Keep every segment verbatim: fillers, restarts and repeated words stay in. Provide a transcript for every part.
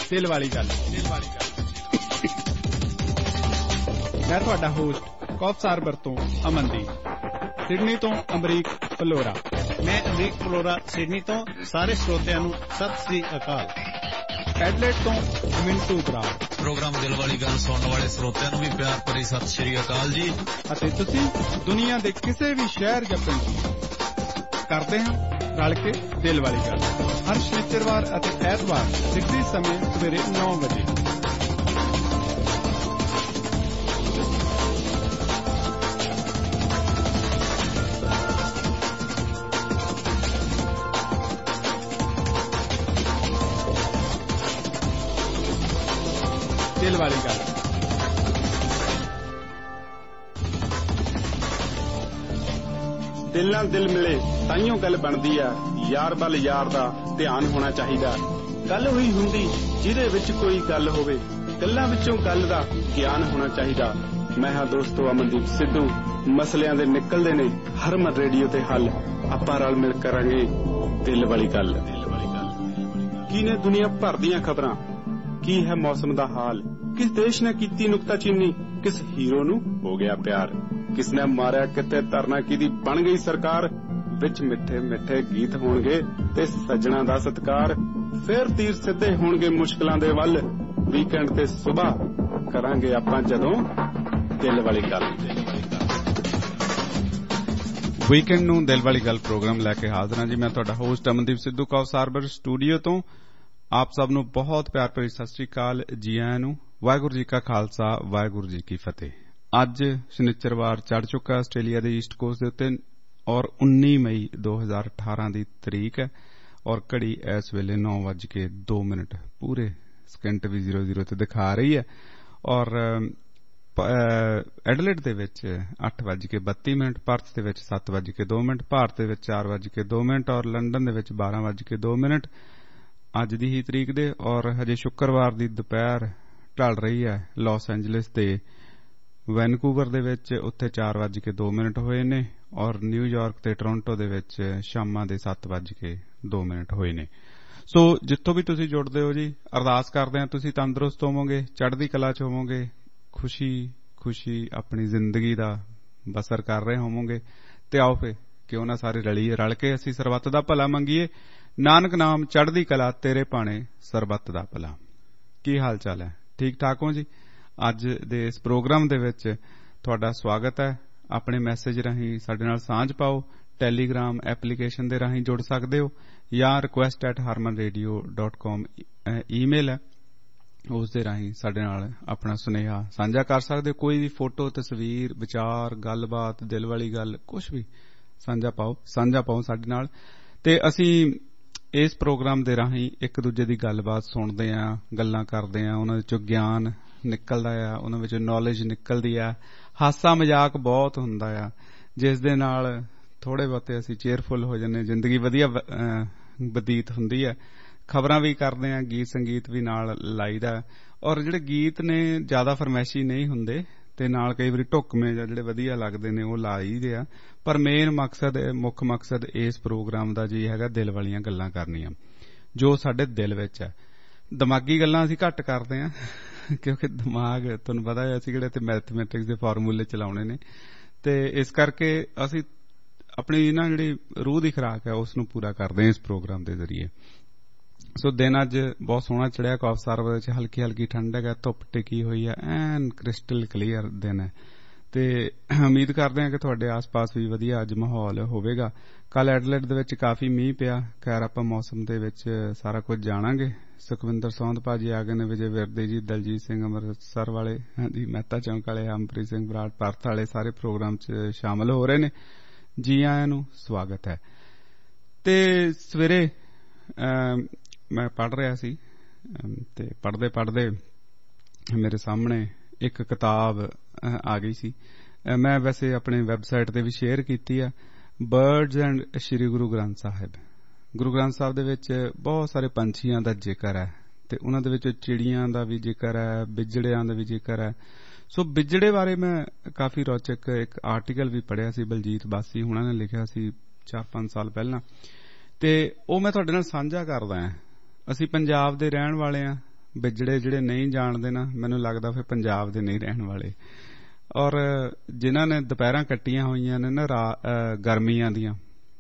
ਦਿਲ ਵਾਲੀ ਗੱਲ। ਮੈਂ ਤੁਹਾਡਾ ਹੋਸਟ ਕੌਫ ਸਾਰਬਰ ਤੋਂ ਅਮਨਦੀਪ, ਸਿਡਨੀ ਤੋਂ ਅਮਰੀਕ ਫਲੋਰਾ। ਮੈਂ ਅਮਰੀਕ ਫਲੋਰਾ ਸਿਡਨੀ ਤੋਂ। ਸਾਰੇ ਸਰੋਤਿਆਂ ਨੂੰ ਸਤਿ ਸ੍ਰੀ ਅਕਾਲ। ਐਡਲੇਡ ਤੋਂ ਮਿੰਟੂ ਬਰਾੜ। ਪ੍ਰੋਗਰਾਮ ਦਿਲ ਵਾਲੀ ਗੱਲ ਸੁਣਨ ਵਾਲੇ ਸਰੋਤਿਆਂ ਨੂੰ ਵੀ ਪਿਆਰ ਭਰੀ ਸਤਿ ਸ੍ਰੀ ਅਕਾਲ ਜੀ। ਅਤੇ ਤੁਸੀਂ ਦੁਨੀਆ ਦੇ ਕਿਸੇ ਵੀ ਸ਼ਹਿਰ ਜਾਂ ਪਿੰਡ ਕਰਦੇ ਹਾਂ ਰਲ ਕੇ ਦਿਲ ਵਾਲੀ ਗੱਲ, ਹਰ ਸ਼ਨੀਚਰਵਾਰ ਅਤੇ ਐਤਵਾਰ ਸਿੱਧੀ ਸਮੇਂ ਸਵੇਰੇ ਨੌ ਵਜੇ। ਦਿਲ ਵਾਲੀ ਗੱਲ। ਦਿਲ ਨਾਲ ਦਿਲ ਮਿਲੇ ਤਾਈਓ ਗੱਲ ਬਣਦੀ ਆ, ਯਾਰ ਵੱਲ ਯਾਰ ਦਾ ਧਿਆਨ ਹੋਣਾ ਚਾਹੀਦਾ। ਗੱਲ ਹੋਈ ਹੁੰਦੀ ਜਿਹਦੇ ਵਿੱਚ ਕੋਈ ਗੱਲ ਹੋਵੇ, ਗੱਲਾਂ ਵਿੱਚੋਂ ਗੱਲ ਦਾ ਗਿਆਨ ਹੋਣਾ ਚਾਹੀਦਾ। ਮੈਂ ਹਾਂ ਦੋਸਤੋ ਅਮਨਦੀਪ ਸਿੱਧੂ। ਮਸਲਿਆਂ ਦੇ ਨਿਕਲਦੇ ਨੇ ਹਰਮਨ ਰੇਡੀਓ ਤੇ ਹੱਲ। ਆਪਾਂ ਰਲ ਮਿਲ ਕਰਾਂਗੇ ਦਿਲ ਵਾਲੀ ਗੱਲ। ਕੀ ਨੇ ਦੁਨੀਆ ਭਰ ਦੀਆਂ ਖਬਰਾਂ, ਕੀ ਹੈ ਮੌਸਮ ਦਾ ਹਾਲ, ਕਿਸ ਦੇਸ਼ ਨੇ ਕੀਤੀ ਨੁਕਤਾਚੀਨੀ, ਕਿਸ ਹੀਰੋ ਨੂੰ ਹੋ ਗਿਆ ਪਿਆਰ, ਕਿਸ ਨੇ ਮਾਰਿਆ ਕਿਤੇ ਧਰਨਾ, ਕਿਹਦੀ ਬਣ ਗਈ ਸਰਕਾਰ। ਵਿੱਚ ਮਿੱਠੇ ਮਿੱਠੇ ਗੀਤ ਹੋਣਗੇ ਤੇ ਸੱਜਣਾ ਦਾ ਸਤਿਕਾਰ। ਫੇਰ ਤੀਰ ਸਿੱਧੇ ਹੋਣਗੇ ਮੁਸ਼ਕਲਾਂ ਦੇ ਵੱਲ। ਵੀਕਐਂਡ ਤੇ ਸੁਬਾਹ ਕਰਾਂਗੇ ਆਪਾਂ ਜਦੋਂ ਦਿਲ ਵਾਲੀ ਗੱਲ। ਵੀਕਐਂਡ ਨੂੰ ਦਿਲ ਵਾਲੀ ਗੱਲ ਪ੍ਰੋਗਰਾਮ ਲੈ ਕੇ ਹਾਜ਼ਰ ਹਾਂ ਜੀ। ਮੈਂ ਤੁਹਾਡਾ host Amandeep Sidhu Coffs Harbour studio ਤੋਂ। ਆਪ ਸਭ ਨੂੰ ਬਹੁਤ ਪਿਆਰ ਭਰੀ ਸਤਿ ਸ੍ਰੀ ਅਕਾਲ, ਜੀ ਆਇਆਂ ਨੂੰ। ਵਾਹਿਗੁਰੂ ਜੀ ਕਾ ਖਾਲਸਾ, ਵਾਹਿਗੁਰੂ ਜੀ ਕੀ ਫਤਿਹ। ਅੱਜ ਸ਼ਨੀਚਰਵਾਰ ਚੜ੍ਹ ਚੁੱਕਾ ਆਸਟ੍ਰੇਲੀਆ ਦੇ ਈਸਟ ਕੋਸਟ ਦੇ ਉੱਤੇ, ਔਰ ਉੱਨੀ ਮਈ ਦੋ ਹਜ਼ਾਰ ਅਠਾਰਾਂ ਦੀ ਤਰੀਕ ਹੈ, ਔਰ ਘੜੀ ਇਸ ਵੇਲੇ ਨੌ ਵੱਜ ਕੇ ਦੋ ਮਿੰਟ ਪੂਰੇ ਸਕਿੰਟ ਵੀ ਜ਼ੀਰੋ ਜ਼ੀਰੋ ਤੇ ਦਿਖਾ ਰਹੀ ਹੈ। ਔਰ ਐਡਲੇਡ ਦੇ ਵਿੱਚ ਅੱਠ ਵੱਜ ਕੇ ਬੱਤੀ ਮਿੰਟ, ਪਰਥ ਦੇ ਵਿੱਚ ਸੱਤ ਵੱਜ ਕੇ ਦੋ ਮਿੰਟ, ਭਾਰਤ ਦੇ ਵਿੱਚ ਚਾਰ ਵੱਜ ਕੇ ਦੋ ਮਿੰਟ, ਔਰ ਲੰਡਨ ਦੇ ਵਿੱਚ ਬਾਰਾਂ ਵੱਜ ਕੇ ਦੋ ਮਿੰਟ ਅੱਜ ਦੀ ਹੀ ਤਰੀਕ ਦੇ। ਔਰ ਹਜੇ ਸ਼ੁੱਕਰਵਾਰ ਦੀ ਦੁਪਹਿਰ ਢਲ ਰਹੀ ਹੈ ਲਾਸ ਐਂਜਲਿਸ ਤੇ ਵੈਨਕੂਵਰ ਦੇ ਵਿੱਚ, ਉੱਥੇ ਚਾਰ ਵੱਜ ਕੇ ਦੋ ਮਿੰਟ ਹੋਏ ਨੇ, ਔਰ ਨਿਊਯਾਰਕ ਤੇ ਟੋਰਾਂਟੋ ਦੇ ਵਿੱਚ ਸ਼ਾਮਾਂ ਦੇ ਸੱਤ ਵੱਜ ਕੇ ਦੋ ਮਿੰਟ ਹੋਏ ਨੇ। ਸੋ ਜਿੱਥੋਂ ਵੀ ਤੁਸੀਂ ਜੁੜਦੇ ਹੋ ਜੀ, ਅਰਦਾਸ ਕਰਦੇ ਹਾਂ ਤੁਸੀਂ ਤੰਦਰੁਸਤ ਹੋਵੋਗੇ, ਚੜ੍ਹਦੀ ਕਲਾ ਚ ਹੋਵੋਗੇ, ਖੁਸ਼ੀ ਖੁਸ਼ੀ ਆਪਣੀ ਜ਼ਿੰਦਗੀ ਦਾ ਬਸਰ ਕਰ ਰਹੇ ਹੋਵੋਗੇ। ਤੇ ਆਓ ਫੇ ਕਿਉਂ ਨਾ ਸਾਰੇ ਰਲੀਏ, ਰਲ ਕੇ ਅਸੀਂ ਸਰਬੱਤ ਦਾ ਭਲਾ ਮੰਗੀਏ। ਨਾਨਕ ਨਾਮ ਚੜ੍ਹਦੀ ਕਲਾ ਤੇਰੇ ਭਾਣੇ ਸਰਬੱਤ ਦਾ ਭਲਾ। ਕੀ ਹਾਲ ਚਾਲ ਹੈ? ਠੀਕ ਠਾਕ ਹੋ ਜੀ? ਅੱਜ ਦੇ ਇਸ ਪ੍ਰੋਗਰਾਮ ਦੇ ਵਿੱਚ ਤੁਹਾਡਾ ਸਵਾਗਤ ਹੈ। ਆਪਣੇ ਮੈਸੇਜ ਰਾਹੀਂ ਸਾਡੇ ਨਾਲ ਸਾਂਝ ਪਾਓ। ਟੈਲੀਗ੍ਰਾਮ ਐਪਲੀਕੇਸ਼ਨ ਦੇ ਰਾਹੀਂ ਜੁੜ ਸਕਦੇ ਹੋ, ਜਾਂ request at Harman radio dot com email ਹੈ, ਉਸ ਦੇ ਰਾਹੀਂ ਸਾਡੇ ਨਾਲ ਆਪਣਾ ਸੁਨੇਹਾ ਸਾਂਝਾ ਕਰ ਸਕਦੇ ਹੋ। ਕੋਈ ਵੀ ਫੋਟੋ, ਤਸਵੀਰ, ਵਿਚਾਰ, ਗੱਲਬਾਤ, ਦਿਲ ਵਾਲੀ ਗੱਲ, ਕੁਛ ਵੀ ਸਾਂਝਾ ਪਾਓ ਸਾਂਝਾ ਪਾਓ ਸਾਡੇ ਨਾਲ। ਤੇ ਅਸੀਂ ਇਸ ਪ੍ਰੋਗਰਾਮ ਦੇ ਰਾਹੀਂ ਇੱਕ ਦੂਜੇ ਦੀ ਗੱਲਬਾਤ ਸੁਣਦੇ ਹਾਂ, ਗੱਲਾਂ ਕਰਦੇ ਹਾਂ, ਉਹਨਾਂ ਵਿੱਚੋਂ ਗਿਆਨ ਨਿਕਲਦਾ ਆ, ਉਹਨਾਂ ਵਿੱਚੋਂ ਨੌਲੇਜ ਨਿਕਲਦੀ ਆ। ਹਾਸਾ ਮਜ਼ਾਕ ਬਹੁਤ ਹੁੰਦਾ ਆ, ਜਿਸ ਦੇ ਨਾਲ ਥੋੜੇ ਬਹੁਤੇ ਅਸੀਂ ਚੇਅਰਫੁਲ ਹੋ ਜਾਂਦੇ, ਜ਼ਿੰਦਗੀ ਵਧੀਆ ਬਤੀਤ ਹੁੰਦੀ ਹੈ। ਖਬਰਾਂ ਵੀ ਕਰਦੇ ਹਾਂ, ਗੀਤ ਸੰਗੀਤ ਵੀ ਨਾਲ ਲਾਈਦਾ। ਔਰ ਜਿਹੜੇ ਗੀਤ ਨੇ ਜ਼ਿਆਦਾ ਫਰਮੈਸ਼ੀ ਨਹੀਂ ਹੁੰਦੇ, ਤੇ ਨਾਲ ਕਈ ਵਾਰੀ ਢੁੱਕਵੇਂ ਜਾਂ ਜਿਹੜੇ ਵਧੀਆ ਲੱਗਦੇ ਨੇ ਉਹ ਲਾਈਦੇ ਆ। ਪਰ ਮੇਨ ਮਕਸਦ, ਮੁੱਖ ਮਕਸਦ ਇਸ ਪ੍ਰੋਗਰਾਮ ਦਾ ਜੀ ਹੈਗਾ ਦਿਲ ਵਾਲੀਆਂ ਗੱਲਾਂ ਕਰਨੀਆਂ, ਜੋ ਸਾਡੇ ਦਿਲ ਵਿੱਚ ਹੈ। ਦਿਮਾਗੀ ਗੱਲਾਂ ਅਸੀਂ ਘੱਟ ਕਰਦੇ ਹਾਂ, ਕਿਉਂਕਿ ਦਿਮਾਗ ਤੁਹਾਨੂੰ ਪਤਾ ਹੈ ਅਸੀਂ ਕਿਹੜੇ ਤੇ ਮੈਥਮੈਟਿਕਸ ਦੇ ਫਾਰਮੂਲੇ ਚਲਾਉਣੇ ਨੇ, ਤੇ ਇਸ ਕਰਕੇ ਅਸੀਂ ਆਪਣੀ ਨਾ ਜਿਹੜੀ ਰੂਹ ਦੀ ਖੁਰਾਕ ਹੈ ਉਸ ਨੂੰ ਪੂਰਾ ਕਰਦੇ ਹਾਂ ਇਸ ਪ੍ਰੋਗਰਾਮ ਦੇ ਜ਼ਰੀਏ। ਸੋ ਦਿਨ ਅੱਜ ਬਹੁਤ ਸੋਹਣਾ ਚੜਿਆ ਕੌਫ ਸਾਰਬਰ ਵਿੱਚ, ਹਲਕੀ ਹਲਕੀ ਠੰਡ ਹੈ, ਧੁੱਪ ਟਿਕੀ ਹੋਈ ਹੈ, ਐਨ ਕ੍ਰਿਸਟਲ ਕਲੀਅਰ ਦਿਨ ਹੈ। ਤੇ ਉਮੀਦ ਕਰਦੇ ਹਾਂ ਕਿ ਤੁਹਾਡੇ ਆਸ-ਪਾਸ ਵੀ ਵਧੀਆ ਅੱਜ ਮਾਹੌਲ ਹੋਵੇਗਾ। ਕੱਲ ਐਡਲੇਡ ਦੇ ਵਿੱਚ ਕਾਫੀ ਮੀਂਹ ਪਿਆ। ਖੈਰ ਆਪਾਂ ਮੌਸਮ ਦੇ ਵਿੱਚ ਸਾਰਾ ਕੁਝ ਜਾਣਾਂਗੇ। ਸੁਖਵਿੰਦਰ ਸੌਂਦ ਭਾਜੀ ਆ ਗਏ ਨੇ, ਵਿਜੇ ਵਿਰਦੇ ਜੀ, ਦਲਜੀਤ ਸਿੰਘ ਅੰਮ੍ਰਿਤਸਰ ਵਾਲੇ, ਹਾਂਜੀ ਮਹਿਤਾ ਚੌਂਕ ਵਾਲੇ, ਹਮਪ੍ਰੀਤ ਸਿੰਘ ਬਰਾੜ ਪਰਥ ਵਾਲੇ, ਸਾਰੇ ਪ੍ਰੋਗਰਾਮ 'ਚ ਸ਼ਾਮਲ ਹੋ ਰਹੇ ਨੇ। ਜੀ ਆਇਆਂ ਨੂੰ ਸਵਾਗਤ ਹੈ। ਤੇ ਸਵੇਰੇ ਮੈਂ ਪੜ੍ਹ ਰਿਹਾ ਸੀ, ਤੇ ਪੜ੍ਹਦੇ ਪੜ੍ਹਦੇ ਮੇਰੇ ਸਾਹਮਣੇ ਇੱਕ ਕਿਤਾਬ ਆ ਗਈ ਸੀ। ਮੈਂ ਵੈਸੇ ਆਪਣੀ ਵੈਬਸਾਈਟ ਤੇ ਵੀ ਸ਼ੇਅਰ ਕੀਤੀ ਆ, ਬਰਡਸ ਐਂਡ ਸ਼੍ਰੀ ਗੁਰੂ ਗ੍ਰੰਥ ਸਾਹਿਬ। ਗੁਰੂ ਗ੍ਰੰਥ ਸਾਹਿਬ ਦੇ ਵਿੱਚ ਬਹੁਤ ਸਾਰੇ ਪੰਛੀਆਂ ਦਾ ਜ਼ਿਕਰ ਹੈ, ਤੇ ਉਹਨਾਂ ਦੇ ਵਿੱਚ ਚਿੜੀਆਂ ਦਾ ਵੀ ਜ਼ਿਕਰ ਹੈ, ਬਿਜੜਿਆਂ ਦਾ ਵੀ ਜ਼ਿਕਰ ਹੈ। ਸੋ ਬਿਜੜੇ ਬਾਰੇ ਮੈਂ ਕਾਫੀ ਰੌਚਕ ਇੱਕ ਆਰਟੀਕਲ ਵੀ ਪੜ੍ਹਿਆ ਸੀ, ਬਲਜੀਤ ਬਾਸੀ ਹੁਣਾਂ ਨੇ ਲਿਖਿਆ ਸੀ ਚਾਰ ਪੰਜ ਸਾਲ ਪਹਿਲਾਂ, ਤੇ ਉਹ ਮੈਂ ਤੁਹਾਡੇ ਨਾਲ ਸਾਂਝਾ ਕਰਦਾ ਹਾਂ। ਅਸੀਂ ਪੰਜਾਬ ਦੇ ਰਹਿਣ ਵਾਲੇ ਹਾਂ, ਵਿਜੜੇ ਜਿਹੜੇ ਨਹੀਂ ਜਾਣਦੇ ਨਾ, ਮੈਨੂੰ ਲੱਗਦਾ ਫਿਰ ਪੰਜਾਬ ਦੇ ਨਹੀਂ ਰਹਿਣ ਵਾਲੇ। ਔਰ ਜਿਨ੍ਹਾਂ ਨੇ ਦੁਪਹਿਰਾਂ ਕੱਟੀਆਂ ਹੋਈਆਂ ਨੇ ਨਾ ਗਰਮੀਆਂ ਦੀਆਂ,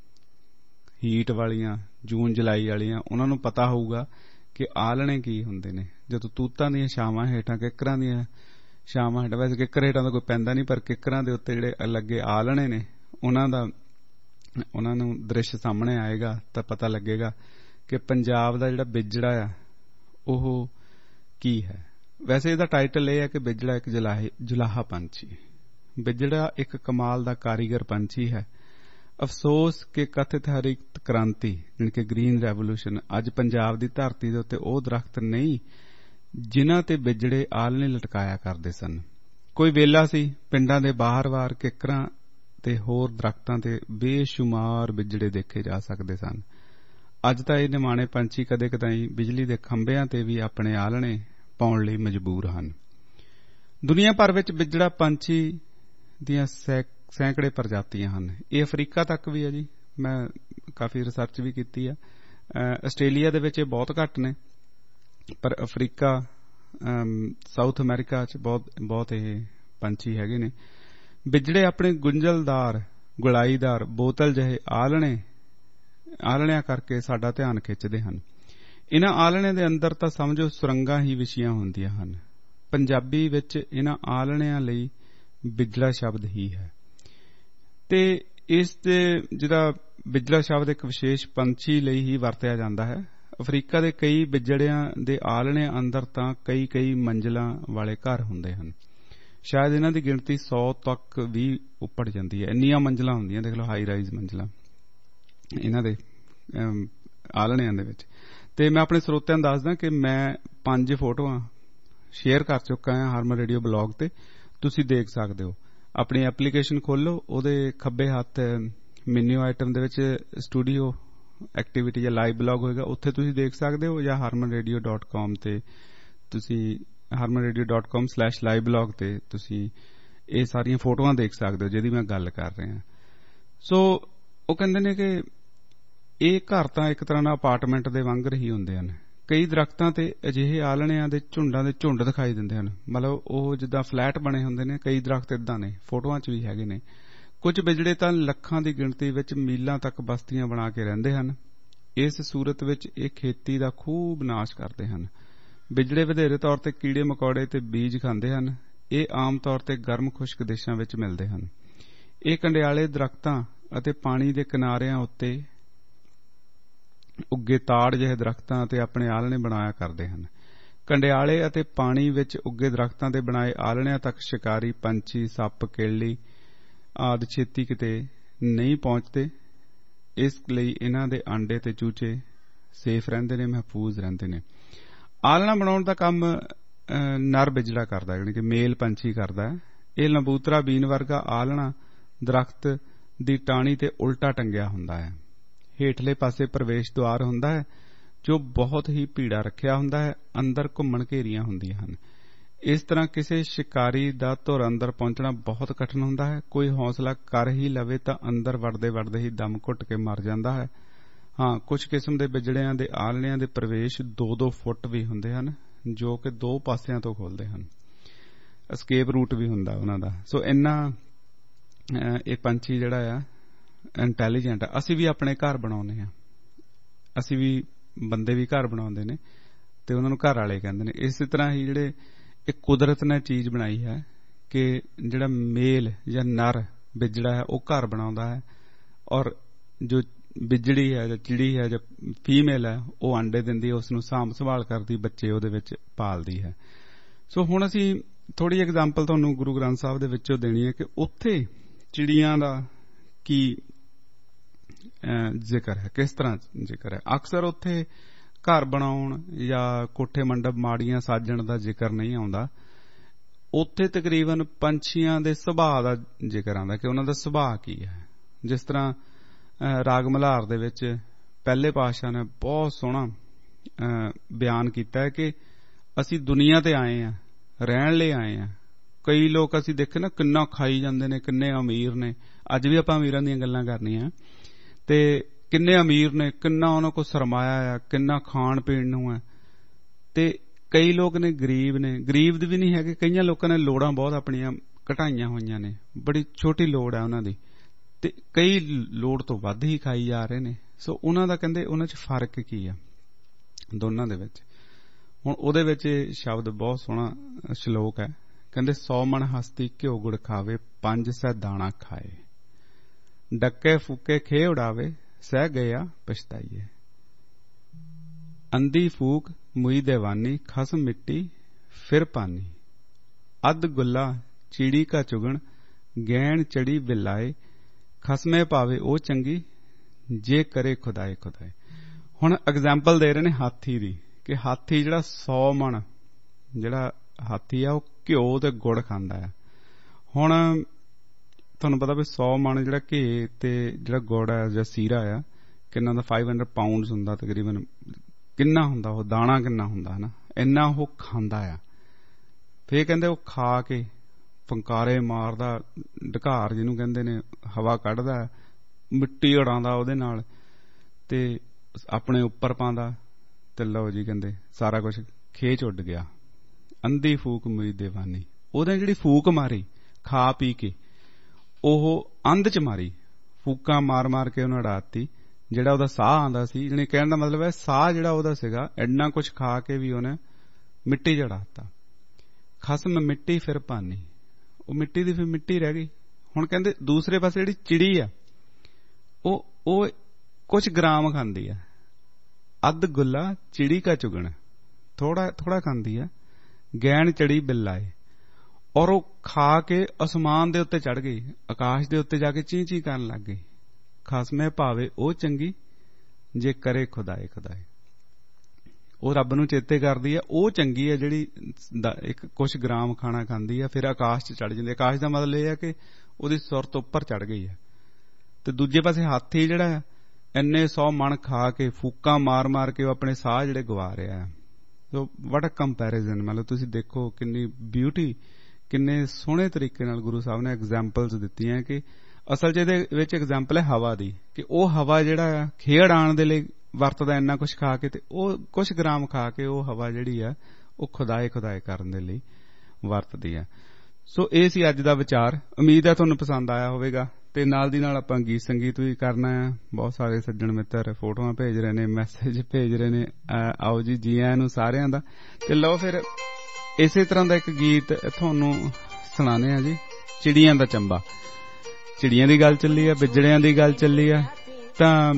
ਹੀਟ ਵਾਲੀਆਂ, ਜੂਨ ਜੁਲਾਈ ਵਾਲੀਆਂ, ਉਹਨਾਂ ਨੂੰ ਪਤਾ ਹੋਊਗਾ ਕਿ ਆਲਣੇ ਕੀ ਹੁੰਦੇ ਨੇ। ਜਦੋਂ ਤੂਤਾਂ ਦੀਆਂ ਛਾਵਾਂ ਹੇਠਾਂ, ਕਿੱਕਰਾਂ ਦੀਆਂ ਛਾਵਾਂ ਹੇਠਾਂ, ਵੈਸੇ ਕਿੱਕਰ ਹੇਠਾਂ ਤਾਂ ਕੋਈ ਪੈਂਦਾ ਨਹੀਂ, ਪਰ ਕਿੱਕਰਾਂ ਦੇ ਉੱਤੇ ਜਿਹੜੇ ਲੱਗੇ ਆਲਣੇ ਨੇ, ਉਹਨਾਂ ਦਾ ਉਹਨਾਂ ਨੂੰ ਦ੍ਰਿਸ਼ ਸਾਹਮਣੇ ਆਏਗਾ ਤਾਂ ਪਤਾ ਲੱਗੇਗਾ ਕਿ ਪੰਜਾਬ ਦਾ ਜਿਹੜਾ ਬਿਜੜਾ ਆ ਉਹ ਕੀ ਹੈ। ਵੈਸੇ ਇਹਦਾ ਟਾਈਟਲ ਇਹ ਹੈ ਕਿ ਬਿਜੜਾ ਇੱਕ ਜੁਲਾਹੇ ਜੁਲਾਹਾ ਪੰਛੀ। ਬਿਜੜਾ ਇੱਕ ਕਮਾਲ ਦਾ ਕਾਰੀਗਰ ਪੰਛੀ ਹੈ। ਅਫਸੋਸ ਕਿ ਕਥਿਤ ਹਰਿਤ ਕ੍ਰਾਂਤੀ ਜਾਣੀ ਕਿ ਗ੍ਰੀਨ ਰੈਵੋਲੂਸ਼ਨ ਅੱਜ ਪੰਜਾਬ ਦੀ ਧਰਤੀ ਦੇ ਉੱਤੇ ਉਹ ਦਰਖਤ ਨਹੀਂ ਜਿਨ੍ਹਾਂ ਤੇ ਬਿਜੜੇ ਆਲਣੇ ਲਟਕਾਇਆ ਕਰਦੇ ਸਨ। ਕੋਈ ਵੇਲਾ ਸੀ ਪਿੰਡਾਂ ਦੇ ਬਾਹਰ-ਬਾਹਰ ਕਿੱਕਰਾਂ ਤੇ ਹੋਰ ਦਰਖਤਾਂ ਤੇ ਬੇਸ਼ੁਮਾਰ ਬਿਜੜੇ ਦੇਖੇ ਜਾ ਸਕਦੇ ਸਨ। ਅੱਜ ਤਾਂ ਇਹ ਨਿਮਾਣੇ ਪੰਛੀ ਕਦੇ ਕਦਾਈ ਬਿਜਲੀ ਦੇ ਖੰਭਿਆਂ ਤੇ ਵੀ ਆਪਣੇ ਆਲਣੇ ਪਾਉਣ ਲਈ ਮਜਬੂਰ ਹਨ। ਦੁਨੀਆ ਭਰ ਵਿੱਚ ਬਿਜੜਾ ਪੰਛੀ ਦੀਆਂ ਸੈਂਕੜੇ ਪ੍ਰਜਾਤੀਆਂ ਹਨ। ਇਹ ਅਫਰੀਕਾ ਤੱਕ ਵੀ ਹੈ ਜੀ, ਮੈਂ ਕਾਫੀ ਰਿਸਰਚ ਵੀ ਕੀਤੀ ਆ। ਆਸਟ੍ਰੇਲੀਆ ਦੇ ਵਿੱਚ ਇਹ ਬਹੁਤ ਘੱਟ ਨੇ, ਪਰ ਅਫਰੀਕਾ, ਸਾਊਥ ਅਮਰੀਕਾ 'ਚ ਬਹੁਤ ਬਹੁਤ ਇਹ ਪੰਛੀ ਹੈਗੇ ਨੇ। ਬਿਜੜੇ ਆਪਣੇ ਗੁੰਝਲਦਾਰ, ਗੁਲਾਈਦਾਰ, ਬੋਤਲ ਜਿਹੇ ਆਲਣੇ ਆਲਣਿਆਂ ਕਰਕੇ ਸਾਡਾ ਧਿਆਨ ਖਿੱਚਦੇ ਹਨ। ਇਹਨਾਂ ਆਲਣਿਆਂ ਦੇ ਅੰਦਰ ਤਾਂ ਸਮਝੋ ਸੁਰੰਗਾਂ ਹੀ ਵਿਛੀਆਂ ਹੁੰਦੀਆਂ ਹਨ। ਪੰਜਾਬੀ ਵਿੱਚ ਇਹਨਾਂ ਆਲਣਿਆਂ ਲਈ ਬਿਜੜਾ ਸ਼ਬਦ ਹੀ ਹੈ ਤੇ ਇਸ ਦੇ ਜਿਹੜਾ ਬਿਜੜਾ ਸ਼ਬਦ ਇੱਕ ਵਿਸ਼ੇਸ਼ ਪੰਛੀ ਲਈ ਹੀ ਵਰਤਿਆ ਜਾਂਦਾ ਹੈ। ਅਫਰੀਕਾ ਦੇ ਕਈ ਬਿਜੜਿਆਂ ਦੇ ਆਲਣਿਆਂ ਅੰਦਰ ਤਾਂ ਕਈ ਕਈ ਮੰਜ਼ਿਲਾਂ ਵਾਲੇ ਘਰ ਹੁੰਦੇ ਹਨ। ਸ਼ਾਇਦ ਇਹਨਾਂ ਦੀ ਗਿਣਤੀ ਸੌ ਤੱਕ ਵੀ ਉੱਪੜ ਜਾਂਦੀ ਹੈ। ਇੰਨੀਆਂ ਮੰਜ਼ਿਲਾਂ ਹੁੰਦੀਆਂ, ਦੇਖ ਲਓ, ਹਾਈ ਰਾਈਜ਼ ਮੰਜ਼ਿਲਾਂ ਇਹਨਾਂ ਦੇ ਆਲਣਿਆਂ ਦੇ ਵਿੱਚ। ਤੇ ਮੈਂ ਆਪਣੇ ਸਰੋਤਿਆਂ ਨੂੰ ਦੱਸਦਾ ਕਿ ਮੈਂ ਪੰਜ ਫੋਟੋਆਂ ਸ਼ੇਅਰ ਕਰ ਚੁੱਕਾ ਹਾਂ ਹਾਰਮਨ ਰੇਡੀਓ ਬਲੌਗ ਤੇ, ਤੁਸੀਂ ਦੇਖ ਸਕਦੇ ਹੋ। ਆਪਣੀ ਐਪਲੀਕੇਸ਼ਨ ਖੋਲੋ, ਉਹਦੇ ਖੱਬੇ ਹੱਥ ਮੈਨਿਊ ਆਈਟਮ ਦੇ ਵਿੱਚ ਸਟੂਡੀਓ ਐਕਟੀਵਿਟੀ ਜਾਂ ਲਾਈਵ ਬਲੌਗ ਹੋਏਗਾ, ਉੱਥੇ ਤੁਸੀਂ ਦੇਖ ਸਕਦੇ ਹੋ, ਜਾਂ ਹਾਰਮਨ ਰੇਡੀਓ ਡਾਟ ਕਾਮ ਤੇ ਤੁਸੀਂ Harman radio dot com slash live blog ਤੇ ਤੁਸੀਂ ਇਹ ਸਾਰੀਆਂ ਫੋਟੋਆਂ ਦੇਖ ਸਕਦੇ ਹੋ ਜਿਹਦੀ ਮੈਂ ਗੱਲ ਕਰ ਰਿਹਾ। ਸੋ ਉਹ ਕਹਿੰਦੇ ਨੇ ਕਿ ਇਹ ਘਰ ਤਾਂ ਇੱਕ ਤਰ੍ਹਾਂ ਨਾਲ ਅਪਾਰਟਮੈਂਟ ਦੇ ਵਾਂਗਰ ਹੀ ਹੁੰਦੇ ਹਨ। ਕਈ ਦਰਖਤਾਂ ਤੇ ਅਜਿਹੇ ਆਲਣਿਆਂ ਦੇ ਝੁੰਡਾਂ ਦੇ ਝੁੰਡ ਦਿਖਾਈ ਦਿੰਦੇ ਹਨ, ਮਤਲਬ ਉਹ ਜਿੱਦਾਂ ਫਲੈਟ ਬਣੇ ਹੁੰਦੇ ਨੇ। ਕਈ ਦਰਖਤ ਏਦਾਂ ਨੇ, ਫੋਟੋਆਂ 'ਚ ਵੀ ਹੈਗੇ ਨੇ। ਕੁਝ ਬਿਜੜੇ ਤਾਂ ਲੱਖਾਂ ਦੀ ਗਿਣਤੀ ਵਿੱਚ ਮੀਲਾਂ ਤੱਕ ਬਸਤੀਆਂ ਬਣਾ ਕੇ ਰਹਿੰਦੇ ਹਨ। ਇਸ ਸੂਰਤ ਵਿੱਚ ਇਹ ਖੇਤੀ ਦਾ ਖੂਬ ਨਾਸ਼ ਕਰਦੇ ਹਨ। ਬਿਜੜੇ ਵਧੇਰੇ ਤੌਰ ਤੇ ਕੀੜੇ ਮਕੌੜੇ ਤੇ ਬੀਜ ਖਾਂਦੇ ਹਨ। ਇਹ ਆਮ ਤੌਰ ਤੇ ਗਰਮ ਖੁਸ਼ਕ ਦੇਸ਼ਾਂ ਵਿੱਚ ਮਿਲਦੇ ਹਨ। ਇਹ ਕੰਡਿਆਲੇ ਦਰਖਤਾਂ ਅਤੇ ਪਾਣੀ ਦੇ ਕਿਨਾਰਿਆਂ ਉੱਤੇ ਉੱਗੇ ਤਾੜ ਜਿਹੇ ਦਰਖਤਾਂ ਅਤੇ ਆਪਣੇ ਆਲਣੇ ਬਣਾਇਆ ਕਰਦੇ ਹਨ। ਕੰਡਿਆਲੇ ਅਤੇ ਪਾਣੀ ਵਿੱਚ ਉੱਗੇ ਦਰਖਤਾਂ ਦੇ ਬਣਾਏ ਆਲਣਿਆਂ ਤੱਕ ਸ਼ਿਕਾਰੀ ਪੰਛੀ, ਸੱਪ, ਕਿੱਲੀ ਆਦਿ ਛੇਤੀ ਕਿਤੇ ਨਹੀਂ ਪਹੁੰਚਦੇ। ਇਸ ਲਈ ਇਹਨਾਂ ਦੇ ਆਂਡੇ ਤੇ ਚੂਚੇ ਸੇਫ ਰਹਿੰਦੇ ਨੇ, ਮਹਿਫੂਜ਼ ਰਹਿੰਦੇ ਨੇ। ਆਲਣਾ ਬਣਾਉਣ ਦਾ ਕੰਮ ਨਰ ਬਿਜੜਾ ਕਰਦਾ, ਯਾਨੀ ਕਿ ਮੇਲ ਪੰਛੀ ਕਰਦਾ ਹੈ। ਇਹ ਲੰਬੂਤਰਾ ਬੀਨ ਵਰਗਾ ਆਲਣਾ ਦਰਖਤ ਦੀ ਟਾਹਣੀ ਤੇ ਉਲਟਾ ਟੰਗਿਆ ਹੁੰਦਾ ਹੈ। ਹੇਠਲੇ ਪਾਸੇ ਪ੍ਰਵੇਸ਼ ਦੁਆਰ ਹੁੰਦਾ ਹੈ ਜੋ ਬਹੁਤ ਹੀ ਭੀੜਾ ਰੱਖਿਆ ਹੁੰਦਾ ਹੈ। ਅੰਦਰ ਘੁੰਮਣ ਘੇਰੀਆਂ ਹੁੰਦੀਆਂ ਹਨ। ਇਸ ਤਰ੍ਹਾਂ ਕਿਸੇ ਸ਼ਿਕਾਰੀ ਦਾ ਧੁਰ ਅੰਦਰ ਪਹੁੰਚਣਾ ਬਹੁਤ ਕਠਿਨ ਹੁੰਦਾ ਹੈ। ਕੋਈ ਹੌਸਲਾ ਕਰ ਹੀ ਲਵੇ ਤਾਂ ਅੰਦਰ ਵੜਦੇ ਵੜਦੇ ਹੀ ਦਮ ਘੁੱਟ ਕੇ ਮਰ ਜਾਂਦਾ ਹੈ। ਹਾਂ, ਕੁਝ ਕਿਸਮ ਦੇ ਬਿਜੜਿਆਂ ਦੇ ਆਲਣਿਆਂ ਦੇ ਪ੍ਰਵੇਸ਼ ਦੋ ਦੋ ਫੁੱਟ ਵੀ ਹੁੰਦੇ ਹਨ, ਜੋ ਕਿ ਦੋ ਪਾਸਿਆਂ ਤੋਂ ਖੋਲਦੇ ਹਨ। ਐਸਕੇਪ ਰੂਟ ਵੀ ਹੁੰਦਾ ਉਹਨਾਂ ਦਾ। ਸੋ ਇੰਨਾ ਇਹ ਪੰਛੀ ਜਿਹੜਾ ਆ ਇੰਟੈਲੀਜੈਂਟ ਆ। ਅਸੀਂ ਵੀ ਆਪਣੇ ਘਰ ਬਣਾਉਂਦੇ ਹਾਂ, ਅਸੀਂ ਵੀ ਬੰਦੇ ਵੀ ਘਰ ਬਣਾਉਂਦੇ ਨੇ ਤੇ ਉਹਨਾਂ ਨੂੰ ਘਰ ਵਾਲੇ ਕਹਿੰਦੇ ਨੇ। ਇਸੇ ਤਰ੍ਹਾਂ ਹੀ ਜਿਹੜੇ ਇਹ ਕੁਦਰਤ ਨੇ ਚੀਜ਼ ਬਣਾਈ ਹੈ ਕਿ ਜਿਹੜਾ ਮੇਲ ਜਾਂ ਨਰ ਬਿਜੜਾ ਹੈ ਉਹ ਘਰ ਬਣਾਉਂਦਾ ਹੈ, ਔਰ ਜੋ ਬਿਜੜੀ ਹੈ ਜਾਂ ਚਿੜੀ ਹੈ ਜਾਂ ਫੀਮੇਲ ਹੈ ਉਹ ਆਂਡੇ ਦਿੰਦੀ ਹੈ, ਉਸ ਨੂੰ ਸਾਂਭ ਸੰਭਾਲ ਕਰਦੀ, ਬੱਚੇ ਉਹਦੇ ਵਿੱਚ ਪਾਲਦੀ ਹੈ। ਸੋ ਹੁਣ ਅਸੀਂ ਥੋੜ੍ਹੀ ਐਗਜ਼ਾਮਪਲ ਤੁਹਾਨੂੰ ਗੁਰੂ ਗ੍ਰੰਥ ਸਾਹਿਬ ਦੇ ਵਿੱਚੋਂ ਦੇਣੀ ਹੈ ਕਿ ਉੱਥੇ ਚਿੜੀਆਂ ਦਾ ਕੀ ਜ਼ਿਕਰ ਹੈ, ਕਿਸ ਤਰ੍ਹਾਂ ਜ਼ਿਕਰ ਹੈ। ਅਕਸਰ ਉੱਥੇ ਘਰ ਬਣਾਉਣ ਜਾਂ ਕੋਠੇ ਮੰਡਪ ਮਾੜੀਆਂ ਸਾਜਣ ਦਾ ਜ਼ਿਕਰ ਨਹੀਂ ਆਉਂਦਾ। ਉੱਥੇ ਤਕਰੀਬਨ ਪੰਛੀਆਂ ਦੇ ਸੁਭਾਅ ਦਾ ਜ਼ਿਕਰ ਆਉਂਦਾ ਕਿ ਉਹਨਾਂ ਦਾ ਸੁਭਾਅ ਕੀ ਹੈ। ਜਿਸ ਤਰ੍ਹਾਂ ਰਾਗ ਮਲਹਾਰ ਦੇ ਵਿੱਚ ਪਹਿਲੇ ਪਾਤਸ਼ਾਹ ਨੇ ਬਹੁਤ ਸੋਹਣਾ ਬਿਆਨ ਕੀਤਾ ਹੈ ਕਿ ਅਸੀਂ ਦੁਨੀਆ ਤੇ ਆਏ ਹਾਂ, ਰਹਿਣ ਲਈ ਆਏ ਹਾਂ। ਕਈ ਲੋਕ ਅਸੀਂ ਦੇਖੇ ਨਾ ਕਿੰਨਾ ਖਾਈ ਜਾਂਦੇ ਨੇ, ਕਿੰਨੇ ਅਮੀਰ ਨੇ। ਅੱਜ ਵੀ ਆਪਾਂ ਅਮੀਰਾਂ ਦੀਆਂ ਗੱਲਾਂ ਕਰਨੀਆਂ ਤੇ ਕਿੰਨੇ ਅਮੀਰ ਨੇ, ਕਿੰਨਾ ਉਹਨਾਂ ਕੋਲ ਸਰਮਾਇਆ ਆ, ਕਿੰਨਾ ਖਾਣ ਪੀਣ ਨੂੰ ਹੈ। ਤੇ ਕਈ ਲੋਕ ਨੇ ਗਰੀਬ ਨੇ, ਗਰੀਬ ਦੇ ਵੀ ਨਹੀਂ ਹੈਗੇ, ਕਈਆਂ ਲੋਕਾਂ ਨੇ ਲੋੜਾਂ ਬਹੁਤ ਆਪਣੀਆਂ ਘਟਾਈਆਂ ਹੋਈਆਂ ਨੇ, ਬੜੀ ਛੋਟੀ ਲੋੜ ਹੈ ਉਹਨਾਂ ਦੀ, ਤੇ ਕਈ ਲੋੜ ਤੋਂ ਵੱਧ ਹੀ ਖਾਈ ਜਾ ਰਹੇ ਨੇ। ਸੋ ਉਹਨਾਂ ਦਾ ਕਹਿੰਦੇ ਉਹਨਾਂ 'ਚ ਫਰਕ ਕੀ ਆ ਦੋਨਾਂ ਦੇ ਵਿੱਚ। ਹੁਣ ਉਹਦੇ ਵਿੱਚ ਸ਼ਬਦ ਬਹੁਤ ਸੋਹਣਾ ਸ਼ਲੋਕ ਹੈ, ਕਹਿੰਦੇ ਸੌ ਮਣ ਹਸਤੀ ਘਿਓ ਗੁੜ ਖਾਵੇ, ਪੰਜ ਸੈ ਦਾਣਾ ਖਾਏ, ਡੱਕੇ ਫੂਕੇ ਖੇ ਉਡਾਵੇ, ਸਹਿ ਗਿਆ ਪਛਤਾਈਏ। ਅੰधी फूक मुई देवानी, खसम मिट्टी फिर पानी, अध गुल्ला चीड़ी का चुगण, गैण चढ़ी बिलाए, खसमे पावे ओ चंगी, जे करे खुदाए खुदाए। हुण एग्जाम्पल दे रहे ने हाथी दी कि हाथी जिहड़ा सौ मण जिहड़ा हाथी आ ओह घिओ ते गुड़ खांदा है। हुण तुहानूं पता भी सौ मण जिहड़ा घे ते जिहड़ा गुड़ है जां सीरा आ किन्ना दा फाइव हंड्रड पाउंडस हुंदा तकरीबन, किन्ना हुंदा वो दाना, किन्ना हुंदा है ना, इन्ना वो खांदा आ। फिर कहंदे वो खा के फंकारे मारदा, ढकार जिहनूं कहंदे ने, हवा कढदा, मिट्टी उड़ांदा ओहदे नाल ते अपने उपर पांदा, ते लो जी कहंदे सारा कुछ खेच उड गया। अंधी फूक मुई देवानी, ओहदे जिहड़ी फूक मारी खा पी के, ओह अंध च मारी, फूकां मार मार के उहने उड़ाती। ਜਿਹੜਾ ਉਹਦਾ ਸਾਹ ਆਉਂਦਾ ਸੀ, ਜਿਹਨੇ ਕਹਿਣ ਦਾ ਮਤਲਬ ਹੈ ਸਾਹ ਜਿਹੜਾ ਉਹਦਾ ਸੀਗਾ ਇੰਨਾ ਕੁਛ ਖਾ ਕੇ ਵੀ ਉਹਨੇ ਮਿੱਟੀ ਚੜਾਤਾ। ਖਸਮ ਮਿੱਟੀ ਫਿਰ ਪਾਨੀ, ਉਹ ਮਿੱਟੀ ਦੀ ਫਿਰ ਮਿੱਟੀ ਰਹਿ ਗਈ। ਹੁਣ ਕਹਿੰਦੇ ਦੂਸਰੇ ਪਾਸੇ ਜਿਹੜੀ ਚਿੜੀ ਆ ਉਹ ਉਹ ਕੁਛ ਗ੍ਰਾਮ ਖਾਂਦੀ ਆ, ਅੱਧ ਗੁੱਲਾ ਚਿੜੀ ਕਾ ਚੁਗਣ, ਥੋੜਾ ਥੋੜਾ ਖਾਂਦੀ ਆ, ਗੈਣ ਚੜੀ ਬਿੱਲਾਏ, ਔਰ ਉਹ ਖਾ ਕੇ ਅਸਮਾਨ ਦੇ ਉੱਤੇ ਚੜ ਗਈ, ਆਕਾਸ਼ ਦੇ ਉੱਤੇ ਜਾ ਕੇ ਚੀਂ ਚੀਂ ਕਰਨ ਲੱਗ ਗਈ। ਖਸਮੇ ਭਾਵੇ ਉਹ ਚੰਗੀ, ਜੇ ਕਰੇ ਖੁਦਾਏ ਖੁਦਾਏ। ਉਹ ਰੱਬ ਨੂੰ ਚੇਤੇ ਕਰਦੀ ਹੈ, ਉਹ ਚੰਗੀ ਹੈ ਜਿਹੜੀ ਇੱਕ ਕੁਛ ਗ੍ਰਾਮ ਖਾਣਾ ਖਾਂਦੀ ਹੈ, ਫਿਰ ਆਕਾਸ਼ 'ਚ ਚੜ ਜਾਂਦੀ। ਆਕਾਸ਼ ਦਾ ਮਤਲਬ ਇਹ ਹੈ ਕਿ ਉਹਦੀ ਸੁਰਤ ਉੱਪਰ ਚੜ ਗਈ ਹੈ। ਤੇ ਦੂਜੇ ਪਾਸੇ ਹਾਥੀ ਜਿਹੜਾ ਹੈ ਇੰਨੇ ਸੌ ਮਣ ਖਾ ਕੇ ਫੂਕਾਂ ਮਾਰ ਮਾਰ ਕੇ ਉਹ ਆਪਣੇ ਸਾਹ ਜਿਹੜੇ ਗਵਾ ਰਿਹਾ ਹੈ। ਸੋ ਵਾਟ ਅ ਕੰਪੈਰੀਜ਼ਨ, ਮਤਲਬ ਤੁਸੀਂ ਦੇਖੋ ਕਿੰਨੀ ਬਿਊਟੀ, ਕਿੰਨੇ ਸੋਹਣੇ ਤਰੀਕੇ ਨਾਲ ਗੁਰੂ ਸਾਹਿਬ ਨੇ ਐਗਜ਼ਾਮਪਲਸ ਦਿੱਤੀਆਂ ਕਿ ਅਸਲ 'ਚ ਇਹਦੇ ਵਿੱਚ ਐਗਜ਼ਾਮਪਲ ਹੈ ਹਵਾ ਦੀ, ਕਿ ਉਹ ਹਵਾ ਜਿਹੜਾ ਆ ਖੇੜ ਆਉਣ ਦੇ ਲਈ ਵਰਤਦਾ ਇੰਨਾ ਕੁਛ ਖਾ ਕੇ, ਤੇ ਉਹ ਕੁਛ ਗ੍ਰਾਮ ਖਾ ਕੇ ਉਹ ਹਵਾ ਜਿਹੜੀ ਆ ਉਹ ਖੁਦਾਏ ਖੁਦਾਏ ਕਰਨ ਦੇ ਲਈ ਵਰਤਦੀ ਆ। ਸੋ ਇਹ ਸੀ ਅੱਜ ਦਾ ਵਿਚਾਰ, ਉਮੀਦ ਹੈ ਤੁਹਾਨੂੰ ਪਸੰਦ ਆਇਆ ਹੋਵੇਗਾ। ਤੇ ਨਾਲ ਦੀ ਨਾਲ ਆਪਾਂ ਗੀਤ ਸੰਗੀਤ ਵੀ ਕਰਨਾ ਆ। ਬਹੁਤ ਸਾਰੇ ਸੱਜਣ ਮਿੱਤਰ ਫੋਟੋਆਂ ਭੇਜ ਰਹੇ ਨੇ, ਮੈਸੇਜ ਭੇਜ ਰਹੇ ਨੇ, ਆਓ ਜੀ ਜੀ ਆਇਆਂ ਨੂੰ ਸਾਰਿਆਂ ਦਾ। ਤੇ ਲਓ ਫਿਰ ਇਸੇ ਤਰ੍ਹਾਂ ਦਾ ਇੱਕ ਗੀਤ ਤੁਹਾਨੂੰ ਸੁਣਾਉਂਦੇ ਆ ਜੀ, ਚਿੜੀਆਂ ਦਾ ਚੰਬਾ। ਚਿੜੀਆਂ ਦੀ ਗੱਲ ਚੱਲੀ ਆ, ਬਿਜੜਿਆਂ ਦੀ ਗੱਲ ਚੱਲੀ ਆ, ਤਾਂ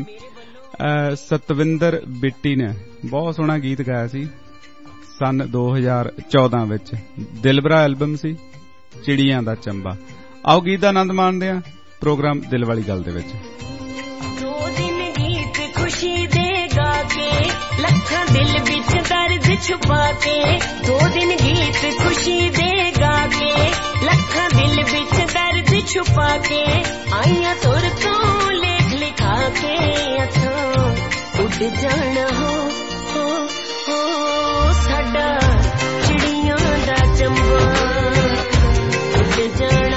ਸਤਵਿੰਦਰ ਬਿੱਟੀ ਨੇ ਬਹੁਤ ਸੋਹਣਾ ਗੀਤ ਗਾਇਆ ਸੀ ਸਨ ਦੋ ਹਜ਼ਾਰ ਚੌਦਾਂ ਵਿੱਚ, ਦਿਲਬਰਾ ਐਲਬਮ ਸੀ ਚਿੜੀਆਂ ਦਾ ਚੰਬਾ। ਆਓ ਗੀਤ ਦਾ ਆਨੰਦ ਮਾਣਦੇ ਆ ਪ੍ਰੋਗਰਾਮ ਦਿਲ ਵਾਲੀ ਗੱਲ ਦੇ ਵਿੱਚ। ਦੋ ਦਿਨ ਗੀਤ ਖੁਸ਼ੀ ਦੇ ਗਾ ਕੇ, ਲੱਖਾਂ ਦਿਲ ਵਿੱਚ ਦਰਦ ਛੁਪਾ ਕੇ, ਦੋ ਦਿਨ ਗੀਤ ਖੁਸ਼ੀ ਦੇ ਗਾ ਕੇ, ਲੱਖਾਂ ਦਿਲ ਵਿੱਚ ਦਰਦ ਛੁਪਾ ਕੇ, ਆਈਆਂ ਤੁਰ ਤੋਂ ਲੇਖ ਲਿਖਾ ਕੇ, ਅਥਾਂ ਉੱਡ ਜਾਣਾ ਹੋ ਹੋ ਹੋ ਸਾਡਾ ਚਿੜੀਆਂ ਦਾ ਚੰਬਾ, ਉੱਡ ਜਾਣਾ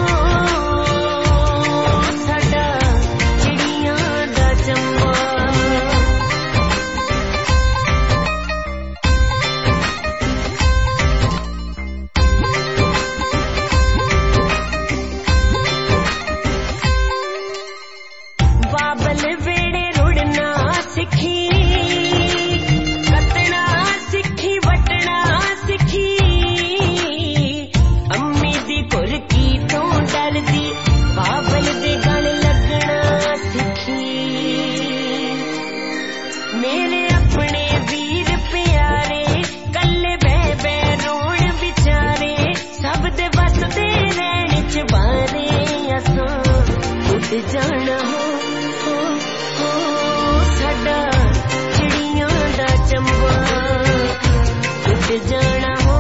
ਜਾਣਾ ਹੋ ਹੋ ਹੋ ਸਾਡਾ ਚਿੜੀਆਂ ਦਾ ਚੰਬਾ, ਉੱਡ ਜਾਣਾ ਹੋ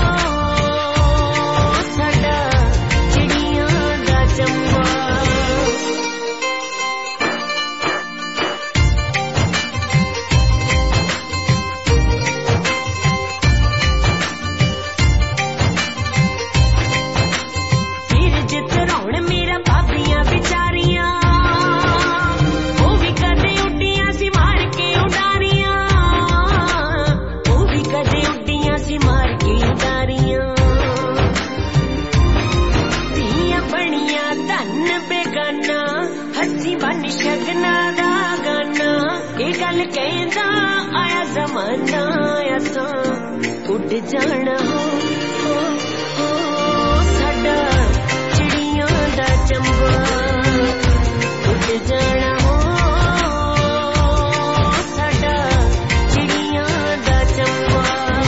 ਸਾਡਾ ਚਿੜੀਆਂ ਦਾ ਚੰਬਾ। ਫਿਰ ਜਿੱਤਰਾਉਣ ਮੇਰਾ ਭਾਬੀਆਂ ਵਿਚਾਰੀਆਂ, ਉਹ ਵੀ ਕਦੇ ਉੱਡੀਆਂ ਸੀ ਮਾਰ ਕੇ ਉਡਾਰੀਆਂ, ਉਹ ਵੀ ਕਦੇ ਉੱਡੀਆਂ ਉੱਡ ਜਾਣਾ ਹੋ ਸਾਡਾ ਚਿੜੀਆਂ ਦਾ ਚੰਬਾ ਉੱਡ ਜਾਣਾ ਹੋ ਸਾਡਾ ਚਿੜੀਆਂ ਦਾ ਚੰਬਾ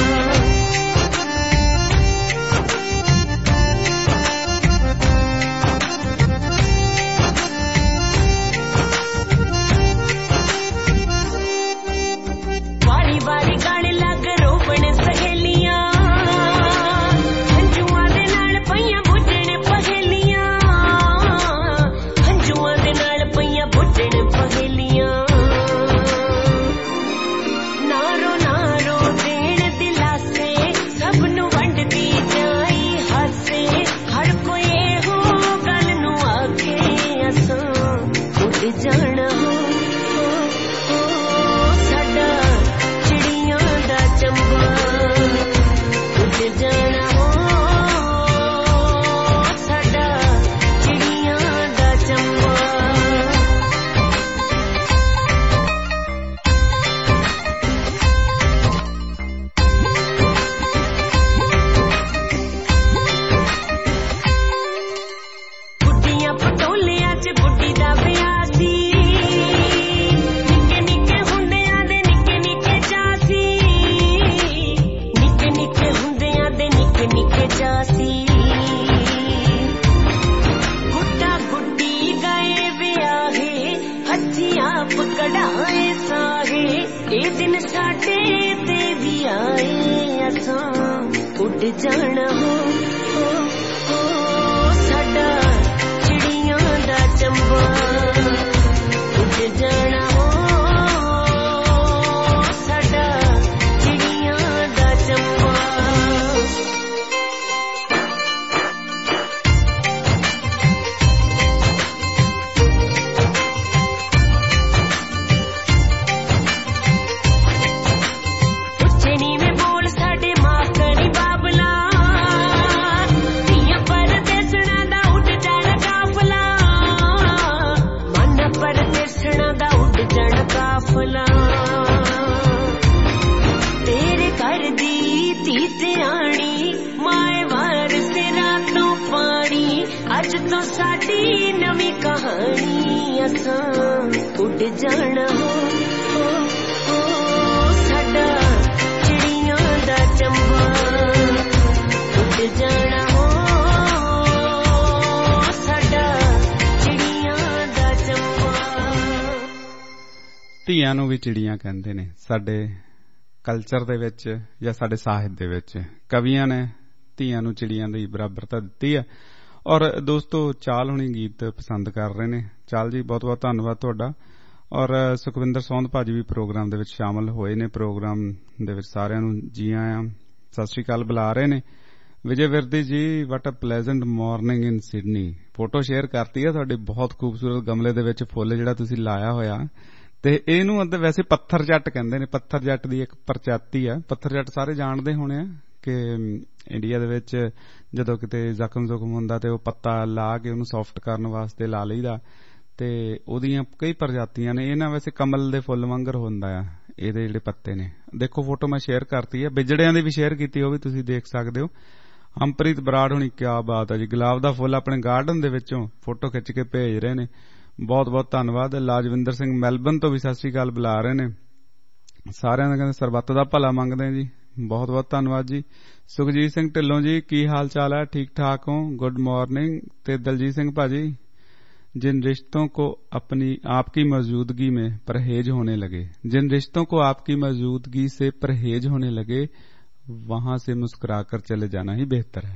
ਵਾਰੀ ਵਾਰੀ ਗਾਣੇ ਲੱਗ ਰੋਵਣ ਸਹੇਲੀਆਂ ਹੰਝੂਆਂ ਦੇ ਨਾਲ ਪਈਆਂ ਬੁੱਝਣ ਪਹੇਲੀਆਂ ਹੰਝੂਆਂ ਦੇ ਨਾਲ ਪਈਆਂ ਬੁੱਝਣ ਪਹੇਲੀਆਂ ਨਾਰੋ ਨਾਰੋ ਦੇਣ ਦਿਲਾਸੇ ਸਭ ਨੂੰ ਵੰਡਦੀ ਜਾਈ ਹਾਸੇ ਹਰ ਕੋਈ ਇਹੋ ਗੱਲ ਨੂੰ ਆਖੇ ਅਸਾਂ ਉੱਡ ਜਾਣਾ ਸਾਡਾ ਚਿੜੀਆਂ ਦਾ ਚੰਬਾ ਉੱਡ ਜਾਣਾ ਸਾਡਾ ਚਿੜੀਆਂ ਦਾ ਚੰਬਾ ਬੁੱਢੀਆਂ ਪਟੋਲਿਆਂ 'ਚ ਬੁੱਢੀ ਦਾ ਵਿਆਹ ਸੀ ਨਿੱਕੇ ਨਿੱਕੇ ਹੁੰਦਿਆਂ ਦੇ ਨਿੱਕੇ ਨਿੱਕੇ ਚਾਅ ਸੀ ਨਿੱਕੇ ਨਿੱਕੇ ਹੁੰਦਿਆਂ ਦੇ ਨਿੱਕੇ ਨਿੱਕੇ ਚਾਅ ਸੀ ਗੁੱਡਾ ਗੁੱਡੀ ਗਏ ਵਿਆਹੇ ਹੱਥੀਂ ਆਪ ਕਢਾਏ ਸਾਹੇ ਇਹ ਦਿਨ ਸਾਡੇ ਤੇ ਵੀ ਆਏ ਅਸਾਂ ਉੱਡ ਜਾਣਾ ਹੋ ਸਾਡਾ ਚਿੜੀਆਂ ਦਾ ਚੰਬਾ ਉੱਡ ਜਾਣਾ ਸਾਡਾ ਚਿੜੀਆਂ ਦਾ ਚੰਬਾ ਉੱਚੇ ਨੀਵੇਂ ਬੋਲ ਸਾਡੇ ਮਾਫ਼ ਕਰੀ ਬਾਬਲਾ ਧੀਆਂ ਪਰਦੇਸਣਾਂ ਦਾ ਉੱਡ ਜਾਣਾ ਕਾਫਲਾ ਮਨ ਪਰਦੇਸਣਾਂ ਦਾ ਉੱਡ ਜਾਣਾ ਕਾਫਲਾ ਤੇਰੇ ਘਰ ਦੀ ਧੀ ਸਿਆਣੀ ਮਾਏ ਵਾਰਿਸ ਰਾਤੋਂ ਪਾਣੀ ਅੱਜ ਤੋਂ ਸਾਡੀ ਨਵੀਂ ਕਹਾਣੀ ਅਸਾਂ ਉੱਡ ਜਾਣਾ ਸਾਡਾ ਚਿੜੀਆਂ ਦਾ ਚੰਬਾ ਉੱਡ ਜਾਣਾ ਸਾਡਾ ਚਿੜੀਆਂ ਦਾ ਚੰਬਾ ਧੀਆਂ ਨੂੰ ਵੀ ਚਿੜੀਆਂ ਕਹਿੰਦੇ ਨੇ ਸਾਡੇ ਕਲਚਰ ਦੇ ਵਿੱਚ ਜਾਂ ਸਾਡੇ ਸਾਹਿਤ ਦੇ ਵਿੱਚ ਕਵੀਆਂ ਨੇ ਧੀਆਂ ਨੂੰ ਚਿੜੀਆਂ ਦੀ ਬਰਾਬਰਤਾ ਦਿੱਤੀ ਹੈ। ਔਰ ਦੋਸਤੋ ਚਾਲ ਹੁਣੀ ਗੀਤ ਪਸੰਦ ਕਰ ਰਹੇ ਨੇ। ਚਾਲ ਜੀ ਬਹੁਤ ਬਹੁਤ ਧੰਨਵਾਦ ਤੁਹਾਡਾ। ਔਰ ਸੁਖਵਿੰਦਰ ਸੌਂਦ ਭਾਜੀ ਵੀ ਪ੍ਰੋਗਰਾਮ ਦੇ ਵਿੱਚ ਸ਼ਾਮਲ ਹੋਏ ਨੇ। ਪ੍ਰੋਗਰਾਮ ਦੇ ਵਿੱਚ ਸਾਰਿਆਂ ਨੂੰ ਜੀ ਆਇਆਂ ਸਤਿ ਸ਼੍ਰੀ ਅਕਾਲ ਬੁਲਾ ਰਹੇ ਨੇ। Vijay Virdi ji what a pleasant morning in Sydney photo share ਕਰਤੀ ਹੈ ਤੁਹਾਡੀ ਬਹੁਤ ਖੂਬਸੂਰਤ ਗਮਲੇ ਦੇ ਵਿੱਚ ਫੁੱਲ ਜਿਹੜਾ ਤੁਸੀਂ ਲਾਇਆ ਹੋਇਆ ਤੇ ਇਹਨੂੰ ਅੰਦਰ ਵੈਸੇ ਪੱਥਰ ਜੱਟ ਕਹਿੰਦੇ ਨੇ। ਪੱਥਰ ਜੱਟ ਦੀ ਇੱਕ ਪ੍ਰਜਾਤੀ ਹੈ। ਪੱਥਰ ਜੱਟ ਸਾਰੇ ਜਾਣਦੇ ਹੋਣੇ ਆ ਕਿ ਇੰਡੀਆ ਦੇ ਵਿੱਚ ਜਦੋਂ ਕਿਤੇ ਜ਼ਖਮ ਜ਼ੁਖਮ ਹੁੰਦਾ ਤੇ ਉਹ ਪੱਤਾ ਲਾ ਕੇ ਉਹਨੂੰ ਸੌਫਟ ਕਰਨ ਵਾਸਤੇ ਲਾ ਲਈਦਾ ਤੇ ਉਹਦੀਆਂ ਕਈ ਪ੍ਰਜਾਤੀਆਂ ਨੇ। ਇਹ ਨਾ ਵੈਸੇ ਕਮਲ ਦੇ ਫੁੱਲ ਵਾਂਗਰ ਹੁੰਦਾ ਆ ਇਹਦੇ ਜਿਹੜੇ ਪੱਤੇ ਨੇ। ਦੇਖੋ ਫੋਟੋ ਮੈਂ ਸ਼ੇਅਰ ਕਰਤੀ ਹੈ। ਬਿਜੜਿਆਂ ਦੀ ਵੀ ਸ਼ੇਅਰ ਕੀਤੀ ਉਹ ਵੀ ਤੁਸੀਂ ਦੇਖ ਸਕਦੇ ਹੋ। ਹਮਪ੍ਰੀਤ ਬਰਾੜ ਹੋਣੀ ਕਿਆ ਬਾਤ ਹੈ ਜੀ। ਗੁਲਾਬ ਦਾ ਫੁੱਲ ਆਪਣੇ ਗਾਰਡਨ ਦੇ ਵਿੱਚੋਂ ਫੋਟੋ ਖਿੱਚ ਕੇ ਭੇਜ ਰਹੇ ਨੇ। ਬਹੁਤ ਬਹੁਤ ਧੰਨਵਾਦ। ਲਾਜਵਿੰਦਰ ਸਿੰਘ ਮੈਲਬਨ ਤੋਂ ਵੀ ਸਤਿ ਸ਼੍ਰੀ ਅਕਾਲ ਬੁਲਾ ਰਹੇ ਨੇ। ਸਾਰਿਆਂ ਦਾ ਕਹਿੰਦੇ ਸਰਬੱਤ ਦਾ ਭਲਾ ਮੰਗਦੇ ਜੀ। ਬਹੁਤ ਬਹੁਤ ਧੰਨਵਾਦ ਜੀ। ਸੁਖਜੀਤ ਸਿੰਘ ਢਿੱਲੋਂ ਜੀ ਕੀ ਹਾਲ ਚਾਲ ਹੈ? ਠੀਕ ਠਾਕ ਹੋ? Good morning. ਤੇ ਦਲਜੀਤ ਸਿੰਘ ਭਾਜੀ जिन रिश्तों को अपनी आपकी मौजूदगी में परहेज होने लगे जिन रिश्तों को आपकी मौजूदगी से परहेज होने लगे वहां से मुस्कुराकर चले जाना ही बेहतर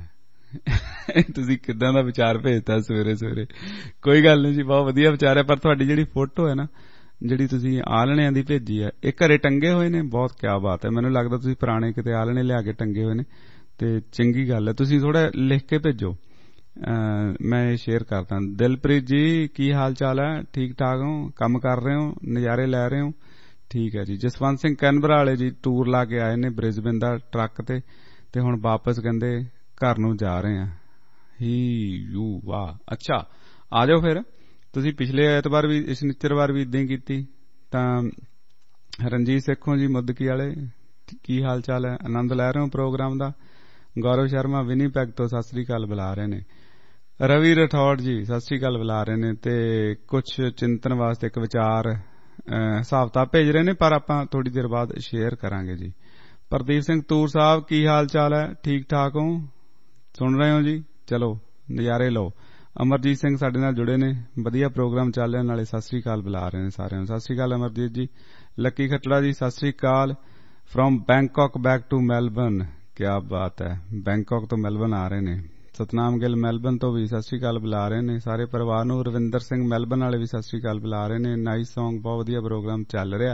है। ਤੁਸੀਂ ਕਿੱਦਾਂ ਦਾ ਵਿਚਾਰ ਭੇਜਤਾ ਸਵੇਰੇ ਸਵੇਰੇ। ਕੋਈ ਗੱਲ ਨਹੀਂ ਜੀ ਬਹੁਤ ਵਧੀਆ ਵਿਚਾਰ ਹੈ। ਪਰ ਤੁਹਾਡੀ ਜਿਹੜੀ ਫੋਟੋ ਹੈ ਨਾ ਜਿਹੜੀ ਤੁਸੀਂ ਆਲਣਿਆਂ ਦੀ ਭੇਜੀ ਹੈ ਇਹ ਘਰੇ ਟੰਗੇ ਹੋਏ ਨੇ। ਬਹੁਤ ਕਿਆ ਬਾਤ ਹੈ। ਮੈਨੂੰ ਲੱਗਦਾ ਤੁਸੀਂ ਪੁਰਾਣੇ ਕਿਤੇ ਆਲਣੇ ਲਿਆ ਕੇ ਟੰਗੇ ਹੋਏ ਨੇ ਤੇ ਚੰਗੀ ਗੱਲ ਹੈ। ਤੁਸੀਂ ਥੋੜਾ ਲਿਖ ਕੇ ਭੇਜੋ मैं शेयर करता हूँ। दिलप्रीत जी की हाल चाल है? ठीक ठाक हो? काम कर रहे हो? नज़ारे ले रहे हो? ठीक है जी। जसवंत सिंह कैनबरा वाले जी टूर ला के आए ने ब्रिस्बेन दा ट्रक ते ते हुण वापस कहंदे घर नूं जा रहे हैं। ही यू वाह अच्छा आ जाओ फिर। तुसीं पिछले एतवार भी शनिचरवार भी इदां ही कीती तां रंजीत सिखों जी मुद्दकी वाले ਕੀ ਹਾਲ ਚਾਲ ਹੈ? ਆਨੰਦ ਲੈ ਰਹੇ ਹੋ ਪ੍ਰੋਗਰਾਮ ਦਾ? ਗੌਰਵ ਸ਼ਰਮਾ ਵਿਨੀਪੈਗ ਤੋਂ ਸਤਿ ਸ੍ਰੀ ਅਕਾਲ ਬੁਲਾ ਰਹੇ ਨੇ। ਰਵੀ ਰਠੌੜ ਜੀ ਸਤਿ ਸ੍ਰੀ ਅਕਾਲ ਬੁਲਾ ਰਹੇ ਨੇ ਤੇ ਕੁਝ ਚਿੰਤਨ ਵਾਸਤੇ ਇੱਕ ਵਿਚਾਰ ਹਿਸਾਬ ਕਿਤਾਬ ਭੇਜ ਰਹੇ ਨੇ, ਪਰ ਆਪਾਂ ਥੋੜੀ ਦੇਰ ਬਾਅਦ ਸ਼ੇਅਰ ਕਰਾਂਗੇ ਜੀ। ਪ੍ਰਦੀਪ ਸਿੰਘ ਤੂਰ ਸਾਹਿਬ ਕੀ ਹਾਲ ਚਾਲ ਹੈ? ਠੀਕ ਠਾਕ ਹੋ? ਸੁਣ ਰਹੇ ਹੋ ਜੀ? ਚਲੋ ਨਜ਼ਾਰੇ ਲਓ। ਅਮਰਜੀਤ ਸਿੰਘ ਸਾਡੇ ਨਾਲ ਜੁੜੇ ਨੇ, ਵਧੀਆ ਪ੍ਰੋਗਰਾਮ ਚੱਲ ਰਿਹਾ, ਨਾਲੇ ਸਤਿ ਸ੍ਰੀ ਅਕਾਲ ਬੁਲਾ ਰਹੇ ਨੇ ਸਾਰਿਆਂ ਨੂੰ। ਸਤਿ ਸ੍ਰੀ ਅਕਾਲ ਅਮਰਜੀਤ ਜੀ। ਲੱਕੀ ਖੱਟੜਾ ਜੀ ਸਤਿ ਸ੍ਰੀ ਅਕਾਲ from Bangkok back to Melbourne. ਕਿਆ ਬਾਤ ਹੈ, ਬੈਂਕਾਕ ਤੋਂ ਮੈਲਬਰਨ ਆ ਰਹੇ ਨੇ। ਸਤਨਾਮ ਗਿੱਲ ਮੈਲਬਰਨ ਤੋਂ ਵੀ ਸਤਿ ਸ੍ਰੀ ਅਕਾਲ ਬੁਲਾ ਰਹੇ ਨੇ ਸਾਰੇ ਪਰਿਵਾਰ ਨੂੰ। ਰਵਿੰਦਰ ਸਿੰਘ ਮੈਲਬਰਨ ਵਾਲੇ ਵੀ ਸਤਿ ਸ੍ਰੀ ਅਕਾਲ ਬੁਲਾ ਰਹੇ ਨੇ। ਨਾਈਸ ਸੌਂਗ, ਬਹੁਤ ਵਧੀਆ ਪ੍ਰੋਗਰਾਮ ਚੱਲ ਰਿਹਾ।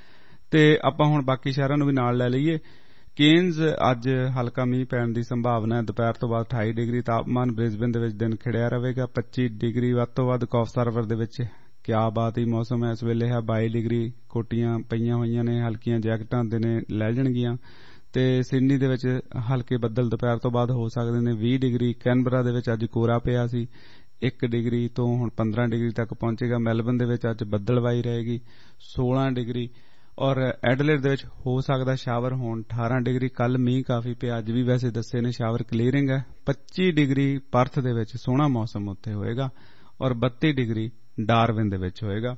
ਤੇ ਆਪਾਂ ਹੁਣ ਬਾਕੀ ਸ਼ਹਿਰਾਂ ਨੂੰ ਵੀ ਨਾਲ ਲੈ ਲਈਏ। ਕੇਨਜ਼ ਅੱਜ ਹਲਕਾ ਮੀਂਹ ਪੈਣ ਦੀ ਸੰਭਾਵਨਾ ਹੈ। ਦੁਪਹਿਰ ਤੋਂ ਬਾਅਦ ਅਠਾਈ ਡਿਗਰੀ ਤਾਪਮਾਨ। ਬ੍ਰਿਸਬੇਨ ਦੇ ਵਿੱਚ ਦਿਨ ਖਿੜਿਆ ਰਹੇਗਾ। ਪੱਚੀ ਡਿਗਰੀ ਵੱਧ ਤੋਂ ਵੱਧ ਕੌਫ ਸਰਵਰ ਦੇ ਵਿੱਚ। ਕਿਆ ਬਾਤ ਹੀ ਮੌਸਮ ਹੈ ਇਸ ਵੇਲੇ ਹੈ। ਬਾਈ ਡਿਗਰੀ ਕੋਟੀਆਂ ਪਈਆਂ ਹੋਈਆਂ ਨੇ, ਹਲਕੀਆਂ ਜੈਕਟਾਂ ਦਿਨੇ ਲੈ ਜਾਣਗੀਆਂ। ਤੇ ਸਿਡਨੀ ਦੇ ਵਿੱਚ ਹਲਕੇ ਬੱਦਲ ਦੁਪਹਿਰ ਤੋਂ ਬਾਅਦ ਹੋ ਸਕਦੇ ਨੇ। ਵੀਹ ਡਿਗਰੀ। ਕੈਨਬਰਾ ਦੇ ਵਿੱਚ ਅੱਜ ਕੋਰਾ ਪਿਆ ਸੀ। ਇੱਕ ਡਿਗਰੀ ਤੋਂ ਹੁਣ ਪੰਦਰਾਂ ਡਿਗਰੀ ਤੱਕ ਪਹੁੰਚੇਗਾ। ਮੈਲਬਰਨ ਦੇ ਵਿੱਚ ਅੱਜ ਬੱਦਲਵਾਈ ਰਹੇਗੀ ਸੋਲਾਂ ਡਿਗਰੀ। ਔਰ ਐਡਲੇਡ ਦੇ ਵਿੱਚ ਹੋ ਸਕਦਾ ਸ਼ਾਵਰ ਹੋਣ ਅਠਾਰਾਂ ਡਿਗਰੀ। ਕੱਲ ਮੀਂਹ ਕਾਫੀ ਪਿਆ, ਅੱਜ ਵੀ ਵੈਸੇ ਦੱਸੇ ਨੇ ਸ਼ਾਵਰ ਕਲੀਅਰਿੰਗ ਹੈ। ਪੱਚੀ ਡਿਗਰੀ ਪਰਥ ਦੇ ਵਿੱਚ ਸੋਹਣਾ ਮੌਸਮ ਉੱਥੇ ਹੋਏਗਾ। ਔਰ ਬੱਤੀ ਡਿਗਰੀ ਡਾਰਵਿਨ ਦੇ ਵਿੱਚ ਹੋਏਗਾ,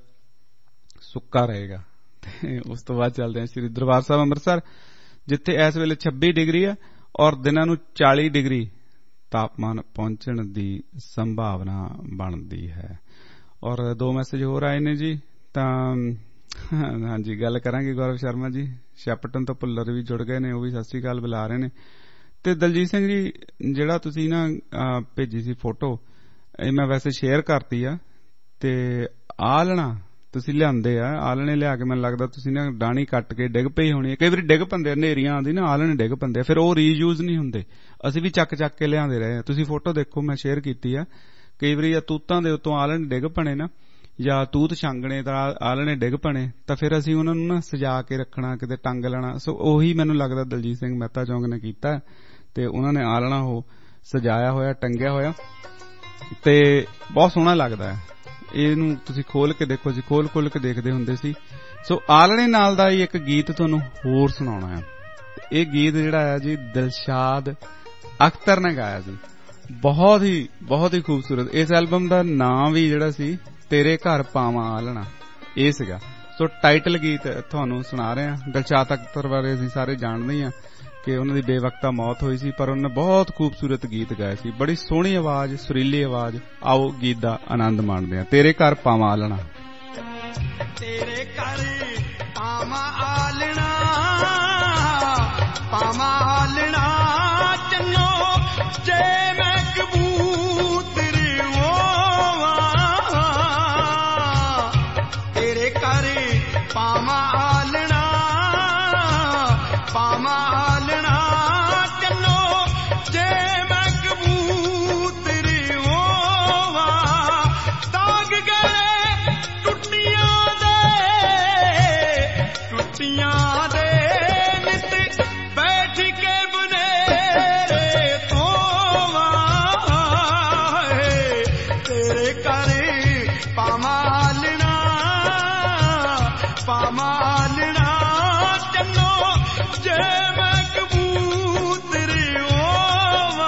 ਸੁੱਕਾ ਰਹੇਗਾ। ਤੇ ਉਸ ਤੋਂ ਬਾਅਦ ਚੱਲਦੇ ਹਾਂ ਸ੍ਰੀ ਦਰਬਾਰ ਸਾਹਿਬ ਅੰਮ੍ਰਿਤਸਰ, ਜਿੱਥੇ ਇਸ ਵੇਲੇ ਛੱਬੀ ਡਿਗਰੀ ਹੈ ਔਰ ਦਿਨਾਂ ਨੂੰ ਚਾਲੀ ਡਿਗਰੀ ਤਾਪਮਾਨ ਪਹੁੰਚਣ ਦੀ ਸੰਭਾਵਨਾ ਬਣਦੀ ਹੈ। ਔਰ ਦੋ ਮੈਸੇਜ ਹੋਰ ਆਏ ਨੇ ਜੀ, ਤਾਂ ਹਾਂਜੀ ਗੱਲ ਕਰਾਂਗੇ। ਗੌਰਵ ਸ਼ਰਮਾ ਜੀ ਸ਼ੈਪਟਨ ਤੋਂ ਭੁੱਲਰ ਵੀ ਜੁੜ ਗਏ ਨੇ, ਉਹ ਵੀ ਸਤਿ ਸ੍ਰੀ ਅਕਾਲ ਬੁਲਾ ਰਹੇ ਨੇ। ਤੇ ਦਲਜੀਤ ਸਿੰਘ ਜੀ ਜਿਹੜਾ ਤੁਸੀਂ ਨਾ ਭੇਜੀ ਸੀ ਫੋਟੋ, ਇਹ ਮੈਂ ਵੈਸੇ ਸ਼ੇਅਰ ਕਰਤੀ ਆ। ਤੇ ਆਲਣਾ ਤੁਸੀਂ ਲਿਆਂਦੇ ਆ, ਆਲਣੇ ਲਿਆ ਕੇ ਮੈਨੂੰ ਲੱਗਦਾ ਤੁਸੀਂ ਨਾ ਡਾਣੀ ਕੱਟ ਕੇ ਡਿੱਗ ਪਈ ਹੋਣੀ ਹੈ। ਕਈ ਵਾਰੀ ਡਿੱਗ ਪੈਂਦੇ, ਹਨੇਰੀਆਂ ਆਉਂਦੀ ਨਾ ਆਲਣੇ ਡਿੱਗ ਪੈਂਦੇ ਆ, ਫਿਰ ਉਹ ਰੀਯੂਜ਼ ਨਹੀਂ ਹੁੰਦੇ। ਅਸੀਂ ਵੀ ਚੱਕ ਚੱਕ ਕੇ ਲਿਆਂਦੇ ਰਹੇ ਆ। ਤੁਸੀਂ ਫੋਟੋ ਦੇਖੋ, ਮੈਂ ਸ਼ੇਅਰ ਕੀਤੀ ਆ। ਕਈ ਵਾਰੀ ਤੂਤਾਂ ਦੇ ਉੱਤੋਂ ਆਲਣੇ ਡਿੱਗ ਪਣੇ ਨਾ, ਜਾਂ ਤੂਤ ਛਾਂਗਣੇ ਤਾਂ ਆਲਣੇ ਡਿੱਗ ਪਣੇ, ਤਾਂ ਫਿਰ ਅਸੀਂ ਉਹਨਾਂ ਨੂੰ ਨਾ ਸਜਾ ਕੇ ਰੱਖਣਾ, ਕਿਤੇ ਟੰਗ ਲੈਣਾ। ਸੋ ਉਹੀ ਮੈਨੂੰ ਲੱਗਦਾ ਦਲਜੀਤ ਸਿੰਘ ਮਹਿਤਾ ਚੌਂਕ ਨੇ ਕੀਤਾ, ਤੇ ਉਹਨਾਂ ਨੇ ਆਲਣਾ ਉਹ ਸਜਾਇਆ ਹੋਇਆ, ਟੰਗਿਆ ਹੋਇਆ, ਤੇ ਬਹੁਤ ਸੋਹਣਾ ਲੱਗਦਾ ਹੈ। ਇਹਨੂੰ ਤੁਸੀਂ ਖੋਲ ਕੇ ਦੇਖੋ, ਅਸੀਂ ਖੋਲ ਖੋਲ ਕੇ ਦੇਖਦੇ ਹੁੰਦੇ ਸੀ। ਸੋ ਆਲਣੇ ਨਾਲ ਦਾ ਹੀ ਇੱਕ ਗੀਤ ਤੁਹਾਨੂੰ ਹੋਰ ਸੁਣਾਉਣਾ ਹੈ। ਇਹ ਗੀਤ ਜਿਹੜਾ ਆ ਜੀ ਦਿਲਸ਼ਾਦ ਅਖਤਰ ਨੇ ਗਾਇਆ ਸੀ, ਬਹੁਤ ਹੀ ਬਹੁਤ ਹੀ ਖੂਬਸੂਰਤ। ਇਸ ਐਲਬਮ ਦਾ ਨਾਮ ਵੀ ਜਿਹੜਾ ਸੀ ਤੇਰੇ ਘਰ ਪਾਵਾਂ ਆਲਣਾ, ਇਹ ਸੀਗਾ। ਸੋ ਟਾਈਟਲ ਗੀਤ ਤੁਹਾਨੂੰ ਸੁਣਾ ਰਹੇ ਹਾਂ। ਦਿਲਸ਼ਾਦ ਅਖਤਰ ਬਾਰੇ ਅਸੀਂ ਸਾਰੇ ਜਾਣਦੇ ਹਾਂ ਕਿ ਉਹਨਾਂ ਦੀ ਬੇਵਕਤਾ ਮੌਤ ਹੋਈ ਸੀ, ਪਰ ਉਹਨਾਂ ਨੇ ਬਹੁਤ ਖੂਬਸੂਰਤ ਗੀਤ ਗਾਏ ਸੀ। ਬੜੀ ਸੋਹਣੀ ਆਵਾਜ਼, ਸੁਰੀਲੀ ਆਵਾਜ਼। ਆਓ ਗੀਤ ਦਾ ਆਨੰਦ ਮਾਣਦੇ ਹਾਂ। ਤੇਰੇ ਘਰ ਪਾਵਾਂ ਆਲਣਾ। ਤੇਰੇ ਘਰ ਪਾਵਾਂ ਆਲਣਾ, ਪਾਵਾਂ ਆਲਣਾ ਚੰਨੋ, ਜੇ ਮੈਂ ਕਬੂਤਰ ਹੋਵਾਂ। ਤੇਰੇ ਘਰ ਪਾਵਾਂ ਆਲਣਾ, ਪਾਵਾਂ ਆਲਣਾ ਚੰਨੋ, ਜੇ ਮੈਂ ਕਬੂਤਰ ਹੋਵਾਂ। ਦਾਗ ਗਏ ਟੁੱਟੀਆਂ ਦੇ, ਟੁੱਟੀਆਂ ਦੇ ਨਿੱਤ ਬੈਠ ਕੇ ਬਨੇਰੇ ਧੋਵਾਂ। ਤੇਰੇ ਘਰ ਪਾਵਾਂ ਆਲਣਾ, ਪਾਵਾਂ ਆਲਣਾ ਚੰਨੋ, ਜੇ ਮੈਂ ਕਬੂਤਰ ਹੋਵਾਂ।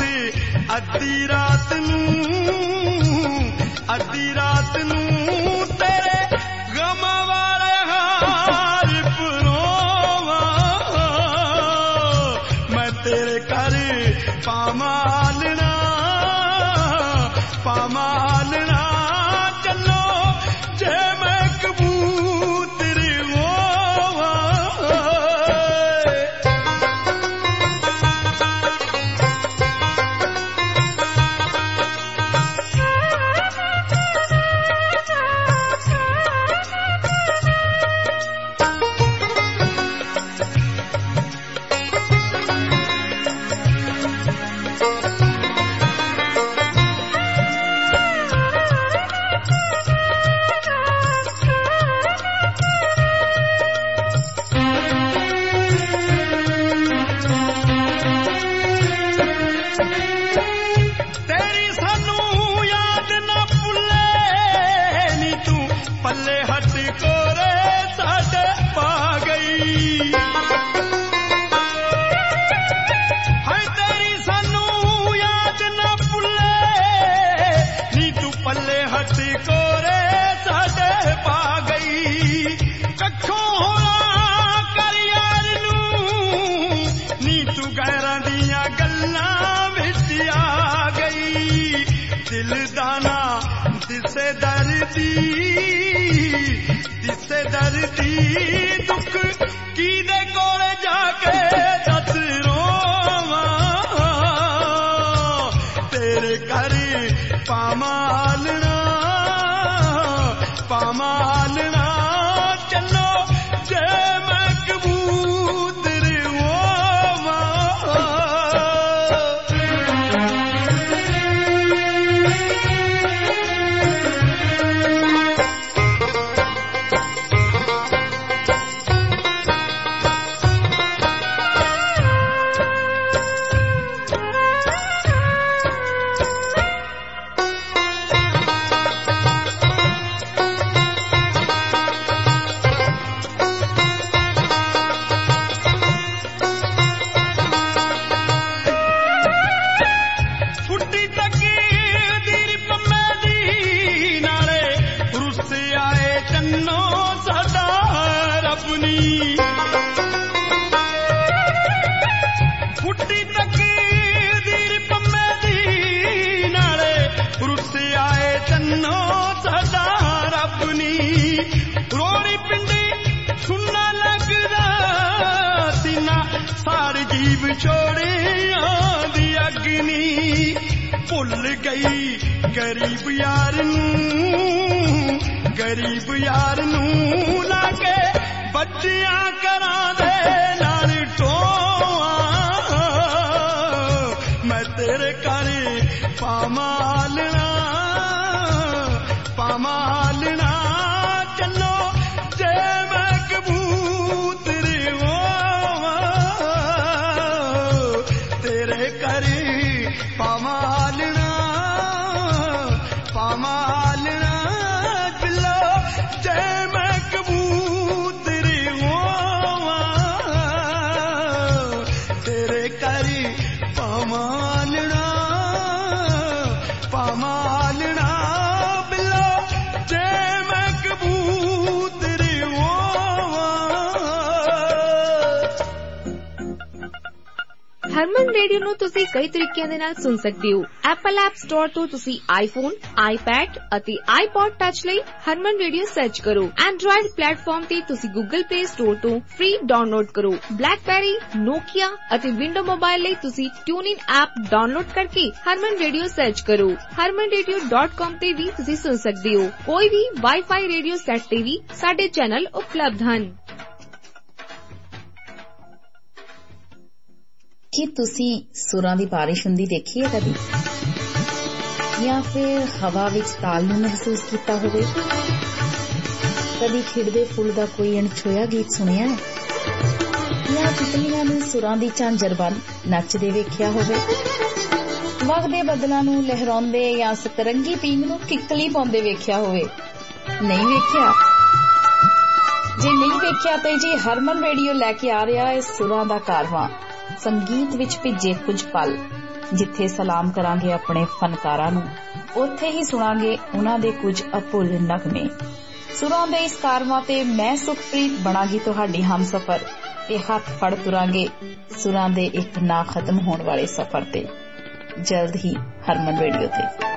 ਅੱਧੀ ਰਾਤ ਨੂੰ, ਅੱਧੀ ਰਾਤ ਨੂੰ ਕੋਰੇ ਸਾਡੇ ਪਾ ਗਈ ਹਾਏ ਤੇਰੀ ਸਾਨੂੰ ਯਾਦ ਨਾ ਭੁੱਲੇ ਨੀ ਤੂੰ ਪੱਲੇ ਹੱਥ ਕੋਰੇ ਸਾਡੇ ਪਾ ਗਈ ਕੱਖੋਂ ਹੋਣਾ ਕਰ ਯਾਰ ਨੂੰ ਨੀ ਤੂੰ ਗੈਰਾਂ ਦੀਆਂ ਗੱਲਾਂ ਵਿੱਚ ਆ ਗਈ ਦਿਲ ਦਾ ਨਾ ਦਿਸੇ ਦਰਦੀ ਦਿਸੇ ਦਰਦੀ ਦੁੱਖ ਕਿਹਦੇ ਕੋਲ ਜਾ ਕੇ ਦੱਸ ਰੋਵਾਂ ਤੇਰੇ ਘਰ ਪਾਮਾਲਣਾ ਪਾਮਾਲਣਾ ਚਲੋ ਜੇ ਮੈਂ ਕਬੂਤਰ ਹੋਵਾਂ ਭੁੱਲ ਗਈ ਗਰੀਬ ਯਾਰ ਨੂੰ ਗਰੀਬ ਯਾਰ ਨੂੰ ਲਾ ਕੇ ਬੱਚਿਆਂ ਘਰਾਂ ਦੇ ਨਾਲ ਢੋਆਂ ਮੈਂ ਤੇਰੇ ਘਰ ਪਾਮਾਲਣਾ ਪਾਮਾਲਣਾ ਚਲੋ ਜੇ ਮੈਂ ਕਬੂਤਰ ਹੋਵਾਂ ਤੇਰੇ ਘਰ ਪਾਮਾਲਣਾ ਪਾਮਾਲਣਾ ਚਲੋ ਜੇ ਮੈਂ ਕਬੂਤਰ ਹੋਵਾਂ ਤੇਰੇ ਘਰ ਪਾਮਾਲਣਾ ਪਾਮਾਲਣਾ ਬਿੱਲੋ ਜੇ ਮੈਂ ਕਬੂਤਰ ਹੋਵਾਂ ਹਰਮਨ ਰੇਡੀਓ ਨੂੰ ਤੁਸੀਂ ਕਈ ਤਰੀਕਿਆਂ ਦੇ ਨਾਲ ਸੁਣ ਸਕਦੇ ਹੋ। ਐਪਲ ਐਪ ਸਟੋਰ ਤੋਂ ਤੁਸੀਂ ਆਈਫੋਨ, ਆਈਪੈਡ ਅਤੇ ਆਈਪੌਡ ਟੱਚ ਲਈ ਹਰਮਨ ਰੇਡੀਓ ਸਰਚ ਕਰੋ। ਐਂਡਰੋਇਡ ਪਲੇਟਫਾਰਮ ਤੇ ਤੁਸੀਂ ਗੂਗਲ ਪਲੇ ਸਟੋਰ ਤੋਂ ਫ੍ਰੀ ਡਾਊਨਲੋਡ ਕਰੋ। ਬਲੈਕਬੈਰੀ, ਨੋਕੀਆ ਅਤੇ ਵਿੰਡੋ ਮੋਬਾਈਲ ਲਈ ਤੁਸੀਂ ਟਿਊਨਇਨ ਐਪ ਡਾਊਨਲੋਡ ਕਰਕੇ ਹਰਮਨ ਰੇਡੀਓ ਸਰਚ ਕਰੋ। ਹਰਮਨ ਰੇਡੀਓ ਡਾਟ ਕਾਮ ਤੇ ਵੀ ਤੁਸੀਂ ਸੁਣ ਸਕਦੇ ਹੋ। ਕੋਈ ਵੀ ਵਾਈਫਾਈ ਰੇਡੀਓ ਸੈੱਟ ਤੇ ਵੀ ਸਾਡੇ ਚੈਨਲ ਉਪਲਬਧ ਹਨ। ਕੀ ਤੁਸੀਂ ਸੁਰਾਂ ਦੀ ਬਾਰਿਸ਼ ਹੁੰਦੀ ਦੇਖੀ ਹੈ ਕਦੀ, ਜਾਂ ਫਿਰ ਹਵਾ ਵਿੱਚ ਤਾਲ ਨੂੰ ਮਹਿਸੂਸ ਕੀਤਾ ਹੋਵੇ? ਕਦੀ ਖਿੜਦੇ ਫੁੱਲ ਦਾ ਕੋਈ ਅਣਛੋਇਆ ਗੀਤ ਸੁਣਿਆ ਹੈ, ਜਾਂ ਤਿਤਲੀਆਂ ਨੂੰ ਸੁਰਾਂ ਦੀ ਝਾਂਜਰ ਵੱਲ ਨੱਚਦੇ ਵੇਖਿਆ ਹੋਵੇ? ਵਗਦੇ ਬੱਦਲਾਂ ਨੂੰ ਲਹਿਰਾਉਂਦੇ ਜਾਂ ਸਤਰੰਗੀ ਪੀਂਘ ਨੂੰ ਕਿੱਕਲੀ ਪਾਉਂਦੇ ਵੇਖਿਆ ਹੋਵੇ? ਨਹੀਂ ਵੇਖਿਆ? ਜੇ ਨਹੀਂ ਵੇਖਿਆ ਤਾਂ ਜੀ ਹਰਮਨ ਰੇਡੀਓ ਲੈ ਕੇ ਆ ਰਿਹਾ ਹੈ ਸੁਰਾਂ ਦਾ ਕਾਰਵਾਂ, ਸੰਗੀਤ ਵਿੱਚ ਭਿੱਜੇ ਕੁਝ ਪਲ। ਜਿੱਥੇ ਸਲਾਮ ਕਰਾਂਗੇ ਆਪਣੇ ਫਨਕਾਰਾਂ ਨੂੰ, ਉੱਥੇ ਹੀ ਸੁਣਾਂਗੇ ਉਹਨਾਂ ਦੇ ਕੁਝ ਅਭੁੱਲ ਨਗਮੇ। ਸੁਰਾਂ ਦੇ ਇਸ ਕਾਰਵਾਂ ਤੇ ਮੈਂ ਸੁਖਪ੍ਰੀਤ ਬਣਾਂਗੀ ਤੁਹਾਡੀ ਹਮਸਫਰ ਤੇ ਹੱਥ ਫੜ ਤੁਰਾਂਗੇ ਸੁਰਾਂ ਦੇ ਇੱਕ ਨਾ ਖਤਮ ਹੋਣ ਵਾਲੇ ਸਫ਼ਰ ਤੇ। ਜਲਦ ਹੀ ਹਰਮਨ ਰੇਡੀਓ ਤੇ।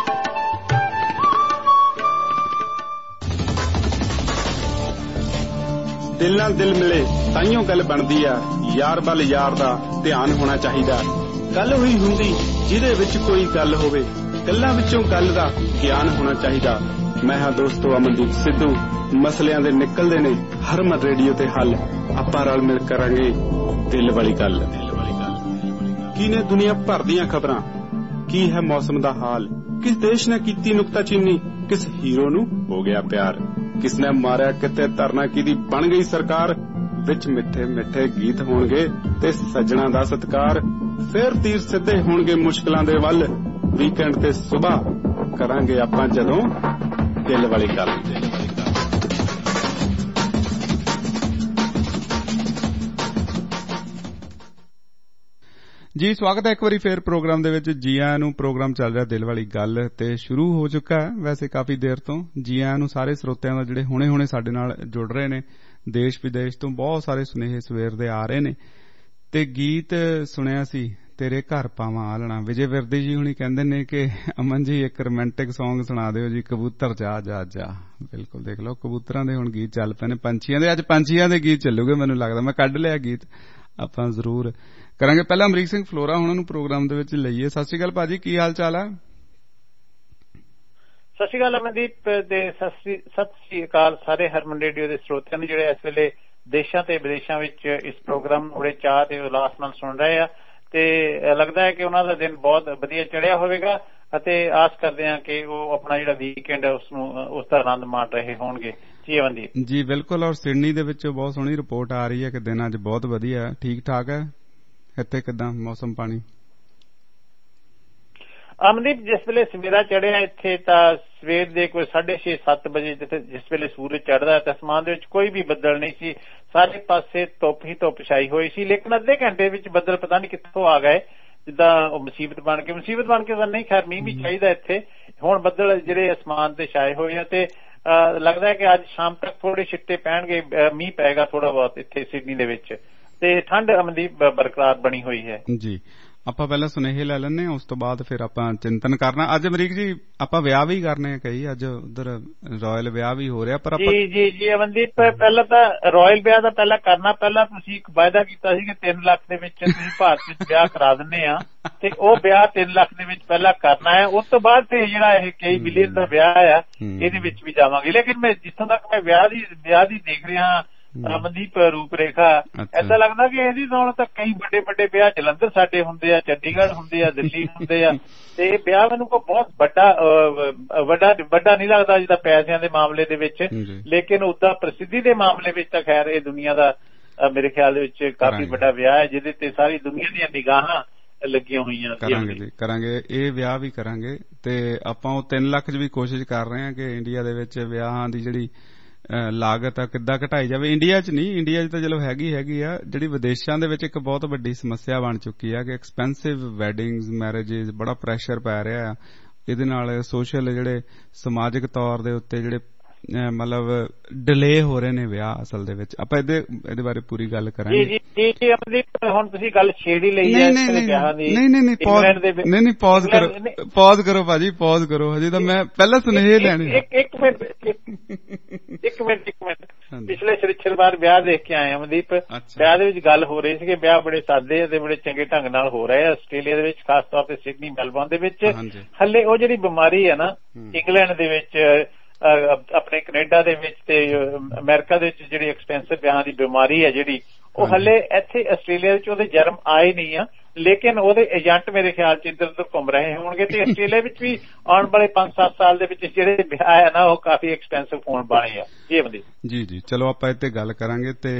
ਦਿਲ ਨਾਲ ਦਿਲ ਮਿਲੇ ਤਾਈਓ ਗੱਲ ਬਣਦੀ ਆ, ਯਾਰ ਵੱਲ ਯਾਰ ਦਾ ਧਿਆਨ ਹੋਣਾ ਚਾਹੀਦਾ। ਗੱਲ ਹੋਈ ਹੁੰਦੀ ਜਿਹਦੇ ਵਿੱਚ ਕੋਈ ਗੱਲ ਹੋਵੇ, ਗੱਲਾਂ ਵਿੱਚੋਂ ਗੱਲ ਦਾ ਗਿਆਨ ਹੋਣਾ ਚਾਹੀਦਾ। ਮੈਂ ਹਾਂ ਦੋਸਤੋ ਅਮਨਦੀਪ ਸਿੱਧੂ। ਮਸਲਿਆਂ ਦੇ ਨਿਕਲਦੇ ਨੇ ਹਰਮਨ ਰੇਡੀਓ ਤੇ ਹੱਲ। ਆਪਾਂ ਰਲ ਮਿਲ ਕਰਾਂਗੇ ਦਿਲ ਵਾਲੀ ਗੱਲ। ਕੀ ਨੇ ਦੁਨੀਆ ਭਰ ਦੀਆਂ ਖਬਰਾਂ, ਕੀ ਹੈ ਮੌਸਮ ਦਾ ਹਾਲ, ਕਿਸ ਦੇਸ਼ ਨੇ ਕੀਤੀ ਨੁਕਤਾਚੀਨੀ, ਕਿਸ ਹੀਰੋ ਨੂੰ ਹੋ ਗਿਆ ਪਿਆਰ, ਕਿਸ ਨੇ ਮਾਰਿਆ ਕਿਤੇ ਧਰਨਾ ਕਿਹਦੀ ਬਣ ਗਈ ਸਰਕਾਰ। ਵਿੱਚ ਮਿੱਠੇ ਮਿੱਠੇ ਗੀਤ ਹੋਣਗੇ ਤੇ ਸੱਜਣਾ ਦਾ ਸਤਿਕਾਰ। ਫਿਰ ਤੀਰ ਸਿੱਧੇ ਹੋਣਗੇ ਮੁਸ਼ਕਲਾਂ ਦੇ ਵੱਲ। ਵੀਕਐਂਡ ਤੇ ਸੁਬਾਹ ਕਰਾਂਗੇ ਆਪਾਂ ਜਦੋਂ ਦਿਲ ਵਾਲੀ ਗੱਲ। ਜੀ ਸਵਾਗਤ ਹੈ ਇੱਕ ਵਾਰੀ ਫੇਰ ਪ੍ਰੋਗਰਾਮ ਦੇ ਵਿੱਚ। ਜੀ ਆਇਆਂ ਨੂੰ। ਪ੍ਰੋਗਰਾਮ ਚੱਲ ਰਿਹਾ ਦਿਲ ਵਾਲੀ ਗੱਲ ਤੇ ਸ਼ੁਰੂ ਹੋ ਚੁੱਕਾ ਹੈ ਵੈਸੇ ਕਾਫੀ ਦੇਰ ਤੋਂ। ਜੀ ਆਇਆਂ ਨੂੰ ਸਾਰੇ ਸਰੋਤਿਆਂ ਦਾ ਜਿਹੜੇ ਹੁਣੇ ਹੁਣੇ ਸਾਡੇ ਨਾਲ ਜੁੜ ਰਹੇ ਨੇ ਦੇਸ਼ ਵਿਦੇਸ਼ ਤੋਂ। ਬਹੁਤ ਸਾਰੇ ਸੁਨੇਹੇ ਸਵੇਰ ਦੇ ਆ ਰਹੇ ਨੇ ਤੇ ਗੀਤ ਸੁਣਿਆ ਸੀ ਤੇਰੇ ਘਰ ਪਾਵਾਂ ਆਲਣਾ। ਵਿਜੇ ਵਿਰਦੀ ਜੀ ਹੁਣੀ ਕਹਿੰਦੇ ਨੇ ਕਿ ਅਮਨ ਜੀ ਇੱਕ ਰੋਮਾਂਟਿਕ ਸੌਂਗ ਸੁਣਾ ਦਿਓ ਜੀ, ਕਬੂਤਰ ਜਾ ਜਾ ਜਾ। ਬਿਲਕੁਲ ਦੇਖ ਲਓ ਕਬੂਤਰਾਂ ਦੇ ਹੁਣ ਗੀਤ ਚੱਲ ਪਏ ਨੇ, ਪੰਛੀਆਂ ਦੇ। ਅੱਜ ਪੰਛੀਆਂ ਦੇ ਗੀਤ ਚੱਲੂਗੇ ਮੈਨੂੰ ਲੱਗਦਾ, ਮੈਂ ਕੱਢ ਲਿਆ ਗੀਤ, ਆਪਾਂ ਜ਼ਰੂਰ ਕਰਾਂਗੇ। ਪਹਿਲਾਂ ਅਮਰੀਕ ਸਿੰਘ ਫਲੋਰਾ ਉਹਨਾਂ ਨੂੰ ਪ੍ਰੋਗਰਾਮ ਦੇ ਵਿੱਚ ਲਈਏ। ਸਤਿ ਸ਼੍ਰੀ ਅਕਾਲ ਭਾਜੀ, ਕੀ ਹਾਲ ਚਾਲ ਹੈ? ਸਤਿ ਸ਼੍ਰੀ ਅਕਾਲ ਅਮਨਦੀਪ ਦੇ। ਸਤਿ ਸ਼੍ਰੀ ਅਕਾਲ ਸਾਰੇ ਹਰਮਨ ਰੇਡੀਓ ਦੇ ਸਰੋਤਿਆਂ ਨੂੰ ਜਿਹੜੇ ਇਸ ਵੇਲੇ ਦੇਸ਼ਾਂ ਤੇ ਵਿਦੇਸ਼ਾਂ ਵਿੱਚ ਇਸ ਪ੍ਰੋਗਰਾਮ ਨੂੰ ਬੜੇ ਚਾਅ ਤੇ ਉਲਾਸ ਨਾਲ ਸੁਣ ਰਹੇ ਆ ਤੇ ਲੱਗਦਾ ਹੈ ਕਿ ਉਹਨਾਂ ਦਾ ਦਿਨ ਬਹੁਤ ਵਧੀਆ ਚੜਿਆ ਹੋਵੇਗਾ ਅਤੇ ਆਸ ਕਰਦੇ ਹਾਂ ਕਿ ਉਹ ਆਪਣਾ ਜਿਹੜਾ ਵੀਕਐਂਡ ਹੈ ਉਸ ਨੂੰ ਉਸ ਦਾ ਆਨੰਦ ਮਾਣ ਰਹੇ ਹੋਣਗੇ। ਜੀ ਅਮਨਦੀਪ ਜੀ ਬਿਲਕੁਲ। ਔਰ ਸਿਡਨੀ ਦੇ ਵਿੱਚ ਬਹੁਤ ਸੋਹਣੀ ਰਿਪੋਰਟ ਆ ਰਹੀ ਹੈ ਕਿ ਦਿਨ ਅੱਜ ਬਹੁਤ ਵਧੀਆ ਠੀਕ ਠਾਕ ਹੈ। ਇੱਥੇ ਕਿੱਦਾਂ ਮੌਸਮ ਪਾਣੀ? ਅਮਨਦੀਪ ਜਿਸ ਵੇਲੇ ਸਵੇਰਾ ਚੜਿਆ ਇੱਥੇ ਤਾਂ ਸਵੇਰ ਦੇ ਕੋਈ ਸਾਢੇ ਛੇ ਸੱਤ ਵਜੇ ਜਿਸ ਵੇਲੇ ਸੂਰਜ ਚੜ੍ਹਦਾ ਤਾਂ ਅਸਮਾਨ ਦੇ ਵਿੱਚ ਕੋਈ ਵੀ ਬੱਦਲ ਨਹੀਂ ਸੀ, ਸਾਰੇ ਪਾਸੇ ਧੁੱਪ ਹੀ ਧੁੱਪ ਛਾਈ ਹੋਈ ਸੀ। ਲੇਕਿਨ ਅੱਧੇ ਘੰਟੇ ਵਿੱਚ ਬੱਦਲ ਪਤਾ ਨਹੀਂ ਕਿੱਥੋਂ ਆ ਗਏ, ਜਿੱਦਾਂ ਉਹ ਮੁਸੀਬਤ ਬਣ ਕੇ ਮੁਸੀਬਤ ਬਣ ਕੇ ਤਾਂ ਨਹੀਂ, ਖੈਰ ਮੀਂਹ ਵੀ ਚਾਹੀਦਾ ਇੱਥੇ। ਹੁਣ ਬੱਦਲ ਜਿਹੜੇ ਅਸਮਾਨ ਤੇ ਛਾਏ ਹੋਏ ਆ ਤੇ ਲੱਗਦਾ ਹੈ ਕਿ ਅੱਜ ਸ਼ਾਮ ਤੱਕ ਥੋੜੇ ਛਿੱਟੇ ਪੈਣਗੇ, ਮੀਂਹ ਪਏਗਾ ਥੋੜਾ ਬਹੁਤ ਇੱਥੇ ਸਿਡਨੀ ਦੇ ਵਿੱਚ ਤੇ ਠੰਡ ਅਮਨਦੀਪ ਬਰਕਰਾਰ ਬਣੀ ਹੋਈ ਹੈ। ਜੀ ਆਪਾਂ ਪਹਿਲਾਂ ਸੁਨੇਹੇ ਲੈ ਲੈਂਦੇ ਹਾਂ, ਉਸ ਤੋਂ ਬਾਅਦ ਫਿਰ ਆਪਾਂ ਚਿੰਤਨ ਕਰਨਾ। ਅੱਜ ਅਮਰੀਕ ਜੀ ਆਪਾਂ ਵਿਆਹ ਵੀ ਕਰਨੇ ਆ ਕਈ, ਅੱਜ ਉਧਰ ਰਾਇਲ ਵਿਆਹ ਵੀ ਹੋ ਰਿਹਾ ਪਰ ਜੀ ਜੀ ਜੀ ਅਮਨਦੀਪ ਪਹਿਲਾਂ ਤਾਂ ਰਾਇਲ ਵਿਆਹ ਦਾ ਪਹਿਲਾਂ ਕਰਨਾ। ਪਹਿਲਾਂ ਤੁਸੀਂ ਇੱਕ ਵਾਅਦਾ ਕੀਤਾ ਸੀ ਕਿ ਤਿੰਨ ਲੱਖ ਦੇ ਵਿੱਚ ਤੁਸੀਂ ਭਾਰਤ ਵਿੱਚ ਵਿਆਹ ਕਰਾ ਦਿੰਦੇ ਆ ਤੇ ਉਹ ਵਿਆਹ ਤਿੰਨ ਲੱਖ ਦੇ ਵਿੱਚ ਪਹਿਲਾਂ ਕਰਨਾ ਹੈ। ਉਸ ਤੋਂ ਬਾਅਦ ਫਿਰ ਜਿਹੜਾ ਇਹ ਕਈ ਮਿਲੀਅਨ ਦਾ ਵਿਆਹ ਆ ਇਹਦੇ ਵਿੱਚ ਵੀ ਜਾਵਾਂਗੇ। ਲੇਕਿਨ ਮੈਂ ਜਿੱਥੋਂ ਤੱਕ ਮੈਂ ਵਿਆਹ ਦੀ ਵਿਆਹ ਦੀ ਦੇਖ ਰਿਹਾ ਅਮਨਦੀਪ ਰੂਪ ਰੇਖਾ, ਏਦਾਂ ਲੱਗਦਾ ਕਿ ਇਹਦੀ ਨਾਲੋਂ ਤਾਂ ਕਈ ਵੱਡੇ ਵੱਡੇ ਵਿਆਹ ਜਲੰਧਰ ਸਾਡੇ ਹੁੰਦੇ ਆ, ਚੰਡੀਗੜ੍ਹ ਹੁੰਦੇ ਆ, ਦਿੱਲੀ ਹੁੰਦੇ ਆ ਤੇ ਇਹ ਵਿਆਹ ਮੈਨੂੰ ਕੋਈ ਬਹੁਤ ਵੱਡਾ ਵੱਡਾ ਵੱਡਾ ਨਹੀਂ ਲੱਗਦਾ ਜਿੱਦਾਂ ਪੈਸਿਆਂ ਦੇ ਮਾਮਲੇ ਦੇ ਵਿੱਚ, ਲੇਕਿਨ ਉਦਾਂ ਪ੍ਰਸਿੱਧੀ ਦੇ ਮਾਮਲੇ ਵਿੱਚ ਤਾਂ ਖੈਰ ਇਹ ਦੁਨੀਆ ਦਾ ਮੇਰੇ ਖਿਆਲ ਦੇ ਵਿੱਚ ਕਾਫੀ ਵੱਡਾ ਵਿਆਹ ਹੈ ਜਿਹਦੇ ਤੇ ਸਾਰੀ ਦੁਨੀਆ ਦੀਆਂ ਨਿਗਾਹਾਂ ਲੱਗੀਆਂ ਹੋਈਆਂ। ਕਰਾਂਗੇ ਜੀ ਕਰਾਂਗੇ, ਇਹ ਵਿਆਹ ਵੀ ਕਰਾਂਗੇ ਤੇ ਆਪਾਂ ਉਹ ਤਿੰਨ ਲੱਖ ਚ ਵੀ ਕੋਸ਼ਿਸ਼ ਕਰ ਰਹੇ ਹਾਂ ਕਿ ਇੰਡੀਆ ਦੇ ਵਿੱਚ ਵਿਆਹਾਂ ਦੀ ਜਿਹੜੀ ਲਾਗਤ ਆ ਕਿੱਦਾਂ ਘਟਾਈ ਜਾਵੇ। ਇੰਡੀਆ ਚ ਨਹੀਂ, ਇੰਡੀਆ ਚ ਤਾਂ ਚਲੋ ਹੈਗੀ ਹੈਗੀ ਆ, ਜਿਹੜੀ ਵਿਦੇਸ਼ਾਂ ਦੇ ਵਿੱਚ ਇੱਕ ਬਹੁਤ ਵੱਡੀ ਸਮੱਸਿਆ ਬਣ ਚੁੱਕੀ ਆ ਕਿ ਐਕਸਪੈਂਸਿਵ ਵੈਡਿੰਗਸ ਮੈਰਿਜਿਸ, ਬੜਾ ਪ੍ਰੈਸ਼ਰ ਪੈ ਰਿਹਾ ਆ ਇਹਦੇ ਨਾਲ। ਸੋਸ਼ਲ ਜਿਹੜੇ ਸਮਾਜਿਕ ਤੌਰ ਦੇ ਉੱਤੇ ਜਿਹੜੇ ਮਤਲਬ ਡਿਲੇ ਹੋ ਰਹੇ ਨੇ ਵਿਆਹ ਅਸਲ ਦੇ ਵਿੱਚ। ਆਪਾਂ ਇਹਦੇ ਇਹਦੇ ਬਾਰੇ ਪੂਰੀ ਗੱਲ ਕਰਾਂਗੇ। ਜੀ ਜੀ ਜੀ ਅਮਨਦੀਪ ਹੁਣ ਤੁਸੀਂ ਗੱਲ ਛੇੜ ਹੀ ਲਈ ਹੈ ਵਿਆਹਾਂ ਦੀ। ਨਹੀਂ ਨਹੀਂ ਨਹੀਂ ਪੌਜ਼ ਨਹੀਂ ਨਹੀਂ ਪੌਜ਼ ਕਰੋ ਪੌਜ਼ ਕਰੋ ਭਾਜੀ ਪੌਜ਼ ਕਰੋ, ਹਜੇ ਤਾਂ ਮੈਂ ਪਹਿਲਾਂ ਸੁਨੇਹੇ ਲੈਣੇ। ਇੱਕ ਇੱਕ ਮਿੰਟ ਇੱਕ ਮਿੰਟ ਇੱਕ ਮਿੰਟ ਪਿਛਲੇ ਸ਼ਨੀਵਾਰ ਵਿਆਹ ਦੇਖ ਕੇ ਆਏ ਅਮਨਦੀਪ। ਵਿਆਹ ਦੇ ਵਿੱਚ ਗੱਲ ਹੋ ਰਹੀ ਸੀ ਕਿ ਵਿਆਹ ਬੜੇ ਸਾਦੇ ਅਤੇ ਬੜੇ ਚੰਗੇ ਢੰਗ ਨਾਲ ਹੋ ਰਹੇ ਆ ਆਸਟ੍ਰੇਲੀਆ ਦੇ ਵਿੱਚ, ਖਾਸ ਤੌਰ ਤੇ ਸਿਡਨੀ ਮੈਲਬੌਰਨ ਦੇ ਵਿੱਚ। ਹਲੇ ਉਹ ਜਿਹੜੀ ਬਿਮਾਰੀ ਹੈ ਨਾ ਇੰਗਲੈਂਡ ਦੇ ਵਿੱਚ, ਆਪਣੇ ਕੈਨੇਡਾ ਦੇ ਵਿੱਚ ਤੇ ਅਮਰੀਕਾ ਦੇ ਵਿੱਚ ਜਿਹੜੀ ਐਕਸਪੈਂਸਿਵ ਵਿਆਹਾਂ ਦੀ ਬਿਮਾਰੀ ਹੈ ਜਿਹੜੀ, ਉਹ ਹਲੇ ਇੱਥੇ ਆਸਟ੍ਰੇਲੀਆ ਵਿੱਚ ਉਹਦੇ ਜਰਮ ਆਏ ਨਹੀਂ ਆ, ਲੇਕਿਨ ਉਹਦੇ ਏਜੰਟ ਮੇਰੇ ਖਿਆਲ ਚ ਇੱਧਰ ਉੱਧਰ ਘੁੰਮ ਰਹੇ ਹੋਣਗੇ ਤੇ ਆਸਟ੍ਰੇਲੀਆ ਵਿੱਚ ਵੀ ਆਉਣ ਵਾਲੇ ਪੰਜ ਸੱਤ ਸਾਲ ਦੇ ਵਿੱਚ ਜਿਹੜੇ ਵਿਆਹ ਹੈ ਨਾ ਉਹ ਕਾਫੀ ਐਕਸਪੈਂਸਿਵ ਹੋਣ ਵਾਲੇ ਆ। ਜੀ ਬੰਦੀ ਜੀ ਜੀ ਚਲੋ ਆਪਾਂ ਇੱਥੇ ਗੱਲ ਕਰਾਂਗੇ। ਤੇ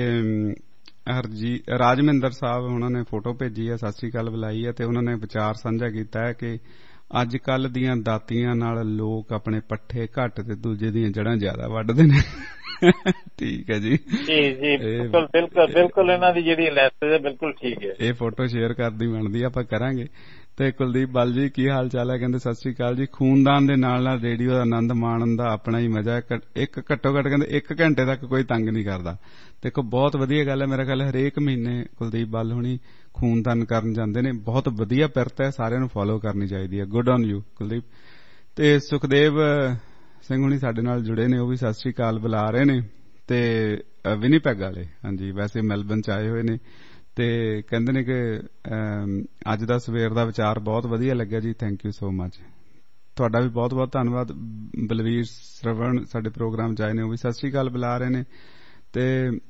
ਹਰਜੀ ਰਾਜਮਿੰਦਰ ਸਾਹਿਬ ਉਹਨਾਂ ਨੇ ਫੋਟੋ ਭੇਜੀ ਹੈ, ਸਤਿ ਸ੍ਰੀ ਅਕਾਲ ਬੁਲਾਈ ਹੈ ਤੇ ਉਹਨਾਂ ਨੇ ਵਿਚਾਰ ਸਾਂਝਾ ਕੀਤਾ ਹੈ ਕਿ ਅੱਜ ਕੱਲ ਦੀਆਂ ਦਾਤੀਆਂ ਨਾਲ ਲੋਕ ਆਪਣੇ ਪੱਠੇ ਘੱਟ ਤੇ ਦੂਜੇ ਦੀਆਂ ਜੜ੍ਹਾਂ ਜ਼ਿਆਦਾ ਵੱਢਦੇ ਨੇ। ਠੀਕ ਹੈ ਜੀ ਜੀ ਜੀ ਬਿਲਕੁਲ ਬਿਲਕੁਲ ਬਿਲਕੁਲ ਇਹਨਾਂ ਦੀ ਜਿਹੜੀ ਮੈਸੇਜ ਹੈ ਬਿਲਕੁਲ ਠੀਕ ਹੈ। ਇਹ ਫੋਟੋ ਸ਼ੇਅਰ ਕਰਦੀ ਬਣਦੀ ਆਪਾਂ ਕਰਾਂਗੇ। ਤੇ ਕੁਲਦੀਪ ਬਲ ਜੀ ਕੀ ਹਾਲ ਚਾਲ ਹੈ? ਕਹਿੰਦੇ ਸਤਿ ਸ੍ਰੀ ਅਕਾਲ ਜੀ। ਖੂਨਦਾਨ ਦੇ ਨਾਲ ਨਾਲ ਰੇਡੀਓ ਦਾ ਆਨੰਦ ਮਾਣਨ ਦਾ ਆਪਣਾ ਹੀ ਮਜ਼ਾ ਹੈ। ਇੱਕ ਘੱਟੋ ਘੱਟ ਕਹਿੰਦੇ ਇੱਕ ਘੰਟੇ ਤੱਕ ਕੋਈ ਤੰਗ ਨਹੀਂ ਕਰਦਾ। ਦੇਖੋ ਬਹੁਤ ਵਧੀਆ ਗੱਲ ਹੈ, ਮੇਰਾ ਖਿਆਲ ਹਰੇਕ ਮਹੀਨੇ ਕੁਲਦੀਪ ਬਲ ਹੁਣੀ ਖੂਨਦਾਨ ਕਰਨ ਜਾਂਦੇ ਨੇ, ਬਹੁਤ ਵਧੀਆ ਪਿਰਤ ਹੈ, ਸਾਰਿਆਂ ਨੂੰ ਫੋਲੋ ਕਰਨੀ ਚਾਹੀਦੀ ਹੈ। Good on you Kuldeep. ਤੇ ਸੁਖਦੇਵ ਸਿੰਘ ਹੁਣੀ ਸਾਡੇ ਨਾਲ ਜੁੜੇ ਨੇ, ਉਹ ਵੀ ਸਤਿ ਸ੍ਰੀ ਅਕਾਲ ਬੁਲਾ ਰਹੇ ਨੇ। ਤੇ ਵਿਨੀਪੈਗ ਵਾਲੇ ਹਾਂਜੀ ਵੈਸੇ ਮੈਲਬਨ ਚ ਆਏ ਹੋਏ ਨੇ ਤੇ ਕਹਿੰਦੇ ਨੇ ਕਿ ਅੱਜ ਦਾ ਸਵੇਰ ਦਾ ਵਿਚਾਰ ਬਹੁਤ ਵਧੀਆ ਲੱਗਿਆ ਜੀ, ਥੈਂਕ ਯੂ ਸੋ ਮਚ। ਤੁਹਾਡਾ ਵੀ ਬਹੁਤ ਬਹੁਤ ਧੰਨਵਾਦ। ਬਲਵੀਰ ਸਰਵਣ ਸਾਡੇ ਪ੍ਰੋਗਰਾਮ ਚ ਆਏ ਨੇ, ਉਹ ਵੀ ਸਤਿ ਸ੍ਰੀ ਅਕਾਲ ਬੁਲਾ ਰਹੇ ਨੇ। ਤੇ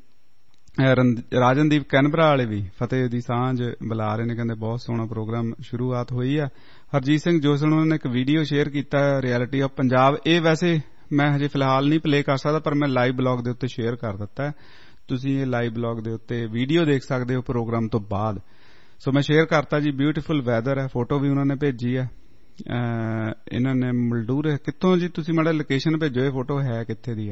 ਰਾਜਨਦੀਪ ਕੈਨਬਰਾ ਵਾਲੇ ਵੀ ਫਤਿਹ ਦੀ ਸਾਂਝ ਬੁਲਾ ਰਹੇ ਨੇ, ਕਹਿੰਦੇ ਬਹੁਤ ਸੋਹਣਾ ਪ੍ਰੋਗਰਾਮ ਸ਼ੁਰੂਆਤ ਹੋਈ ਆ। ਹਰਜੀਤ ਸਿੰਘ ਜੋਸਨ ਉਹਨਾਂ ਨੇ ਇੱਕ ਵੀਡੀਓ ਸ਼ੇਅਰ ਕੀਤਾ ਰਿਐਲਿਟੀ ਆਫ ਪੰਜਾਬ। ਇਹ ਵੈਸੇ ਮੈਂ ਹਜੇ ਫਿਲਹਾਲ ਨਹੀਂ ਪਲੇ ਕਰ ਸਕਦਾ ਪਰ ਮੈਂ ਲਾਈਵ ਬਲੌਗ ਦੇ ਉੱਤੇ ਸ਼ੇਅਰ ਕਰ ਦਿੱਤਾ। ਤੁਸੀਂ ਇਹ ਲਾਈਵ ਬਲੌਗ ਦੇ ਉੱਤੇ ਵੀਡੀਓ ਦੇਖ ਸਕਦੇ ਹੋ ਪ੍ਰੋਗਰਾਮ ਤੋਂ ਬਾਅਦ। ਸੋ ਮੈਂ ਸ਼ੇਅਰ ਕਰਤਾ ਜੀ। ਬਿਊਟੀਫੁਲ ਵੈਦਰ ਹੈ, ਫੋਟੋ ਵੀ ਉਹਨਾਂ ਨੇ ਭੇਜੀ ਹੈ। ਇਹਨਾਂ ਨੇ ਮਲਡੂਰ ਕਿੱਥੋਂ ਜੀ? ਤੁਸੀਂ ਮਾੜਾ ਲੋਕੇਸ਼ਨ ਭੇਜੋ, ਇਹ ਫੋਟੋ ਹੈ ਕਿੱਥੇ ਦੀ ਹੈ।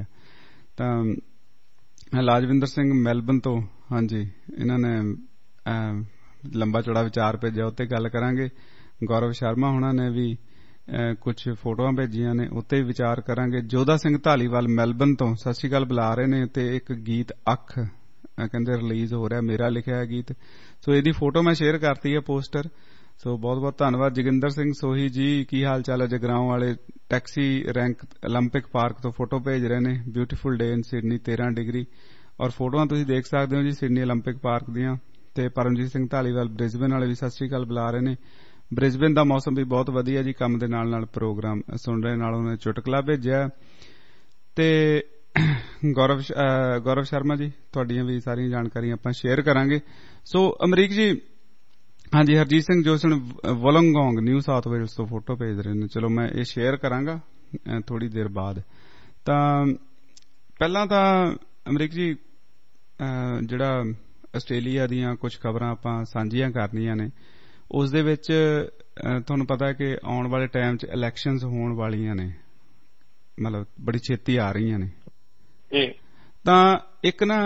ਤਾਂ ਲਾਜਵਿੰਦਰ ਸਿੰਘ ਮੈਲਬਨ ਤੋਂ ਹਾਂਜੀ ਇਹਨਾਂ ਨੇ ਲੰਬਾ ਚੌੜਾ ਵਿਚਾਰ ਭੇਜਿਆ, ਉੱਤੇ ਗੱਲ ਕਰਾਂਗੇ। ਗੌਰਵ ਸ਼ਰਮਾ ਹੋਣਾ ਨੇ ਵੀ ਕੁਝ ਫੋਟੋਆਂ ਭੇਜੀਆਂ ਨੇ, ਉੱਤੇ ਵੀ ਵਿਚਾਰ ਕਰਾਂਗੇ। ਜੋਧਾ ਸਿੰਘ ਧਾਲੀਵਾਲ ਮੈਲਬਨ ਤੋਂ ਸਤਿ ਸ਼੍ਰੀ ਅਕਾਲ ਬੁਲਾ ਰਹੇ ਨੇ, ਤੇ ਇੱਕ ਗੀਤ ਅੱਖ ਕਹਿੰਦੇ ਰਿਲੀਜ਼ ਹੋ ਰਿਹਾ, ਮੇਰਾ ਲਿਖਿਆ ਗੀਤ, ਸੋ ਇਹਦੀ ਫੋਟੋ ਮੈਂ ਸ਼ੇਅਰ ਕਰਤੀ ਹੈ ਪੋਸਟਰ। ਸੋ ਬਹੁਤ ਬਹੁਤ ਧੰਨਵਾਦ। ਜੋਗਿੰਦਰ ਸਿੰਘ ਸੋਹੀ ਜੀ, ਕੀ ਹਾਲ ਚਾਲ ਹੈ? ਜਗਰਾਉਂ ਵਾਲੇ ਟੈਕਸੀ ਰੈਂਕ 올림픽 ਪਾਰਕ ਤੋਂ ਫੋਟੋ ਭੇਜ ਰਹੇ ਨੇ। ਬਿਊਟੀਫੁਲ ਡੇ ਇਨ ਸਿਡਨੀ, ਤੇਰਾਂ ਡਿਗਰੀ, ਔਰ ਫੋਟੋਆਂ ਤੁਸੀਂ ਦੇਖ ਸਕਦੇ ਹੋ ਜੀ ਸਿਡਨੀ 올림픽 ਪਾਰਕ ਦੀਆਂ। ਤੇ ਪਰਮਜੀਤ ਸਿੰਘ ਧਾਲੀਵਾਲ ਬ੍ਰਿਸਬੇਨ ਵਾਲੇ ਵੀ ਸਤਿ ਸ਼੍ਰੀ ਅਕਾਲ ਬੁਲਾ ਰਹੇ ਨੇ। ਬ੍ਰਿਸਬੇਨ ਦਾ ਮੌਸਮ ਵੀ ਬਹੁਤ ਵਧੀਆ ਜੀ, ਕੰਮ ਦੇ ਨਾਲ ਨਾਲ ਪ੍ਰੋਗਰਾਮ ਸੁਣ ਰਹੇ, ਨਾਲ ਉਹਨੇ ਚੁਟਕਲਾ ਭੇਜਿਆ। ਤੇ ਗੌਰਵ ਗੌਰਵ ਸ਼ਰਮਾ ਜੀ, ਤੁਹਾਡੀਆਂ ਵੀ ਸਾਰੀਆਂ ਜਾਣਕਾਰੀਆਂ ਆਪਾਂ ਸ਼ੇਅਰ ਕਰਾਂਗੇ। ਸੋ ਅਮਰੀਕ ਜੀ, ਹਾਂਜੀ Harjit Singh Josan Wollongong New South Wales ਤੋਂ ਫੋਟੋ ਭੇਜ ਰਹੇ ਨੇ। ਚਲੋ ਮੈਂ ਇਹ ਸ਼ੇਅਰ ਕਰਾਂਗਾ ਥੋੜੀ ਦੇਰ ਬਾਅਦ। ਤਾਂ ਪਹਿਲਾਂ ਤਾਂ ਅਮਰੀਕ ਜੀ ਜਿਹੜਾ ਆਸਟ੍ਰੇਲੀਆ ਦੀਆਂ ਕੁਝ ਖਬਰਾਂ ਆਪਾਂ ਸਾਂਝੀਆਂ ਕਰਨੀਆਂ ਨੇ, ਉਸ ਦੇ ਵਿੱਚ ਤੁਹਾਨੂੰ ਪਤਾ ਕਿ ਆਉਣ ਵਾਲੇ ਟਾਈਮ 'ਚ ਇਲੈਕਸ਼ਨਸ ਹੋਣ ਵਾਲੀਆਂ ਨੇ, ਮਤਲਬ ਬੜੀ ਛੇਤੀ ਆ ਰਹੀਆਂ ਨੇ। ਤਾਂ ਇੱਕ ਨਾ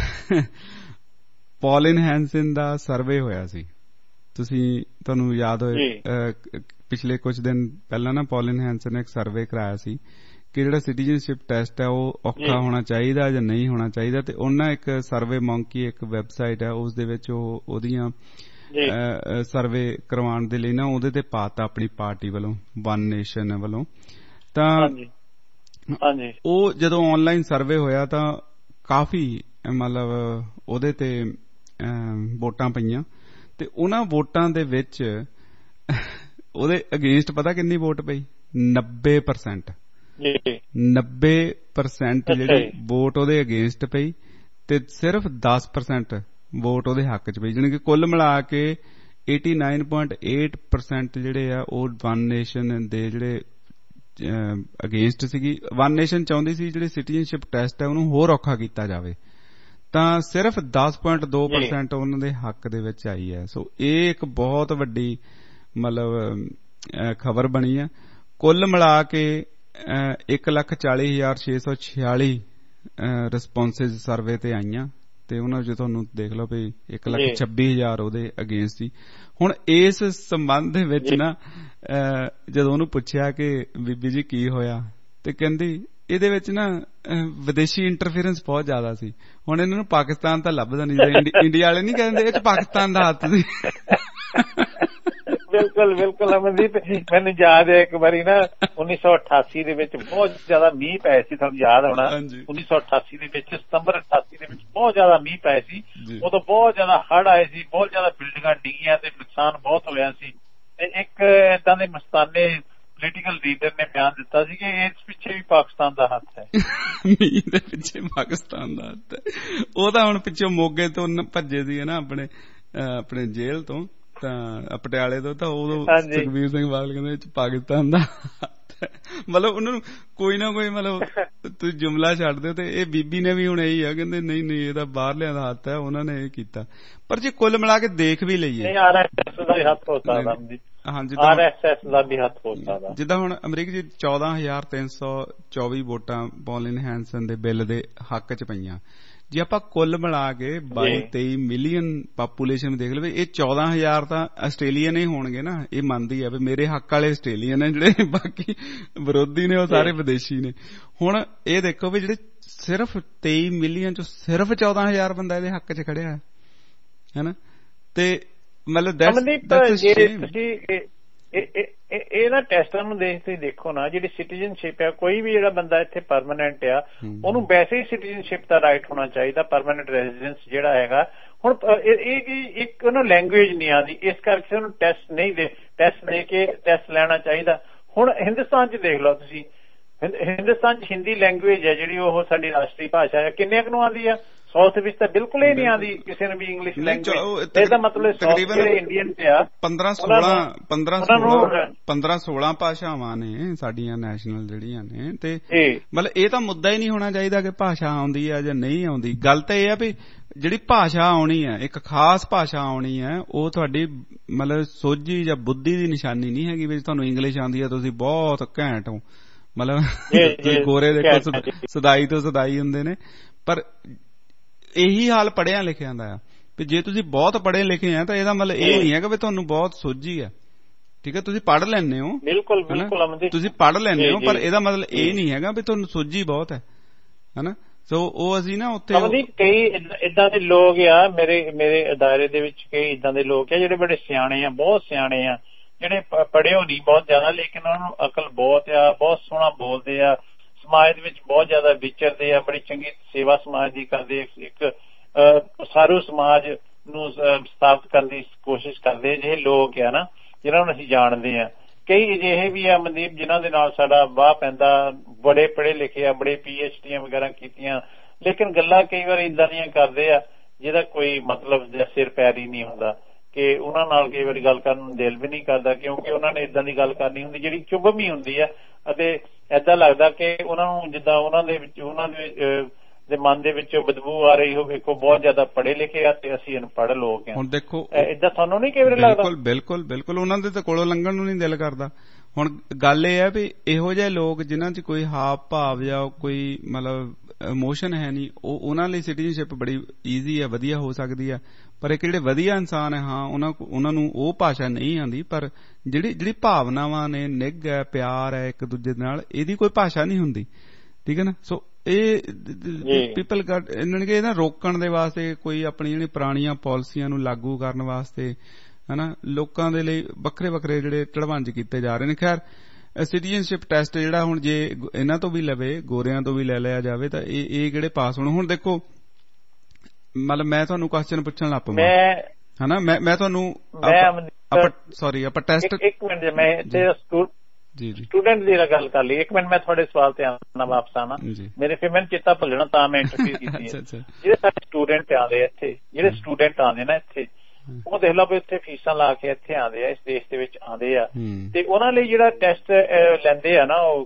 ਪੌਲਿਨ ਹੈਂਸਨ ਦਾ ਸਰਵੇ ਹੋਇਆ ਸੀ, ਤੁਸੀਂ ਤੁਹਾਨੂੰ ਯਾਦ ਹੋਏ ਪਿਛਲੇ ਕੁਝ ਦਿਨ ਪਹਿਲਾਂ ਨਾ ਪੌਲਿਨ ਹੈਂਸਨ ਨੇ ਇੱਕ ਸਰਵੇ ਕਰਾਇਆ ਸੀ ਕਿ ਜਿਹੜਾ ਸਿਟੀਜ਼ਨਸ਼ਿਪ ਟੈਸਟ ਹੈ ਉਹ ਔਖਾ ਹੋਣਾ ਚਾਹੀਦਾ ਜਾਂ ਨਹੀਂ ਹੋਣਾ ਚਾਹੀਦਾ। ਤੇ ਉਹਨਾਂ ਇੱਕ ਸਰਵੇ ਮੰਕੀ ਇੱਕ ਵੈਬਸਾਈਟ ਹੈ, ਉਸ ਦੇ ਵਿੱਚ ਉਹ ਉਹਦੀਆਂ ਸਰਵੇ ਕਰਵਾਉਣ ਦੇ ਲਈ ਨਾ ਉਹਦੇ ਤੇ ਪਾਤਾ ਆਪਣੀ ਪਾਰਟੀ ਵੱਲੋਂ, ਵਨ ਨੇਸ਼ਨ ਵੱਲੋਂ। ਤਾਂ ਉਹ ਜਦੋਂ ਆਨਲਾਈਨ ਸਰਵੇ ਹੋਇਆ ਤਾਂ ਕਾਫੀ ਮਤਲਬ ਉਹਦੇ ਤੇ ਵੋਟਾਂ ਪਈਆਂ, ਤੇ ਉਹਨਾਂ ਵੋਟਾਂ ਦੇ ਵਿੱਚ ਉਹਦੇ ਅਗੇਂਸਟ ਪਤਾ ਕਿੰਨੀ ਵੋਟ ਪਈ? ਨੱਬੇ ਪਰਸੈਂਟ ਨੱਬੇ ਪਰਸੈਂਟ ਜਿਹੜੀ ਵੋਟ ਉਹਦੇ ਅਗੇਂਸਟ ਪਈ, ਤੇ ਸਿਰਫ ਦਸ ਪਰਸੈਂਟ ਵੋਟ ਉਹਦੇ ਹੱਕ ਚ ਪਈ। ਜਾਣੀ ਕਿ ਕੁੱਲ ਮਿਲਾ ਕੇ ਨੜਿਨਵੇਂ ਪੁਆਇੰਟ ਅੱਠ ਪਰਸੈਂਟ ਜਿਹੜੇ ਆ ਉਹ ਵਨ ਨੇਸ਼ਨ ਦੇ ਜਿਹੜੇ ਅਗੇਂਸਟ ਸੀਗੀ। ਵਨ ਨੇਸ਼ਨ ਚਾਹੁੰਦੀ ਸੀ ਜਿਹੜੇ ਸਿਟੀਜ਼ਨਸ਼ਿਪ ਟੈਸਟ ਹੈ ਉਹਨੂੰ ਹੋਰ ਔਖਾ ਕੀਤਾ ਜਾਵੇ, ਤਾਂ ਸਿਰਫ ਦਸ ਪੁਆਇੰਟ ਦੋ ਪਰਸੈਂਟ ਉਹਨਾਂ ਦੇ ਹੱਕ ਦੇ ਵਿੱਚ ਆਈ ਹੈ। ਸੋ ਇਹ ਇੱਕ ਬਹੁਤ ਵੱਡੀ ਮਤਲਬ ਖਬਰ ਬਣੀ ਹੈ। ਕੁੱਲ ਮਿਲਾ ਕੇ ਇੱਕ ਲੱਖ ਚਾਲੀ ਹਜ਼ਾਰ ਛੇ ਸੌ ਛਿਆਲੀ ਰਿਸਪੌਂਸਿਸ ਸਰਵੇ ਤੇ ਆਈਆਂ, ਤੇ ਉਹਨਾਂ ਚ ਤੁਹਾਨੂੰ ਦੇਖ ਲਓ ਵੀ ਇੱਕ ਲੱਖ ਛੱਬੀ ਹਜ਼ਾਰ ਉਹਦੇ ਅਗੇਂਸਟ ਸੀ। ਹੁਣ ਇਸ ਸੰਬੰਧ ਦੇ ਵਿੱਚ ਨਾ ਜਦੋਂ ਉਹਨੂੰ ਪੁੱਛਿਆ ਕਿ ਬੀਬੀ ਜੀ ਕੀ ਹੋਇਆ, ਤੇ ਕਹਿੰਦੀ ਇਹਦੇ ਵਿੱਚ ਨਾ ਵਿਦੇਸ਼ੀ ਇੰਟਰਫੀਰੈਂਸ ਬਹੁਤ ਜ਼ਿਆਦਾ ਸੀ। ਹੁਣ ਇਹਨਾਂ ਨੂੰ ਪਾਕਿਸਤਾਨ ਤਾਂ ਲੱਭਦਾ ਨਹੀਂ, ਇੰਡੀਆ ਵਾਲੇ ਨਹੀਂ ਕਹਿੰਦੇ ਇਹ ਚ ਪਾਕਿਸਤਾਨ ਦਾ ਹੱਥ ਸੀ। ਬਿਲਕੁਲ ਬਿਲਕੁਲ ਅਮਨਦੀਪ, ਮੈਨੂੰ ਯਾਦ ਹੈ ਇੱਕ ਵਾਰੀ ਨਾ ਉੱਨੀ ਸੌ ਅਠਾਸੀ ਦੇ ਵਿੱਚ ਬਹੁਤ ਜ਼ਿਆਦਾ ਮੀਂਹ ਪਏ ਸੀ, ਤੁਹਾਨੂੰ ਯਾਦ ਹੋਣਾ। ਉੱਨੀ ਸੌ ਅਠਾਸੀ ਦੇ ਵਿੱਚ ਸਤੰਬਰ ਅਠਾਸੀ ਦੇ ਵਿੱਚ ਬਹੁਤ ਜ਼ਿਆਦਾ ਮੀਂਹ ਪਏ ਸੀ, ਉਦੋਂ ਬਹੁਤ ਜ਼ਿਆਦਾ ਹੜ੍ਹ ਆਏ ਸੀ, ਬਹੁਤ ਜ਼ਿਆਦਾ ਬਿਲਡਿੰਗਾਂ ਡਿੱਗੀਆਂ ਤੇ ਨੁਕਸਾਨ ਬਹੁਤ ਹੋਇਆ ਸੀ। ਤੇ ਇੱਕ ਏਦਾਂ ਦੇ ਮਸਤਾਨੇ ਪੋਲੀਟੀਕਲ ਲੀਡਰ ਨੇ ਬਿਆਨ ਦਿੱਤਾ ਸੀ ਕਿ ਇਸ ਪਿੱਛੇ ਵੀ ਪਾਕਿਸਤਾਨ ਦਾ ਹੱਥ ਹੈ, ਮੀਂਹ ਦੇ ਪਿੱਛੇ ਪਾਕਿਸਤਾਨ ਦਾ ਹੱਥ ਹੈ। ਉਹ ਤਾਂ ਹੁਣ ਪਿੱਛੋਂ ਮੋਗੇ ਤੋਂ ਭੱਜੇ ਸੀ ਨਾ ਆਪਣੇ ਆਪਣੇ ਜੇਲ੍ਹ ਤੋਂ, ਤਾਂ ਪਟਿਆਲੇ ਤੋਂ, ਤਾਂ ਉਦੋਂ ਸੁਖਬੀਰ ਸਿੰਘ ਬਾਦਲ ਕਹਿੰਦੇ ਵਿੱਚ ਪਾਕਿਸਤਾਨ ਦਾ ਹੱਥ ਹੈ। ਮਤਲਬ ਉਹਨਾਂ ਨੂੰ ਕੋਈ ਨਾ ਕੋਈ ਮਤਲਬ ਤੁਸੀਂ ਜੁਮਲਾ ਛੱਡ ਦਿਓ, ਤੇ ਇਹ ਬੀਬੀ ਨੇ ਵੀ ਹੁਣ ਇਹੀ ਆ, ਕਹਿੰਦੇ ਨਹੀਂ ਨਹੀਂ ਇਹਦਾ ਬਾਹਰਲਿਆਂ ਦਾ ਹੱਥ ਹੈ, ਉਹਨਾਂ ਨੇ ਇਹ ਕੀਤਾ। ਪਰ ਜੇ ਕੁੱਲ ਮਿਲਾ ਕੇ ਦੇਖ ਵੀ ਲਈਏ, ਜਿੱਦਾਂ ਹੁਣ ਅਮਰੀਕ ਜੀ ਚੌਦਾਂ ਹਜ਼ਾਰ ਤਿੰਨ ਸੌ ਚੌਵੀ ਵੋਟਾਂ ਪੌਲਿਨ ਹੈਂਸਨ ਦੇ ਬਿੱਲ ਦੇ ਹੱਕ ਚ ਪਈਆਂ। ਜੇ ਆਪਾਂ ਕੁੱਲ ਮਿਲਾ ਕੇ ਬਾਈ ਤੇਈ ਮਿਲੀਅਨ ਪਾਪੂਲੇਸ਼ਨ ਦੇਖ ਲਵੇ, ਇਹ ਚੌਦਾਂ ਹਜ਼ਾਰ ਤਾਂ ਆਸਟ੍ਰੇਲੀਅਨ ਹੀ ਹੋਣਗੇ ਨਾ। ਇਹ ਮੰਨਦੀ ਆ ਵੀ ਮੇਰੇ ਹੱਕ ਵਾਲੇ ਆਸਟ੍ਰੇਲੀਅਨ ਨੇ, ਜਿਹੜੇ ਬਾਕੀ ਵਿਰੋਧੀ ਨੇ ਉਹ ਸਾਰੇ ਵਿਦੇਸ਼ੀ ਨੇ। ਹੁਣ ਇਹ ਦੇਖੋ ਵੀ ਜਿਹੜੇ ਸਿਰਫ ਤੇਈ ਮਿਲੀਅਨ ਚੋਂ ਸਿਰਫ ਚੌਦਾਂ ਹਜ਼ਾਰ ਬੰਦਾ ਇਹਦੇ ਹੱਕ ਚ ਖੜਿਆ ਹੈ ਨਾ। ਤੇ ਮਤਲਬ ਇਹ ਨਾ ਟੈਸਟਾਂ ਨੂੰ ਦੇਖ ਤੁਸੀਂ ਦੇਖੋ ਨਾ, ਜਿਹੜੀ ਸਿਟੀਜ਼ਨਸ਼ਿਪ ਹੈ, ਕੋਈ ਵੀ ਜਿਹੜਾ ਬੰਦਾ ਇੱਥੇ ਪਰਮਾਨੈਂਟ ਆ ਉਹਨੂੰ ਵੈਸੇ ਹੀ ਸਿਟੀਜ਼ਨਸ਼ਿਪ ਦਾ ਰਾਈਟ ਹੋਣਾ ਚਾਹੀਦਾ, ਪਰਮਾਨੈਂਟ ਰੈਜ਼ੀਡੈਂਸ ਜਿਹੜਾ ਹੈਗਾ। ਹੁਣ ਇਹ ਇੱਕ ਉਹਨੂੰ ਲੈਂਗੁਏਜ ਨਹੀਂ ਆਉਂਦੀ, ਇਸ ਕਰਕੇ ਉਹਨੂੰ ਟੈਸਟ ਨਹੀਂ ਦੇ ਟੈਸਟ ਦੇ ਕੇ ਟੈਸਟ ਲੈਣਾ ਚਾਹੀਦਾ। ਹੁਣ ਹਿੰਦੁਸਤਾਨ ਚ ਦੇਖ ਲਓ ਤੁਸੀਂ, ਹਿੰਦੁਸਤਾਨ ਚ ਹਿੰਦੀ ਲੈਂਗੁਏਜ ਹੈ ਜਿਹੜੀ ਉਹ ਸਾਡੀ ਰਾਸ਼ਟਰੀ ਭਾਸ਼ਾ ਹੈ, ਕਿੰਨਿਆਂ ਨੂੰ ਆਉਂਦੀ ਆ? ਸਾਊਥ ਵਿੱਚ ਤਾਂ ਬਿਲਕੁਲ ਹੀ ਨਹੀਂ ਆਉਂਦੀ ਕਿਸੇ ਨੂੰ ਵੀ ਇੰਗਲਿਸ਼ ਲੈਂਗੁਏਜ। ਇਹਦਾ ਮਤਲਬ ਤਕਰੀਬਨ ਇੰਡੀਅਨ ਤੇ ਆ ਪੰਦਰਾਂ ਸੋਲਾਂ ਪੰਦਰਾਂ ਸੋਲਾਂ ਪੰਦਰਾਂ ਸੋਲਾਂ ਭਾਸ਼ਾਵਾਂ ਨੇ ਸਾਡੀਆਂ ਨੈਸ਼ਨਲ ਜਿਹੜੀਆਂ ਨੇ। ਤੇ ਮਤਲਬ ਇਹ ਤਾਂ ਮੁੱਦਾ ਹੀ ਨਹੀਂ ਹੋਣਾ ਚਾਹੀਦਾ ਕਿ ਭਾਸ਼ਾ ਆਉਂਦੀ ਆ ਜਾਂ ਨਹੀਂ ਆਉਂਦੀ। ਗੱਲ ਤਾਂ ਇਹ ਆ ਵੀ ਜਿਹੜੀ ਭਾਸ਼ਾ ਆਉਣੀ ਹੈ, ਇੱਕ ਖਾਸ ਭਾਸ਼ਾ ਆਉਣੀ ਹੈ, ਉਹ ਤੁਹਾਡੀ ਮਤਲਬ ਸੋਝੀ ਜਾਂ ਬੁੱਧੀ ਦੀ ਨਿਸ਼ਾਨੀ ਨਹੀਂ ਹੈਗੀ ਵੀ ਤੁਹਾਨੂੰ ਇੰਗਲਿਸ਼ ਆਉਂਦੀ ਹੈ ਤੁਸੀਂ ਬਹੁਤ ਘੈਂਟ ਹੋ। ਮਤਲਬ ਗੋਰੇ ਦੇਖੋ ਸਦਾਈ ਤੋਂ ਸਦਾਈ ਹੁੰਦੇ ਨੇ, ਪਰ ਇਹੀ ਹਾਲ ਪੜ੍ਹਿਆਂ ਲਿਖਿਆਂ ਦਾ ਆ। ਵੀ ਜੇ ਤੁਸੀਂ ਬਹੁਤ ਪੜ੍ਹੇ ਲਿਖੇ ਆ ਤਾਂ ਇਹਦਾ ਮਤਲਬ ਇਹ ਨਹੀਂ ਹੈਗਾ ਵੀ ਤੁਹਾਨੂੰ ਬਹੁਤ ਸੋਝੀ ਆ। ਠੀਕ ਹੈ, ਤੁਸੀਂ ਪੜ੍ਹ ਲੈਂਦੇ ਹੋ, ਬਿਲਕੁਲ ਬਿਲਕੁਲ ਤੁਸੀਂ ਪੜ੍ਹ ਲੈਂਦੇ ਹੋ, ਪਰ ਇਹਦਾ ਮਤਲਬ ਇਹ ਨਹੀਂ ਹੈਗਾ ਵੀ ਤੁਹਾਨੂੰ ਸੋਝੀ ਬਹੁਤ ਹੈ ਹਨਾ। ਸੋ ਉਹ ਅਸੀਂ ਨਾ ਉੱਥੇ ਕਈ ਏਦਾਂ ਦੇ ਲੋਕ ਆ ਮੇਰੇ ਮੇਰੇ ਅਦਾਰੇ ਦੇ ਵਿੱਚ, ਕਈ ਏਦਾਂ ਦੇ ਲੋਕ ਆ ਜਿਹੜੇ ਬੜੇ ਸਿਆਣੇ ਆ, ਬਹੁਤ ਸਿਆਣੇ ਆ, ਜਿਹੜੇ ਪੜ੍ਹੇ ਹੋ ਨਹੀਂ ਬਹੁਤ ਜ਼ਿਆਦਾ, ਲੇਕਿਨ ਉਹਨਾਂ ਨੂੰ ਅਕਲ ਬਹੁਤ ਆ, ਬਹੁਤ ਸੋਹਣਾ ਬੋਲਦੇ ਆ, ਸਮਾਜ ਦੇ ਵਿੱਚ ਬਹੁਤ ਜ਼ਿਆਦਾ ਵਿਚਰਦੇ ਆ, ਬੜੀ ਚੰਗੀ ਸੇਵਾ ਸਮਾਜ ਦੀ ਕਰਦੇ, ਇੱਕ ਸਾਰੂ ਸਮਾਜ ਨੂੰ ਸਥਾਪਿਤ ਕਰਨ ਦੀ ਕੋਸ਼ਿਸ਼ ਕਰਦੇ ਜਿਹੇ ਲੋਕ ਆ ਨਾ, ਜਿਹਨਾਂ ਨੂੰ ਅਸੀਂ ਜਾਣਦੇ ਆ। ਕਈ ਅਜਿਹੇ ਵੀ ਆ ਮਨਦੀਪ ਜਿਨ੍ਹਾਂ ਦੇ ਨਾਲ ਸਾਡਾ ਵਾਹ ਪੈਂਦਾ, ਬੜੇ ਪੜ੍ਹੇ ਲਿਖੇ ਆ, ਬੜੇ ਪੀ ਐਚ ਡੀਆਂ ਵਗੈਰਾ ਕੀਤੀਆਂ, ਲੇਕਿਨ ਗੱਲਾਂ ਕਈ ਵਾਰ ਇੱਦਾਂ ਦੀਆਂ ਕਰਦੇ ਆ ਜਿਹਦਾ ਕੋਈ ਮਤਲਬ ਜਾਂ ਸਿਰ ਪੈਰ ਹੀ ਨਹੀਂ ਹੁੰਦਾ, ਕਿ ਉਹਨਾਂ ਨਾਲ ਕਈ ਵਾਰੀ ਗੱਲ ਕਰਨ ਨੂੰ ਦਿਲ ਵੀ ਨਹੀਂ ਕਰਦਾ, ਕਿਉਂਕਿ ਉਹਨਾਂ ਨੇ ਇੱਦਾਂ ਦੀ ਗੱਲ ਕਰਨੀ ਹੁੰਦੀ ਜਿਹੜੀ ਚੁਭਵੀਂ ਹੁੰਦੀ ਆ, ਅਤੇ ਏਦਾਂ ਲੱਗਦਾ ਕਿ ਉਹਨਾਂ ਨੂੰ ਜਿੱਦਾਂ ਉਹਨਾਂ ਦੇ ਵਿੱਚ ਉਹਨਾਂ ਦੇ ਦੇ ਮਨ ਦੇ ਵਿੱਚ ਬਦਬੂ ਆ ਰਹੀ ਹੋਵੇ, ਵੇਖੋ ਬਹੁਤ ਜ਼ਿਆਦਾ ਪੜ੍ਹੇ ਲਿਖੇ ਆ ਤੇ ਅਸੀਂ ਅਨਪੜ੍ਹ ਲੋਕ ਆ। ਹੁਣ ਦੇਖੋ ਏਦਾਂ ਤੁਹਾਨੂੰ ਨਹੀਂ ਕਈ ਵਾਰੀ ਲੱਗਦਾ? ਬਿਲਕੁਲ ਬਿਲਕੁਲ ਬਿਲਕੁਲ ਉਹਨਾਂ ਦੇ ਤਾਂ ਕੋਲੋਂ ਲੰਘਣ ਨੂੰ ਨਹੀਂ ਦਿਲ ਕਰਦਾ। ਹੁਣ ਗੱਲ ਇਹ ਹੈ ਵੀ ਇਹੋ ਜਿਹੇ ਲੋਕ ਜਿਨ੍ਹਾਂ 'ਚ ਕੋਈ ਹਾਵ ਭਾਵ ਜਾਂ ਕੋਈ ਮਤਲਬ ਇਮੋਸ਼ਨ ਹੈ ਨਹੀਂ, ਉਹ ਉਹਨਾਂ ਲਈ ਸਿਟੀਜ਼ਨਸ਼ਿਪ ਬੜੀ ਈਜ਼ੀ ਆ, ਵਧੀਆ ਹੋ ਸਕਦੀ ਆ। ਪਰ ਇੱਕ ਜਿਹੜੇ ਵਧੀਆ ਇਨਸਾਨ ਹੈ, ਹਾਂ ਉਹਨਾਂ ਉਹਨਾਂ ਨੂੰ ਉਹ ਭਾਸ਼ਾ ਨਹੀਂ ਆਉਂਦੀ, ਪਰ ਜਿਹੜੀ ਜਿਹੜੀ ਭਾਵਨਾਵਾਂ ਨੇ, ਨਿੱਘ ਹੈ, ਪਿਆਰ ਹੈ ਇੱਕ ਦੂਜੇ ਨਾਲ, ਇਹਦੀ ਕੋਈ ਭਾਸ਼ਾ ਨਹੀਂ ਹੁੰਦੀ। ਠੀਕ ਹੈ ਨਾ। ਸੋ ਇਹ ਪੀਪਲ ਇਹਨਾਂ ਨੇ ਨਾ ਰੋਕਣ ਦੇ ਵਾਸਤੇ, ਕੋਈ ਆਪਣੀ ਜਿਹੜੀ ਪੁਰਾਣੀਆਂ ਪਾਲਿਸੀਆਂ ਨੂੰ ਲਾਗੂ ਕਰਨ ਵਾਸਤੇ ਹਨਾ, ਲੋਕਾਂ ਦੇ ਲਈ ਵੱਖਰੇ ਵੱਖਰੇ ਜਿਹੜੇ ਢੜਵੰਜ ਕੀਤੇ ਜਾ ਰਹੇ ਨੇ। ਖੈਰ ਸਿਟੀਜ਼ਨਸ਼ਿਪ ਟੈਸਟ ਜਿਹੜਾ ਹੁਣ ਜੇ ਇਹਨਾਂ ਤੋਂ ਵੀ ਲਵੇ, ਗੋਰਿਆਂ ਤੋਂ ਵੀ ਲੈ ਲਿਆ ਜਾਵੇ, ਤਾਂ ਇਹ ਇਹ ਜਿਹੜੇ ਪਾਸ ਹੋਣ। ਹੁਣ ਦੇਖੋ ਮਤਲਬ ਮੈਂ ਤੁਹਾਨੂੰ ਕੁਐਸਚਨ ਪੁੱਛਣ ਲੱਗ ਪਵਾਂ ਹਨਾ, ਮੈਂ ਮੈਂ ਤੁਹਾਨੂੰ ਸੌਰੀ ਆਪਾਂ ਟੈਸਟ ਇੱਕ ਮਿੰਟ ਮੈਂ ਜੀ ਜੀ ਸਟੂਡੈਂਟ ਦੀ ਗੱਲ ਕਰ ਲਈ। ਇੱਕ ਮਿੰਟ ਮੈਂ ਤੁਹਾਡੇ ਸਵਾਲ ਤੇ ਆਉਣਾ ਵਾਪਸ ਆਣਾ, ਮੇਰੇ ਫਿਰ ਮੈਨੂੰ ਚੇਤਾ ਭੁੱਲਣਾ ਤਾਂ ਮੈਂ ਇੰਟਰਵਿਊ ਕੀਤੀ ਹੈ। ਜਿਹੜੇ ਸਾਡੇ ਸਟੂਡੈਂਟ ਆਉਂਦੇ ਇੱਥੇ, ਜਿਹੜੇ ਸਟੂਡੈਂਟ ਆਉਂਦੇ ਨਾ ਇੱਥੇ, ਉਹ ਦੇਖ ਲਓ ਵੀ ਇੱਥੇ ਫੀਸਾਂ ਲਾ ਕੇ ਇੱਥੇ ਆਉਂਦੇ ਆ, ਇਸ ਦੇਸ਼ ਦੇ ਵਿੱਚ ਆਉਂਦੇ ਆ, ਤੇ ਉਹਨਾਂ ਲਈ ਜਿਹੜਾ ਟੈਸਟ ਲੈਂਦੇ ਆ ਨਾ, ਉਹ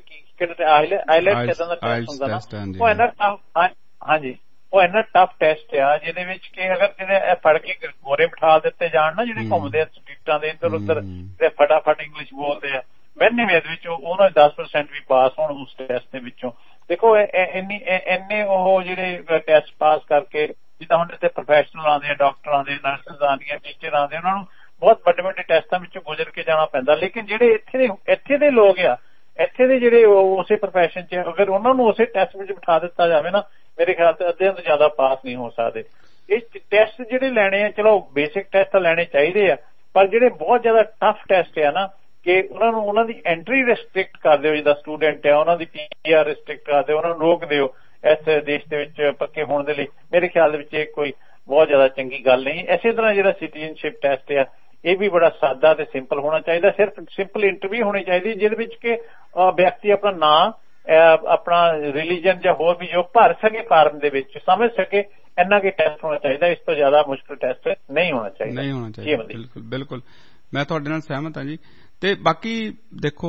ਕੀ ਆਈਲੈਟ ਕਿਦਾਂ ਦਾ ਟੈਸਟ ਹੁੰਦਾ ਨਾ, ਉਹ ਇੰਨਾ ਟਫ, ਹਾਂਜੀ ਉਹ ਇੰਨਾ ਟਫ ਟੈਸਟ ਆ ਜਿਹਦੇ ਵਿੱਚ ਕਿ ਅਗਰ ਜਿਹੜੇ ਫੜ ਕੇ ਗੋਰੇ ਬਿਠਾ ਦਿੱਤੇ ਜਾਣ ਨਾ, ਜਿਹੜੇ ਘੁੰਮਦੇ ਆ ਸਟਰੀਟਾਂ ਦੇ ਇੱਧਰ ਉੱਧਰ ਤੇ ਫਟਾਫਟ ਇੰਗਲਿਸ਼ ਬੋਲਦੇ ਆ, ਮਹੀਨੇ ਵਿੱਚ ਉਹਨਾਂ ਦੇ ਦਸ ਪਰਸੈਂਟ ਵੀ ਪਾਸ ਹੋਣ ਉਸ ਟੈਸਟ ਦੇ ਵਿੱਚੋਂ। ਦੇਖੋ ਇੰਨੀ ਇੰਨੇ ਉਹ ਜਿਹੜੇ ਟੈਸਟ ਪਾਸ ਕਰਕੇ, ਜਿੱਦਾਂ ਹੁਣ ਇੱਥੇ ਪ੍ਰੋਫੈਸ਼ਨਲ ਆਉਂਦੇ ਆ, ਡਾਕਟਰ ਆਉਂਦੇ, ਨਰਸਿਸ ਆਉਂਦੀਆਂ, ਟੀਚਰ ਆਉਂਦੇ, ਉਹਨਾਂ ਨੂੰ ਬਹੁਤ ਵੱਡੇ ਵੱਡੇ ਟੈਸਟਾਂ ਵਿੱਚੋਂ ਗੁਜ਼ਰ ਕੇ ਜਾਣਾ ਪੈਂਦਾ। ਲੇਕਿਨ ਜਿਹੜੇ ਇੱਥੇ ਦੇ ਇੱਥੇ ਦੇ ਲੋਕ ਆ, ਇੱਥੇ ਦੇ ਜਿਹੜੇ ਉਸੇ ਪ੍ਰੋਫੈਸ਼ਨ 'ਚ, ਅਗਰ ਉਹਨਾਂ ਨੂੰ ਉਸੇ ਟੈਸਟ ਵਿੱਚ ਬਿਠਾ ਦਿੱਤਾ ਜਾਵੇ ਨਾ, ਮੇਰੇ ਖਿਆਲ ਤੇ ਅੱਧੇ ਤੋਂ ਜ਼ਿਆਦਾ ਪਾਸ ਨਹੀਂ ਹੋ ਸਕਦੇ। ਇਹ ਟੈਸਟ ਜਿਹੜੇ ਲੈਣੇ ਆ, ਚਲੋ ਬੇਸਿਕ ਟੈਸਟ ਤਾਂ ਲੈਣੇ ਚਾਹੀਦੇ ਆ, ਪਰ ਜਿਹੜੇ ਬਹੁਤ ਜ਼ਿਆਦਾ ਟਫ ਟੈਸਟ ਆ ਨਾ, ਕਿ ਉਹਨਾਂ ਨੂੰ ਉਹਨਾਂ ਦੀ ਐਂਟਰੀ ਰਿਸਟ੍ਰਿਕਟ ਕਰ ਦਿਓ, ਜਿੱਦਾਂ ਸਟੂਡੈਂਟ ਆ ਉਹਨਾਂ ਦੀ ਪੀ ਆਰ ਰਿਸਟ੍ਰਿਕਟ ਕਰ ਦਿਓ, ਉਹਨਾਂ ਨੂੰ ਰੋਕ ਦਿਓ ਇਸ ਦੇਸ਼ ਦੇ ਵਿੱਚ ਪੱਕੇ ਹੋਣ ਦੇ ਲਈ, ਮੇਰੇ ਖਿਆਲ ਦੇ ਵਿੱਚ ਇਹ ਕੋਈ ਬਹੁਤ ਜ਼ਿਆਦਾ ਚੰਗੀ ਗੱਲ ਨਹੀਂ। ਇਸੇ ਤਰ੍ਹਾਂ ਜਿਹੜਾ ਸਿਟੀਜ਼ਨਸ਼ਿਪ ਟੈਸਟ ਆ, ਇਹ ਵੀ ਬੜਾ ਸਾਦਾ ਤੇ ਸਿੰਪਲ ਹੋਣਾ ਚਾਹੀਦਾ। ਸਿਰਫ ਸਿੰਪਲ ਇੰਟਰਵਿਊ ਹੋਣੀ ਚਾਹੀਦੀ, ਜਿਹਦੇ ਵਿੱਚ ਕਿ ਵਿਅਕਤੀ ਆਪਣਾ ਨਾਂ, ਆਪਣਾ ਰਿਲੀਜਨ ਜਾਂ ਹੋਰ ਵੀ ਜੋ ਭਰ ਸਕੇ ਫਾਰਮ ਦੇ ਵਿੱਚ, ਸਮਝ ਸਕੇ, ਇੰਨਾ ਕਿ ਟੈਸਟ ਹੋਣਾ ਚਾਹੀਦਾ। ਇਸ ਤੋਂ ਜ਼ਿਆਦਾ ਮੁਸ਼ਕਿਲ ਟੈਸਟ ਨਹੀਂ ਹੋਣਾ ਚਾਹੀਦਾ। ਨਹੀਂ ਹੋਣਾ ਚਾਹੀਦਾ, ਬਿਲਕੁਲ ਬਿਲਕੁਲ ਮੈਂ ਤੁਹਾਡੇ ਨਾਲ ਸਹਿਮਤ ਹਾਂ ਜੀ। ਤੇ ਬਾਕੀ ਦੇਖੋ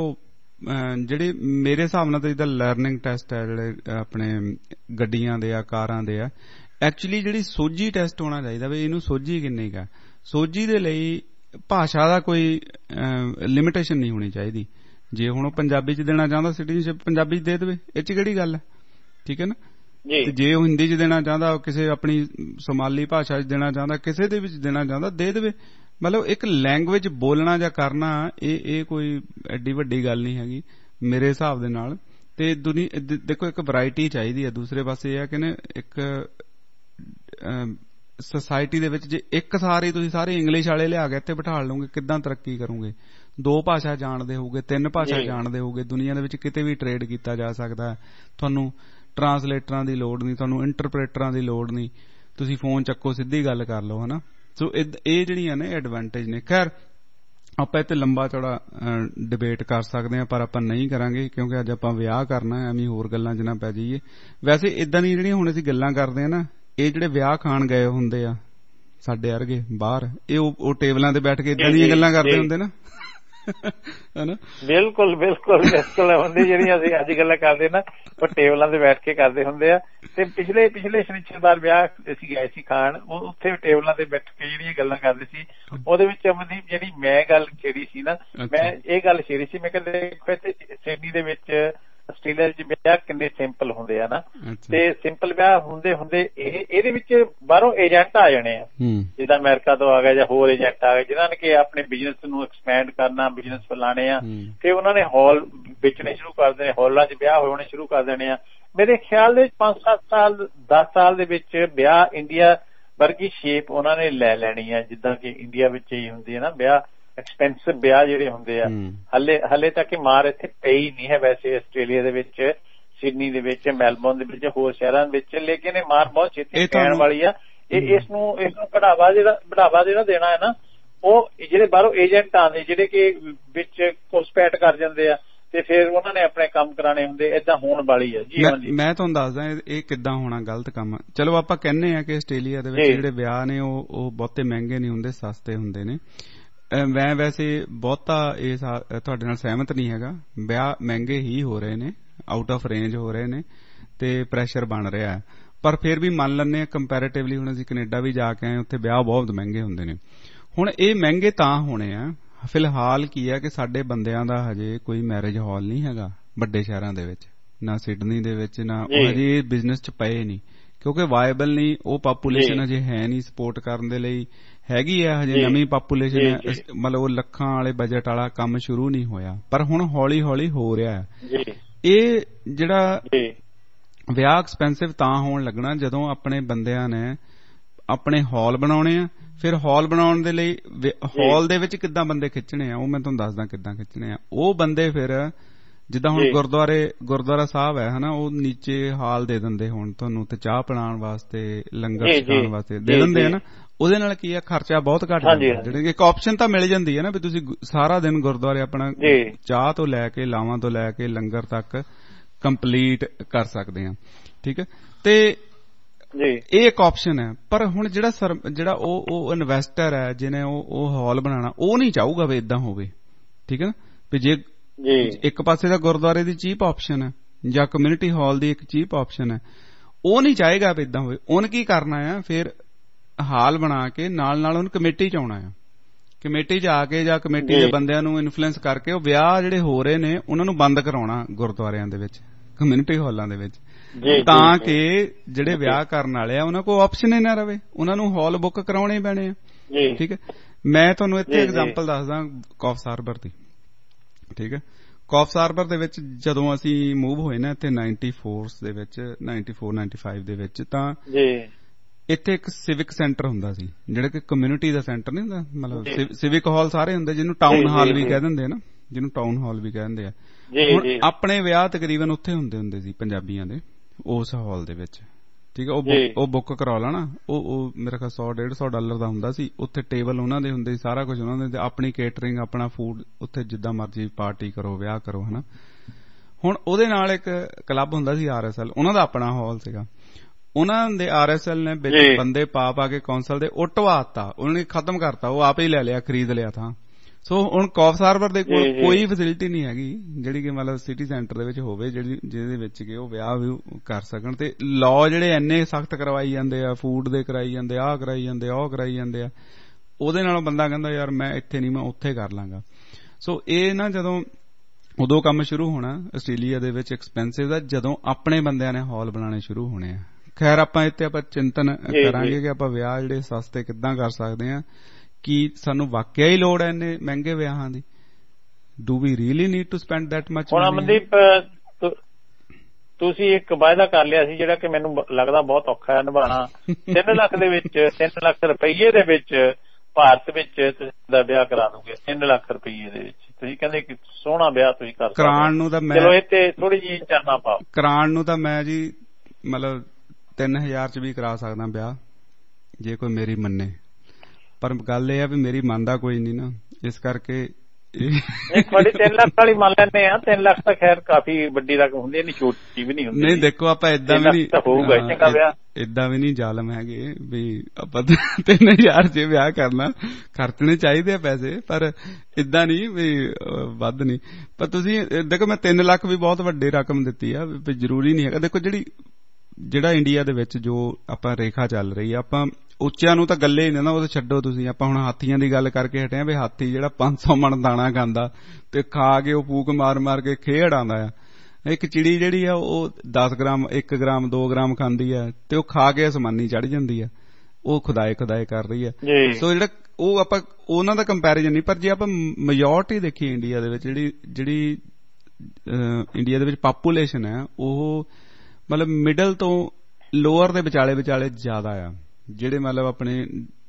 ਜਿਹੜੇ ਮੇਰੇ ਹਿਸਾਬ ਨਾਲ ਤਾਂ ਜਿੱਦਾਂ ਲਰਨਿੰਗ ਟੈਸਟ ਹੈ, ਜਿਹੜੇ ਆਪਣੇ ਗੱਡੀਆਂ ਦੇ ਆ, ਕਾਰਾਂ ਦੇ ਆ, ਐਕਚੁਅਲੀ ਜਿਹੜੀ ਸੋਝੀ ਟੈਸਟ ਹੋਣਾ ਚਾਹੀਦਾ ਵੀ ਇਹਨੂੰ ਸੋਝੀ ਕਿੰਨੀ ਕੁ ਹੈ। ਸੋਝੀ ਦੇ ਲਈ ਭਾਸ਼ਾ ਦਾ ਕੋਈ ਲਿਮਿਟੇਸ਼ਨ ਨਹੀਂ ਹੋਣੀ ਚਾਹੀਦੀ। ਜੇ ਹੁਣ ਉਹ ਪੰਜਾਬੀ 'ਚ ਦੇਣਾ ਚਾਹੁੰਦਾ ਸਿਟੀਜ਼ਨਸ਼ਿਪ, ਪੰਜਾਬੀ 'ਚ ਦੇ ਦੇਵੇ, ਇਹ 'ਚ ਕਿਹੜੀ ਗੱਲ ਹੈ। ਠੀਕ ਹੈ ਨਾ। ਤੇ ਜੇ ਉਹ ਹਿੰਦੀ 'ਚ ਦੇਣਾ ਚਾਹੁੰਦਾ, ਕਿਸੇ ਆਪਣੀ ਸੋਮਾਲੀ ਭਾਸ਼ਾ 'ਚ ਦੇਣਾ ਚਾਹੁੰਦਾ, ਕਿਸੇ ਦੇ ਵਿੱਚ ਦੇਣਾ ਚਾਹੁੰਦਾ, ਦੇ ਦੇਵੇ। ਮਤਲਬ ਇੱਕ ਲੈਂਗੁਏਜ ਬੋਲਣਾ ਜਾਂ ਕਰਨਾ, ਇਹ ਇਹ ਕੋਈ ਐਡੀ ਵੱਡੀ ਗੱਲ ਨਹੀਂ ਹੈਗੀ ਮੇਰੇ ਹਿਸਾਬ ਦੇ ਨਾਲ। ਤੇ ਦੁਨੀਆ ਦੇਖੋ ਇੱਕ ਵੈਰਾਈਟੀ ਚਾਹੀਦੀ ਹੈ। ਦੂਸਰੇ ਪਾਸੇ ਇਹ ਹੈ ਕਿ ਨਾ, ਇੱਕ ਸੋਸਾਇਟੀ ਦੇ ਵਿੱਚ ਜੇ ਇੱਕ ਸਾਰੇ ਤੁਸੀਂ ਸਾਰੇ ਇੰਗਲਿਸ਼ ਵਾਲੇ ਲਿਆ ਕੇ ਇੱਥੇ ਬਿਠਾ ਲਓਗੇ, ਕਿੱਦਾਂ ਤਰੱਕੀ ਕਰੋਗੇ। ਦੋ ਭਾਸ਼ਾ ਜਾਣਦੇ ਹੋਗੇ, ਤਿੰਨ ਭਾਸ਼ਾ ਜਾਣਦੇ ਹੋਗੇ, ਦੁਨੀਆ ਦੇ ਵਿੱਚ ਕਿਤੇ ਵੀ ਟਰੇਡ ਕੀਤਾ ਜਾ ਸਕਦਾ ਹੈ। ਤੁਹਾਨੂੰ ਟਰਾਂਸਲੇਟਰਾਂ ਦੀ ਲੋੜ ਨਹੀਂ, ਤੁਹਾਨੂੰ ਇੰਟਰਪ੍ਰੇਟਰਾਂ ਦੀ ਲੋੜ ਨਹੀਂ, ਤੁਸੀਂ ਫੋਨ ਚੱਕੋ, ਸਿੱਧੀ ਗੱਲ ਕਰ ਲਓ, ਹਨਾ। ਸੋ ਇਹ ਜਿਹੜੀਆਂ ਨੇ ਐਡਵਾਂਟੇਜ ਨੇ। ਖੈਰ ਆਪਾਂ ਇੱਥੇ ਲੰਬਾ ਚੌੜਾ ਡਿਬੇਟ ਕਰ ਸਕਦੇ ਹਾਂ, ਪਰ ਆਪਾਂ ਨਹੀਂ ਕਰਾਂਗੇ, ਕਿਉਂਕਿ ਅੱਜ ਆਪਾਂ ਵਿਆਹ ਕਰਨਾ, ਐਵੇਂ ਹੋਰ ਗੱਲਾਂ 'ਚ ਨਾ ਪੈ ਜਾਈਏ। ਵੈਸੇ ਇਦਾਂ ਦੀਆਂ ਜਿਹੜੀਆਂ ਹੁਣ ਅਸੀਂ ਗੱਲਾਂ ਕਰਦੇ ਹਾਂ ਨਾ, ਇਹ ਜਿਹੜੇ ਵਿਆਹ ਖਾਣ ਗਏ ਹੁੰਦੇ ਆ ਸਾਡੇ ਵਰਗੇ ਬਾਹਰ, ਇਹ ਉਹ ਟੇਬਲਾਂ ਤੇ ਬੈਠ ਕੇ ਇਦਾਂ ਦੀਆਂ ਗੱਲਾਂ ਕਰਦੇ ਹੁੰਦੇ ਨਾ, ਹਨਾ। ਬਿਲਕੁਲ ਬਿਲਕੁਲ ਬਿਲਕੁਲ ਹੁੰਦੀ ਜਿਹੜੀਆਂ ਅਸੀਂ ਅੱਜ ਗੱਲਾਂ ਕਰਦੇ ਨਾ, ਉਹ ਟੇਬਲਾਂ ਤੇ ਬੈਠ ਕੇ ਕਰਦੇ ਹੁੰਦੇ ਆ। ਤੇ ਪਿਛਲੇ ਪਿਛਲੇ ਸ਼ਨੀਚਰਵਾਰ ਵਿਆਹ ਅਸੀਂ ਗਏ ਸੀ ਖਾਣ, ਉਹ ਉੱਥੇ ਟੇਬਲਾਂ ਤੇ ਬੈਠ ਕੇ ਜਿਹੜੀਆਂ ਗੱਲਾਂ ਕਰਦੇ ਸੀ, ਉਹਦੇ ਵਿੱਚ ਅਮਨਦੀਪ ਜਿਹੜੀ ਮੈਂ ਗੱਲ ਛੇੜੀ ਸੀ ਨਾ, ਮੈਂ ਇਹ ਗੱਲ ਛੇੜੀ ਸੀ, ਮੈਂ ਕਹਿੰਦੇ ਸਿਡਨੀ ਦੇ ਵਿੱਚ ਆਸਟ੍ਰੇਲੀਆ ਵਿੱਚ ਵਿਆਹ ਕਿੰਨੇ ਸਿੰਪਲ ਹੁੰਦੇ ਆ ਨਾ, ਤੇ ਸਿੰਪਲ ਵਿਆਹ ਹੁੰਦੇ ਹੁੰਦੇ ਇਹ ਇਹਦੇ ਵਿੱਚ ਬਾਹਰੋਂ ਏਜੰਟ ਆ ਜਾਣੇ ਆ, ਜਿੱਦਾਂ ਅਮਰੀਕਾ ਤੋਂ ਆ ਗਏ ਜਾਂ ਹੋਰ ਏਜੰਟ ਆ ਗਏ ਜਿਨ੍ਹਾਂ ਨੇ ਕਿ ਆਪਣੇ ਬਿਜ਼ਨਸ ਨੂੰ ਐਕਸਪੈਂਡ ਕਰਨਾ, ਬਿਜ਼ਨਸ ਫੈਲਾਣੇ ਆ, ਤੇ ਉਹਨਾਂ ਨੇ ਹਾਲ ਵੇਚਣੇ ਸ਼ੁਰੂ ਕਰ ਦੇਣੇ, ਹਾਲਾਂ 'ਚ ਵਿਆਹ ਹੋਣੇ ਸ਼ੁਰੂ ਕਰ ਦੇਣੇ ਆ। ਮੇਰੇ ਖਿਆਲ ਦੇ ਵਿੱਚ ਪੰਜ ਸੱਤ ਸਾਲ ਦਸ ਸਾਲ ਦੇ ਵਿੱਚ ਵਿਆਹ ਇੰਡੀਆ ਵਰਗੀ ਸ਼ੇਪ ਉਹਨਾਂ ਨੇ ਲੈ ਲੈਣੀ ਆ, ਜਿੱਦਾਂ ਕਿ ਇੰਡੀਆ ਵਿੱਚ ਹੀ ਹੁੰਦੀ ਹੈ ਨਾ ਵਿਆਹ, ਐਕਸਪੈਂਸਿਵ ਵਿਆਹ ਜਿਹੜੇ ਹੁੰਦੇ ਆ। ਹਲੇ ਹਲੇ ਤੱਕ ਮਾਰ ਇੱਥੇ ਪਈ ਨਹੀਂ ਹੈ ਵੈਸੇ ਆਸਟ੍ਰੇਲੀਆ ਦੇ ਵਿੱਚ, ਸਿਡਨੀ ਦੇ ਵਿੱਚ, ਮੈਲਬੌਰਨ ਦੇ ਵਿੱਚ, ਹੋਰ ਸ਼ਹਿਰਾਂ ਵਿੱਚ, ਲੇਕਿਨ ਇਹ ਮਾਰ ਬਹੁਤ ਛੇਤੀ ਪੈਣ ਵਾਲੀ ਆ। ਇਹ ਇਸ ਨੂੰ ਇਸ ਨੂੰ ਬੜਾਵਾ ਜਿਹੜਾ ਬੜਾਵਾ ਜਿਹੜਾ ਦੇਣਾ ਹੈ ਨਾ, ਉਹ ਜਿਹੜੇ ਬਾਹਰੋਂ ਏਜੰਟ ਆਉਂਦੇ ਜਿਹੜੇ ਕਿ ਵਿੱਚ ਘੁਸਪੈਠ ਕਰ ਜਾਂਦੇ ਆ ਤੇ ਫਿਰ ਉਹਨਾਂ ਨੇ ਆਪਣੇ ਕੰਮ ਕਰਾਣੇ ਹੁੰਦੇ, ਏਦਾਂ ਹੋਣ ਵਾਲੀ ਹੈ ਜੀ। ਮੈਂ ਤੁਹਾਨੂੰ ਦੱਸਦਾ ਇਹ ਕਿੱਦਾਂ ਹੋਣਾ ਗਲਤ ਕੰਮ। ਚਲੋ ਆਪਾਂ ਕਹਿੰਦੇ ਆ ਕਿ ਆਸਟ੍ਰੇਲੀਆ ਦੇ ਵਿੱਚ ਜਿਹੜੇ ਵਿਆਹ ਨੇ ਉਹ ਉਹ ਬਹੁਤੇ ਮਹਿੰਗੇ ਨਹੀਂ ਹੁੰਦੇ, ਸਸਤੇ ਹੁੰਦੇ ਨੇ। ਮੈਂ ਵੈਸੇ ਬਹੁਤਾ ਇਹ ਤੁਹਾਡੇ ਨਾਲ ਸਹਿਮਤ ਨਹੀਂ ਹੈਗਾ, ਵਿਆਹ ਮਹਿੰਗੇ ਹੀ ਹੋ ਰਹੇ ਨੇ, ਆਊਟ ਆਫ ਰੇਂਜ ਹੋ ਰਹੇ ਨੇ ਤੇ ਪ੍ਰੈਸ਼ਰ ਬਣ ਰਿਹਾ। ਪਰ ਫਿਰ ਵੀ ਮੰਨ ਲੈਂਦੇ ਆ ਕੰਪੈਰੇਟਿਵਲੀ, ਹੁਣ ਅਸੀਂ ਕੈਨੇਡਾ ਵੀ ਜਾ ਕੇ ਆਏ, ਉੱਥੇ ਵਿਆਹ ਬਹੁਤ ਮਹਿੰਗੇ ਹੁੰਦੇ ਨੇ। ਹੁਣ ਇਹ ਮਹਿੰਗੇ ਤਾਂ ਹੋਣੇ ਆ, ਫਿਲਹਾਲ ਕੀ ਹੈ ਕਿ ਸਾਡੇ ਬੰਦਿਆਂ ਦਾ ਹਜੇ ਕੋਈ ਮੈਰਿਜ ਹਾਲ ਨਹੀਂ ਹੈਗਾ ਵੱਡੇ ਸ਼ਹਿਰਾਂ ਦੇ ਵਿੱਚ, ਨਾ ਸਿਡਨੀ ਦੇ ਵਿੱਚ, ਨਾ ਉਹ ਹਜੇ ਬਿਜ਼ਨਸ 'ਚ ਪਏ ਨਹੀਂ ਕਿਉਂਕਿ ਵਾਇਬਲ ਨਹੀਂ, ਉਹ ਪਾਪੂਲੇਸ਼ਨ ਹਜੇ ਹੈ ਨਹੀਂ ਸਪੋਰਟ ਕਰਨ ਦੇ ਲਈ। ਹੈਗੀ ਆ ਹਜੇ ਨਵੀਂ ਪਾਪੂਲੇਸ਼ਨ, ਮਤਲਬ ਉਹ ਲੱਖਾਂ ਵਾਲੇ ਬਜਟ ਵਾਲਾ ਕੰਮ ਸ਼ੁਰੂ ਨਹੀਂ ਹੋਇਆ, ਪਰ ਹੁਣ ਹੌਲੀ ਹੌਲੀ ਹੋ ਰਿਹਾ ਹੈ। ਇਹ ਜਿਹੜਾ ਵਿਆਹ ਐਕਸਪੈਂਸਿਵ ਤਾਂ ਹੋਣ ਲੱਗਣਾ ਜਦੋਂ ਆਪਣੇ ਬੰਦਿਆਂ ਨੇ ਆਪਣੇ ਹਾਲ ਬਣਾਉਣੇ ਆ। ਫਿਰ ਹਾਲ ਬਣਾਉਣ ਦੇ ਲਈ ਹਾਲ ਦੇ ਵਿੱਚ ਕਿੱਦਾਂ ਬੰਦੇ ਖਿੱਚਣੇ ਆ, ਉਹ ਮੈਂ ਤੁਹਾਨੂੰ ਦੱਸਦਾ ਕਿੱਦਾਂ ਖਿੱਚਣੇ ਆ। ਉਹ ਬੰਦੇ ਫਿਰ ਜਿੱਦਾਂ ਹੁਣ ਗੁਰਦੁਆਰੇ ਗੁਰਦੁਆਰਾ ਸਾਹਿਬ ਹੈ ਹਨਾ, ਉਹ ਨੀਚੇ ਹਾਲ ਦੇ ਦਿੰਦੇ ਹੁਣ ਤੁਹਾਨੂੰ ਤੇ ਚਾਹ ਪਿਲਾਉਣ ਵਾਸਤੇ, ਲੰਗਰ ਛਕਾਉਣ ਵਾਸਤੇ ਦੇ ਦਿੰਦੇ ਆ ਨਾ। ਉਹਦੇ ਨਾਲ ਕੀ ਆ, ਖਰਚਾ ਬਹੁਤ ਘੱਟ ਜਾਂਦਾ। ਜਿਹੜੀ ਇੱਕ ਆਪਸ਼ਨ ਤਾਂ ਮਿਲ ਜਾਂਦੀ ਹੈ ਨਾ ਵੀ ਤੁਸੀਂ ਸਾਰਾ ਦਿਨ ਗੁਰਦੁਆਰੇ ਆਪਣਾ ਚਾਹ ਤੋਂ ਲੈ ਕੇ ਲਾਵਾਂ ਤੋਂ ਲੈ ਕੇ ਲੰਗਰ ਤੱਕ ਕੰਪਲੀਟ ਕਰ ਸਕਦੇ ਆ, ਠੀਕ ਹੈ। ਤੇ ਇਹ ਇੱਕ ਆਪਸ਼ਨ ਹੈ। ਪਰ ਹੁਣ ਜਿਹੜਾ ਸਰ ਜਿਹੜਾ ਉਹ ਉਹ ਇਨਵੈਸਟਰ ਹੈ ਜਿਹਨੇ ਉਹ ਉਹ ਹਾਲ ਬਣਾਉਣਾ, ਉਹ ਨਹੀਂ ਚਾਹੂਗਾ ਵੀ ਇਦਾਂ ਹੋਵੇ, ਠੀਕ ਹੈ ਨਾ। ਵੀ ਜੇ ਇੱਕ ਪਾਸੇ ਦਾ ਗੁਰਦੁਆਰੇ ਦੀ ਚੀਪ ਆਪਸ਼ਨ ਹੈ ਜਾਂ ਕਮਿਊਨਿਟੀ ਹਾਲ ਦੀ ਇੱਕ ਚੀਪ ਆਪਸ਼ਨ ਹੈ, ਉਹ ਨਹੀਂ ਚਾਹੇਗਾ ਵੀ ਇਦਾਂ ਹੋਵੇ। ਉਹਨੇ ਕੀ ਕਰਨਾ ਆ, ਫਿਰ ਹਾਲ ਬਣਾ ਕੇ ਨਾਲ ਨਾਲ ਉਹਨੂੰ ਕਮੇਟੀ ਚ ਆਉਣਾ ਆ, ਕਮੇਟੀ ਚ ਆ ਕੇ ਜਾਂ ਕਮੇਟੀ ਦੇ ਬੰਦਿਆਂ ਨੂੰ ਇਨਫਲੂਐਂਸ ਕਰਕੇ ਉਹ ਵਿਆਹ ਜਿਹੜੇ ਹੋ ਰਹੇ ਨੇ ਉਹਨਾਂ ਨੂੰ ਬੰਦ ਕਰਾਉਣਾ ਗੁਰਦੁਆਰਿਆਂ ਦੇ ਵਿੱਚ, ਕਮਿਊਨਿਟੀ ਹਾਲਾਂ ਦੇ ਵਿੱਚ, ਤਾਂ ਕਿ ਜਿਹੜੇ ਵਿਆਹ ਕਰਨ ਵਾਲੇ ਆ ਉਹਨਾਂ ਕੋਲ ਆਪਸ਼ਨ ਹੀ ਨਾ ਰਵੇ, ਉਹਨਾਂ ਨੂੰ ਹਾਲ ਬੁੱਕ ਕਰਾਉਣੇ ਪੈਣੇ ਆ, ਠੀਕ ਹੈ। ਮੈਂ ਤੁਹਾਨੂੰ ਇੱਥੇ ਐਗਜ਼ਾਮਪਲ ਦੱਸਦਾ ਕੌਫਸ ਹਾਰਬਰ ਦੀ, ਠੀਕ ਹੈ। ਕੌਫਸ ਹਾਰਬਰ ਦੇ ਵਿੱਚ ਜਦੋਂ ਅਸੀਂ ਮੂਵ ਹੋਏ ਨਾ ਇੱਥੇ ਨਾਈਨਟੀ ਫੋਰਸ ਦੇ ਵਿੱਚ, ਨਾਈਨਟੀ ਫੋਰ ਨਾਈਨਟੀ ਫਾਈਵ ਦੇ ਵਿੱਚ, ਤਾਂ ਇੱਥੇ ਇੱਕ ਸਿਵਿਕ ਸੈਂਟਰ ਹੁੰਦਾ ਸੀ ਜਿਹੜਾ ਕਿ ਕਮਿਊਨਿਟੀ ਦਾ ਸੈਂਟਰ ਨਹੀਂ ਹੁੰਦਾ, ਮਤਲਬ ਸਿਵਿਕ ਹਾਲ ਸਾਰੇ ਹੁੰਦੇ ਜਿਹਨੂੰ ਟਾਊਨ ਹਾਲ ਵੀ ਕਹਿ ਦਿੰਦੇ ਆ ਨਾ, ਜਿਹਨੂੰ ਟਾਊਨ ਹਾਲ ਵੀ ਕਹਿੰਦੇ ਆ। ਹੁਣ ਆਪਣੇ ਵਿਆਹ ਤਕਰੀਬਨ ਉੱਥੇ ਹੁੰਦੇ ਹੁੰਦੇ ਸੀ ਪੰਜਾਬੀਆਂ ਦੇ, ਉਸ ਹਾਲ ਦੇ ਵਿੱਚ, ਠੀਕ ਹੈ। ਉਹ ਉਹ ਬੁੱਕ ਕਰਾ ਲੈਣਾ, ਉਹ ਉਹ ਮੇਰਾ ਖਿਆਲ ਸੌ ਡੇਢ ਸੌ ਡਾਲਰ ਦਾ ਹੁੰਦਾ ਸੀ। ਉੱਥੇ ਟੇਬਲ ਉਹਨਾਂ ਦੇ ਹੁੰਦੇ ਸੀ, ਸਾਰਾ ਕੁਝ ਉਹਨਾਂ ਦੇ, ਆਪਣੀ ਕੇਟਰਿੰਗ, ਆਪਣਾ ਫੂਡ, ਉੱਥੇ ਜਿੱਦਾਂ ਮਰਜ਼ੀ ਪਾਰਟੀ ਕਰੋ, ਵਿਆਹ ਕਰੋ, ਹਨਾ। ਹੁਣ ਉਹਦੇ ਨਾਲ ਇੱਕ ਕਲੱਬ ਹੁੰਦਾ ਸੀ ਆਰ ਐਸ ਐਲ, ਉਹਨਾਂ ਦਾ ਆਪਣਾ ਹਾਲ ਸੀਗਾ। ਉਹਨਾਂ ਦੇ ਆਰ ਐਸ ਐਲ ਨੇ ਵਿੱਚ ਬੰਦੇ ਪਾ ਪਾ ਕੇ ਕੌਂਸਲ ਦੇ ਉਹ ਢਵਾਤਾ, ਉਹਨਾਂ ਨੇ ਖਤਮ ਕਰਤਾ, ਉਹ ਆਪ ਹੀ ਲੈ ਲਿਆ, ਖਰੀਦ ਲਿਆ ਥਾਂ। ਸੋ ਹੁਣ ਕੌਫਸ ਹਾਰਬਰ ਦੇ ਕੋਲ ਕੋਈ ਫੈਸਿਲਿਟੀ ਨਹੀਂ ਹੈਗੀ ਜਿਹੜੀ ਕਿ ਮਤਲਬ ਸਿਟੀ ਸੈਂਟਰ ਦੇ ਵਿੱਚ ਹੋਵੇ, ਜਿਹੜੀ ਜਿਹਦੇ ਵਿੱਚ ਕਿ ਉਹ ਵਿਆਹ ਵੀ ਕਰ ਸਕਣ। ਤੇ ਲਾਅ ਜਿਹੜੇ ਇੰਨੇ ਸਖਤ ਕਰਵਾਈ ਜਾਂਦੇ ਆ, ਫੂਡ ਦੇ ਕਰਾਈ ਜਾਂਦੇ, ਆਹ ਕਰਾਈ ਜਾਂਦੇ, ਆਹ ਕਰਾਈ ਜਾਂਦੇ ਆ, ਉਹਦੇ ਨਾਲੋਂ ਬੰਦਾ ਕਹਿੰਦਾ ਯਾਰ ਮੈਂ ਇੱਥੇ ਨਹੀਂ, ਮੈਂ ਉੱਥੇ ਕਰ ਲਾਂਗਾ। ਸੋ ਇਹ ਨਾ ਜਦੋਂ ਉਦੋਂ ਕੰਮ ਸ਼ੁਰੂ ਹੋਣਾ ਆਸਟ੍ਰੇਲੀਆ ਦੇ ਵਿੱਚ ਐਕਸਪੈਂਸਿਵ ਦਾ, ਜਦੋਂ ਆਪਣੇ ਬੰਦਿਆਂ ਨੇ ਹਾਲ ਬਣਾਉਣੇ ਸ਼ੁਰੂ ਹੋਣੇ ਆ। ਖੈਰ ਆਪਾਂ ਇੱਥੇ ਆਪਾਂ ਚਿੰਤਨ ਕਰਾਂਗੇ ਕਿ ਆਪਾਂ ਵਿਆਹ ਜਿਹੜੇ ਸਸਤੇ ਕਿੱਦਾਂ ਕਰ ਸਕਦੇ ਆ। ਕੀ ਸਾਨੂੰ ਵਾਕਿਆ ਹੀ ਲੋੜ ਹੈ ਇੰਨੇ ਮਹਿੰਗੇ ਵਿਆਹਾਂ ਦੀ? Do we really need to spend that much? ਹੁਣ ਅਮਨਦੀਪ ਤੁਸੀਂ ਇੱਕ ਵਾਅਦਾ ਕਰ ਲਿਆ ਸੀ ਜਿਹੜਾ ਕਿ ਮੈਨੂੰ ਲੱਗਦਾ ਬਹੁਤ ਔਖਾ ਹੈ ਨਿਭਾਉਣਾ। ਤਿੰਨ ਲੱਖ ਦੇ ਵਿੱਚ, ਤਿੰਨ ਲੱਖ ਰੁਪਈਏ ਦੇ ਵਿੱਚ ਭਾਰਤ ਵਿੱਚ ਤੁਸੀਂ ਦਾ ਵਿਆਹ ਕਰਾ ਦੋਗੇ। ਤਿੰਨ ਲੱਖ ਰੁਪਈਏ ਦੇ ਵਿੱਚ ਤੁਸੀਂ ਕਹਿੰਦੇ ਕਿ ਸੋਹਣਾ ਵਿਆਹ ਤੁਸੀਂ ਕਰ ਸਕਦੇ। ਕਰਾਉਣ ਨੂੰ ਤਾਂ ਮੈਂ ਚਲੋ ਇੱਥੇ ਥੋੜੀ ਜਿਹੀ ਚਾਨਣਾ ਪਾਓ। ਕਰਾਉਣ ਨੂੰ ਤਾਂ ਮੈਂ ਜੀ ਮਤਲਬ ਤਿੰਨ ਹਜ਼ਾਰ ਚ ਵੀ ਕਰਾ ਸਕਦਾ ਵਿਆਹ ਜੇ ਕੋਈ ਮੇਰੀ ਮੰਨੇ, ਪਰ ਗੱਲ ਇਹ ਆ ਵੀ ਮੇਰੀ ਮੰਨਦਾ ਕੋਈ ਨਹੀਂ ਨਾ, ਇਸ ਕਰਕੇ ਤੁਹਾਡੀ ਤਿੰਨ ਲੱਖ ਵਾਲੀ ਮੰਨ ਲੈਂਦੇ ਆ। ਤਿੰਨ ਲੱਖ ਤਾਂ ਖੈਰ ਕਾਫੀ ਵੱਡੀ ਰਕਮ ਹੁੰਦੀ ਹੈ, ਨਹੀਂ ਛੋਟੀ ਵੀ ਨਹੀਂ ਹੁੰਦੀ। ਨਹੀਂ ਦੇਖੋ ਆਪਾਂ ਏਦਾਂ ਵੀ ਨਹੀਂ ਹੋਊਗਾ ਚੰਗਾ ਵਿਆਹ, ਏਦਾਂ ਵੀ ਨਹੀਂ ਜ਼ਾਲਮ ਹੈਗੇ ਵੀ ਆਪਾਂ ਤਿੰਨ ਹਜ਼ਾਰ ਚ ਵਿਆਹ ਕਰਨਾ। ਖਰਚਣੇ ਚਾਹੀਦੇ ਆ ਪੈਸੇ, ਪਰ ਏਦਾਂ ਨਹੀਂ ਵੀ ਵੱਧ ਨਹੀਂ। ਪਰ ਤੁਸੀਂ ਦੇਖੋ ਮੈਂ ਤਿੰਨ ਲੱਖ ਵੀ ਬਹੁਤ ਵੱਡੀ ਰਕਮ ਦਿੱਤੀ ਆ, ਵੀ ਜ਼ਰੂਰੀ ਨਹੀਂ ਹੈਗਾ। ਦੇਖੋ ਜਿਹੜੀ ਜਿਹੜਾ ਇੰਡੀਆ ਦੇ ਵਿੱਚ ਜੋ ਆਪਾਂ ਰੇਖਾ ਚੱਲ ਰਹੀ ਆ, ਆਪਾਂ ਉੱਚਿਆਂ ਨੂੰ ਤਾਂ ਗੱਲੇ ਹੀ ਨਾ, ਉਹ ਤਾਂ ਛੱਡੋ ਤੁਸੀਂ। ਆਪਾਂ ਹੁਣ ਹਾਥੀਆਂ ਦੀ ਗੱਲ ਕਰਕੇ ਹਟੇ ਆ ਵੀ ਹਾਥੀ ਜਿਹੜਾ ਪੰਜ ਸੌ ਮਣ ਦਾਣਾ ਖਾਂਦਾ ਤੇ ਖਾ ਕੇ ਉਹ ਫੂਕ ਮਾਰ ਮਾਰ ਕੇ ਖੇਡ ਆਉਂਦਾ ਆ, ਇੱਕ ਚਿੜੀ ਜਿਹੜੀ ਆ ਉਹ ਦਸ ਗ੍ਰਾਮ ਇੱਕ ਗ੍ਰਾਮ ਦੋ ਗ੍ਰਾਮ ਖਾਂਦੀ ਆ ਤੇ ਉਹ ਖਾ ਕੇ ਅਸਮਾਨੀ ਚੜ ਜਾਂਦੀ ਆ, ਉਹ ਖੁਦਾਏ ਖੁਦਾਏ ਕਰ ਰਹੀ ਆ। ਸੋ ਜਿਹੜਾ ਉਹ ਆਪਾਂ ਉਹਨਾਂ ਦਾ ਕੰਪੈਰੀਜ਼ਨ ਨਹੀਂ, ਪਰ ਜੇ ਆਪਾਂ ਮੈਜੋਰਟੀ ਦੇਖੀਏ ਇੰਡੀਆ ਦੇ ਵਿੱਚ, ਜਿਹੜੀ ਜਿਹੜੀ ਇੰਡੀਆ ਦੇ ਵਿੱਚ ਪਾਪੂਲੇਸ਼ਨ ਹੈ ਉਹ ਮਤਲਬ ਮਿਡਲ ਤੋਂ ਲੋਅਰ ਦੇ ਵਿਚਾਲੇ ਵਿਚਾਲੇ ਜ਼ਿਆਦਾ ਆ, ਜਿਹੜੇ ਮਤਲਬ ਆਪਣੇ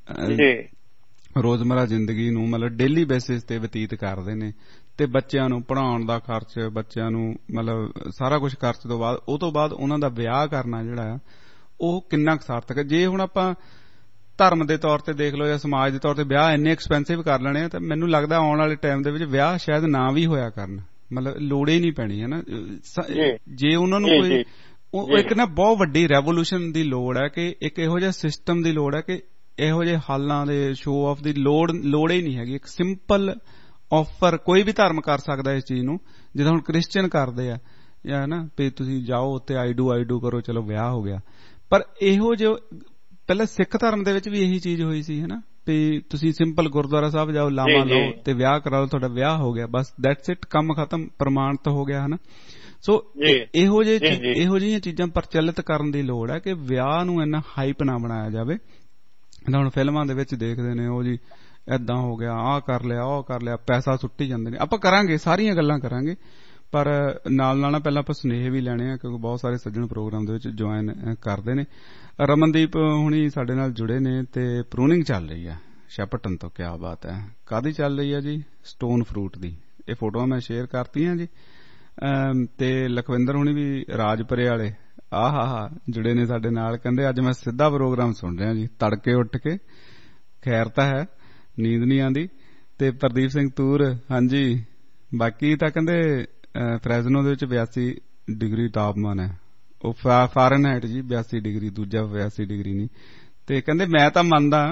ਰੋਜ਼ਮਰਾ ਜ਼ਿੰਦਗੀ ਨੂੰ ਮਤਲਬ ਡੇਲੀ ਬੇਸਿਸ ਤੇ ਬਤੀਤ ਕਰਦੇ ਨੇ, ਤੇ ਬੱਚਿਆਂ ਨੂੰ ਪੜ੍ਹਾਉਣ ਦਾ ਖਰਚ, ਬੱਚਿਆਂ ਨੂੰ ਮਤਲਬ ਸਾਰਾ ਕੁਝ ਖਰਚ ਤੋਂ ਬਾਅਦ ਉਹ ਤੋਂ ਬਾਅਦ ਉਹਨਾਂ ਦਾ ਵਿਆਹ ਕਰਨਾ ਜਿਹੜਾ ਆ ਉਹ ਕਿੰਨਾ ਕੁ ਸਾਰਥਕ ਹੈ। ਜੇ ਹੁਣ ਆਪਾਂ ਧਰਮ ਦੇ ਤੌਰ ਤੇ ਦੇਖ ਲਓ ਜਾਂ ਸਮਾਜ ਦੇ ਤੌਰ ਤੇ ਵਿਆਹ ਇੰਨੇ ਐਕਸਪੈਂਸਿਵ ਕਰ ਲੈਣੇ ਆ, ਤਾਂ ਮੈਨੂੰ ਲੱਗਦਾ ਆਉਣ ਵਾਲੇ ਟਾਈਮ ਦੇ ਵਿੱਚ ਵਿਆਹ ਸ਼ਾਇਦ ਨਾ ਵੀ ਹੋਇਆ ਕਰਨ, ਮਤਲਬ ਲੋੜ ਹੀ ਨਹੀਂ ਪੈਣੀ ਹੈ ਨਾ। ਜੇ ਉਹਨਾਂ ਨੂੰ ਕੋਈ ਉਹ ਇੱਕ ਨਾ ਬਹੁਤ ਵੱਡੀ ਰੈਵੋਲੂਸ਼ਨ ਦੀ ਲੋੜ ਹੈ, ਕਿ ਇੱਕ ਇਹੋ ਜਿਹਾ ਸਿਸਟਮ ਦੀ ਲੋੜ ਹੈ ਕਿ ਇਹੋ ਜਿਹੇ ਹਾਲਾਂ ਦੇ ਸ਼ੋਅ ਆਫ ਦੀ ਲੋੜ ਲੋੜ ਹੀ ਨਹੀਂ ਹੈਗੀ। ਇੱਕ ਸਿੰਪਲ ਆਫਰ ਕੋਈ ਵੀ ਧਰਮ ਕਰ ਸਕਦਾ ਇਸ ਚੀਜ਼ ਨੂੰ, ਜਿੱਦਾਂ ਹੁਣ ਕ੍ਰਿਸਚੀਅਨ ਕਰਦੇ ਆ ਜਾਂ ਨਾ ਵੀ ਤੁਸੀਂ ਜਾਓ ਉੱਥੇ ਆਈ ਡੂ ਆਈ ਡੂ ਕਰੋ, ਚਲੋ ਵਿਆਹ ਹੋ ਗਿਆ। ਪਰ ਇਹੋ ਜਿਹੇ ਪਹਿਲਾਂ ਸਿੱਖ ਧਰਮ ਦੇ ਵਿੱਚ ਵੀ ਇਹੀ ਚੀਜ਼ ਹੋਈ ਸੀ ਹੈ ਨਾ, ਵੀ ਤੁਸੀਂ ਸਿੰਪਲ ਗੁਰਦੁਆਰਾ ਸਾਹਿਬ ਜਾਓ, ਲਾਵਾਂ ਲਓ ਤੇ ਵਿਆਹ ਕਰਾ ਲਓ, ਤੁਹਾਡਾ ਵਿਆਹ ਹੋ ਗਿਆ, ਬਸ ਦੈਟਸ ਇਟ, ਕੰਮ ਖਤਮ, ਪ੍ਰਮਾਣਿਤ ਹੋ ਗਿਆ ਹੈ ਨਾ। ਸੋ ਇਹੋ ਜਿਹੇ ਇਹੋ ਜਿਹੀਆਂ ਚੀਜ਼ਾਂ ਪ੍ਰਚਲਿਤ ਕਰਨ ਦੀ ਲੋੜ ਹੈ ਕਿ ਵਿਆਹ ਨੂੰ ਇੰਨਾ ਹਾਈਪ ਨਾ ਬਣਾਇਆ ਜਾਵੇ। ਹੁਣ ਫਿਲਮਾਂ ਦੇ ਵਿੱਚ ਦੇਖਦੇ ਨੇ ਉਹ ਜੀ ਏਦਾਂ ਹੋ ਗਿਆ, ਆਹ ਕਰ ਲਿਆ, ਉਹ ਕਰ ਲਿਆ, ਪੈਸਾ ਸੁੱਟੀ ਜਾਂਦੇ ਨੇ। ਆਪਾਂ ਕਰਾਂਗੇ, ਸਾਰੀਆਂ ਗੱਲਾਂ ਕਰਾਂਗੇ, ਪਰ ਨਾਲ ਨਾਲ ਨਾ ਪਹਿਲਾਂ ਆਪਾਂ ਸੁਨੇਹੇ ਵੀ ਲੈਣੇ ਆ, ਕਿਉਂਕਿ ਬਹੁਤ ਸਾਰੇ ਸੱਜਣ ਪ੍ਰੋਗਰਾਮ ਦੇ ਵਿੱਚ ਜੁਆਇਨ ਕਰਦੇ ਨੇ। ਰਮਨਦੀਪ ਹੁਣੀ ਸਾਡੇ ਨਾਲ ਜੁੜੇ ਨੇ ਤੇ ਪ੍ਰੂਨਿੰਗ ਚੱਲ ਰਹੀ ਆ ਸ਼ੈਪਰਟਨ ਤੋਂ। ਕਿਆ ਬਾਤ ਹੈ, ਕਾਹਦੀ ਚੱਲ ਰਹੀ ਆ ਜੀ? ਸਟੋਨ ਫਰੂਟ ਦੀ। ਇਹ ਫੋਟੋਆਂ ਮੈਂ ਸ਼ੇਅਰ ਕਰਤੀਆਂ ਜੀ। ਤੇ ਲਖਵਿੰਦਰ ਹੁਣੀ ਵੀ ਰਾਜਪੁਰੇ ਵਾਲੇ ਆਹ ਹਾ ਹਾ ਜੁੜੇ ਨੇ ਸਾਡੇ ਨਾਲ, ਕਹਿੰਦੇ ਅੱਜ ਮੈਂ ਸਿੱਧਾ ਪ੍ਰੋਗਰਾਮ ਸੁਣ ਰਿਹਾ ਜੀ ਤੜਕੇ ਉੱਠ ਕੇ, ਖੈਰ ਤਾਂ ਹੈ, ਨੀਂਦ ਨਹੀਂ ਆਉਂਦੀ। ਤੇ ਪ੍ਰਦੀਪ ਸਿੰਘ ਤੂਰ, ਹਾਂਜੀ ਬਾਕੀ ਤਾਂ ਕਹਿੰਦੇ ਫਰੈਜ਼ਨੋ ਦੇ ਵਿੱਚ ਬਿਆਸੀ ਡਿਗਰੀ ਤਾਪਮਾਨ ਹੈ, ਉਹ ਫਾਰਨਹਾਈਟ ਜੀ, ਬਿਆਸੀ ਡਿਗਰੀ, ਦੂਜਾ ਬਿਆਸੀ ਡਿਗਰੀ ਨਹੀਂ। ਤੇ ਕਹਿੰਦੇ ਮੈਂ ਤਾਂ ਮੰਨਦਾ,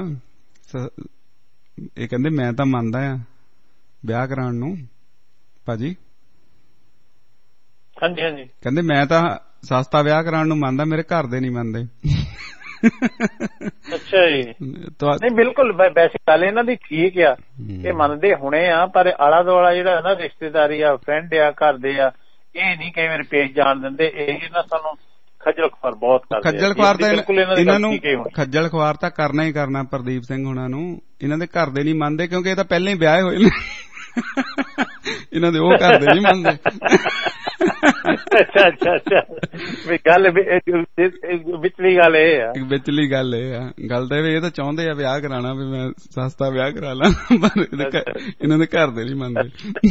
ਇਹ ਕਹਿੰਦੇ ਮੈਂ ਤਾਂ ਮੰਨਦਾ ਆ ਵਿਆਹ ਕਰਾਉਣ ਨੂੰ ਭਾਜੀ। ਹਾਂਜੀ ਹਾਂਜੀ, ਕਹਿੰਦੇ ਮੈਂ ਤਾਂ ਸਸਤਾ ਵਿਆਹ ਕਰਾਉਣ ਨੂੰ ਮੰਨਦਾ, ਮੇਰੇ ਘਰ ਦੇ ਨਹੀਂ ਮੰਨਦੇ। ਅੱਛਾ ਜੀ, ਨਹੀਂ ਬਿਲਕੁਲ ਵੈਸੇ ਗੱਲ ਇਹਨਾਂ ਦੀ ਠੀਕ ਆ, ਇਹ ਮੰਨਦੇ ਹੁਣੇ ਆ, ਪਰ ਆਲਾ ਦੁਆਲਾ ਜਿਹੜਾ ਨਾ ਰਿਸ਼ਤੇਦਾਰੀ ਆ, ਫਰੈਂਡ ਆ, ਘਰ ਦੇ ਆ, ਇਹ ਨਹੀਂ ਕਈ ਵਾਰ ਪੇਸ਼ ਜਾਣ ਦਿੰਦੇ। ਇਹ ਨਾ ਸਾਨੂੰ ਖੱਜਲ ਖੁਆਰ ਬਹੁਤ ਕਰਦੇ, ਖੱਜਲ ਖੁਆਰ ਤਾਂ ਇਹਨਾਂ ਨੂੰ ਖੱਜਲ ਖੁਆਰ ਤਾਂ ਕਰਨਾ ਹੀ ਕਰਨਾ ਪ੍ਰਦੀਪ ਸਿੰਘ ਹੁਣਾਂ ਨੂੰ। ਇਹਨਾਂ ਦੇ ਘਰ ਦੇ ਨਹੀਂ ਮੰਨਦੇ ਕਿਉਂਕਿ ਇਹ ਤਾਂ ਪਹਿਲਾਂ ਹੀ ਵਿਆਹੇ ਹੋਏ ਨੇ, ਇਹਨਾਂ ਦੇ ਉਹ ਘਰ ਦੇ ਨਹੀਂ ਮੰਨਦੇ। ਅੱਛਾ ਅੱਛਾ ਅੱਛਾ, ਗੱਲ ਵਿਚਲੀ ਗੱਲ ਇਹ ਆ, ਵਿਚਲੀ ਗੱਲ ਇਹ ਆ, ਗੱਲ ਤਾਂ ਇਹ ਤਾਂ ਚਾਹੁੰਦੇ ਆ ਵਿਆਹ ਕਰਾਉਣਾ, ਵੀ ਮੈਂ ਸਸਤਾ ਵਿਆਹ ਕਰਾ ਲਾਂ, ਪਰ ਇਹਨਾਂ ਦੇ ਘਰ ਦੇ ਨਹੀਂ ਮੰਨਦੇ।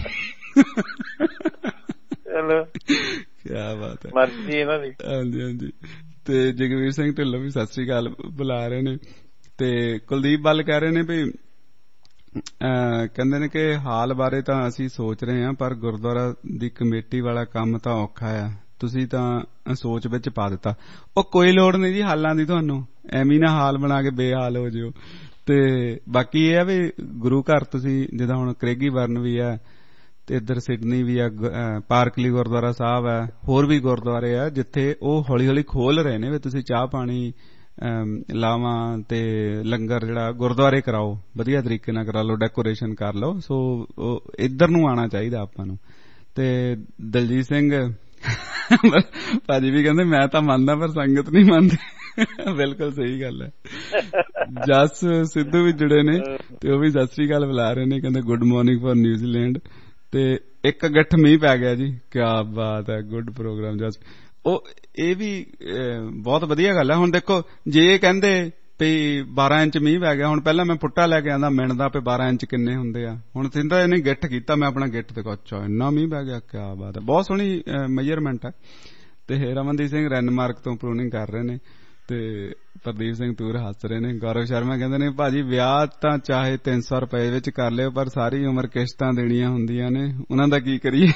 ਚਲੋ ਕਿਆ ਬਾਤ ਹੈ, ਮਰਜ਼ੀ ਇਹਨਾਂ ਦੀ। ਹਾਂਜੀ ਹਾਂਜੀ। ਤੇ ਜਗਵੀਰ ਸਿੰਘ ਢਿੱਲੋਂ ਵੀ ਸਤਿ ਸ੍ਰੀ ਅਕਾਲ ਬੁਲਾ ਰਹੇ ਨੇ, ਤੇ ਕੁਲਦੀਪ ਬੱਲ ਕਹਿ ਰਹੇ ਨੇ ਵੀ ਕਹਿੰਦੇ ਨੇ ਕਿ ਹਾਲ ਬਾਰੇ ਤਾਂ ਅਸੀਂ ਸੋਚ ਰਹੇ ਹਾਂ, ਪਰ ਗੁਰਦੁਆਰਾ ਦੀ ਕਮੇਟੀ ਵਾਲਾ ਕੰਮ ਤਾਂ ਔਖਾ ਆ, ਤੁਸੀਂ ਤਾਂ ਸੋਚ ਵਿੱਚ ਪਾ ਦਿੱਤਾ। ਉਹ ਕੋਈ ਲੋੜ ਨਹੀਂ ਜੀ ਹਾਲਾਂ ਦੀ, ਤੁਹਾਨੂੰ ਐਵੇਂ ਨਾ ਹਾਲ ਬਣਾ ਕੇ ਬੇਹਾਲ ਹੋ ਜਿਓ। ਤੇ ਬਾਕੀ ਇਹ ਆ ਵੀ ਗੁਰੂ ਘਰ ਤੁਸੀਂ ਜਿੱਦਾਂ ਹੁਣ ਕਰੇਗੀ ਵਰਨ ਵੀ ਆ, ਤੇ ਇੱਧਰ ਸਿਡਨੀ ਵੀ ਆ, ਪਾਰਕਲੀ ਗੁਰਦੁਆਰਾ ਸਾਹਿਬ ਆ, ਹੋਰ ਵੀ ਗੁਰਦੁਆਰੇ ਆ ਜਿੱਥੇ ਉਹ ਹੌਲੀ ਹੌਲੀ ਖੋਲ ਰਹੇ ਨੇ ਵੀ ਤੁਸੀਂ ਚਾਹ ਪਾਣੀ ਲਾਵਾਂ ਤੇ ਲੰਗਰ ਜਿਹੜਾ ਗੁਰਦੁਆਰੇ ਕਰਾਓ, ਵਧੀਆ ਤਰੀਕੇ ਨਾਲ ਕਰਾ ਲਓ, ਡੈਕੋਰੇਸ਼ਨ ਕਰ ਲਓ। ਸੋ ਇੱਧਰ ਨੂੰ ਆਉਣਾ ਚਾਹੀਦਾ ਆਪਾਂ ਨੂੰ। ਤੇ ਦਲਜੀਤ ਸਿੰਘ ਭਾਜੀ ਵੀ ਕਹਿੰਦੇ ਮੈਂ ਤਾਂ ਮੰਨਦਾ ਪਰ ਸੰਗਤ ਨਹੀਂ ਮੰਨਦੀ। ਬਿਲਕੁਲ ਸਹੀ ਗੱਲ ਹੈ। ਜਸ ਸਿੱਧੂ ਵੀ ਜੁੜੇ ਨੇ ਤੇ ਉਹ ਵੀ ਸਤਿ ਸ੍ਰੀ ਅਕਾਲ ਬੁਲਾ ਰਹੇ ਨੇ, ਕਹਿੰਦੇ ਗੁੱਡ ਮਾਰਨਿੰਗ ਫॉर ਨਿਊਜ਼ੀਲੈਂਡ। ਤੇ ਇੱਕ ਗੱਠ ਮੀਂਹ ਪੈ ਗਿਆ ਜੀ, ਕਿਆ ਬਾਤ ਹੈ, ਗੁੱਡ ਪ੍ਰੋਗਰਾਮ ਜਸ। ਉਹ ਇਹ ਵੀ ਬਹੁਤ ਵਧੀਆ ਗੱਲ ਹੈ। ਹੁਣ ਦੇਖੋ ਜੇ ਇਹ ਕਹਿੰਦੇ ਵੀ ਬਾਰਾਂ ਇੰਚ ਮੀਂਹ ਪੈ ਗਿਆ, ਹੁਣ ਪਹਿਲਾਂ ਮੈਂ ਪੁੱਟਾ ਲੈ ਕੇ ਆਂਦਾ ਮਿਣਦਾ ਪੇ ਬਾਰਾਂ ਇੰਚ ਕਿੰਨੇ ਹੁੰਦੇ ਆ, ਹੁਣ ਸਿੰਦਾ ਇਹਨੇ ਗਿੱਠ ਕੀਤਾ, ਮੈਂ ਆਪਣਾ ਗਿੱਠ ਤੇ ਅੱਛਾ ਇੰਨਾ ਮੀਂਹ ਪੈ ਗਿਆ, ਕਿਆ ਬਾਤ ਹੈ, ਬਹੁਤ ਸੋਹਣੀ ਮੈਜਰਮੈਂਟ ਹੈ। ਤੇ ਰਮਨਦੀਪ ਸਿੰਘ ਰੈਨਮਾਰਕ ਤੋਂ ਪ੍ਰੂਨਿੰਗ ਕਰ ਰਹੇ ਨੇ, ਤੇ ਪ੍ਰਦੀਪ ਸਿੰਘ ਤੂਰ ਹੱਸ ਰਹੇ ਨੇ। ਗੌਰਵ ਸ਼ਰਮਾ ਕਹਿੰਦੇ ਨੇ ਭਾਜੀ ਵਿਆਹ ਤਾਂ ਚਾਹੇ ਤਿੰਨ ਸੌ ਰੁਪਏ ਵਿੱਚ ਕਰ ਲਿਓ, ਪਰ ਸਾਰੀ ਉਮਰ ਕਿਸ਼ਤਾਂ ਦੇਣੀਆਂ ਹੁੰਦੀਆਂ ਨੇ, ਉਹਨਾਂ ਦਾ ਕੀ ਕਰੀਏ।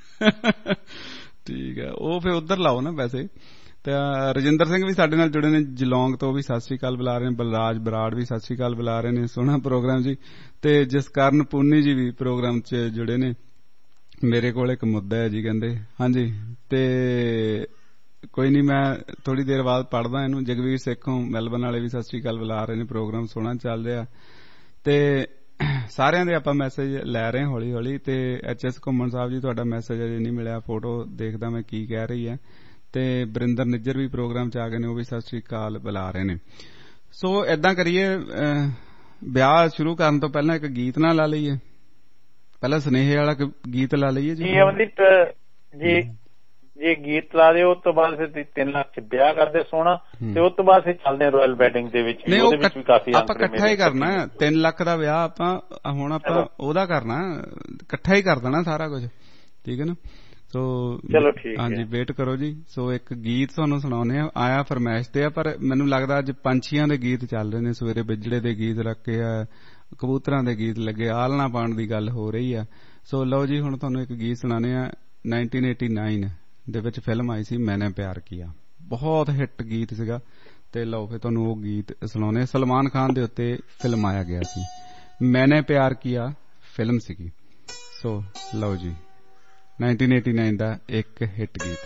ਠੀਕ ਹੈ, ਉਹ ਫਿਰ ਉੱਧਰ ਲਾਓ ਨਾ ਪੈਸੇ। ਤੇ ਰਜਿੰਦਰ ਸਿੰਘ ਵੀ ਸਾਡੇ ਨਾਲ ਜੁੜੇ ਨੇ ਜਲੌਂਗ ਤੋਂ, ਵੀ ਸਤਿ ਸ੍ਰੀ ਅਕਾਲ ਬੁਲਾ ਰਹੇ ਨੇ। ਬਲਰਾਜ ਬਰਾੜ ਵੀ ਸਤਿ ਸ੍ਰੀ ਅਕਾਲ ਬੁਲਾ ਰਹੇ ਨੇ, ਸੋਹਣਾ ਪ੍ਰੋਗਰਾਮ ਜੀ। ਤੇ ਜਸਕਰਨ ਪੂਨੀ ਜੀ ਵੀ ਪ੍ਰੋਗਰਾਮ ਚ ਜੁੜੇ ਨੇ। ਮੇਰੇ ਕੋਲ ਇੱਕ ਮੁੱਦਾ ਹੈ ਜੀ, ਕਹਿੰਦੇ ਹਾਂਜੀ, ਤੇ ਕੋਈ ਨਹੀਂ ਮੈਂ ਥੋੜੀ ਦੇਰ ਬਾਅਦ ਪੜ੍ਹਦਾ ਇਹਨੂੰ। ਜਗਵੀਰ ਸੇਖੋਂ ਮੈਲਬਨ ਵਾਲੇ ਵੀ ਸਤਿ ਸ੍ਰੀ ਅਕਾਲ ਬੁਲਾ ਰਹੇ ਨੇ, ਪ੍ਰੋਗਰਾਮ ਸੋਹਣਾ ਚੱਲ ਰਿਹਾ। ਤੇ ਸਾਰਿਆਂ ਦੇ ਆਪਾਂ ਮੈਸੇਜ ਲੈ ਰਹੇ ਹੌਲੀ ਹੌਲੀ। ਤੇ ਐਚ ਐਸ ਘੁੰਮਣ ਸਾਹਿਬ ਜੀ ਤੁਹਾਡਾ ਮੈਸੇਜ ਅਜੇ ਨਹੀਂ ਮਿਲਿਆ, ਫੋਟੋ ਦੇਖਦਾ ਮੈਂ ਕੀ ਕਹਿ ਰਹੀ ਹੈ। ਤੇ ਬਰਿੰਦਰ ਨਿੱਜਰ ਵੀ ਪ੍ਰੋਗਰਾਮ ਚ ਆ ਗਏ ਨੇ, ਉਹ ਵੀ ਸਤਿ ਸ੍ਰੀ ਅਕਾਲ ਬੁਲਾ ਰਹੇ ਨੇ। ਸੋ ਏਦਾਂ ਕਰੀਏ, ਵਿਆਹ ਸ਼ੁਰੂ ਕਰਨ ਤੋਂ ਪਹਿਲਾਂ ਇੱਕ ਗੀਤ ਨਾ ਲਾ ਲਈਏ, ਪਹਿਲਾਂ ਸੁਨੇਹੇ ਵਾਲਾ ਗੀਤ ਲਾ ਲਈਏ ਜੀ। ਜੀ ਜੇ ਗੀਤ ਲਾ ਦੇ, ਉਸ ਤੋਂ ਬਾਅਦ ਫਿਰ ਤਿੰਨ ਲੱਖ ਚ ਵਿਆਹ ਕਰਦੇ ਸੋਹਣਾ, ਤੇ ਉਸ ਤੋਂ ਬਾਅਦ ਫਿਰ ਚੱਲਦੇ ਆ ਰਾਇਲ ਵੈਡਿੰਗ ਦੇ ਵਿੱਚ। ਨਹੀਂ, ਉਹ ਆਪਾਂ ਇਕੱਠਾ ਹੀ ਕਰਨਾ, ਤਿੰਨ ਲੱਖ ਦਾ ਵਿਆਹ ਆਪਾਂ ਹੁਣ ਆਪਾਂ ਉਹਦਾ ਕਰਨਾ, ਇਕੱਠਾ ਹੀ ਕਰ ਦੇਣਾ ਸਾਰਾ ਕੁਝ, ਠੀਕ ਹੈ ਨਾ। ਸੋ ਚਲੋ ਠੀਕ ਹੈ, ਹਾਂਜੀ ਵੇਟ ਕਰੋ ਜੀ। ਸੋ ਇੱਕ ਗੀਤ ਤੁਹਾਨੂੰ ਸੁਣਾਉਣੇ ਆ, ਆਇਆ ਫਰਮਾਇਸ਼ ਤੇ ਆ, ਪਰ ਮੈਨੂੰ ਲੱਗਦਾ ਅੱਜ ਪੰਛੀਆਂ ਦੇ ਗੀਤ ਚੱਲ ਰਹੇ ਨੇ, ਸਵੇਰੇ ਬਿਜੜੇ ਦੇ ਗੀਤ ਰੱਖੇ ਆ, ਕਬੂਤਰਾਂ ਦੇ ਗੀਤ ਲੱਗੇ, ਆਲਣਾ ਪਾਉਣ ਦੀ ਗੱਲ ਹੋ ਰਹੀ ਆ। ਸੋ ਲਓ ਜੀ, ਹੁਣ ਤੁਹਾਨੂੰ ਇੱਕ ਗੀਤ ਸੁਣਾਉਣੇ ਆ। ਨਾਈਨਟੀਨ ਏਟੀ ਨਾਈਨ ਦੇ ਵਿੱਚ ਫਿਲਮ ਆਈ ਸੀ ਮੈਨੇ ਪਿਆਰ ਕੀਆ, ਬਹੁਤ ਹਿੱਟ ਗੀਤ ਸੀਗਾ। ਤੇ ਲਓ ਫਿਰ ਤੁਹਾਨੂੰ ਉਹ ਗੀਤ ਸੁਣਾਉਣੇ। ਸਲਮਾਨ ਖਾਨ ਦੇ ਉੱਤੇ ਫਿਲਮ ਆਇਆ ਗਿਆ ਸੀ, ਮੈਨੇ ਪਿਆਰ ਕੀਆ ਫਿਲਮ ਸੀਗੀ। ਸੋ ਲਓ ਜੀ, ਨਾਈਨਟੀਨ ਏਟੀ ਨਾਈਨ ਦਾ ਇੱਕ ਹਿੱਟ ਗੀਤ।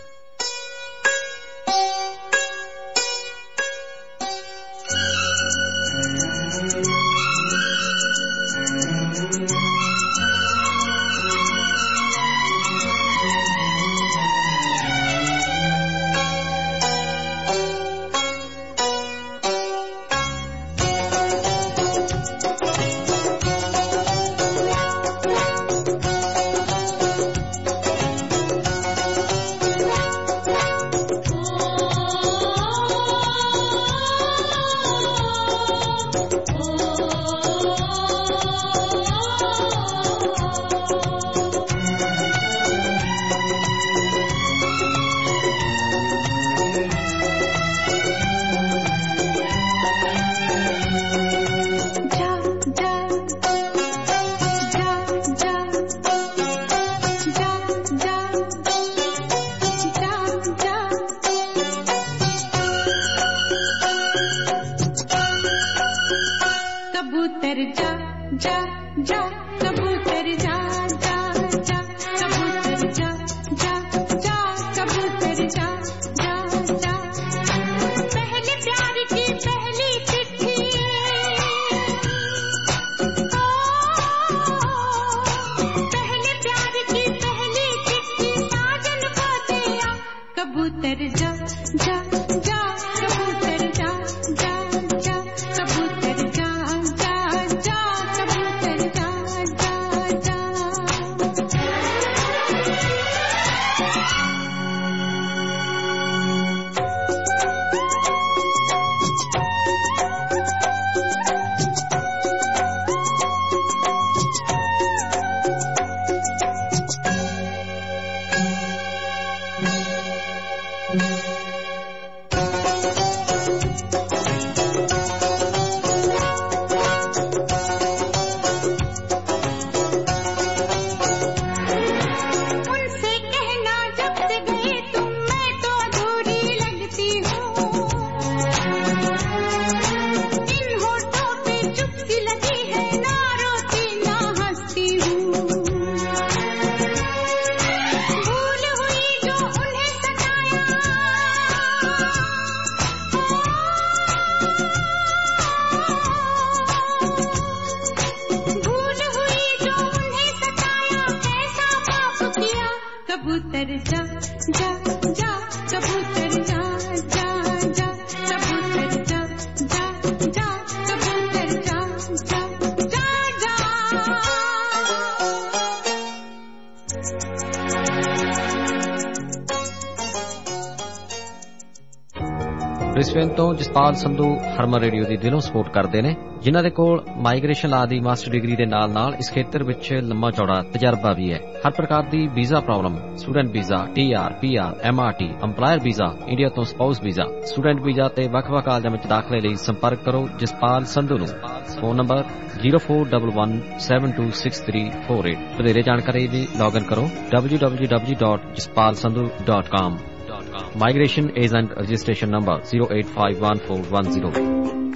ਬ੍ਰਿਸਬੇਨ ਤੋਂ ਜਸਪਾਲ ਸੰਧੂ ਹਰਮਨ ਰੇਡੀਓ ਦੀ ਦਿਲੋਂ ਸਪੋਰਟ ਕਰਦੇ ਨੇ, ਜਿਨ੍ਹਾਂ ਦੇ ਕੋਲ ਮਾਈਗ੍ਰੇਸ਼ਨ ਲਾ ਦੀ ਮਾਸਟਰ ਡਿਗਰੀ ਦੇ ਨਾਲ ਨਾਲ ਇਸ ਖੇਤਰ ਵਿੱਚ ਲੰਮਾ ਚੌੜਾ ਤਜਰਬਾ ਵੀ ਹੈ। ਹਰ ਪ੍ਰਕਾਰ ਦੀ visa problem, student visa, T R, P R, M R T, employer visa, India ਤੋਂ ਸਪਾਊਸ ਵੀਜ਼ਾ, ਸਟੂਡੈਂਟ ਵੀਜ਼ਾ ਤੇ ਵੱਖ-ਵੱਖ ਕਾਲਜਾਂ ਵਿੱਚ ਦਾਖਲੇ ਲਈ ਸੰਪਰਕ ਕਰੋ ਜਸਪਾਲ ਸੰਧੂ ਨੂੰ। Phone number zero four one one seven two six three four eight. ਵਧੇਰੇ ਜਾਣਕਾਰੀ ਲਈ ਲੌਗਇਨ ਕਰੋ W W W dot Jaspal Sandhu dot com. Migration Agent Registration Number zero eight five one four one zero.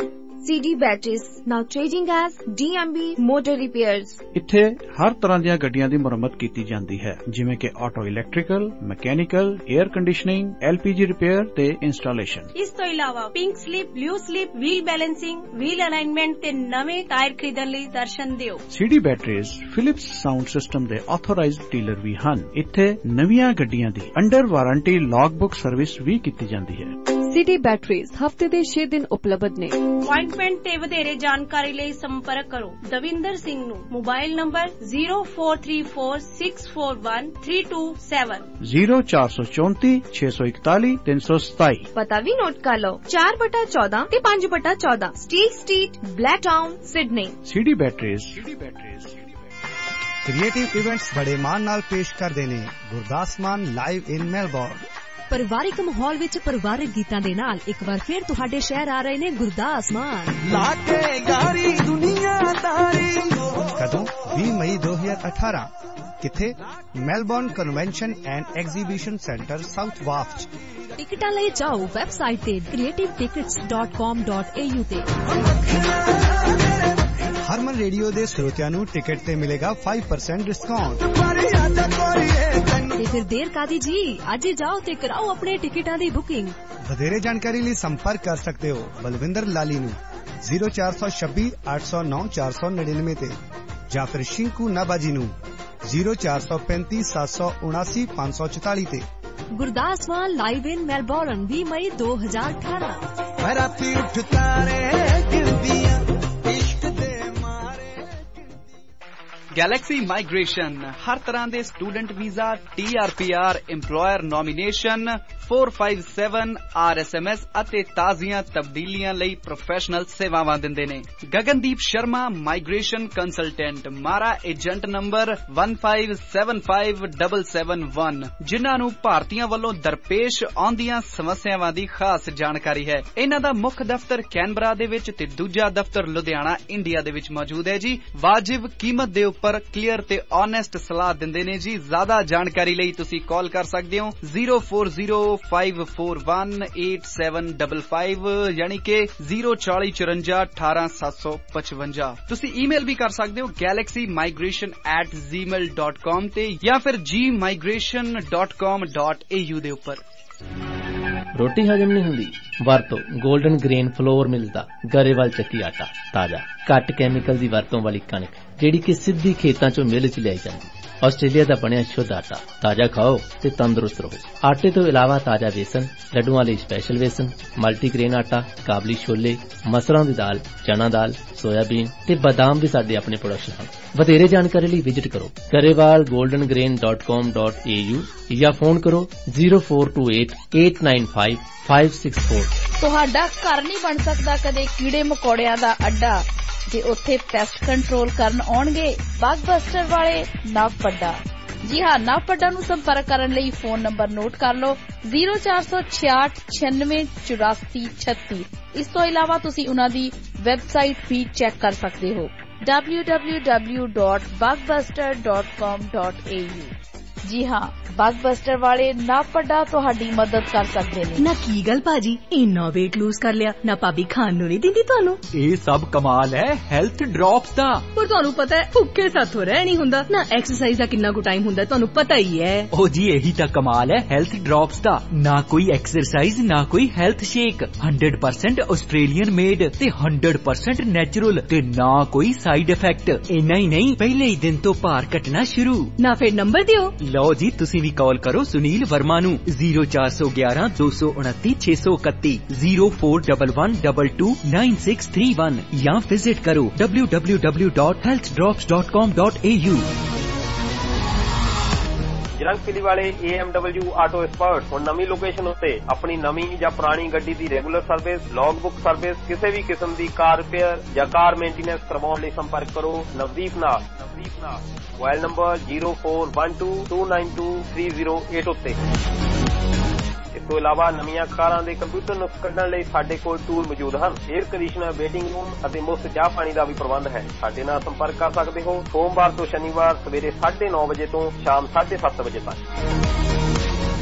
C D Batteries, now changing as D M B Motor Repairs. ਇੱਥੇ ਹਰ ਤਰ੍ਹਾਂ ਦੀਆਂ ਗੱਡੀਆਂ ਦੀ ਮੁਰੰਮਤ ਕੀਤੀ ਜਾਂਦੀ ਹੈ, ਜਿਵੇਂ ਕਿ auto electrical, mechanical, air conditioning, L P G repair ਤੇ ਇੰਸਟਾਲੇਸ਼ਨ। ਇਸ ਤੋਂ ਇਲਾਵਾ pink slip, blue slip, wheel balancing, wheel alignment ਤੇ ਨਵੇਂ ਟਾਇਰ ਖਰੀਦਣ ਲਈ ਦਰਸ਼ਨ ਦਿਓ। C D Batteries Philips sound system ਦੇ ਆਥੋਰਾਈਜ਼ਡ ਡੀਲਰ ਵੀ ਹਨ। ਇੱਥੇ ਨਵੀਆਂ ਗੱਡੀਆਂ ਦੀ under warranty log book service ਵੀ ਕੀਤੀ ਜਾਂਦੀ ਹੈ। C D Batteries ਹਫ਼ਤੇ ਦੇ ਛੇ ਦਿਨ ਉਪਲਬਧ ਨੇ। ਅਪਾਇੰਟਮੈਂਟ ਤੇ ਵਧੇਰੇ ਜਾਣਕਾਰੀ ਲਈ ਸੰਪਰਕ ਕਰੋ ਦਵਿੰਦਰ ਸਿੰਘ ਨੂੰ। Mobile number zero four three four six four one three two seven zero four four four six one one three two seven। ਪਤਾ ਵੀ ਨੋਟ ਕਰ ਲਓ ਚਾਰ ਬਟਾ ਚੌਦਾਂ ਤੇ ਪੰਜ ਬਟਾ ਚੌਦਾਂ steel street, black town, Sydney. C D Batteries creative events ਬੜੇ ਮਾਣ ਨਾਲ ਪੇਸ਼ ਕਰਦੇ ਨੇ Gurdas Maan live in Melbourne. ਪਰਿਵਾਰਿਕ ਮਾਹੌਲ ਵਿੱਚ ਪਰਿਵਾਰਿਕ ਗੀਤਾਂ ਦੇ ਨਾਲ ਇੱਕ ਵਾਰ ਫਿਰ ਤੁਹਾਡੇ ਸ਼ਹਿਰ ਆ ਰਹੇ ਨੇ ਗੁਰਦਾਸ ਮਾਨ। ਲਾ ਕੇ ਯਾਰੀ ਦੁਨੀਆਦਾਰੀ। ਕਦੋਂ ਵੀਹ ਮਈ ਦੋ ਹਜ਼ਾਰ ਅਠਾਰਾਂ। ਕਿੱਥੇ? Melbourne convention and exhibition centre south ਵਾਫਟ। ਟਿਕਟਾਂ ਲਈ ਜਾਓ ਵੈਬਸਾਈਟ ਤੇ creative tickets dot com dot a u ਤੇ। ਹਰਮਨ ਰੇਡੀਓ ਦੇ ਸਰੋਤਿਆਂ ਨੂੰ ਟਿਕਟ ਤੇ ਮਿਲੇਗਾ five percent ਡਿਸਕਾਊਂਟ। ਤੇ ਫਿਰ ਦੇਰ ਕਾਦੀ ਜੀ, ਅੱਜ ਹੀ ਜਾਓ ਤੇ ਕਰਾਓ ਆਪਣੇ ਟਿਕਟਾਂ ਦੀ ਬੁਕਿੰਗ। ਵਧੇਰੇ ਜਾਣਕਾਰੀ ਲਈ ਸੰਪਰਕ ਕਰ ਸਕਦੇ ਹੋ ਬਲਵਿੰਦਰ ਲਾਲੀ ਨੂੰ zero four two six eight zero nine four zero nine nine ਤੇ, ਜਾਂ ਫਿਰ ਸ਼ਿੰਕੂ ਨਾਬਾਜੀ ਨੂੰ zero four three five seven seven nine five four four ਤੇ। Gurdas Maan live in Melbourne ਵੀਹ ਮਈ ਦੋ ਹਜ਼ਾਰ ਅਠਾਰਾਂ। ਮੈਂ ਰਾਤੀ ਉੱਠ ਤਾਰੇ ਗਿਣਦੀਆਂ ਇਸ਼ਕ ਦੇ ਮਾਰੇ। ਗੈਲੈਕਸੀ ਮਾਈਗ੍ਰੇਸ਼ਨ ਹਰ ਤਰ੍ਹਾਂ ਦੇ student visa, T R P R, EMPLOYER nomination, four five seven R S M S ਅਤੇ ਤਾਜ਼ੀਆਂ ਤਬਦੀਲੀਆਂ ਲਈ ਪ੍ਰੋਫੈਸ਼ਨਲ ਸੇਵਾਵਾਂ ਦਿੰਦੇ ਨੇ। Gagandeep Sharma migration consultant, MARA agent number one five seven five seven seven one, ਜਿਨ੍ਹਾਂ ਨੂੰ ਭਾਰਤੀਆਂ ਵੱਲੋਂ ਦਰਪੇਸ਼ ਆਉਂਦੀਆਂ ਸਮੱਸਿਆਵਾਂ ਦੀ ਖਾਸ ਜਾਣਕਾਰੀ ਹੈ। ਇਹਨਾਂ ਦਾ ਮੁੱਖ ਦਫ਼ਤਰ ਕੈਨਬਰਾ ਦੇ ਵਿੱਚ ਤੇ ਦੂਜਾ ਦਫ਼ਤਰ ਲੁਧਿਆਣਾ ਇੰਡੀਆ ਦੇ ਵਿੱਚ ਮੌਜੂਦ ਹੈ ਜੀ। ਵਾਜਿਬ ਕੀਮਤ ਦੇ ਉੱਪਰ ਕਲੀਅਰ ਤੇ ਓਨੈਸਟ ਸਲਾਹ ਦਿੰਦੇ ਨੇ ਜੀ। ਜ਼ਿਆਦਾ ਜਾਣਕਾਰੀ ਲਈ ਤੁਸੀਂ ਕਾਲ ਕਰ ਸਕਦੇ ਹੋ zero four zero five four one eight seven five five ਯਾਨੀ ਕਿ zero four four four one eight seven five five। ਤੁਸੀਂ ਈਮੇਲ ਵੀ ਕਰ ਸਕਦੇ ਹੋ galaxy migration at gmail dot com ਤੇ ਜਾਂ ਫਿਰ g migration dot com dot a u ਦੇ ਉੱਪਰ। ਰੋਟੀ ਹਜਮ ਨਹੀਂ ਹੁੰਦੀ? ਵਰਤੋ 골ਡਨ ਗ੍ਰੇਨ ਫਲੋਰ ਮਿਲਦਾ ਗਰੇਵਾਲ ਚੱਕੀ ਆਟਾ। ਤਾਜ਼ਾ ਘੱਟ ਕੈਮੀਕਲ ਦੀ ਵਰਤੋਂ ਵਾਲੀ ਕਣਕ ਜਿਹੜੀ ਕਿ ਸਿੱਧੀ ਖੇਤਾਂ ਚੋਂ ਮਿਲ ਚ ਲਿਆਈ ਜਾਂਦੀ। ਆਸਟ੍ਰੇਲੀਆ ਦਾ ਬਣਿਆ ਸ਼ੁੱਧ ਆਟਾ। ਤਾਜ਼ਾ ਖਾਓ ਤੇ ਤੰਦਰੁਸਤ ਰਹੋ। ਆਟੇ ਤੋਂ ਇਲਾਵਾ ਤਾਜ਼ਾ ਵੇਸਣ, ਲੱਡੂਆਂ ਲਈ ਸਪੈਸ਼ਲ ਵੇਸਣ, ਮਲਟੀਗ੍ਰੇਨ ਆਟਾ, ਕਾਬਲੀ ਛੋਲੇ, ਮਸਰਾਂ ਦੀ ਦਾਲ, ਚਨਾ ਦਾਲ, ਸੋਇਆਬੀਨ ਤੇ ਬਾਦਾਮ ਵੀ ਸਾਡੇ ਆਪਣੇ ਪ੍ਰੋਡਕਸ਼ਨ ਹਨ। ਵਧੇਰੇ ਜਾਣਕਾਰੀ ਲਈ ਵਿਜ਼ਿਟ ਕਰੋ Grewal golden grain dot com dot a u ਜਾਂ ਫੋਨ ਕਰੋ zero four two eight eight nine five five six four। ਤੁਹਾਡਾ ਘਰ ਨਹੀਂ ਬਣ ਸਕਦਾ ਕਦੇ ਕੀੜੇ ਮਕੌੜਿਆਂ ਦਾ ਅੱਡਾ ਜੇ ਉੱਥੇ ਪੈਸਟ ਕੰਟਰੋਲ ਕਰਨ ਆਉਣਗੇ ਬਗਬਸਟਰ ਵਾਲੇ ਨਵਪੱਡਾ। ਜੀ ਹਾਂ, ਨਵਪੱਡਾ ਨੂੰ ਸੰਪਰਕ ਕਰਨ ਲਈ ਫੋਨ ਨੰਬਰ ਨੋਟ ਕਰ ਲਓ zero four six six nine nine four four three six। ਇਸ ਤੋਂ ਇਲਾਵਾ ਤੁਸੀਂ ਉਹਨਾਂ ਦੀ ਵੈਬਸਾਈਟ ਵੀ ਚੈੱਕ ਕਰ ਸਕਦੇ ਹੋ w w w dot bugbuster dot com dot a u। ਜੀ ਹਾਂ, ਬਗਬਸਟਰ ਵਾਲੇ ਨਵਪੱਡਾ ਤੁਹਾਡੀ ਮਦਦ ਕਰ ਸਕਦੇ ਨੇ। ਨਾ ਕੀ ਗੱਲ ਭਾਜੀ, ਇੰਨਾ weight lose ਕਰ ਲਿਆ ਨਾ, ਭਾਬੀ ਖਾਣ ਨੂੰ ਨਹੀਂ ਦਿੰਦੀ ਤੁਹਾਨੂੰ? ਇਹ ਸਭ ਕਮਾਲ ਹੈ ਹੈਲਥ ਡ੍ਰੌਪਸ ਦਾ। ਪਰ ਤੁਹਾਨੂੰ ਪਤਾ ਹੈ ਭੁੱਖੇ ਸਾਥੋਂ ਰਹਿ ਨਹੀਂ ਹੁੰਦਾ ਨਾ। ਐਕਸਰਸਾਈਜ਼ ਦਾ ਕਿੰਨਾ ਕੁ ਟਾਈਮ ਹੁੰਦਾ ਤੁਹਾਨੂੰ ਪਤਾ ਹੀ ਹੈ। ਉਹ ਜੀ ਇਹੀ ਤਾਂ ਕਮਾਲ ਹੈ ਹੈਲਥ ਡ੍ਰੌਪਸ ਦਾ। ਨਾ ਕੋਈ ਐਕਸਰਸਾਈਜ਼ ਨਾ ਕੋਈ health shake, one hundred percent Australian made ਤੇ one hundred percent ਨੈਚੁਰਲ ਤੇ ਨਾ ਕੋਈ ਸਾਈਡ ਇਫੈਕਟ। ਇੰਨਾ ਹੀ ਨਹੀਂ, ਪਹਿਲੇ ਹੀ ਦਿਨ ਤੋਂ ਭਾਰ ਘਟਣਾ ਸ਼ੁਰੂ। ਨਾ ਫਿਰ ਨੰਬਰ ਦਿਓ। ਲਓ ਜੀ, ਤੁਸੀਂ ਵੀ ਕਾਲ ਕਰੋ ਸੁਨੀਲ ਵਰਮਾ ਨੂੰ zero four one one two two nine six two one zero four one one two two nine six three one ਜਾਂ ਵਿਜ਼ਿਟ ਕਰੋ w w w dot health drops dot com dot a u। ਜਰੰਗਪਿਲੀ ਵਾਲੇ A M W auto expert ਹੁਣ ਨਵੀਂ location ਉੱਤੇ ਆਪਣੀ ਨਵੀਂ ਜਾਂ ਪੁਰਾਣੀ ਗੱਡੀ ਦੀ regular service, log book service, ਕਿਸੇ ਵੀ ਕਿਸਮ ਦੀ ਕਾਰ ਰਿਪੇਅਰ ਜਾਂ ਕਾਰ ਮੇਨਟੇਨੈਂਸ ਕਰਵਾਉਣ ਲਈ ਸੰਪਰਕ ਕਰੋ ਨਵਦੀਪ ਨਾਲ। ਨਵਦੀਪ ਨਾਲ mobile number zero four one two two nine two three zero eight ਉੱਤੇ। ਇਸ ਤੋਂ ਇਲਾਵਾ ਨਵੀਆਂ ਕਾਰਾਂ ਦੇ ਕੰਪਿਊਟਰ ਨੁਕਸ ਕੱਢਣ ਲਈ ਸਾਡੇ ਕੋਲ ਟੂਲ ਮੌਜੂਦ ਹਨ। 에ਅਰ ਕੰਡੀਸ਼ਨਰ, ਵੇਟਿੰਗ ਰੂਮ ਅਤੇ ਮੁਫਤ ਚਾਹ ਪਾਣੀ ਦਾ ਵੀ ਪ੍ਰਬੰਧ ਹੈ। ਸਾਡੇ ਨਾਲ ਸੰਪਰਕ ਕਰ ਸਕਦੇ ਹੋ ਸੋਮਵਾਰ ਤੋਂ ਸ਼ਨੀਵਾਰ ਸਵੇਰੇ ਸਾਢੇ ਨੌ ਵਜੇ ਤੋਂ ਸ਼ਾਮ ਸਾਢੇ ਸੱਤ ਵਜੇ ਤੱਕ।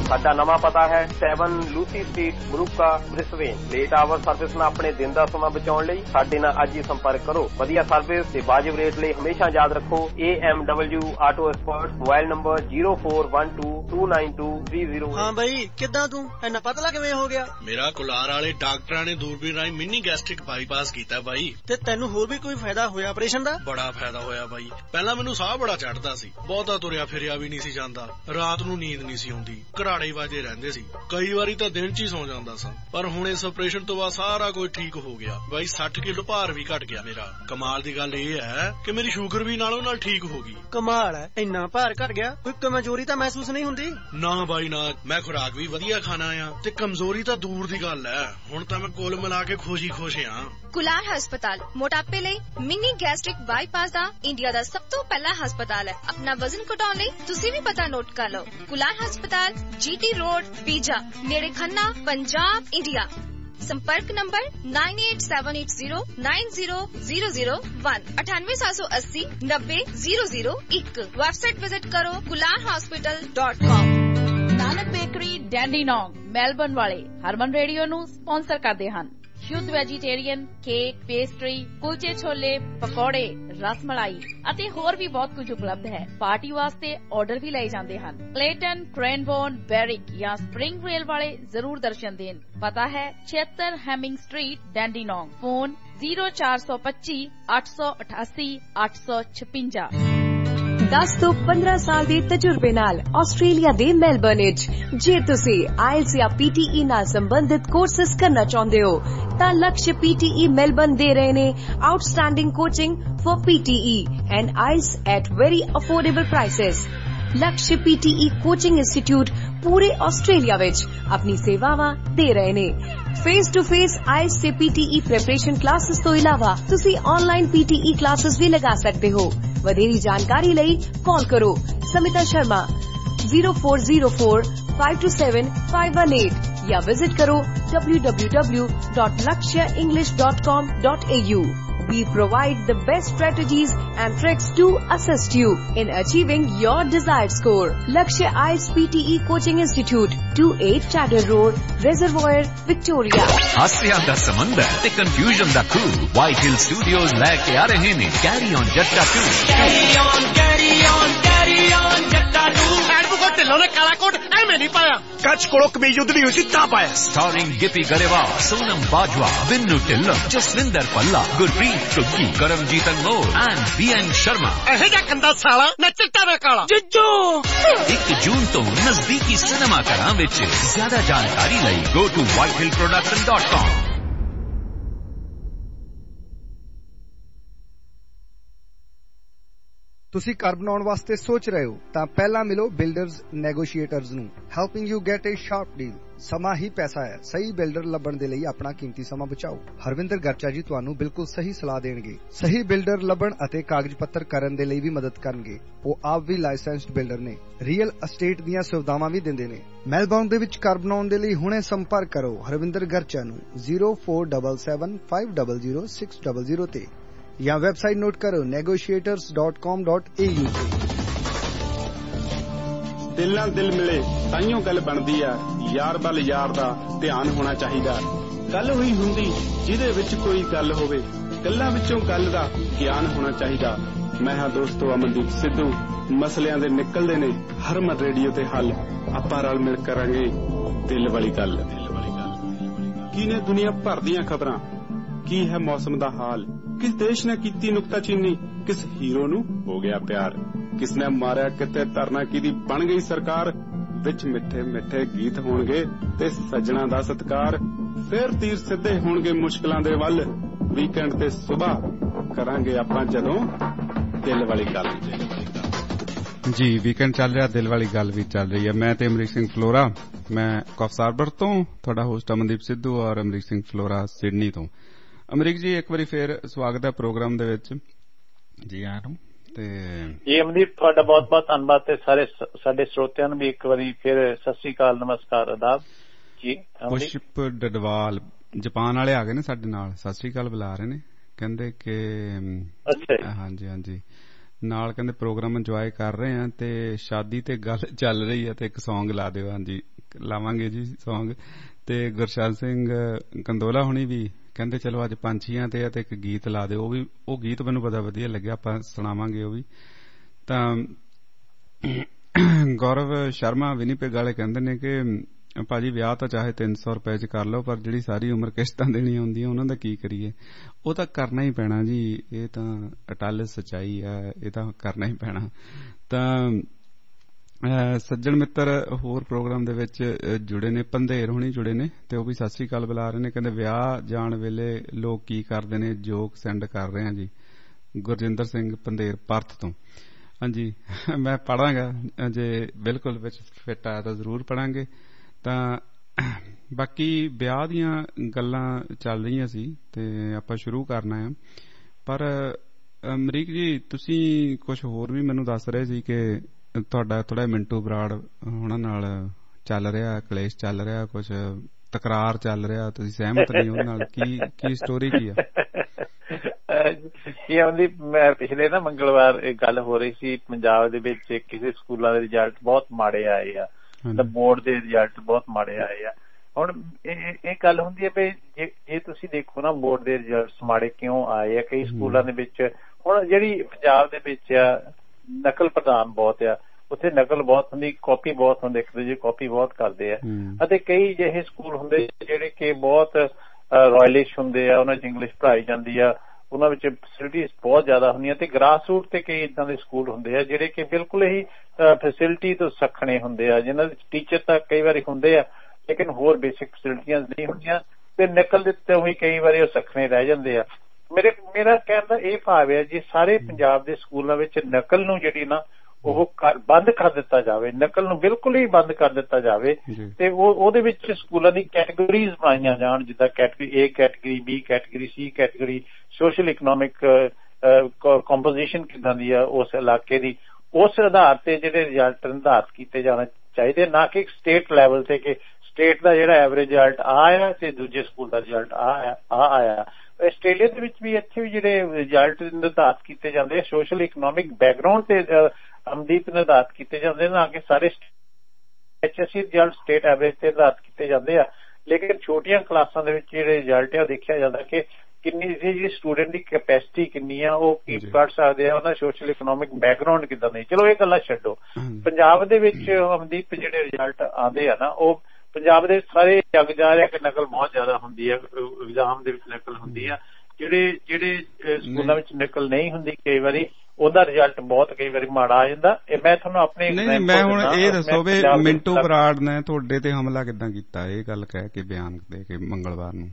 ਸਾਡਾ ਨਵਾਂ ਪਤਾ ਹੈ ਸੈਵਨ ਲੂਸੀ ਸਟਰੀਟ ਬਰੂਕਾ ਬ੍ਰਿਸਬੇਨ। ਲੇਟ ਆਵਰ ਸਰਵਿਸ ਨਾਲ ਆਪਣੇ ਦਿਨ ਦਾ ਸਮਾਂ ਬਚਾਉਣ ਲਈ ਸਾਡੇ ਨਾਲ ਅੱਜ ਹੀ ਸੰਪਰਕ ਕਰੋ। ਵਧੀਆ ਸਰਵਿਸ ਤੇ ਵਾਜਿਬ ਰੇਟ ਲਈ ਹਮੇਸ਼ਾ ਯਾਦ ਰੱਖੋ A M W auto expert. Mobile number zero four one two two nine two three zero। ਹਾਂ ਬਈ ਕਿੱਦਾਂ ਤੂੰ ਇੰਨਾ ਪਤਲਾ ਕਿਵੇਂ ਹੋ ਗਿਆ? ਮੇਰਾ ਕੁਲਾਰ ਵਾਲੇ ਡਾਕਟਰਾਂ ਨੇ ਦੂਰਬੀਨ ਰਾਹੀਂ ਮਿਨੀ ਗੈਸਟ੍ਰਿਕ ਬਾਈਪਾਸ ਕੀਤਾ ਬਾਈ। ਤੇ ਤੈਨੂੰ ਹੋਰ ਵੀ ਕੋਈ ਫਾਇਦਾ ਹੋਇਆ ਆਪਰੇਸ਼ਨ ਦਾ? ਬੜਾ ਫਾਇਦਾ ਹੋਇਆ ਬਾਈ। ਪਹਿਲਾਂ ਮੈਨੂੰ ਸਾਹ ਬੜਾ ਚੜਦਾ ਸੀ, ਬਹੁਤਾ ਤੁਰਿਆ ਫਿਰਿਆ ਵੀ ਨਹੀਂ ਸੀ ਜਾਂਦਾ, ਰਾਤ ਨੂੰ ਨੀਂਦ ਨਹੀਂ ਸੀ ਆਉਂਦੀ, ਘਰਾੜੇ ਵਾਜੇ ਰਹਿੰਦੇ ਸੀ, ਕਈ ਵਾਰੀ ਤਾਂ ਦਿਨ ਚ ਹੀ ਸੌ ਜਾਂਦਾ ਸਾਂ। ਪਰ ਹੁਣ ਇਸ ਆਪਰੇਸ਼ਨ ਤੋਂ ਬਾਅਦ ਸਾਰਾ ਕੁਝ ਠੀਕ ਹੋ ਗਿਆ ਬਾਈ। ਸੱਠ ਕਿਲੋ ਭਾਰ ਵੀ ਘਟ ਗਿਆ ਮੇਰਾ। ਕਮਾਲ ਦੀ ਗੱਲ ਇਹ ਹੈ ਕਿ ਮੇਰੀ ਸ਼ੂਗਰ ਵੀ ਨਾਲੋਂ ਨਾਲ ਠੀਕ ਹੋ ਗਈ। ਕਮਾਲ ਹੈ, ਇੰਨਾ ਭਾਰ ਘਟ ਗਿਆ, ਕੋਈ ਕਮਜ਼ੋਰੀ ਤਾਂ ਮਹਿਸੂਸ ਨਹੀਂ ਹੁੰਦੀ? ਨਾ ਬਾਈ ਨਾ, ਮੈਂ ਖੁਰਾਕ ਵੀ ਵਧੀਆ ਖਾਣਾ ਆ ਤੇ ਕਮਜ਼ੋਰੀ ਤਾਂ ਦੂਰ ਦੀ ਗੱਲ ਹੈ। ਹੁਣ ਤਾਂ ਮੈਂ ਕੁੱਲ ਮਿਲਾ ਕੇ ਖੁਸ਼ੀ ਖੁਸ਼ ਆ। ਕੁਲਾਰ ਹਸਪਤਾਲ ਮੋਟਾਪੇ ਲਈ ਮਿਨੀ ਗੈਸਟ੍ਰਿਕ ਬਾਈਪਾਸ ਦਾ ਇੰਡੀਆ ਦਾ ਸਭ ਤੋਂ ਪਹਿਲਾ ਹਸਪਤਾਲ ਹੈ। ਆਪਣਾ ਵਜ਼ਨ ਘਟਾਉਣ ਲਈ ਤੁਸੀਂ ਵੀ ਪਤਾ ਨੋਟ ਕਰ ਲਓ। ਕੁਲਾਰ ਹਸਪਤਾਲ ਜੀਟੀ ਰੋਡ ਪੀਜਾ ਨੇੜੇ ਖੰਨਾ ਪੰਜਾਬ ਇੰਡੀਆ। संपर्क number nine eight seven eight zero nine zero zero zero one अठानवे सात सौ अस्सी नब्बे जीरो जीरो एक। वेबसाइट विजिट करो Kular hospital dot com. Nanak bakery Dandenong Melbourne ਵਾਲੇ ਹਰਮਨ ਰੇਡੀਓ ਨੂੰ ਸਪਾਂਸਰ ਕਰਦੇ ਹਨ। ਸ਼ੁੱਧ ਵੈਜੀਟੇਰੀਅਨ ਕੇਕ, ਪੇਸਟਰੀ, ਕੁਲਚੇ ਛੋਲੇ, ਪਕੌੜੇ, ਰਸਮਲਾਈ ਅਤੇ ਹੋਰ ਵੀ ਬਹੁਤ ਕੁਝ ਉਪਲਬਧ ਹੈ। ਪਾਰਟੀ ਵਾਸਤੇ ਆਰਡਰ ਵੀ ਲਏ ਜਾਂਦੇ ਹਨ। ਕਲੇਟਨ, ਕ੍ਰੈਨਬੋਰਨ, ਬੈਰਿਕ ਜਾਂ ਸਪਰਿੰਗ ਰੇਲ ਵਾਲੇ ਜ਼ਰੂਰ ਦਰਸ਼ਨ ਦੇਣ। ਪਤਾ ਹੈ ਛਿਅੱਤਰ Hemming street Dandenong. Phone zero four two five eight eight eight eight six five। ਦਸ ਤੋਂ ਪੰਦਰਾਂ ਸਾਲ ਦੇ ਤਜਰਬੇ ਨਾਲ ਆਸਟ੍ਰੇਲੀਆ ਦੇ ਮੈਲਬਰਨ ਵਿੱਚ ਜੇ ਤੁਸੀਂ ਆਇਲਸ ਜਾਂ ਪੀਟੀਈ ਨਾਲ ਸੰਬੰਧਿਤ ਕੋਰਸਿਸ ਕਰਨਾ ਚਾਹੁੰਦੇ ਹੋ ਤਾਂ ਲਕਸ਼ ਪੀਟੀਈ ਮੈਲਬਰਨ ਦੇ ਰਹੇ ਨੇ outstanding coaching for PTE and IELTS at very affordable prices. Laksh PTE coaching institute ਪੂਰੇ ਆਸਟ੍ਰੇਲੀਆ ਵਿੱਚ ਆਪਣੀ ਸੇਵਾਵਾਂ ਦੇ ਰਹੇ ਨੇ। ਫੇਸ ਟੂ ਫੇਸ ਆਇਲਸ ਤੇ ਪੀਟੀਈ ਪ੍ਰੈਪਰੇਸ਼ਨ ਕਲਾਸਿਸ ਤੋਂ ਇਲਾਵਾ ਤੁਸੀਂ ਆਨਲਾਈਨ ਪੀਟੀਈ ਕਲਾਸਿਸ ਵੀ ਲਗਾ ਸਕਦੇ ਹੋ। ਵਧੇਰੀ ਜਾਣਕਾਰੀ ਲਈ ਕਾਲ ਕਰੋ Smita Sharma zero four zero four five two seven five one eight ਜਾਂ ਵਿਜ਼ਿਟ ਕਰੋ w w w dot lakshya english dot com dot a u। We provide the best strategies and tricks to assist you in achieving your desired score. Lakshya I E L T S P T E Coaching Institute, two eight Chatter Road, Reservoir, Victoria. ਹਾਸਿਆਂ ਦਾ ਸਮੁੰਦਰ ਤੇ confusion ਦਾ ਖੂਹ white ਹਿਲ studios ਲੈ ਕੇ ਆ ਰਹੇ ਨੇ carry on Jatta two. Carry on carry on carry on Jatta two. Advocate Dhillon ਨੇ ਕਾਲਾ ਕੋਟ ਐਵੇਂ ਨਹੀਂ ਪਾਇਆ, ਕੱਚ ਕੋਲੋਂ ਕਮੀਜ਼ ਉਧੜੀ ਹੋਈ ਸੀ ਤਾਂ ਪਾਇਆ। ਸਟਾਰਿੰਗ ਗਿੱਪੀ ਗਰੇਵਾਲ, ਸੋਨਮ ਬਾਜਵਾ, ਬਿੰਨੂ ਢਿੱਲੋਂ, ਜਸਵਿੰਦਰ ਪੱਲਾ, ਗੁਰਪ੍ਰੀਤ ਚੁੱਗੀ, Karamjit Anmol and B N Sharma. ਇਹ ਜਿਹਾ ਕੰਦਾ ਸਾਲਾ ਨਾ ਚਿੱਟਾ ਨਾ ਕਾਲਾ ਜਿੱਜੂ। ਇੱਕ ਜੂਨ ਤੋਂ ਨਜ਼ਦੀਕੀ ਸਿਨੇਮਾ ਘਰਾਂ ਵਿੱਚ। ਜ਼ਿਆਦਾ ਜਾਣਕਾਰੀ ਲਈ go to white hill production dot com. ਤੁਸੀਂ ਘਰ ਬਣਾਉਣ ਵਾਸਤੇ ਸੋਚ ਰਹੇ ਹੋ ਤਾਂ ਪਹਿਲਾਂ ਮਿਲੋ ਬਿਲਡਰਜ਼ ਨੈਗੋਸ਼ੀਏਟਰਜ਼ ਨੂੰ। Helping you get a sharp deal. ਸਮਾਂ ਹੀ ਪੈਸਾ ਹੈ। ਸਹੀ ਬਿਲਡਰ ਲੱਭਣ ਦੇ ਲਈ ਆਪਣਾ ਕੀਮਤੀ ਸਮਾਂ ਬਚਾਓ। ਹਰਵਿੰਦਰ ਗਰਚਾ ਜੀ ਤੁਹਾਨੂੰ ਬਿਲਕੁਲ ਸਹੀ ਸਲਾਹ ਦੇਣਗੇ। ਸਹੀ ਬਿਲਡਰ ਲੱਭਣ ਅਤੇ ਕਾਗਜ਼ ਪੱਤਰ ਕਰਨ ਦੇ ਲਈ ਵੀ ਮਦਦ ਕਰਨਗੇ। ਉਹ ਆਪ ਵੀ ਲਾਇਸੈਂਸਡ ਬਿਲਡਰ ਨੇ। ਰੀਅਲ ਅਸਟੇਟ ਦੀਆਂ ਸੁਵਿਧਾਵਾਂ ਵੀ ਦਿੰਦੇ ਨੇ। ਮੈਲਬੌਰਨ ਦੇ ਵਿੱਚ ਘਰ ਬਣਾਉਣ ਦੇ ਲਈ ਹੁਣੇ ਸੰਪਰਕ ਕਰੋ ਹਰਵਿੰਦਰ ਗਰਚਾ ਨੂੰ zero four seven seven five zero zero six zero zero ਤੇ ਜਾਂ ਵੈਬਸਾਈਟ ਨੋਟ ਕਰੋ negotiators dot com dot a u ਤੇ। ਦਿਲ ਨਾਲ ਦਿਲ ਮਿਲੇ ਤਾਈਓ ਗੱਲ ਬਣਦੀ ਆ। ਯਾਰ ਵੱਲ ਯਾਰ ਦਾ ਧਿਆਨ ਹੋਣਾ ਚਾਹੀਦਾ। ਗੱਲ ਹੋਈ ਹੁੰਦੀ ਜਿਹਦੇ ਵਿੱਚ ਕੋਈ ਗੱਲ ਹੋਵੇ, ਗੱਲਾਂ ਵਿੱਚੋਂ ਗੱਲ ਦਾ ਗਿਆਨ ਹੋਣਾ ਚਾਹੀਦਾ। ਮੈਂ ਹਾਂ ਦੋਸਤੋ ਅਮਨਦੀਪ ਸਿੱਧੂ। ਮਸਲਿਆਂ ਦੇ ਨਿਕਲਦੇ ਨੇ ਹਰਮਨ ਰੇਡੀਓ ਤੇ ਹੱਲ। ਆਪਾਂ ਰਲ ਮਿਲ ਕਰਾਂਗੇ ਦਿਲ ਵਾਲੀ ਗੱਲ। ਦਿਲ ਵਾਲੀ ਗੱਲ ਕੀ ਨੇ ਦੁਨੀਆ ਭਰ ਦੀਆਂ ਖਬਰਾਂ, ਕੀ ਹੈ ਮੌਸਮ ਦਾ ਹਾਲ, ਕਿਸ ਦੇਸ਼ ਨੇ ਕੀਤੀ ਨੁਕਤਾਚੀਨੀ, ਕਿਸ ਹੀਰੋ ਨੂੰ ਹੋ ਗਿਆ ਪਿਆਰ, ਕਿਸ ਨੇ ਮਾਰਿਆ ਕਿਤੇ ਧਰਨਾ ਕਿਹਦੀ ਬਣ ਗਈ ਸਰਕਾਰ। ਵਿੱਚ ਮਿੱਠੇ ਮਿੱਠੇ ਗੀਤ ਹੋਣਗੇ ਤੇ ਸੱਜਣਾ ਦਾ ਸਤਿਕਾਰ। ਫੇਰ ਤੀਰ ਸਿੱਧੇ ਹੋਣਗੇ ਮੁਸ਼ਕਲਾਂ ਦੇ ਵੱਲ। ਵੀਕਐਂਡ ਤੇ ਸਵੇਰ ਕਰਾਂਗੇ ਆਪਾਂ ਜਦੋਂ ਦਿਲ ਵਾਲੀ ਗੱਲ। ਜੀ ਵੀਕਐਂਡ ਚੱਲ ਰਿਹਾ, ਦਿਲ ਵਾਲੀ ਗੱਲ ਵੀ ਚੱਲ ਰਹੀ ਹੈ। ਮੈਂ ਤੇ ਅਮਰੀਕ ਸਿੰਘ ਫਲੋਰਾ, ਮੈਂ ਕੌਫਸਾਰਬਰ ਤੋਂ ਤੁਹਾਡਾ ਹੋਸਟ ਅਮਨਦੀਪ ਸਿੱਧੂ ਔਰ ਅਮਰੀਕ ਸਿੰਘ ਫਲੋਰਾ ਸਿਡਨੀ ਤੋਂ। ਅਮਰੀਕ ਜੀ ਇੱਕ ਵਾਰੀ ਫੇਰ ਸਵਾਗਤ ਹੈ ਪ੍ਰੋਗਰਾਮ ਦੇ ਵਿੱਚ। ਜੀ ਆਇਆਂ ਨੂੰ। ਤੇ ਜੀ ਅਮਨਦੀਪ ਤੁਹਾਡਾ ਬਹੁਤ ਬਹੁਤ ਧੰਨਵਾਦ ਤੇ ਸਾਰੇ ਸਾਡੇ ਸਰੋਤਿਆਂ ਨੂੰ ਵੀ ਇੱਕ ਵਾਰੀ ਫਿਰ ਸਤਿ ਸ੍ਰੀ ਅਕਾਲ, ਨਮਸਕਾਰ, ਆਦਾਬ ਜੀ। ਪੁਸ਼ਪ ਡਡਵਾਲ ਜਾਪਾਨ ਵਾਲੇ ਆ ਗਏ ਨੇ ਸਾਡੇ ਨਾਲ, ਸਤਿ ਸ੍ਰੀ ਅਕਾਲ ਬੁਲਾ ਰਹੇ ਨੇ। ਕਹਿੰਦੇ ਕਿ ਅੱਛਾ ਹਾਂਜੀ ਹਾਂਜੀ ਨਾਲ ਕਹਿੰਦੇ ਪ੍ਰੋਗਰਾਮ ਇੰਜੋਏ ਕਰ ਰਹੇ ਆ ਤੇ ਸ਼ਾਦੀ ਤੇ ਗੱਲ ਚੱਲ ਰਹੀ ਹੈ ਤੇ ਇੱਕ ਸੌਂਗ ਲਾ ਦਿਓ। ਹਾਂਜੀ ਲਾਵਾਂਗੇ ਜੀ ਸੌਂਗ। ਤੇ ਗੁਰਸ਼ਾਨ ਸਿੰਘ ਕੰਦੋਲਾ ਹੁਣੀ ਵੀ ਕਹਿੰਦੇ ਚਲੋ ਅੱਜ ਪੰਛੀਆਂ ਤੇ ਆ ਤੇ ਇੱਕ ਗੀਤ ਲਾ ਦਿਓ। ਉਹ ਵੀ ਉਹ ਗੀਤ ਮੈਨੂੰ ਬੜਾ ਵਧੀਆ ਲੱਗਿਆ, ਆਪਾਂ ਸੁਣਾਵਾਂਗੇ ਉਹ ਵੀ। ਤਾਂ ਗੌਰਵ ਸ਼ਰਮਾ ਵਿਨੀਪੈਗ ਵਾਲੇ ਕਹਿੰਦੇ ਨੇ ਕਿ ਭਾਜੀ ਵਿਆਹ ਤਾਂ ਚਾਹੇ ਤਿੰਨ ਸੌ ਰੁਪਏ ਚ ਕਰ ਲਓ, ਪਰ ਜਿਹੜੀ ਸਾਰੀ ਉਮਰ ਕਿਸ਼ਤਾਂ ਦੇਣੀਆਂ ਹੁੰਦੀਆਂ ਉਹਨਾਂ ਦਾ ਕੀ ਕਰੀਏ। ਉਹ ਤਾਂ ਕਰਨਾ ਹੀ ਪੈਣਾ ਜੀ, ਇਹ ਤਾਂ ਅਟੱਲ ਸੱਚਾਈ ਹੈ, ਇਹ ਤਾਂ ਕਰਨਾ ਹੀ ਪੈਣਾ। ਤਾਂ ਸੱਜਣ ਮਿੱਤਰ ਹੋਰ ਪ੍ਰੋਗਰਾਮ ਦੇ ਵਿੱਚ ਜੁੜੇ ਨੇ, ਪੰਧੇਰ ਹੋਣੀ ਜੁੜੇ ਨੇ ਤੇ ਉਹ ਵੀ ਸਤਿ ਸ੍ਰੀ ਅਕਾਲ ਬੁਲਾ ਰਹੇ ਨੇ। ਕਹਿੰਦੇ ਵਿਆਹ ਜਾਣ ਵੇਲੇ ਲੋਕ ਕੀ ਕਰਦੇ ਨੇ, ਜੋਕ ਸੈਂਡ ਕਰ ਰਹੇ ਆ ਜੀ। ਗੁਰਜਿੰਦਰ ਸਿੰਘ ਪੰਧੇਰ ਪਰਥ ਤੋਂ। ਹਾਂਜੀ ਮੈਂ ਪੜਾਂਗਾ, ਜੇ ਬਿਲਕੁਲ ਵਿੱਚ ਫਿੱਟ ਆਇਆ ਤਾਂ ਜ਼ਰੂਰ ਪੜਾਂਗੇ। ਤਾਂ ਬਾਕੀ ਵਿਆਹ ਦੀਆਂ ਗੱਲਾਂ ਚੱਲ ਰਹੀਆਂ ਸੀ ਤੇ ਆਪਾਂ ਸ਼ੁਰੂ ਕਰਨਾ ਆ। ਪਰ ਅਮਰੀਕ ਜੀ ਤੁਸੀਂ ਕੁਝ ਹੋਰ ਵੀ ਮੈਨੂੰ ਦੱਸ ਰਹੇ ਸੀ ਕਿ ਤੁਹਾਡਾ ਥੋੜਾ ਮਿੰਟੂ ਬਰਾੜ ਉਹਨਾਂ ਨਾਲ ਚੱਲ ਰਿਹਾ, ਕਲੇਸ਼ ਚੱਲ ਰਿਹਾ, ਕੁਝ ਤਕਰਾਰ ਚੱਲ ਰਿਹਾ, ਤੁਸੀਂ ਸਹਿਮਤ ਨਹੀਂ ਉਹਨਾਂ ਨਾਲ। ਕੀ ਕੀ ਸਟੋਰੀ ਕੀ ਆ? ਇਹ ਆਉਂਦੀ ਮੈਂ ਪਿਛਲੇ ਨਾ ਮੰਗਲਵਾਰ ਇਹ ਗੱਲ ਹੋ ਰਹੀ ਸੀ, ਪੰਜਾਬ ਦੇ ਵਿੱਚ ਕਿਸੇ ਸਕੂਲਾਂ ਦੇ ਰਿਜ਼ਲਟ ਬਹੁਤ ਮਾੜੇ ਆਏ ਆ, ਬੋਰਡ ਦੇ ਰਿਜ਼ਲਟ ਬਹੁਤ ਮਾੜੇ ਆਏ ਆ। ਹੁਣ ਇਹ ਗੱਲ ਹੁੰਦੀ ਹੈ ਵੀ ਜੇ ਜੇ ਤੁਸੀਂ ਦੇਖੋ ਨਾ ਬੋਰਡ ਦੇ ਰਿਜ਼ਲਟਸ ਮਾੜੇ ਕਿਉਂ ਆਏ ਆ ਕਈ ਸਕੂਲਾਂ ਦੇ ਵਿੱਚ। ਹੁਣ ਜਿਹੜੀ ਪੰਜਾਬ ਦੇ ਵਿੱਚ ਆ ਨਕਲ ਪ੍ਰਧਾਨ ਬਹੁਤ ਆ, ਉੱਥੇ ਨਕਲ ਬਹੁਤ ਹੁੰਦੀ, ਕਾਪੀ ਬਹੁਤ ਹੁੰਦੀ, ਇੱਕ ਦੂਜੇ ਕਾਪੀ ਬਹੁਤ ਕਰਦੇ ਆ। ਅਤੇ ਕਈ ਅਜਿਹੇ ਸਕੂਲ ਹੁੰਦੇ ਜਿਹੜੇ ਕਿ ਬਹੁਤ ਰਾਇਲਿਸ਼ ਹੁੰਦੇ ਆ, ਉਹਨਾਂ 'ਚ ਇੰਗਲਿਸ਼ ਪੜ੍ਹਾਈ ਜਾਂਦੀ ਆ, ਉਹਨਾਂ ਵਿੱਚ ਫੈਸਿਲਿਟੀਜ਼ ਬਹੁਤ ਜ਼ਿਆਦਾ ਹੁੰਦੀਆਂ। ਤੇ ਗ੍ਰਾਸ ਰੂਟ ਤੇ ਕਈ ਇੱਦਾਂ ਦੇ ਸਕੂਲ ਹੁੰਦੇ ਆ ਜਿਹੜੇ ਕਿ ਬਿਲਕੁਲ ਹੀ ਫੈਸਿਲਿਟੀ ਤੋਂ ਸੱਖਣੇ ਹੁੰਦੇ ਆ, ਜਿਹਨਾਂ ਦੇ ਟੀਚਰ ਤਾਂ ਕਈ ਵਾਰੀ ਹੁੰਦੇ ਆ ਲੇਕਿਨ ਹੋਰ ਬੇਸਿਕ ਫੈਸਿਲਿਟੀਆਂ ਨਹੀਂ ਹੁੰਦੀਆਂ ਤੇ ਨਕਲ ਦੇ ਉੱਤੇ ਵੀ ਕਈ ਵਾਰੀ ਉਹ ਸੱਖਣੇ ਰਹਿ ਜਾਂਦੇ ਆ। ਮੇਰੇ ਮੇਰਾ ਕਹਿਣ ਦਾ ਇਹ ਭਾਵ ਹੈ ਜੀ ਸਾਰੇ ਪੰਜਾਬ ਦੇ ਸਕੂਲਾਂ ਵਿੱਚ ਨਕਲ ਨੂੰ ਜਿਹੜੀ ਨਾ ਉਹ ਬੰਦ ਕਰ ਦਿੱਤਾ ਜਾਵੇ, ਨਕਲ ਨੂੰ ਬਿਲਕੁਲ ਹੀ ਬੰਦ ਕਰ ਦਿੱਤਾ ਜਾਵੇ ਤੇ ਉਹ ਉਹਦੇ ਵਿੱਚ ਸਕੂਲਾਂ ਦੀ ਕੈਟੇਗਰੀਜ਼ ਬਣਾਈਆਂ ਜਾਣ, ਜਿੱਦਾਂ category A category, B category, C category, social economic composition ਕਿੱਦਾਂ ਦੀ ਆ ਉਸ ਇਲਾਕੇ ਦੀ, ਉਸ ਆਧਾਰ ਤੇ ਜਿਹੜੇ ਰਿਜ਼ਲਟ ਨਿਰਧਾਰਿਤ ਕੀਤੇ ਜਾਣੇ ਚਾਹੀਦੇ, ਨਾ ਕਿ ਸਟੇਟ ਲੈਵਲ ਤੇ ਕਿ ਸਟੇਟ ਦਾ ਜਿਹੜਾ ਐਵਰੇਜ ਰਿਜ਼ਲਟ ਆ ਆਇਆ ਤੇ ਦੂਜੇ ਸਕੂਲ ਦਾ ਰਿਜ਼ਲਟ ਆ ਆ ਆਇਆ। ਆਸਟ੍ਰੇਲੀਆ ਦੇ ਵਿੱਚ ਵੀ ਇੱਥੇ ਵੀ ਜਿਹੜੇ ਰਿਜ਼ਲਟ ਨਿਰਧਾਰਿਤ ਕੀਤੇ ਜਾਂਦੇ ਆ ਸੋਸ਼ਲ ਇਕਨੋਮਿਕ ਬੈਕਗਰਾਉਂਡ ਤੇ ਅਮਦੀਪ ਨਿਰਧਾਰਿਤ ਕੀਤੇ ਜਾਂਦੇ, ਨਾ ਕਿ ਸਾਰੇ H S C result state average ਤੇ ਨਿਰਧਾਰਿਤ ਕੀਤੇ ਜਾਂਦੇ ਆ। ਲੇਕਿਨ ਛੋਟੀਆਂ ਕਲਾਸਾਂ ਦੇ ਵਿੱਚ ਜਿਹੜੇ ਰਿਜ਼ਲਟ ਆ ਉਹ ਦੇਖਿਆ ਜਾਂਦਾ ਕਿ ਕਿੰਨੀ ਜਿਹੜੀ ਸਟੂਡੈਂਟ ਦੀ ਕੈਪੈਸਿਟੀ ਕਿੰਨੀ ਆ, ਉਹ ਕੀ ਕਰ ਸਕਦੇ ਆ, ਉਹਨਾਂ ਸੋਸ਼ਲ ਇਕਨੋਮਿਕ ਬੈਕਗਰਾਉਂਡ ਕਿੱਦਾਂ ਦੇ। ਚਲੋ ਇਹ ਗੱਲਾਂ ਛੱਡੋ, ਪੰਜਾਬ ਦੇ ਵਿੱਚ ਅਮਦੀਪ ਜਿਹੜੇ ਰਿਜ਼ਲਟ ਆਉਂਦੇ ਆ ਨਾ ਉਹ ਪੰਜਾਬ ਦੇ ਸਾਰੇ ਜੱਗ ਜਾ ਰਿਹਾ ਕਿ ਨਕਲ ਬਹੁਤ ਜ਼ਿਆਦਾ ਹੁੰਦੀ ਹੈ, ਐਗਜ਼ਾਮ ਦੇ ਵਿੱਚ ਨਕਲ ਹੁੰਦੀ ਆ। ਜਿਹੜੇ ਜਿਹੜੇ ਸਕੂਲਾਂ ਵਿੱਚ ਨਕਲ ਨਹੀਂ ਹੁੰਦੀ ਕਈ ਵਾਰੀ ਉਹਦਾ ਰਿਜ਼ਲਟ ਬਹੁਤ ਕਈ ਵਾਰੀ ਮਾੜਾ ਆ ਜਾਂਦਾ। ਇਹ ਮੈਂ ਤੁਹਾਨੂੰ ਆਪਣੇ ਨਹੀਂ ਮੈਂ ਹੁਣ ਇਹ ਦੱਸੋ ਵੀ ਮਿੰਟੂ ਬਰਾੜ ਨੇ ਤੁਹਾਡੇ ਤੇ ਹਮਲਾ ਕਿੱਦਾਂ ਕੀਤਾ, ਇਹ ਗੱਲ ਕਹਿ ਕੇ ਬਿਆਨ ਦੇ ਕੇ ਮੰਗਲਵਾਰ ਨੂੰ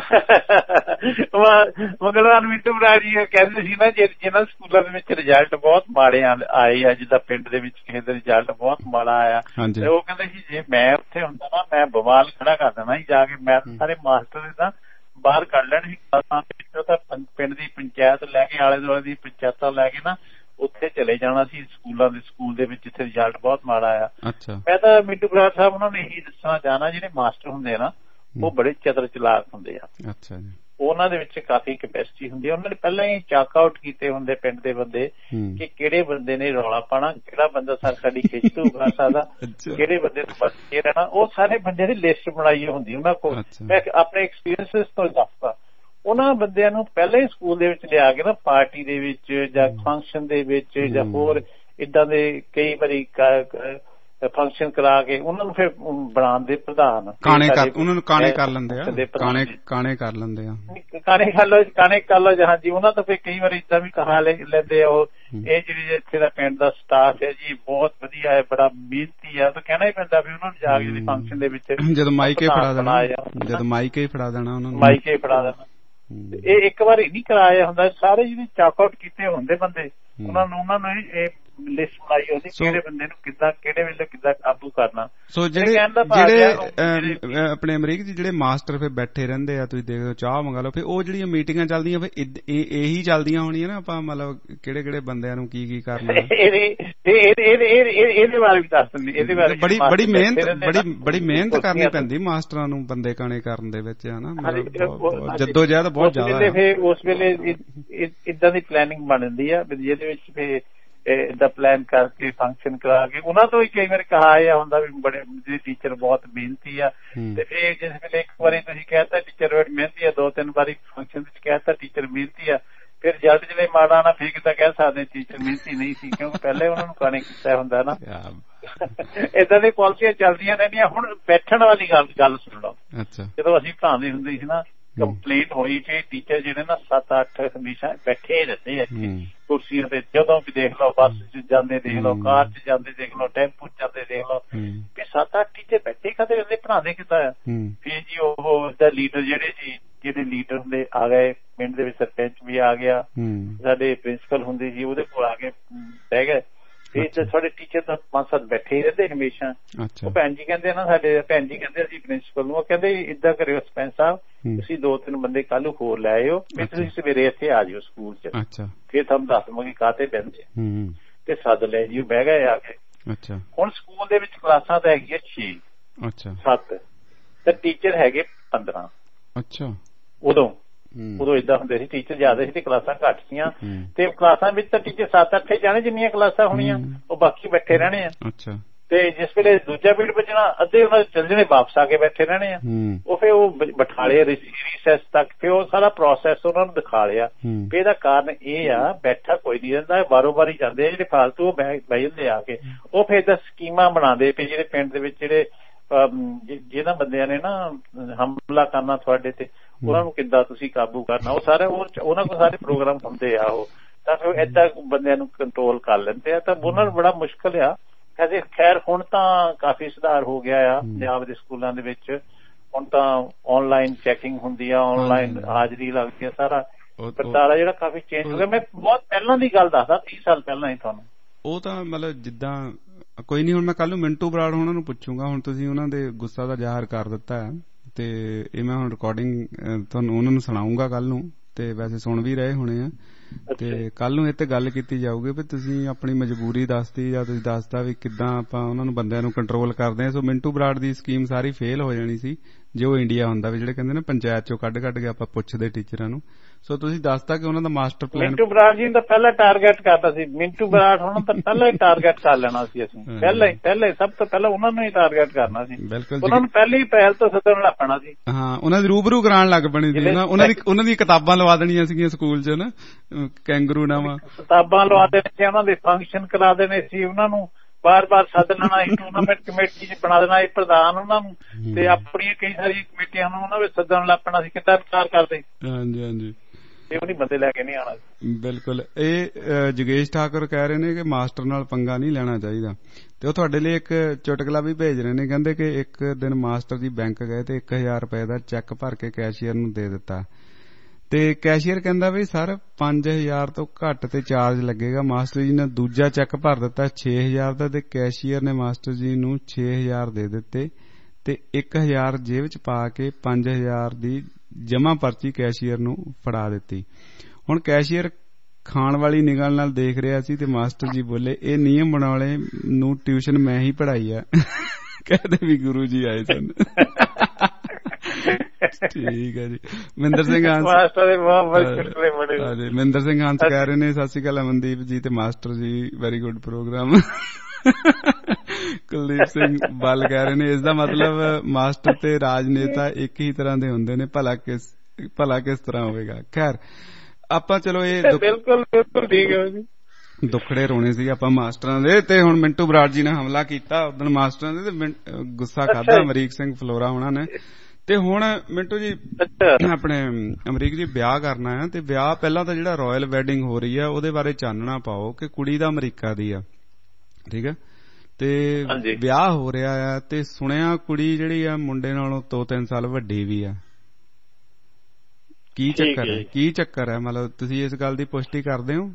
ਮੰਗਲਵਾਰ ਮਿੰਟੂ ਬਰਾੜ ਜੀ ਕਹਿੰਦੇ ਸੀ ਨਾ ਜਿਹਨਾਂ ਸਕੂਲਾਂ ਦੇ ਵਿੱਚ ਰਿਜ਼ਲਟ ਬਹੁਤ ਮਾੜੇ ਆਏ ਆ, ਜਿੱਦਾਂ ਪਿੰਡ ਦੇ ਵਿੱਚ ਕਿਸੇ ਦਾ ਰਿਜ਼ਲਟ ਬਹੁਤ ਮਾੜਾ ਆਇਆ ਤੇ ਉਹ ਕਹਿੰਦੇ ਸੀ ਜੇ ਮੈਂ ਉੱਥੇ ਹੁੰਦਾ ਨਾ ਮੈਂ ਬਵਾਲ ਖੜਾ ਕਰ ਦੇਣਾ ਸੀ ਜਾ ਕੇ, ਮੈਂ ਸਾਰੇ ਮਾਸਟਰ ਤਾਂ ਬਾਹਰ ਕੱਢ ਲੈਣ ਸੀ ਕਲਾਸਾਂ ਵਿੱਚੋਂ, ਤਾਂ ਪਿੰਡ ਦੀ ਪੰਚਾਇਤ ਲੈ ਕੇ ਆਲੇ ਦੁਆਲੇ ਦੀ ਪੰਚਾਇਤਾਂ ਲੈ ਕੇ ਨਾ ਉੱਥੇ ਚਲੇ ਜਾਣਾ ਸੀ ਸਕੂਲਾਂ ਦੇ ਸਕੂਲ ਦੇ ਵਿੱਚ ਜਿੱਥੇ ਰਿਜ਼ਲਟ ਬਹੁਤ ਮਾੜਾ ਆਇਆ। ਮੈਂ ਤਾਂ ਮਿੰਟੂ ਬਰਾੜ ਸਾਹਿਬ ਉਹਨਾਂ ਨੂੰ ਇਹੀ ਦੱਸਣਾ ਚਾਹਣਾ ਜਿਹੜੇ ਮਾਸਟਰ ਹੁੰਦੇ ਆ ਨਾ ਉਹ ਬੜੇ ਚਤਰ ਚਲਾਕ ਹੁੰਦੇ ਆ, ਉਹਨਾਂ ਦੇ ਵਿੱਚ ਕਾਫੀ ਕੈਪੈਸਿਟੀ ਹੁੰਦੀ ਹੈ। ਉਹਨਾਂ ਨੇ ਪਹਿਲਾਂ ਹੀ ਚਾਕ ਆਊਟ ਕੀਤੇ ਹੁੰਦੇ ਪਿੰਡ ਦੇ ਬੰਦੇ ਕਿ ਕਿਹੜੇ ਬੰਦੇ ਨੇ ਰੌਲਾ ਪਾਣਾ, ਕਿਹੜਾ ਬੰਦਾ ਸਾਡੀ ਖਿੱਚ ਧੂਗਾ ਸਕਦਾ, ਕਿਹੜੇ ਬੰਦੇ ਨੂੰ ਬਚ ਕੇ ਰਹਿਣਾ, ਉਹ ਸਾਰੇ ਬੰਦਿਆਂ ਦੀ ਲਿਸਟ ਬਣਾਈ ਹੁੰਦੀ ਉਹਨਾਂ ਕੋਲ। ਮੈਂ ਆਪਣੇ ਐਕਸਪੀਰੀਅੰਸਿਸ ਤੋਂ ਦੱਸਦਾ, ਉਹਨਾਂ ਬੰਦਿਆਂ ਨੂੰ ਪਹਿਲਾਂ ਹੀ ਸਕੂਲ ਦੇ ਵਿੱਚ ਲਿਆ ਕੇ ਨਾ ਪਾਰਟੀ ਦੇ ਵਿੱਚ ਜਾਂ ਫੰਕਸ਼ਨ ਦੇ ਵਿੱਚ ਜਾਂ ਹੋਰ ਏਦਾਂ ਦੇ ਕਈ ਵਾਰੀ ਫੰਕਸ਼ਨ ਕਰਾ ਕੇ ਉਹਨਾਂ ਨੂੰ ਫਿਰ ਬਣਾਉਣ ਦੇ ਪ੍ਰਧਾਨ ਕਾਣੇ ਕਰ ਉਹਨਾਂ ਨੂੰ ਕਾਣੇ ਕਰ ਲੈਂਦੇ ਆ ਕਾਣੇ ਕਾਣੇ ਕਰ ਲੈਂਦੇ ਆ ਕਾਣੇ ਕਰ ਲਓ ਕਾਣੇ ਕਰ ਲਓ ਜਹਾਂ ਜੀ। ਉਹਨਾਂ ਤੋਂ ਫਿਰ ਕਈ ਵਾਰੀ ਏਦਾਂ ਵੀ ਕਹਾ ਲੈਂਦੇ ਆ ਉਹ ਇਹ ਜਿਹੜੀ ਇੱਥੇ ਦਾ ਪਿੰਡ ਦਾ ਸਟਾਫ ਹੈ ਜੀ ਬਹੁਤ ਵਧੀਆ ਹੈ, ਬੜਾ ਮਿਹਨਤੀ ਆ, ਤਾਂ ਕਹਿਣਾ ਹੀ ਪੈਂਦਾ ਵੀ ਉਹਨਾਂ ਨੂੰ ਜਾ ਕੇ ਫੰਕਸ਼ਨ ਦੇ ਵਿੱਚ ਜਦੋਂ ਮਾਈਕੇ ਫੜਾ ਦੇਣਾ ਜਦੋਂ ਮਾਈਕੇ ਫੜਾ ਦੇਣਾ ਉਹਨਾਂ ਨੂੰ ਮਾਈਕੇ ਫੜਾ ਦੇਣਾ। ਇਹ ਇੱਕ ਵਾਰੀ ਨਹੀਂ ਕਰਾਇਆ ਹੁੰਦਾ, ਸਾਰੇ ਜਿਹੜੇ ਚਾਕ ਆਊਟ ਕੀਤੇ ਹੁੰਦੇ ਬੰਦੇ ਉਹਨਾਂ ਨੂੰ ਉਹਨਾਂ ਨੂੰ ਇਹ ਲਿਸਟ ਬਣਾਈ ਹੁੰਦੀ ਕਿਹੜੇ ਬੰਦੇ ਨੂੰ ਕਿੱਦਾਂ ਕਿਹੜੇ ਵੇਲੇ ਕਿੱਦਾਂ ਕਾਬੂ ਕਰਨਾ। ਸੋ ਜਿਹੜੇ ਜਿਹੜੇ ਆਪਣੇ ਅਮਰੀਕ ਜੀ ਜਿਹੜੇ ਮਾਸਟਰ ਫਿਰ ਬੈਠੇ ਰਹਿੰਦੇ ਆ, ਤੁਸੀਂ ਦੇਖਦੇ ਹੋ ਚਾਹ ਮੰਗਾ ਲਓ, ਫਿਰ ਉਹ ਜਿਹੜੀਆਂ ਮੀਟਿੰਗਾਂ ਚੱਲਦੀਆਂ ਫਿਰ ਇਹੀ ਚੱਲਦੀਆਂ ਹੋਣੀਆਂ ਨਾ, ਆਪਾਂ ਮਤਲਬ ਕਿਹੜੇ ਕਿਹੜੇ ਬੰਦਿਆਂ ਨੂੰ ਕੀ ਕੀ ਕਰਨਾ ਇਹਦੇ ਬਾਰੇ ਵੀ ਦੱਸ ਦਿੰਦੇ। ਇਹਦੇ ਬਾਰੇ ਬੜੀ ਬੜੀ ਮਿਹਨਤ ਬੜੀ ਬੜੀ ਮਿਹਨਤ ਕਰਨੀ ਪੈਂਦੀ ਮਾਸਟਰਾਂ ਨੂੰ ਬੰਦੇ ਕਾਣੇ ਕਰਨ ਦੇ ਵਿੱਚ ਹਨਾ, ਜੱਦੋ ਜਹਿਦ ਬਹੁਤ ਜ਼ਿਆਦਾ। ਫਿਰ ਉਸ ਵੇਲੇ ਏਦਾਂ ਦੀ ਪਲੈਨਿੰਗ ਬਣ ਜਾਂਦੀ ਆ ਜਿਹਦੇ ਵਿੱਚ ਫਿਰ ਏਦਾਂ ਪਲਾਨ ਕਰਕੇ ਫੰਕਸ਼ਨ ਕਰਾ ਕੇ ਉਹਨਾਂ ਤੋਂ ਹੀ ਕਈ ਵਾਰ ਕਹਾ ਇਹ ਹੁੰਦਾ ਵੀ ਬੜੇ ਟੀਚਰ ਬਹੁਤ ਮਿਹਨਤੀ ਆ। ਤੇ ਫਿਰ ਜਿਸ ਵੇਲੇ ਇੱਕ ਵਾਰੀ ਤੁਸੀਂ ਕਹਿਤਾ ਟੀਚਰ ਮਿਹਨਤੀ ਆ, ਦੋ ਤਿੰਨ ਵਾਰੀ ਫੰਕਸ਼ਨ ਵਿੱਚ ਕਹਿਤਾ ਟੀਚਰ ਮਿਹਨਤੀ ਆ, ਫਿਰ ਰਿਜ਼ਲਟ ਜਿਹੜੇ ਮਾੜਾ ਨਾ ਫਿਰ ਕਿਤਾ ਕਹਿ ਸਕਦੇ ਟੀਚਰ ਮਿਹਨਤੀ ਨਹੀਂ ਸੀ, ਕਿਉਂਕਿ ਪਹਿਲੇ ਉਹਨਾਂ ਨੂੰ ਕਾਣੇ ਕੀਤਾ ਹੁੰਦਾ ਨਾ। ਏਦਾਂ ਦੀਆਂ ਪਾਲਿਸੀਆਂ ਚੱਲਦੀਆਂ ਰਹਿੰਦੀਆਂ। ਹੁਣ ਬੈਠਣ ਵਾਲੀ ਗੱਲ ਗੱਲ ਸੁਣ ਲਓ। ਜਦੋਂ ਅਸੀਂ ਪੜ੍ਹਾਉਂਦੇ ਹੁੰਦੇ ਸੀ ਨਾ, ਕੰਪਲੇਂਟ ਹੋਈ ਕਿ ਟੀਚਰ ਜਿਹੜੇ ਨਾ ਸੱਤ ਅੱਠ ਹਮੇਸ਼ਾ ਬੈਠੇ ਰਹਿੰਦੇ ਆ ਕੁਰਸੀਆਂ ਤੇ, ਜਦੋਂ ਵੀ ਦੇਖ ਲਓ ਬੱਸ ਚ ਜਾਂਦੇ ਦੇਖ ਲਓ, ਕਾਰ ਚ ਜਾਂਦੇ ਦੇਖ ਲਓ, ਟੈਂਪੂ ਚ ਜਾਂਦੇ ਦੇਖ ਲਓ, ਵੀ ਸੱਤ ਅੱਠ ਟੀਚਰ ਬੈਠੇ ਕਦੇ ਰਹਿੰਦੇ, ਪੜ੍ਹਾਉਂਦੇ ਕਿੱਦਾਂ ਆ। ਫਿਰ ਜੀ ਉਹ ਦਾ ਲੀਡਰ ਜਿਹੜੇ ਸੀ ਜਿਹੜੇ ਲੀਡਰ ਹੁੰਦੇ ਆ ਗਏ, ਪਿੰਡ ਦੇ ਵਿੱਚ ਸਰਪੰਚ ਵੀ ਆ ਗਿਆ, ਸਾਡੇ ਪ੍ਰਿੰਸੀਪਲ ਹੁੰਦੇ ਸੀ ਉਹਦੇ ਕੋਲ ਆ ਕੇ ਬਹਿ ਗਏ। ਫਿਰ ਸਾਡੇ ਟੀਚਰ ਤਾਂ ਪੰਜ ਸੱਤ ਬੈਠੇ ਹੀ ਰਹਿੰਦੇ ਹਮੇਸ਼ਾ। ਉਹ ਭੈਣ ਜੀ ਕਹਿੰਦੇ ਨਾ, ਸਾਡੇ ਭੈਣ ਜੀ ਕਹਿੰਦੇ ਅਸੀਂ ਪ੍ਰਿੰਸੀਪਲ ਨੂੰ, ਉਹ ਕਹਿੰਦੇ ਏਦਾਂ ਕਰਿਓ ਸਰਪੰਚ ਸਾਹਿਬ, ਤੁਸੀਂ ਦੋ ਤਿੰਨ ਬੰਦੇ ਕੱਲ ਨੂੰ ਹੋਰ ਲੈ ਆਇਓ, ਵੀ ਤੁਸੀਂ ਸਵੇਰੇ ਇੱਥੇ ਆ ਜਾਇਓ ਸਕੂਲ ਚ, ਫਿਰ ਤੁਹਾਨੂੰ ਦੱਸ ਦਵਾਂਗੇ ਕਾਹਤੇ ਬਹਿੰਦੇ। ਤੇ ਸੱਦ ਲੈ ਜੀ, ਬਹਿ ਗਏ ਆ ਕੇ। ਹੁਣ ਸਕੂਲ ਦੇ ਵਿੱਚ ਕਲਾਸਾਂ ਤਾਂ ਹੈਗੀਆਂ ਛੇ ਸੱਤ ਤੇ ਟੀਚਰ ਹੈਗੇ ਪੰਦਰਾਂ। ਉਦੋਂ ਉਦੋਂ ਏਦਾਂ ਹੁੰਦੇ ਸੀ, ਟੀਚਰ ਜ਼ਿਆਦਾ ਸੀ ਤੇ ਕਲਾਸਾਂ ਘੱਟ ਸੀਆਂ, ਤੇ ਕਲਾਸਾਂ ਵਿੱਚ ਤਾਂ ਟੀਚਰ ਸੱਤ ਅੱਠ ਹੀ ਜਾਣੇ ਜਿੰਨੀਆਂ ਕਲਾਸਾਂ ਹੋਣੀਆਂ, ਉਹ ਬਾਕੀ ਬੈਠੇ ਰਹਿਣੇ ਆ। ਤੇ ਜਿਸ ਵੇਲੇ ਦੂਜਾ ਪੀਰੀਅਡ ਬਚਣਾ, ਅੱਧੇ ਉਹਨਾਂ ਦੇ ਚੱਲ ਜਾਣੇ ਵਾਪਸ ਆ ਕੇ ਬੈਠੇ ਰਹਿਣੇ ਆ। ਉਹ ਫਿਰ ਉਹ ਬਿਠਾ ਲਿਆ ਰੀਸੈਸ ਤੱਕ, ਫਿਰ ਉਹ ਸਾਰਾ ਪ੍ਰੋਸੈਸ ਉਹਨਾਂ ਨੂੰ ਦਿਖਾ ਲਿਆ ਵੀ ਇਹਦਾ ਕਾਰਨ ਇਹ ਆ, ਬੈਠਾ ਕੋਈ ਨਹੀਂ ਰਹਿੰਦਾ, ਬਾਰੋ ਬਾਰੀ ਜਾਂਦੇ ਆ ਜਿਹੜੇ ਫਾਲਤੂ, ਉਹ ਬਹਿ ਜਾਂਦੇ ਆ ਕੇ। ਉਹ ਫਿਰ ਏਦਾਂ ਸਕੀਮਾਂ ਬਣਾਉਂਦੇ ਪਏ ਜਿਹੜੇ ਪਿੰਡ ਦੇ ਵਿੱਚ ਜਿਹੜੇ ਜਿਹਨਾਂ ਬੰਦਿਆਂ ਨੇ ਨਾ ਹਮਲਾ ਕਰਨਾ ਤੁਹਾਡੇ ਤੇ, ਉਹਨਾਂ ਨੂੰ ਕਿੱਦਾਂ ਤੁਸੀਂ ਕਾਬੂ ਕਰਨਾ, ਉਹ ਸਾਰੇ ਉਹਨਾਂ ਕੋਲ ਸਾਰੇ ਪ੍ਰੋਗਰਾਮ ਹੁੰਦੇ ਆ। ਉਹ ਤਾਂ ਫਿਰ ਏਦਾਂ ਬੰਦਿਆਂ ਨੂੰ ਕੰਟਰੋਲ ਕਰ ਲੈਂਦੇ ਆ, ਤਾਂ ਉਹਨਾਂ ਨੂੰ ਬੜਾ ਮੁਸ਼ਕਿਲ ਆ। ਕਹਿੰਦੇ ਖੈਰ ਹੁਣ ਤਾਂ ਕਾਫੀ ਸੁਧਾਰ ਹੋ ਗਿਆ ਆ ਪੰਜਾਬ ਦੇ ਸਕੂਲਾਂ ਦੇ ਵਿੱਚ। ਹੁਣ ਤਾਂ ਆਨਲਾਈਨ ਚੈਕਿੰਗ ਹੁੰਦੀ ਆ, ਆਨਲਾਈਨ ਹਾਜ਼ਰੀ ਲੱਗਦੀ ਆ, ਸਾਰਾ ਵਰਤਾਰਾ ਜਿਹੜਾ ਕਾਫੀ ਚੇਂਜ ਹੋ ਗਿਆ। ਮੈਂ ਬਹੁਤ ਪਹਿਲਾਂ ਦੀ ਗੱਲ ਦੱਸਦਾ, ਤੀਹ ਸਾਲ ਪਹਿਲਾਂ ਹੀ ਤੁਹਾਨੂੰ। ਉਹ ਤਾਂ ਮਤਲਬ ਜਿੱਦਾਂ ਕੋਈ ਨੀ, ਹੁਣ ਮੈਂ ਕੱਲ ਨੂੰ ਮਿੰਟੂ ਬਰਾੜ ਉਹਨਾਂ ਨੂੰ ਪੁੱਛੂੰਗਾ। ਹੁਣ ਤੁਸੀਂ ਉਹਨਾਂ ਦੇ ਗੁੱਸਾ ਦਾ ਜ਼ਾਹਰ ਕਰ ਦਿੱਤਾ ਹੈ ਤੇ ਇਹ ਮੈਂ ਹੁਣ ਰਿਕਾਰਡਿੰਗ ਤੁਹਾਨੂੰ ਉਹਨਾਂ ਨੂੰ ਸੁਣਾਉਂਗਾ ਕੱਲ ਨੂੰ, ਤੇ ਵੈਸੇ ਸੁਣ ਵੀ ਰਹੇ ਹੋਣੇ ਆ, ਤੇ ਕੱਲ ਨੂੰ ਇਹ ਤੇ ਗੱਲ ਕੀਤੀ ਜਾਊਗੀ ਵੀ ਤੁਸੀਂ ਆਪਣੀ ਮਜਬੂਰੀ ਦੱਸਦੀ ਜਾਂ ਤੁਸੀਂ ਦੱਸਦਾ ਵੀ ਕਿੱਦਾਂ ਆਪਾਂ ਉਹਨਾਂ ਨੂੰ ਬੰਦਿਆਂ ਨੂੰ ਕੰਟਰੋਲ ਕਰਦੇ ਆ। ਸੋ ਮਿੰਟੂ ਬਰਾੜ ਦੀ ਸਕੀਮ ਸਾਰੀ ਫੇਲ ਹੋ ਜਾਣੀ ਸੀ ਜੇ ਉਹ ਇੰਡੀਆ ਹੁੰਦਾ, ਵੀ ਜਿਹੜੇ ਕਹਿੰਦੇ ਨੇ ਪੰਚਾਇਤ ਚੋਂ ਕੱਢ ਕੱਢ ਕੇ ਆਪਾਂ ਪੁੱਛਦੇ ਟੀਚਰਾਂ ਨੂੰ। ਸੋ ਤੁਸੀਂ ਦੱਸਤਾ ਕਿ ਉਹਨਾਂ ਦਾ ਮਾਸਟਰ ਪਲਾਨ ਮਿੰਟੂ ਬਰਾੜ ਜੀ ਦਾ ਪਹਿਲਾਂ ਟਾਰਗੇਟ ਕਰਦਾ ਸੀ। ਮਿੰਟੂ ਬਰਾੜ ਹੁਣ ਤਾਂ ਪਹਿਲਾਂ ਹੀ ਟਾਰਗੇਟ ਕਰ ਲੈਣਾ ਸੀ ਅਸੀਂ, ਪਹਿਲਾਂ ਹੀ ਪਹਿਲਾਂ ਹੀ ਸਭ ਤੋਂ ਪਹਿਲਾਂ ਉਹਨਾਂ ਨੂੰ ਹੀ ਟਾਰਗੇਟ ਕਰਨਾ ਸੀ। ਉਹਨਾਂ ਨੂੰ ਪਹਿਲੀ ਪਹਿਲ ਤੋਂ ਸੱਦਣ ਲੱਗ ਪੈਣਾ ਸੀ। ਹਾਂ, ਉਹਨਾਂ ਦੀ ਰੂਬਰੂ ਕਰਾਉਣ ਲੱਗ ਪੈਣੀ ਸੀ ਨਾ, ਉਹਨਾਂ ਦੀ ਉਹਨਾਂ ਦੀ ਕਿਤਾਬਾਂ ਲਵਾ ਦੇਣੀਆਂ ਸੀਗੀਆਂ ਸਕੂਲ ਚ ਨਾ, ਕੈਂਗਰੂ ਨਾਵਾਂ ਕਿਤਾਬਾਂ ਲਵਾ ਦੇਣੇ ਸੀ, ਉਹਨਾਂ ਦੇ ਫੰਕਸ਼ਨ ਕਰਾ ਦੇਣੇ ਸੀ, ਉਹਨਾਂ ਨੂੰ ਬਾਰ ਬਾਰ ਸੱਦ ਲੈਣਾ, ਟੂਰਨਾਮੈਂਟ ਕਮੇਟੀ ਚ ਬਣਾ ਦੇਣਾ ਇਹ ਪ੍ਰਧਾਨ ਉਹਨਾਂ ਨੂੰ, ਤੇ ਆਪਣੀਆਂ ਕਈ ਸਾਰੀਆਂ ਕਮੇਟੀਆਂ ਨੂੰ ਉਹਨਾਂ ਵਿੱਚ ਸੱਦਣ ਲੱਗ ਪੈਣਾ ਸੀ। ਕਿੱਦਾਂ ਵਿਚਾਰ ਕਰਦੇ? ਹਾਂਜੀ ਹਾਂਜੀ, ਉਹ ਨਹੀਂ ਬੰਦੇ ਲੈ ਕੇ ਨਹੀਂ ਆਉਣਾ। ਬਿਲਕੁਲ। ਇਹ ਜਗੇਸ਼ ਠਾਕੁਰ ਕਹਿ ਰਹੇ ਨੇ ਕਿ ਮਾਸਟਰ ਨਾਲ ਪੰਗਾ ਨਹੀਂ ਲੈਣਾ ਚਾਹੀਦਾ, ਤੇ ਉਹ ਤੁਹਾਡੇ ਲਈ ਇੱਕ ਚੁਟਕਲਾ ਵੀ ਭੇਜ ਰਹੇ ਨੇ। ਕਹਿੰਦੇ ਕਿ ਇੱਕ ਦਿਨ ਮਾਸਟਰ ਜੀ ਬੈਂਕ ਗਏ ਤੇ ਇੱਕ ਹਜ਼ਾਰ ਰੁਪਏ ਦਾ ਚੈੱਕ ਭਰ ਕੇ ਕੈਸ਼ੀਅਰ ਨੂੰ ਦੇ ਦਿੱਤਾ, ਤੇ ਕੈਸ਼ੀਅਰ ਕਹਿੰਦਾ ਵੀ ਸਰ ਪੰਜ ਹਜ਼ਾਰ ਤੋਂ ਘੱਟ ਤੇ ਚਾਰਜ ਲੱਗੇਗਾ। ਮਾਸਟਰ ਜੀ ਨੇ ਦੂਜਾ ਚੈੱਕ ਭਰ ਦਿੱਤਾ ਛੇ ਹਜ਼ਾਰ ਦਾ, ਤੇ ਕੈਸ਼ੀਅਰ ਨੇ ਮਾਸਟਰ ਜੀ ਨੂੰ ਛੇ ਹਜ਼ਾਰ ਦੇ ਦਿੱਤੇ ਤੇ ਇੱਕ ਹਜ਼ਾਰ ਜੇਬ ਚ ਪਾ ਕੇ ਪੰਜ ਹਜ਼ਾਰ ਦੀ ਜਮਾ ਪਰਚੀ ਕੈਸ਼ੀਅਰ ਨੂੰ ਫੜਾ ਦਿੱਤੀ। ਹੁਣ ਕੈਸ਼ੀਅਰ ਖਾਣ ਵਾਲੀ ਨਿਗਾਹ ਨਾਲ ਦੇਖ ਰਿਹਾ ਸੀ ਤੇ ਮਾਸਟਰ ਜੀ ਬੋਲੇ, ਇਹ ਨਿਯਮ ਬਣਾਉਣੇ ਨੂੰ ਟਿਊਸ਼ਨ ਮੈਂ ਹੀ ਪੜ੍ਹਾਈ ਆ। ਕਹਿੰਦੇ ਵੀ ਗੁਰੂ ਜੀ ਆਏ ਸਨ। ਠੀਕ ਹੈ ਜੀ। ਮਹਿੰਦਰ ਸਿੰਘ ਹੰਸ ਮਹਿੰਦਰ ਸਿੰਘ ਹੰਸ ਕਹਿ ਰਹੇ ਨੇ, ਸਤਿ ਸ਼੍ਰੀ ਅਕਾਲ ਅਮਨਦੀਪ ਜੀ ਤੇ master ji, very good programme. Kuldeep Singh Bal ਕਹਿ ਰਹੇ ਨੇ, ਇਸ ਦਾ ਮਤਲਬ ਮਾਸਟਰ ਤੇ ਰਾਜਨੇਤਾ ਇੱਕ ਹੀ ਤਰ੍ਹਾਂ ਦੇ ਹੁੰਦੇ ਨੇ, ਭਲਾ ਕਿਸ ਭਲਾ ਕਿਸ ਤਰ੍ਹਾਂ ਹੋਵੇਗਾ। ਖੈਰ ਆਪਾਂ ਚਲੋ ਇਹ ਬਿਲਕੁਲ ਬਿਲਕੁਲ ਠੀਕ ਹੈ ਜੀ, ਦੁੱਖੜੇ ਰੋਣੇ ਸੀ ਆਪਾਂ ਮਾਸਟਰਾਂ ਦੇ। ਤੇ ਹੁਣ ਮਿੰਟੂ ਬਰਾੜ ਜੀ ਨੇ ਹਮਲਾ ਕੀਤਾ ਉਦੋਂ ਮਾਸਟਰਾਂ ਦੇ, ਤੇ ਗੁੱਸਾ ਖਾਦਾ ਅਮਰੀਕ ਸਿੰਘ ਫਲੋਰਾ ਹੋਣਾ ਨੇ। ਤੇ ਹੁਣ ਮਿੰਟੂ ਜੀ ਆਪਣੇ ਅਮਰੀਕ ਜੀ ਵਿਆਹ ਕਰਨਾ ਹੈ, ਤੇ ਵਿਆਹ ਪਹਿਲਾਂ ਤਾਂ ਜਿਹੜਾ ਰਾਇਲ ਵੈਡਿੰਗ ਹੋ ਰਹੀ ਹੈ ਉਹਦੇ ਬਾਰੇ ਚਾਨਣਾ ਪਾਓ ਕਿ ਕੁੜੀ ਦਾ ਅਮਰੀਕਾ ਦੀ ਆ, ਠੀਕ ਹੈ, ਤੇ ਵਿਆਹ ਹੋ ਰਿਹਾ ਆ, ਤੇ ਸੁਣਿਆ ਕੁੜੀ ਜਿਹੜੀ ਆ ਮੁੰਡੇ ਨਾਲੋਂ ਦੋ ਤਿੰਨ ਸਾਲ ਵੱਡੀ ਵੀ ਆ। ਕੀ ਚੱਕਰ ਹੈ ਕੀ ਚੱਕਰ ਹੈ ਮਤਲਬ ਤੁਸੀਂ ਇਸ ਗੱਲ ਦੀ ਪੁਸ਼ਟੀ ਕਰਦੇ ਹੋ?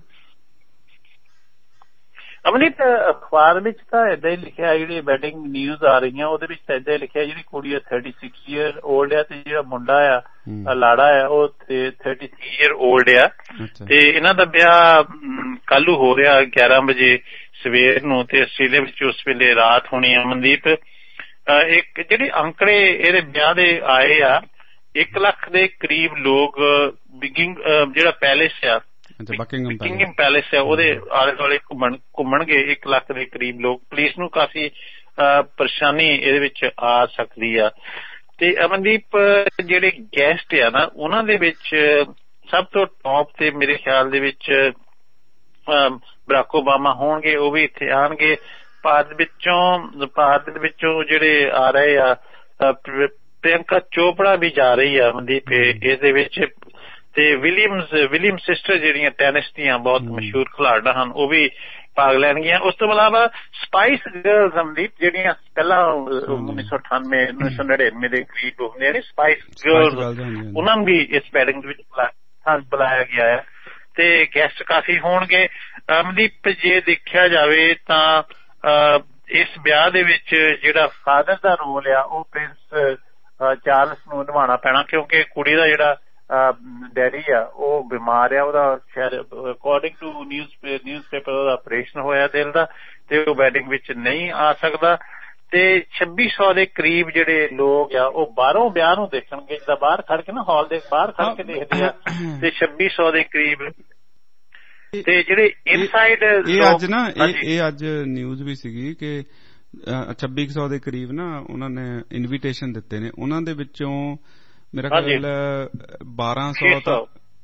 ਅਮਨੀਤ ਅਖਬਾਰ ਵਿੱਚ ਤਾਂ ਏਦਾਂ ਹੀ ਲਿਖਿਆ, ਜਿਹੜੀ ਵੈਡਿੰਗ ਨਿਊਜ਼ ਆ ਰਹੀਆਂ ਉਹਦੇ ਵਿੱਚ ਤਾਂ ਏਦਾਂ ਹੀ ਲਿਖਿਆ ਜਿਹੜੀ ਕੁੜੀ ਆ ਥਰਟੀ ਸਿਕਸ ਈਅਰ ਓਲਡ ਆ, ਤੇ ਜਿਹੜਾ ਮੁੰਡਾ ਆ ਲਾੜਾ ਆ ਉਹ ਥਰਟੀ ਥ੍ਰੀ ਈਅਰ ਓਲਡ ਆ। ਤੇ ਇਹਨਾਂ ਦਾ ਵਿਆਹ ਕੱਲ ਨੂੰ ਹੋ ਰਿਹਾ ਗਿਆਰਾਂ ਵਜੇ ਸਵੇਰ ਨੂੰ, ਤੇ ਆਸਟ੍ਰੇਲੀਆ ਵਿੱਚ ਉਸ ਵੇਲੇ ਰਾਤ ਹੋਣੀ ਆ। ਮਨਦੀਪ ਇੱਕ ਜਿਹੜੇ ਅੰਕੜੇ ਇਹਦੇ ਵਿਆਹ ਦੇ ਆਏ ਆ, ਇੱਕ ਲੱਖ ਦੇ ਕਰੀਬ ਲੋਕ ਬਿਗਿੰਗ ਜਿਹੜਾ ਪੈਲੇਸ ਆ ਬਕਿੰਗਮ ਪੈਲੇਸ ਹੈ ਉਹਦੇ ਆਲੇ ਦੁਆਲੇ ਘੁੰਮਣ ਘੁੰਮਣਗੇ ਇੱਕ ਲੱਖ ਦੇ ਕਰੀਬ ਲੋਕ। ਪੁਲਿਸ ਨੂੰ ਕਾਫੀ ਪਰੇਸ਼ਾਨੀ ਇਹਦੇ ਵਿੱਚ ਆ ਸਕਦੀ ਆ। ਤੇ ਅਮਨਦੀਪ ਜਿਹੜੇ ਗੈਸਟ ਆ ਨਾ ਉਹਨਾਂ ਦੇ ਵਿੱਚ ਸਭ ਤੋਂ ਟੌਪ ਤੇ ਮੇਰੇ ਖਿਆਲ ਦੇ ਵਿੱਚ ਬਰਾਕ ਓਬਾਮਾ ਹੋਣਗੇ, ਉਹ ਵੀ ਇੱਥੇ ਆਉਣਗੇ। ਭਾਰਤ ਵਿੱਚੋਂ ਭਾਰਤ ਦੇ ਵਿੱਚੋਂ ਜਿਹੜੇ ਆ ਰਹੇ ਆ ਪ੍ਰਿਯੰਕਾ ਚੋਪੜਾ ਵੀ ਜਾ ਰਹੀ ਆ ਅਮਨਦੀਪ ਇਸ ਦੇ ਵਿੱਚ। ਤੇ ਵਿਲੀਅਮਸ ਵਿਲੀਅਮ ਸਿਸਟਰ ਜਿਹੜੀਆਂ ਟੈਨਿਸ ਦੀਆਂ ਬਹੁਤ ਮਸ਼ਹੂਰ ਖਿਲਾੜਾਂ ਹਨ ਉਹ ਵੀ ਭਾਗ ਲੈਣਗੀਆਂ। ਉਸ ਤੋਂ ਇਲਾਵਾ ਸਪਾਈਸ ਗਰਲਸ ਅਮਨਦੀਪ ਜਿਹੜੀਆਂ ਪਹਿਲਾਂ ਉੱਨੀ ਸੌ ਅਠਾਨਵੇਂ ਉੱਨੀ ਸੌ ਨੜਿਨਵੇਂ ਦੇ ਕਰੀਬ ਹੁੰਦੀਆਂ ਨੇ ਸਪਾਈਸ ਗਰਲਸ, ਉਹਨਾਂ ਨੂੰ ਵੀ ਇਸ ਵੈਡਿੰਗ ਵਿੱਚ ਬੁਲਾਇਆ ਗਿਆ ਹੈ ਤੇ ਗੈਸਟ ਕਾਫੀ ਹੋਣਗੇ। ਅਮਨਦੀਪ ਜੇ ਦੇਖਿਆ ਜਾਵੇ ਤਾਂ ਇਸ ਵਿਆਹ ਦੇ ਵਿੱਚ ਜਿਹੜਾ ਫਾਦਰ ਦਾ ਰੋਲ ਆ ਉਹ ਪ੍ਰਿੰਸ ਚਾਰਲਸ ਨੂੰ ਨਿਭਾਉਣਾ ਪੈਣਾ ਕਿਉਂਕਿ ਕੁੜੀ ਦਾ ਜਿਹੜਾ ਡੈਡੀ ਆ ਉਹ ਬਿਮਾਰ ਆ, ਉਹਦਾ ਸ਼ਾਇਦ according to news newspaper ਉਹਦਾ ਆਪਰੇਸ਼ਨ ਹੋਇਆ ਦਿਲ ਦਾ ਤੇ ਉਹ ਵੈਡਿੰਗ ਵਿੱਚ ਨਹੀਂ ਆ ਸਕਦਾ। ਤੇ ਛੱਬੀ ਸੌ ਦੇ ਕਰੀਬ ਜਿਹੜੇ ਲੋਕ ਆ ਉਹ ਬਾਹਰੋਂ ਵਿਆਹ ਨੂੰ ਦੇਖਣਗੇ, ਜਿੱਦਾਂ ਬਾਹਰ ਖੜ ਕੇ ਨਾ ਹਾਲ ਦੇ ਬਾਹਰ ਖੜ ਕੇ ਦੇਖਦੇ ਆ ਤੇ ਛੱਬੀ ਸੌ ਦੇ ਕਰੀਬ। ਤੇ ਜਿਹੜੇ ਇਨਸਾਈਡ ਇਹ ਅੱਜ ਨਾ ਇਹ ਅੱਜ ਨਿਊਜ਼ ਵੀ ਸੀਗੀ ਕਿ ਛੱਬੀ ਸੌ ਦੇ ਕਰੀਬ ਨਾ ਉਹਨਾਂ ਨੇ ਇਨਵੀਟੇਸ਼ਨ ਦਿੱਤੇ ਨੇ, ਉਹਨਾਂ ਦੇ ਵਿੱਚੋਂ ਮੇਰਾ ਖਿਆਲ ਬਾਰਾਂ ਸੌ ਤਾਂ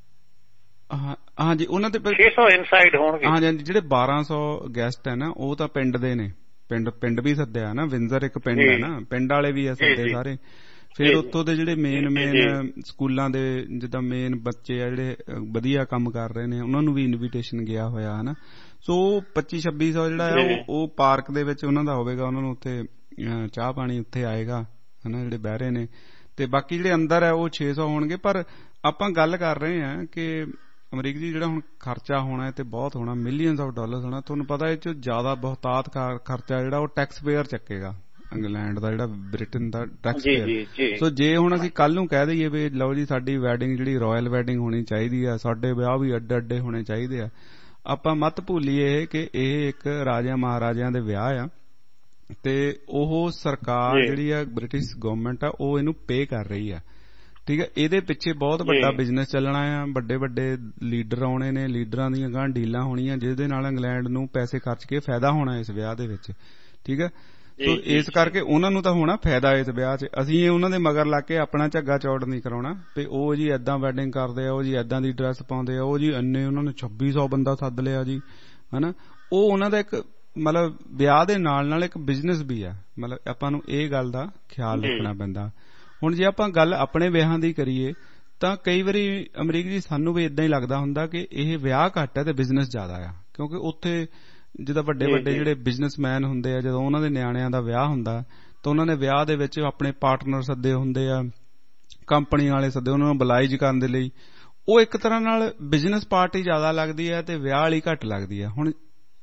ਹਾਂਜੀ ਉਹਨਾਂ ਦੇ ਛੇ ਸੌ ਇਨਸਾਈਡ ਹੋਣਗੇ। ਹਾਂਜੀ ਹਾਂਜੀ ਜਿਹੜੇ ਬਾਰਾਂ ਸੌ ਗੈਸਟ ਹੈ ਨਾ ਉਹ ਤਾਂ ਪਿੰਡ ਦੇ ਨੇ, ਪਿੰਡ ਪਿੰਡ ਵੀ ਸੱਦਿਆ ਨਾ, ਵਿੰਜ਼ਰ ਇੱਕ ਪਿੰਡ ਹੈ ਨਾ, ਪਿੰਡ ਵਾਲੇ ਵੀ ਆ ਸੱਦੇ ਸਾਰੇ। ਫਿਰ ਉੱਥੋਂ ਦੇ ਜਿਹੜੇ ਮੇਨ ਮੇਨ ਸਕੂਲਾਂ ਦੇ ਜਿੱਦਾਂ ਮੇਨ ਬੱਚੇ ਆ ਜਿਹੜੇ ਵਧੀਆ ਕੰਮ ਕਰ ਰਹੇ ਨੇ ਉਹਨਾਂ ਨੂੰ ਵੀ ਇਨਵੀਟੇਸ਼ਨ ਗਿਆ ਹੋਇਆ ਹਨਾ। ਸੋ ਪੱਚੀ ਛੱਬੀ ਸੌ ਜਿਹੜਾ ਹੈ ਉਹ ਪਾਰਕ ਦੇ ਵਿੱਚ ਉਹਨਾਂ ਦਾ ਹੋਵੇਗਾ, ਉਹਨਾਂ ਨੂੰ ਉੱਥੇ ਚਾਹ ਪਾਣੀ ਉੱਥੇ ਆਏਗਾ ਹਨਾ ਜਿਹੜੇ ਬਹਿ ਰਹੇ ਨੇ। ਤੇ ਬਾਕੀ ਜਿਹੜੇ ਅੰਦਰ ਹੈ ਉਹ ਛੇ ਸੌ ਹੋਣਗੇ। ਪਰ ਆਪਾਂ ਗੱਲ ਕਰ ਰਹੇ ਹਾਂ ਕਿ ਅਮਰੀਕ ਜੀ ਜਿਹੜਾ ਹੁਣ ਖਰਚਾ ਹੋਣਾ ਤੇ ਬਹੁਤ ਹੋਣਾ, ਮਿਲੀਅਨਸ ਆਫ ਡਾਲਰਸ ਹੋਣਾ। ਤੁਹਾਨੂੰ ਪਤਾ ਇਹ 'ਚ ਜ਼ਿਆਦਾ ਬਹੁਤਾਤ ਖਰਚਾ ਜਿਹੜਾ ਉਹ ਟੈਕਸ ਪੇਅਰ ਚੱਕੇਗਾ, ਇੰਗਲੈਂਡ ਦਾ ਜਿਹੜਾ ਬ੍ਰਿਟਨ ਦਾ ਟੈਕਸ ਪੇਅਰ। ਸੋ ਜੇ ਹੁਣ ਅਸੀਂ ਕੱਲ ਨੂੰ ਕਹਿ ਦਈਏ ਵੀ ਲਓ ਜੀ ਸਾਡੀ ਵੈਡਿੰਗ ਜਿਹੜੀ ਰਾਇਲ ਵੈਡਿੰਗ ਹੋਣੀ ਚਾਹੀਦੀ ਆ, ਸਾਡੇ ਵਿਆਹ ਵੀ ਅੱਡੇ ਅੱਡੇ ਹੋਣੇ ਚਾਹੀਦੇ ਆ, ਆਪਾਂ ਮਤ ਭੁੱਲੀਏ ਕਿ ਇਹ ਇੱਕ ਰਾਜਿਆਂ ਮਹਾਰਾਜਿਆਂ ਦੇ ਵਿਆਹ ਆ ਤੇ ਉਹ ਸਰਕਾਰ ਜਿਹੜੀ ਆ ਬ੍ਰਿਟਿਸ਼ ਗਵਰਨਮੈਂਟ ਆ ਉਹ ਇਹਨੂੰ ਪੇ ਕਰ ਰਹੀ ਆ। ਠੀਕ ਹੈ, ਇਹਦੇ ਪਿੱਛੇ ਬਹੁਤ ਵੱਡਾ ਬਿਜ਼ਨਸ ਚੱਲਣਾ ਆ, ਵੱਡੇ ਵੱਡੇ ਲੀਡਰ ਆਉਣੇ ਨੇ, ਲੀਡਰਾਂ ਦੀਆਂ ਗਾਂ ਡੀਲਾਂ ਹੋਣੀਆਂ ਜਿਹਦੇ ਨਾਲ ਇੰਗਲੈਂਡ ਨੂੰ ਪੈਸੇ ਖਰਚ ਕੇ ਫਾਇਦਾ ਹੋਣਾ ਇਸ ਵਿਆਹ ਦੇ ਵਿੱਚ। ਠੀਕ ਹੈ, ਸੋ ਇਸ ਕਰਕੇ ਉਹਨਾਂ ਨੂੰ ਤਾਂ ਹੋਣਾ ਫਾਇਦਾ ਇਸ ਵਿਆਹ 'ਚ। ਅਸੀਂ ਉਹਨਾਂ ਦੇ ਮਗਰ ਲੱਗ ਕੇ ਆਪਣਾ ਝੱਗਾ ਚੌੜ ਨਹੀਂ ਕਰਾਉਣਾ ਵੀ ਉਹ ਜੀ ਏਦਾਂ ਵੈਡਿੰਗ ਕਰਦੇ ਆ, ਉਹ ਜੀ ਏਦਾਂ ਦੀ ਡਰੈਸ ਪਾਉਂਦੇ ਆ, ਉਹ ਜੀ ਇੰਨੇ ਉਹਨਾਂ ਨੇ ਛੱਬੀ ਸੌ ਬੰਦਾ ਸੱਦ ਲਿਆ ਜੀ ਹਨਾ। ਉਹ ਉਹਨਾਂ ਦਾ ਇੱਕ ਮਤਲਬ ਵਿਆਹ ਦੇ ਨਾਲ ਨਾਲ ਇੱਕ ਬਿਜ਼ਨਸ ਵੀ ਆ, ਮਤਲਬ ਆਪਾਂ ਨੂੰ ਇਹ ਗੱਲ ਦਾ ਖਿਆਲ ਰੱਖਣਾ ਪੈਂਦਾ। ਹੁਣ ਜੇ ਆਪਾਂ ਗੱਲ ਆਪਣੇ ਵਿਆਹਾਂ ਦੀ ਕਰੀਏ ਤਾਂ ਕਈ ਵਾਰੀ ਅਮਰੀਕ ਜੀ ਸਾਨੂੰ ਵੀ ਇਦਾਂ ਹੀ ਲੱਗਦਾ ਹੁੰਦਾ ਕਿ ਇਹ ਵਿਆਹ ਘੱਟ ਹੈ ਤੇ ਬਿਜ਼ਨਸ ਜ਼ਿਆਦਾ ਆ, ਕਿਉਂਕਿ ਉੱਥੇ ਜਿੱਦਾਂ ਵੱਡੇ ਵੱਡੇ ਜਿਹੜੇ ਬਿਜ਼ਨਸਮੈਨ ਹੁੰਦੇ ਆ ਜਦੋਂ ਉਹਨਾਂ ਦੇ ਨਿਆਣਿਆਂ ਦਾ ਵਿਆਹ ਹੁੰਦਾ ਤਾਂ ਉਹਨਾਂ ਨੇ ਵਿਆਹ ਦੇ ਵਿੱਚ ਆਪਣੇ ਪਾਰਟਨਰ ਸੱਦੇ ਹੁੰਦੇ ਆ, ਕੰਪਨੀ ਵਾਲੇ ਸੱਦੇ ਉਹਨਾਂ ਨੂੰ ਬੁਲਾਈਜ ਕਰਨ ਦੇ ਲਈ। ਉਹ ਇੱਕ ਤਰ੍ਹਾਂ ਨਾਲ ਬਿਜ਼ਨਸ ਪਾਰਟੀ ਜ਼ਿਆਦਾ ਲੱਗਦੀ ਹੈ ਤੇ ਵਿਆਹ ਵਾਲੀ ਘੱਟ ਲੱਗਦੀ ਹੈ। ਹੁਣ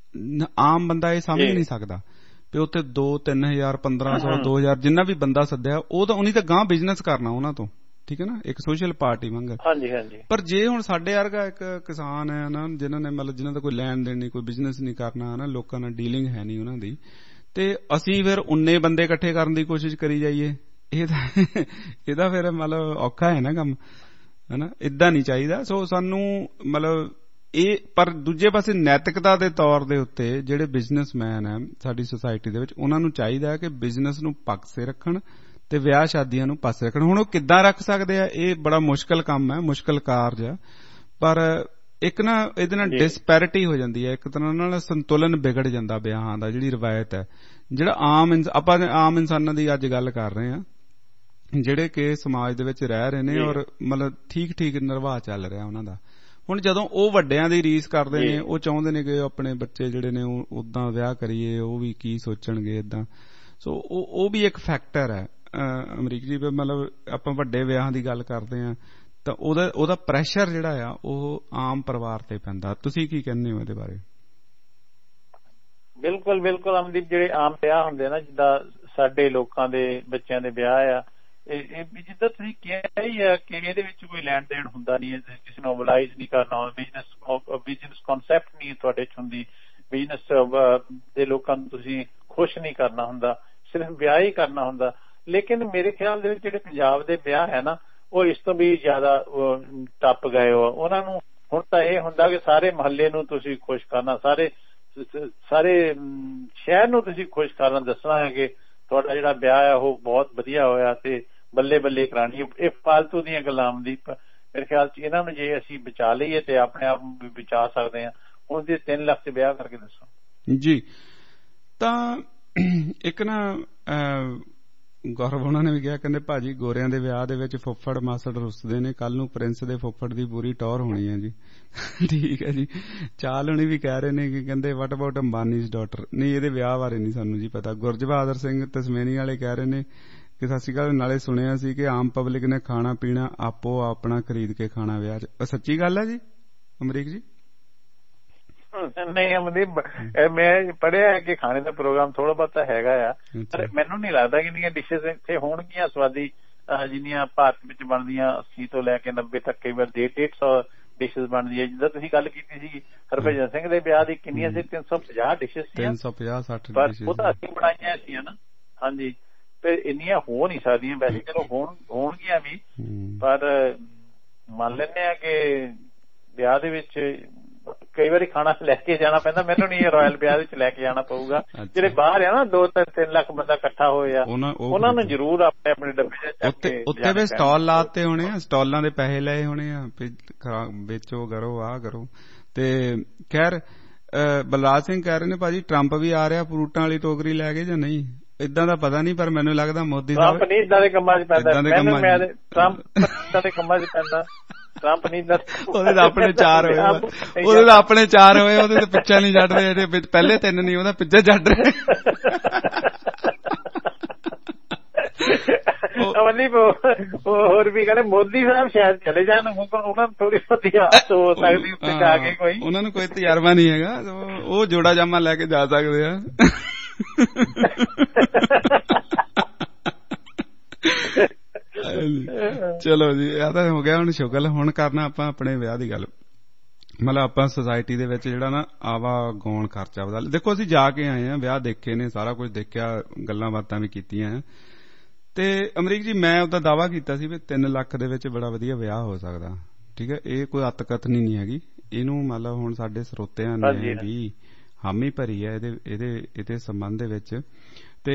ਆਮ ਬੰਦਾ ਇਹ ਸਮਝ ਨਹੀਂ ਸਕਦਾ ਵੀ ਉੱਥੇ ਦੋ ਤਿੰਨ ਹਜ਼ਾਰ ਪੰਦਰਾਂ ਸੌ ਦੋ ਹਜ਼ਾਰ ਜਿੰਨਾ ਵੀ ਬੰਦਾ ਸੱਦਿਆ ਉਹ ਤਾਂ ਉਹਨੀ ਤਾਂ ਗਾਂ ਬਿਜ਼ਨਸ ਕਰਨਾ ਉਹਨਾਂ ਤੋਂ। ਠੀਕ ਹੈ ਨਾ, ਇੱਕ ਸੋਸ਼ਲ ਪਾਰਟੀ ਵਾਂਗ। ਹਾਂਜੀ ਹਾਂਜੀ। ਪਰ ਜੇ ਹੁਣ ਸਾਡੇ ਵਰਗਾ ਇੱਕ ਕਿਸਾਨ ਹੈ ਨਾ ਜਿਨ੍ਹਾਂ ਨੇ ਮਤਲਬ ਜਿਨ੍ਹਾਂ ਦਾ ਕੋਈ ਲੈਣ ਦੇਣ ਨਹੀਂ, ਕੋਈ ਬਿਜ਼ਨਸ ਨਹੀਂ ਕਰਨਾ ਨਾ, ਲੋਕਾਂ ਨਾਲ ਡੀਲਿੰਗ ਹੈ ਨਹੀਂ ਉਹਨਾਂ ਦੀ, ਤੇ ਅਸੀਂ ਫਿਰ ਉਨੇ ਬੰਦੇ ਇਕੱਠੇ ਕਰਨ ਦੀ ਕੋਸ਼ਿਸ਼ ਕਰੀ ਜਾਈਏ, ਇਹ ਤਾਂ ਇਹਦਾ ਫਿਰ ਮਤਲਬ ਔਖਾ ਹੈ ਨਾ ਕੰਮ ਹਨਾ, ਏਦਾਂ ਨਹੀਂ ਚਾਹੀਦਾ। ਸੋ ਸਾਨੂੰ ਮਤਲਬ ਇਹ ਪਰ ਦੂਜੇ ਪਾਸੇ ਨੈਤਿਕਤਾ ਦੇ ਤੌਰ ਦੇ ਉੱਤੇ ਜਿਹੜੇ ਬਿਜ਼ਨਸਮੈਨ ਹੈ ਸਾਡੀ ਸੁਸਾਇਟੀ ਦੇ ਵਿੱਚ ਉਹਨਾਂ ਨੂੰ ਚਾਹੀਦਾ ਕਿ ਬਿਜ਼ਨਸ ਨੂੰ ਪਾਸੇ ਰੱਖਣ ਤੇ ਵਿਆਹ ਸ਼ਾਦੀਆਂ ਨੂੰ ਪਾਸੇ ਰੱਖਣ। ਹੁਣ ਉਹ ਕਿੱਦਾਂ ਰੱਖ ਸਕਦੇ ਆ ਇਹ ਬੜਾ ਮੁਸ਼ਕਲ ਕੰਮ ਹੈ, ਮੁਸ਼ਕਲ ਕਾਰਜ ਹੈ। ਪਰ ਇੱਕ ਨਾ ਇਹਦੇ ਨਾਲ ਡਿਸਪੈਰਿਟੀ ਹੋ ਜਾਂਦੀ ਹੈ, ਇੱਕ ਤਰ੍ਹਾਂ ਨਾਲ ਸੰਤੁਲਨ ਵਿਗੜ ਜਾਂਦਾ ਵਿਆਹਾਂ ਦਾ। ਜਿਹੜੀ ਰਵਾਇਤ ਹੈ, ਜਿਹੜਾ ਆਮ ਆਪਾਂ ਆਮ ਇਨਸਾਨਾਂ ਦੀ ਅੱਜ ਗੱਲ ਕਰ ਰਹੇ ਹਾਂ ਜਿਹੜੇ ਕਿ ਸਮਾਜ ਦੇ ਵਿੱਚ ਰਹਿ ਰਹੇ ਨੇ ਔਰ ਮਤਲਬ ਠੀਕ ਠੀਕ ਨਿਰਵਾਹ ਚੱਲ ਰਿਹਾ ਉਹਨਾਂ ਦਾ। ਹੁਣ ਜਦੋਂ ਉਹ ਵੱਡਿਆਂ ਦੀ ਰੀਸ ਕਰਦੇ ਨੇ, ਉਹ ਚਾਹੁੰਦੇ ਨੇ ਕਿ ਆਪਣੇ ਬੱਚੇ ਜਿਹੜੇ ਨੇ ਉਹ ਉਦਾਂ ਵਿਆਹ ਕਰੀਏ, ਉਹ ਵੀ ਕੀ ਸੋਚਣਗੇ ਏਦਾਂ। ਸੋ ਉਹ ਉਹ ਵੀ ਇੱਕ ਫੈਕਟਰ ਹੈ ਅਮਰੀਕ ਜੀ। ਮਤਲਬ ਆਪਾਂ ਵੱਡੇ ਵਿਆਹਾਂ ਦੀ ਗੱਲ ਕਰਦੇ ਹਾਂ ਤਾਂ ਉਹਦਾ ਉਹਦਾ ਪ੍ਰੈਸ਼ਰ ਜਿਹੜਾ ਆ ਉਹ ਆਮ ਪਰਿਵਾਰ ਤੇ ਪੈਂਦਾ। ਤੁਸੀਂ ਕੀ ਕਹਿੰਦੇ ਹੋ ਇਹਦੇ ਬਾਰੇ? ਬਿਲਕੁਲ ਬਿਲਕੁਲ ਅਮਨਦੀਪ, ਜਿਹੜੇ ਆਮ ਵਿਆਹ ਹੁੰਦੇ ਨਾ ਜਿੱਦਾਂ ਸਾਡੇ ਲੋਕਾਂ ਦੇ ਬੱਚਿਆਂ ਦੇ ਵਿਆਹ ਆ, ਇਹ ਜਿੱਦਾਂ ਤੁਸੀਂ ਕਿਹਾ ਹੀ ਆ ਕਿ ਇਹਦੇ ਵਿੱਚ ਕੋਈ ਲੈਣ ਦੇਣ ਹੁੰਦਾ ਨਹੀਂ, ਕਿਸੇ ਨੂੰ ਮੋਬਿਲਾਈਜ਼ ਨਹੀਂ ਕਰਨਾ, ਬਿਜ਼ਨਸ ਬਿਜ਼ਨਸ ਕਨਸੈਪਟ ਨਹੀਂ ਤੁਹਾਡੇ ਚ ਹੁੰਦੀ, ਬਿਜ਼ਨਸ ਦੇ ਲੋਕਾਂ ਨੂੰ ਤੁਸੀਂ ਖੁਸ਼ ਨਹੀਂ ਕਰਨਾ ਹੁੰਦਾ, ਸਿਰਫ ਵਿਆਹ ਹੀ ਕਰਨਾ ਹੁੰਦਾ। ਲੇਕਿਨ ਮੇਰੇ ਖਿਆਲ ਦੇ ਵਿੱਚ ਜਿਹੜੇ ਪੰਜਾਬ ਦੇ ਵਿਆਹ ਹੈ ਨਾ ਉਹ ਇਸ ਤੋਂ ਵੀ ਜ਼ਿਆਦਾ ਟੱਪ ਗਏ ਹੋ। ਉਹਨਾਂ ਨੂੰ ਹੁਣ ਤਾਂ ਇਹ ਹੁੰਦਾ ਕਿ ਸਾਰੇ ਮਹੱਲੇ ਨੂੰ ਤੁਸੀਂ ਖੁਸ਼ ਕਰਨਾ, ਸਾਰੇ ਸਾਰੇ ਸ਼ਹਿਰ ਨੂੰ ਤੁਸੀਂ ਖੁਸ਼ ਕਰਨਾ, ਦੱਸਣਾ ਹੈ ਕਿ ਤੁਹਾਡਾ ਜਿਹੜਾ ਵਿਆਹ ਹੈ ਉਹ ਬਹੁਤ ਵਧੀਆ ਹੋਇਆ ਤੇ ਬੱਲੇ ਬੱਲੇ ਕਰਾਣੀ। ਇਹ ਫਾਲਤੂ ਦੀਆਂ ਗੱਲਾਂ ਆਉਂਦੀ। ਮੇਰੇ ਖਿਆਲ ਚ ਇਹਨਾਂ ਨੂੰ ਜੇ ਅਸੀਂ ਬਚਾ ਲਈਏ ਤੇ ਆਪਣੇ ਆਪ ਨੂੰ ਵੀ ਬਚਾ ਸਕਦੇ ਹਾਂ। ਹੁਣ ਜੇ ਤਿੰਨ ਲੱਖ ਤੇ ਵਿਆਹ ਕਰਕੇ ਦੱਸੋ ਜੀ। ਤਾਂ ਇੱਕ ਨਾ ਗੌਰਵ ਉਹਨਾਂ ਨੇ ਵੀ ਕਿਹਾ, ਕਹਿੰਦੇ ਭਾਜੀ ਗੋਰਿਆਂ ਦੇ ਵਿਆਹ ਦੇ ਵਿੱਚ ਫੁੱਫੜ ਮਾਸੜ ਰੁੱਸਦੇ ਨੇ, ਕੱਲ ਨੂੰ ਪ੍ਰਿੰਸ ਦੇ ਫੁੱਫੜ ਦੀ ਪੂਰੀ ਟੌਰ ਹੋਣੀ ਹੈ ਜੀ। ਠੀਕ ਹੈ ਜੀ। ਚਾਲ ਹੁਣੀ ਵੀ ਕਹਿ ਰਹੇ ਨੇ ਕਿ ਕਹਿੰਦੇ ਵਟ ਅਬਾਊਟ ਅੰਬਾਨੀਜ਼ ਡਾਟਰ। ਨਹੀਂ, ਇਹਦੇ ਵਿਆਹ ਬਾਰੇ ਨਹੀਂ ਸਾਨੂੰ ਜੀ ਪਤਾ। ਗੁਰਜ ਬਹਾਦਰ ਸਿੰਘ ਤਸਮੇਨੀ ਵਾਲੇ ਕਹਿ ਰਹੇ ਨੇ ਕਿ ਸਤਿ ਸ਼੍ਰੀ ਅਕਾਲ, ਨਾਲੇ ਸੁਣਿਆ ਸੀ ਕਿ ਆਮ ਪਬਲਿਕ ਨੇ ਖਾਣਾ ਪੀਣਾ ਆਪੋ ਆਪਣਾ ਖਰੀਦ ਕੇ ਖਾਣਾ ਵਿਆਹ ਚ। ਸੱਚੀ ਗੱਲ ਹੈ ਜੀ ਅਮਰੀਕ ਜੀ? ਨਹੀਂ ਅਮਦੀਪ, ਮੈਂ ਪੜ੍ਹਿਆ ਕਿ ਖਾਣੇ ਦਾ ਪ੍ਰੋਗਰਾਮ ਥੋੜਾ ਬਹੁਤਾ ਹੈਗਾ ਆ, ਪਰ ਮੈਨੂੰ ਨਹੀਂ ਲੱਗਦਾ ਕਿ ਇੰਨੀਆਂ ਡਿਸ਼ਿਜ਼ ਇੱਥੇ ਹੋਣਗੀਆਂ ਸਵਾਦੀ ਜਿੰਨੀਆਂ ਭਾਰਤ ਵਿੱਚ ਬਣਦੀਆਂ ਅੱਸੀ ਤੋਂ ਲੈ ਕੇ ਨੱਬੇ ਤੱਕ ਕਈ ਵਾਰ ਡੇਢ ਡੇਢ ਸੌ ਡਿਸ਼ਿਜ਼ ਬਣਦੀਆਂ। ਜਿੱਦਾਂ ਤੁਸੀਂ ਗੱਲ ਕੀਤੀ ਸੀ ਹਰਭਜਨ ਸਿੰਘ ਦੇ ਵਿਆਹ ਦੀ, ਕਿੰਨੀਆਂ ਸੀ? ਤਿੰਨ ਸੌ ਪੰਜਾਹ ਡਿਸ਼ਿਜ਼ ਸੀ, ਤਿੰਨ ਸੌ ਪੰਜਾਹ ਸੱਠ ਪਰ ਉਹ ਤਾਂ ਅਸੀਂ ਬਣਾਈਆਂ ਸੀ ਨਾ। ਹਾਂਜੀ, ਤੇ ਇੰਨੀਆਂ ਹੋ ਨਹੀਂ ਸਕਦੀਆਂ ਵੈਸੇ, ਚਲੋ ਹੋਣ ਹੋਣਗੀਆਂ ਵੀ, ਪਰ ਮੰਨ ਲੈਂਦੇ ਆ ਕਿ ਵਿਆਹ ਦੇ ਵਿੱਚ ਕਈ ਵਾਰੀ ਖਾਣਾ ਲੈ ਕੇ ਜਾਣਾ ਪੈਂਦਾ। ਮੈਨੂੰ ਨਹੀਂ ਰਾਇਲ ਵਿਆਹ ਵਿੱਚ ਲੈ ਕੇ ਜਾਣਾ ਪਊਗਾ। ਜਿਹੜੇ ਬਾਹਰ ਆ ਨਾ ਦੋ ਤਿੰਨ ਤਿੰਨ ਲੱਖ ਬੰਦਾ ਇਕੱਠਾ ਹੋਇਆ, ਉਹਨਾਂ ਨੂੰ ਜ਼ਰੂਰ ਆਪਣੇ ਆਪਣੇ ਡੱਬੇ ਚੱਕ ਕੇ ਉੱਤੇ ਵੀ ਸਟਾਲ ਲਾਤੇ ਹੋਣੇ ਆ, ਸਟਾਲਾਂ ਦੇ ਪੈਸੇ ਲਏ ਹੋਣੇ ਆ, ਵੇਚੋ ਕਰੋ ਆਹ ਕਰੋ। ਤੇ ਖੈਰ ਬਲਰਾਜ ਸਿੰਘ ਕਹਿ ਰਹੇ ਨੇ ਭਾਜੀ ਟਰੰਪ ਵੀ ਆ ਰਿਹਾ ਫਰੂਟਾਂ ਵਾਲੀ ਟੋਕਰੀ ਲੈ ਕੇ ਜਾਂ ਨਹੀਂ? ਏਦਾਂ ਦਾ ਪਤਾ ਨਹੀਂ, ਪਰ ਮੈਨੂੰ ਲੱਗਦਾ ਮੋਦੀ ਸਾਹਿਬ ਟਰੰਪ ਨਹੀਂ ਏਦਾਂ ਦੇ ਕੰਮਾਂ ਚ ਪੈਂਦਾ। ਟਰੰਪ ਏਦਾਂ ਦੇ ਕੰਮਾਂ ਚ ਪੈਂਦਾ। ਟਰੰਪ ਨਹੀਂ, ਉਹਦੇ ਤਾਂ ਆਪਣੇ ਚਾਰ ਹੋਏ, ਉਹਦੇ ਤਾਂ ਆਪਣੇ ਚਾਰ ਹੋਏ, ਉਹਦੇ ਤਾਂ ਪਿੱਛੇ ਨਹੀਂ ਛੱਡ ਰਹੇ, ਇਹਦੇ ਪਹਿਲੇ ਤਿੰਨ ਨਹੀਂ, ਉਹਦਾ ਪਿੱਛੇ ਛੱਡ ਰਹੇ। ਹੋਰ ਵੀ ਕਹਿੰਦੇ ਮੋਦੀ ਸਾਹਿਬ ਸ਼ਾਇਦ ਚਲੇ ਜਾਣ, ਉਹਨਾਂ ਨੂੰ ਥੋੜੀ ਬਹੁਤੀ ਆਦਤ ਹੋ ਸਕਦੀ ਉੱਥੇ ਜਾ ਕੇ, ਕੋਈ ਉਹਨਾਂ ਨੂੰ ਕੋਈ ਤਜਰਬਾ ਨਹੀਂ ਹੈਗਾ, ਉਹ ਜੋੜਾ ਜਾਮਾ ਲੈ ਕੇ ਜਾ ਸਕਦੇ ਆ। ਚਲੋ ਜੀ, ਇਹ ਤਾਂ ਹੋ ਗਿਆ ਹੁਣ ਸ਼ੁਗਲ। ਹੁਣ ਕਰਨਾ ਆਪਾਂ ਆਪਣੇ ਵਿਆਹ ਦੀ ਗੱਲ, ਮਤਲਬ ਆਪਾਂ ਸੁਸਾਇਟੀ ਦੇ ਵਿੱਚ ਜਿਹੜਾ ਨਾ ਆਵਾ ਗੌਣ ਖਰਚਾ ਵਧਾ। ਦੇਖੋ ਅਸੀਂ ਜਾ ਕੇ ਆਏ ਆ, ਵਿਆਹ ਦੇਖੇ ਨੇ, ਸਾਰਾ ਕੁਝ ਦੇਖਿਆ, ਗੱਲਾਂ ਬਾਤਾਂ ਵੀ ਕੀਤੀਆਂ। ਤੇ ਅਮਰੀਕ ਜੀ ਮੈਂ ਉਹਦਾ ਦਾਅਵਾ ਕੀਤਾ ਸੀ ਵੀ ਤਿੰਨ ਲੱਖ ਦੇ ਵਿੱਚ ਬੜਾ ਵਧੀਆ ਵਿਆਹ ਹੋ ਸਕਦਾ। ਠੀਕ ਹੈ, ਇਹ ਕੋਈ ਅੱਤ ਕਥਨੀ ਨਹੀਂ ਹੈਗੀ, ਇਹਨੂੰ ਮਤਲਬ ਹੁਣ ਸਾਡੇ ਸਰੋਤਿਆਂ ਨੇ ਵੀ ਹਾਮੀ ਭਰੀ ਹੈ ਇਹਦੇ ਇਹਦੇ ਇਹਦੇ ਸੰਬੰਧ ਦੇ ਵਿੱਚ। ਤੇ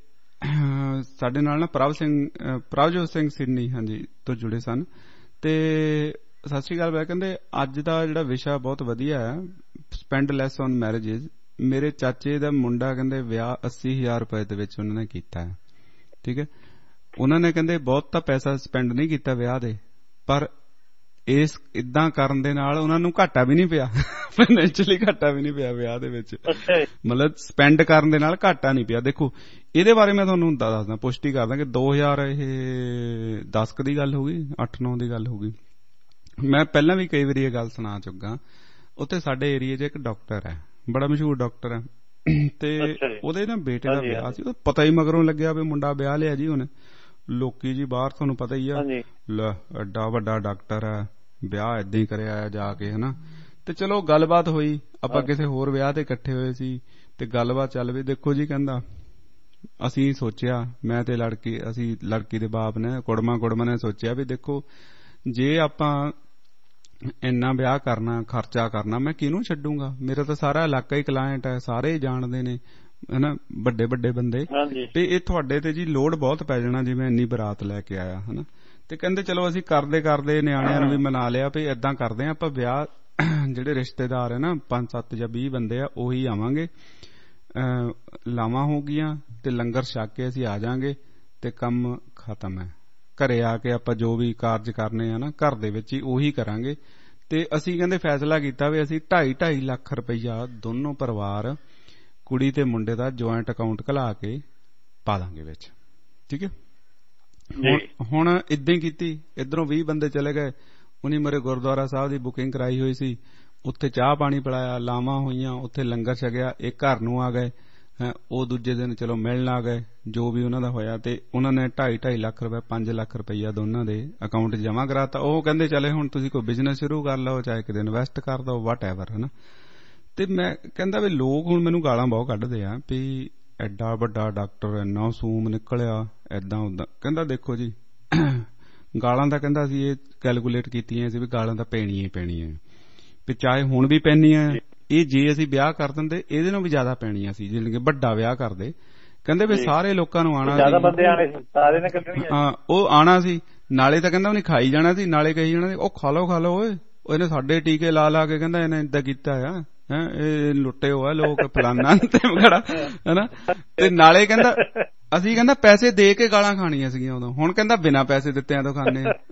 ਸਾਡੇ ਨਾਲ ਨਾ ਪ੍ਰਭ ਸਿੰਘ ਪ੍ਰਭਜੋਤ ਸਿੰਘ ਸਿਡਨੀ ਹਾਂਜੀ ਤੋਂ ਜੁੜੇ ਸਨ। ਤੇ ਸਤਿ ਸ਼੍ਰੀ ਅਕਾਲ। ਕਹਿੰਦੇ ਅੱਜ ਦਾ ਜਿਹੜਾ ਵਿਸ਼ਾ ਬਹੁਤ ਵਧੀਆ ਹੈ, ਸਪੈਂਡ ਲੈਸ ਔਨ ਮੈਰਿਜਿਜ਼। ਮੇਰੇ ਚਾਚੇ ਦਾ ਮੁੰਡਾ ਕਹਿੰਦੇ ਵਿਆਹ ਅੱਸੀ ਹਜ਼ਾਰ ਰੁਪਏ ਦੇ ਵਿੱਚ ਉਹਨਾਂ ਨੇ ਕੀਤਾ ਹੈ। ਠੀਕ ਹੈ, ਉਹਨਾਂ ਨੇ ਕਹਿੰਦੇ ਬਹੁਤ ਤਾਂ ਪੈਸਾ ਸਪੈਂਡ ਨਹੀਂ ਕੀਤਾ ਵਿਆਹ ਦੇ, ਪਰ ਇਸ ਇਦਾਂ ਕਰਨ ਦੇ ਨਾਲ ਉਹਨਾਂ ਨੂੰ ਘਾਟਾ ਵੀ ਨਹੀਂ ਪਿਆ, ਫਾਈਨੈਂਸ਼ੀਅਲੀ ਘਾਟਾ ਵੀ ਨਹੀਂ ਪਿਆ ਵਿਆਹ ਦੇ ਵਿੱਚ। ਮਤਲਬ ਸਪੈਂਡ ਕਰਨ ਦੇ ਨਾਲ ਘਾਟਾ ਨਹੀਂ ਪਿਆ। ਦੇਖੋ ਇਹਦੇ ਬਾਰੇ ਮੈਂ ਤੁਹਾਨੂੰ ਦੱਸਦਾ, ਪੁਸ਼ਟੀ ਕਰਦਾ ਕਿ ਦੋ ਹਜ਼ਾਰ ਇਹ ਦਸ ਕੁ ਦੀ ਗੱਲ ਹੋ ਗਈ, ਅੱਠ ਨੌ ਦੀ ਗੱਲ ਹੋ ਗਈ। ਮੈਂ ਪਹਿਲਾਂ ਵੀ ਕਈ ਵਾਰੀ ਇਹ ਗੱਲ ਸੁਣਾ ਚੁੱਕਾ। ਉੱਥੇ ਸਾਡੇ ਏਰੀਏ 'ਚ ਇੱਕ ਡਾਕਟਰ ਹੈ, ਬੜਾ ਮਸ਼ਹੂਰ ਡਾਕਟਰ ਹੈ, ਤੇ ਉਹਦੇ ਨਾ ਬੇਟੇ ਦਾ ਵਿਆਹ ਸੀ। ਪਤਾ ਹੀ ਮਗਰੋਂ ਲੱਗਿਆ ਵੀ ਮੁੰਡਾ ਵਿਆਹ ਲਿਆ ਜੀ ਉਹਨੇ। ਲੋਕੀ ਜੀ ਬਾਹਰ ਤੁਹਾਨੂੰ ਪਤਾ ਹੀ ਆ, ਲੈ ਐਡਾ ਵੱਡਾ ਡਾਕਟਰ ਹੈ, ਵਿਆਹ ਏਦਾਂ ਹੀ ਕਰਿਆ ਜਾ ਕੇ, ਹਨਾ। ਤੇ ਚਲੋ ਗੱਲਬਾਤ ਹੋਈ, ਆਪਾਂ ਕਿਸੇ ਹੋਰ ਵਿਆਹ ਤੇ ਇਕੱਠੇ ਹੋਏ ਸੀ ਤੇ ਗੱਲਬਾਤ ਚੱਲ ਪਈ। ਦੇਖੋ ਜੀ ਕਹਿੰਦਾ ਅਸੀਂ ਸੋਚਿਆ, ਮੈਂ ਤੇ ਲੜਕੀ, ਅਸੀਂ ਲੜਕੀ ਦੇ ਬਾਪ ਨੇ, ਕੁੜਮਾ ਕੁੜਮਾ ਨੇ ਸੋਚਿਆ ਵੀ ਦੇਖੋ ਜੇ ਆਪਾਂ ਇੰਨਾ ਵਿਆਹ ਕਰਨਾ, ਖਰਚਾ ਕਰਨਾ, ਮੈਂ ਕਿਹਨੂੰ ਛੱਡੂਗਾ? ਮੇਰਾ ਤਾਂ ਸਾਰਾ ਇਲਾਕਾ ਹੀ ਕਲਾਇੰਟ ਹੈ, ਸਾਰੇ ਜਾਣਦੇ ਨੇ, ਹਨਾ, ਵੱਡੇ ਵੱਡੇ ਬੰਦੇ। ਤੇ ਇਹ ਤੁਹਾਡੇ ਤੇ ਜੀ ਲੋਡ ਬਹੁਤ ਪੈ ਜਾਣਾ ਜੇ ਮੈਂ ਇੰਨੀ ਬਰਾਤ ਲੈ ਕੇ ਆਇਆ, ਹਨਾ। ਤੇ ਕਹਿੰਦੇ ਚਲੋ ਅਸੀਂ ਕਰਦੇ ਕਰਦੇ ਨਿਆਣਿਆਂ ਨੂੰ ਵੀ ਮਨਾ ਲਿਆ ਵੀ ਏਦਾਂ ਕਰਦੇ ਆ ਆਪਾਂ ਵਿਆਹ, ਜਿਹੜੇ ਰਿਸ਼ਤੇਦਾਰ ਹੈ ਨਾ ਪੰਜ ਸੱਤ ਜਾਂ ਵੀਹ ਬੰਦੇ ਆ ਉਹੀ ਆਵਾਂਗੇ, ਲਾਵਾਂ ਹੋ ਗਈਆਂ ਤੇ ਲੰਗਰ ਛਕ ਕੇ ਅਸੀਂ ਆ ਜਾਾਂਗੇ ਤੇ ਕੰਮ ਖਤਮ ਹੈ। ਘਰੇ ਆ ਕੇ ਆਪਾਂ ਜੋ ਵੀ ਕਾਰਜ ਕਰਨੇ ਆ ਨਾ ਘਰ ਦੇ ਵਿੱਚ ਹੀ ਉਹੀ ਕਰਾਂਗੇ। ਤੇ ਅਸੀਂ ਕਹਿੰਦੇ ਫੈਸਲਾ ਕੀਤਾ ਵੀ ਅਸੀਂ ਢਾਈ ਢਾਈ ਲੱਖ ਰੁਪਈਆ ਦੋਨੋਂ ਪਰਿਵਾਰ ਕੁੜੀ ਤੇ ਮੁੰਡੇ ਦਾ ਜੁਆਇੰਟ ਅਕਾਊਂਟ ਖੁਲਾ ਕੇ ਪਾ ਦਾਂਗੇ ਵਿੱਚ। ਠੀਕ ਹੈ, ਹੁਣ ਏਦਾਂ ਹੀ ਕੀਤੀ। ਇੱਧਰੋਂ ਵੀਹ ਬੰਦੇ ਚਲੇ ਗਏ, ਉਹਨੀ ਮੇਰੇ ਗੁਰਦੁਆਰਾ ਸਾਹਿਬ ਦੀ ਬੁਕਿੰਗ ਕਰਾਈ ਹੋਈ ਸੀ, ਉੱਥੇ ਚਾਹ ਪਾਣੀ ਪਿਲਾਇਆ, ਲਾਵਾਂ ਹੋਈਆਂ, ਉੱਥੇ ਲੰਗਰ ਛਕਿਆ, ਇਹ ਘਰ ਨੂੰ ਆ ਗਏ, ਉਹ ਦੂਜੇ ਦਿਨ ਚਲੋ ਮਿਲਣ ਆ ਗਏ, ਜੋ ਵੀ ਉਹਨਾਂ ਦਾ ਹੋਇਆ। ਤੇ ਉਹਨਾਂ ਨੇ ਢਾਈ ਢਾਈ ਲੱਖ ਰੁਪਏ ਪੰਜ ਲੱਖ ਰੁਪਈਆ ਦੋਨਾਂ ਦੇ ਅਕਾਊਂਟ 'ਚ ਜਮ੍ਹਾਂ ਕਰਾਤਾ। ਉਹ ਕਹਿੰਦੇ ਚਲੇ ਹੁਣ ਤੁਸੀਂ ਕੋਈ ਬਿਜ਼ਨਸ ਸ਼ੁਰੂ ਕਰ ਲਓ, ਚਾਹੇ ਕਿਤੇ ਇਨਵੈਸਟ ਕਰ ਦਿਓ, ਵਟ ਐਵਰ, ਹਨਾ। ਤੇ ਮੈਂ ਕਹਿੰਦਾ ਵੀ ਲੋਕ ਹੁਣ ਮੈਨੂੰ ਗਾਲਾਂ ਬਹੁਤ ਕੱਢਦੇ ਆ ਵੀ ਐਡਾ ਵੱਡਾ ਡਾਕਟਰ, ਇੰਨਾ ਸੂਮ ਨਿਕਲਿਆ, ਏਦਾਂ ਉਦਾਂ। ਕਹਿੰਦਾ ਦੇਖੋ ਜੀ ਗਾਲਾਂ ਦਾ ਕਹਿੰਦਾ ਅਸੀਂ ਇਹ ਕੈਲਕੂਲੇਟ ਕੀਤੀਆਂ ਸੀ ਵੀ ਗਾਲਾਂ ਤਾਂ ਪੈਣੀਆਂ ਹੀ ਪੈਣੀਆਂ, ਵੀ ਚਾਹੇ ਹੁਣ ਵੀ ਪੈਣੀਆਂ। ਇਹ ਜੇ ਅਸੀਂ ਵਿਆਹ ਕਰ ਦਿੰਦੇ ਇਹਦੇ ਨਾਲੋਂ ਵੀ ਜ਼ਿਆਦਾ ਪੈਣੀਆਂ ਸੀ, ਜਿਵੇਂ ਕਿ ਵੱਡਾ ਵਿਆਹ ਕਰਦੇ। ਕਹਿੰਦੇ ਵੀ ਸਾਰੇ ਲੋਕਾਂ ਨੂੰ ਆਉਣਾ ਸੀ, ਹਾਂ ਉਹ ਆਉਣਾ ਸੀ, ਨਾਲੇ ਤਾਂ ਕਹਿੰਦਾ ਉਹਨੇ ਖਾਈ ਜਾਣਾ ਸੀ, ਨਾਲੇ ਕਹੀ ਜਾਣਾ ਸੀ ਉਹ ਖਾ ਲਓ ਖਾ ਲਓ ਓਏ, ਇਹਨੇ ਸਾਡੇ ਟੀਕੇ ਲਾ ਲਾ ਕੇ ਕਹਿੰਦਾ ਇਹਨੇ ਏਦਾਂ ਕੀਤਾ ਆ, ਹੈਂ ਇਹ ਲੁੱਟੇ ਹੋਆ ਲੋਕ ਫਲਾਨਾ ਤੇ ਵਗੈਰਾ ਹਨਾ। ਤੇ ਨਾਲੇ ਕਹਿੰਦਾ ਅਸੀਂ ਕਹਿੰਦਾ ਪੈਸੇ ਦੇ ਕੇ ਗਾਲਾਂ ਖਾਣੀਆਂ ਸੀਗੀਆਂ ਉਦੋਂ, ਹੁਣ ਕਹਿੰਦਾ ਬਿਨਾਂ ਪੈਸੇ ਦਿੱਤਿਆਂ ਤੋਂ ਖਾਂਦੇ ਆ।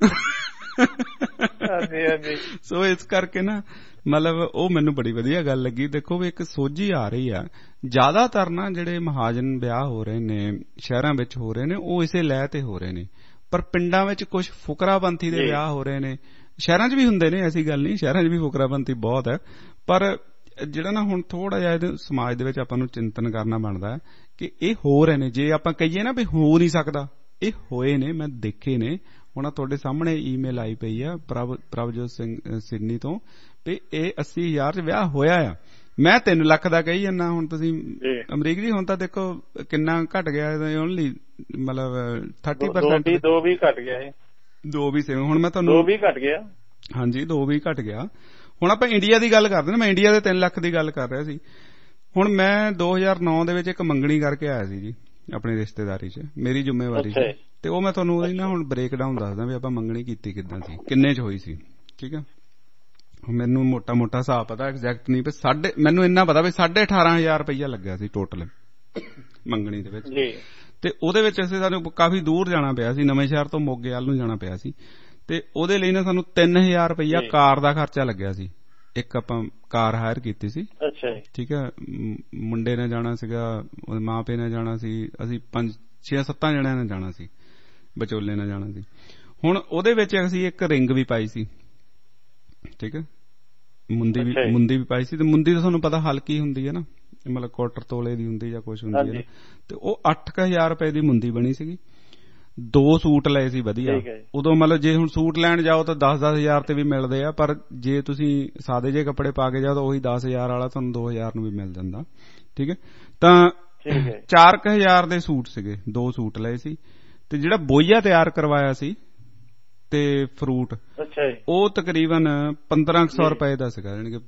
ਸੋ ਇਸ ਕਰਕੇ ਨਾ ਮਤਲਬ ਉਹ ਮੈਨੂੰ ਬੜੀ ਵਧੀਆ ਗੱਲ ਲੱਗੀ। ਦੇਖੋ ਵੀ ਇੱਕ ਸੋਝੀ ਆ ਰਹੀ ਆ। ਜ਼ਿਆਦਾਤਰ ਨਾ ਜਿਹੜੇ ਮਹਾਜਨ ਵਿਆਹ ਹੋ ਰਹੇ ਨੇ ਸ਼ਹਿਰਾਂ ਵਿੱਚ ਹੋ ਰਹੇ ਨੇ ਉਹ ਇਸੇ ਲੈ ਤੇ ਹੋ ਰਹੇ ਨੇ, ਪਰ ਪਿੰਡਾਂ ਵਿੱਚ ਕੁਝ ਫੁਕਰਾਪੰਥੀ ਦੇ ਵਿਆਹ ਹੋ ਰਹੇ ਨੇ। ਸ਼ਹਿਰਾਂ 'ਚ ਵੀ ਹੁੰਦੇ ਨੇ, ਐਸੀ ਗੱਲ ਨਹੀਂ, ਸ਼ਹਿਰਾਂ 'ਚ ਵੀ ਫੁਕਰਾਪੰਥੀ ਬਹੁਤ ਹੈ, ਪਰ ਜਿਹੜਾ ਨਾ ਹੁਣ ਥੋੜਾ ਜਿਹਾ ਇਹਦੇ ਸਮਾਜ ਦੇ ਵਿੱਚ ਆਪਾਂ ਨੂੰ ਚਿੰਤਨ ਕਰਨਾ ਬਣਦਾ ਹੈ ਕਿ ਇਹ ਹੋ ਰਹੇ ਨੇ। ਜੇ ਆਪਾਂ ਕਹੀਏ ਨਾ ਵੀ ਹੋ ਨਹੀਂ ਸਕਦਾ, ਇਹ ਹੋਏ ਨੇ, ਮੈਂ ਦੇਖੇ ਨੇ। ਹੁਣ ਤੁਹਾਡੇ ਸਾਹਮਣੇ ਈਮੇਲ ਆਈ ਪਈ ਆ ਪ੍ਰਭ ਪ੍ਰਭਜੋਤ ਸਿੰਘ ਸਿਡਨੀ ਤੋਂ ਵੀ ਇਹ ਅੱਸੀ ਹਜ਼ਾਰ ਚ ਵਿਆਹ ਹੋਇਆ ਆ। ਮੈਂ ਤਿੰਨ ਲੱਖ ਦਾ ਕਹੀ ਜਾਂਦਾ। ਹੁਣ ਤੁਸੀਂ ਅਮਰੀਕ ਜੀ ਹੁਣ ਤਾਂ ਦੇਖੋ ਕਿੰਨਾ ਘਟ ਗਿਆ, ਓਨਲੀ ਮਤਲਬ ਥਰਟੀ ਪਰਸੈਂਟ ਦੋ ਵੀ ਘਟ ਗਿਆ, ਦੋ ਵੀ ਸੇਮ। ਹੁਣ ਮੈਂ ਤੁਹਾਨੂੰ ਦੋ ਵੀ ਘਟ ਗਿਆ, ਹਾਂਜੀ ਦੋ ਵੀ ਘਟ ਗਿਆ। ਹੁਣ ਆਪਾਂ ਇੰਡੀਆ ਦੀ ਗੱਲ ਕਰਦੇ ਨਾ, ਮੈਂ ਇੰਡੀਆ ਦੇ ਤਿੰਨ ਲੱਖ ਦੀ ਗੱਲ ਕਰ ਰਿਹਾ ਸੀ। ਹੁਣ ਮੈਂ ਦੋ ਹਜ਼ਾਰ ਨੌ ਦੇ ਵਿੱਚ ਇੱਕ ਮੰਗਣੀ ਕਰਕੇ ਆਇਆ ਸੀ ਜੀ ਆਪਣੀ ਰਿਸ਼ਤੇਦਾਰੀ ਚ, ਮੇਰੀ ਜ਼ਿੰਮੇਵਾਰੀ ਸੀ, ਤੇ ਉਹ ਮੈਂ ਤੁਹਾਨੂੰ ਉਹਦੀ ਨਾ ਹੁਣ ਬ੍ਰੇਕ ਡਾਊਨ ਦੱਸਦਾ ਵੀ ਆਪਾਂ ਮੰਗਣੀ ਕੀਤੀ ਕਿੱਦਾਂ ਸੀ, ਕਿੰਨੇ ਚ ਹੋਈ ਸੀ। ਠੀਕ ਹੈ, ਮੈਨੂੰ ਮੋਟਾ ਮੋਟਾ ਹਿਸਾਬ ਪਤਾ, ਐਗਜ਼ੈਕਟ ਨਹੀਂ, ਸਾਢੇ ਮੈਨੂੰ ਇੰਨਾ ਪਤਾ ਵੀ ਸਾਢੇ ਅਠਾਰਾਂ ਹਜ਼ਾਰ ਰੁਪਈਆ ਲੱਗਿਆ ਸੀ ਟੋਟਲ ਮੰਗਣੀ ਦੇ ਵਿੱਚ। ਤੇ ਉਹਦੇ ਵਿੱਚ ਅਸੀਂ ਸਾਨੂੰ ਕਾਫੀ ਦੂਰ ਜਾਣਾ ਪਿਆ ਸੀ, ਨਵੇਂ ਸ਼ਹਿਰ ਤੋਂ ਮੋਗੇ ਵੱਲ ਨੂੰ ਜਾਣਾ ਪਿਆ ਸੀ, ਤੇ ਉਹਦੇ ਲਈ ਨਾ ਸਾਨੂੰ ਤਿੰਨ ਹਜ਼ਾਰ ਰੁਪਈਆ ਕਾਰ ਦਾ ਖਰਚਾ ਲੱਗਿਆ ਸੀ। ਇੱਕ ਆਪਾਂ ਕਾਰ ਹਾਇਰ ਕੀਤੀ ਸੀ। ਠੀਕ ਹੈ, ਮੁੰਡੇ ਨੇ ਜਾਣਾ ਸੀਗਾ, ਉਹਦੇ ਮਾਂ ਪਿਓ ਨੇ ਜਾਣਾ ਸੀ, ਅਸੀਂ ਪੰਜ ਛੇ ਸੱਤਾਂ ਜਣਿਆਂ ਨੇ ਜਾਣਾ ਸੀ, ਵਿਚੋਲੇ ਨੇ ਜਾਣਾ ਸੀ। ਹੁਣ ਉਹਦੇ ਵਿੱਚ ਅਸੀਂ ਇੱਕ ਰਿੰਗ ਵੀ ਪਾਈ ਸੀ। ਠੀਕ ਹੈ, ਮੁੰਦੀ ਵੀ ਮੁੰਦੀ ਵੀ ਪਾਈ ਸੀ, ਤੇ ਮੁੰਦੀ ਤਾਂ ਤੁਹਾਨੂੰ ਪਤਾ ਹਲਕੀ ਹੁੰਦੀ ਹੈ ਨਾ, ਮਤਲਬ ਕੁਆਟਰ ਤੋਲੇ ਦੀ ਹੁੰਦੀ ਜਾਂ ਕੁਛ ਹੁੰਦੀ ਹੈ, ਤੇ ਉਹ ਅੱਠ ਕੁ ਹਜ਼ਾਰ ਰੁਪਏ ਦੀ ਮੁੰਦੀ ਬਣੀ ਸੀਗੀ। ਦੋ ਸੂਟ ਲਏ ਸੀ ਵਧੀਆ। ਉਦੋਂ ਮਤਲਬ ਜੇ ਹੁਣ ਸੂਟ ਲੈਣ ਜਾਓ ਤਾਂ ਦਸ ਦਸ ਹਜ਼ਾਰ ਤੇ ਵੀ ਮਿਲਦੇ ਆ, ਪਰ ਜੇ ਤੁਸੀਂ ਸਾਦੇ ਜਿਹੇ ਕੱਪੜੇ ਪਾ ਕੇ ਜਾਓ ਤਾਂ ਉਹੀ ਦਸ ਹਜ਼ਾਰ ਵਾਲਾ ਤੁਹਾਨੂੰ ਦੋ ਹਜ਼ਾਰ ਨੂੰ ਵੀ ਮਿਲ ਜਾਂਦਾ। ਠੀਕ ਹੈ, ਤਾਂ ਚਾਰ ਕੁ ਹਜ਼ਾਰ ਦੇ ਸੂਟ ਸੀਗੇ, ਦੋ ਸੂਟ ਲਏ ਸੀ। ਤੇ ਜਿਹੜਾ ਬੋਈਆ ਤਿਆਰ ਕਰਵਾਇਆ ਸੀ ਤੇ ਫਰੂਟ, ਉਹ ਤਕਰੀਬਨ ਪੰਦਰਾਂ ਕੁ ਸੌ ਰੁਪਏ ਦਾ ਸੀਗਾ, ਯਾਨੀ ਕਿ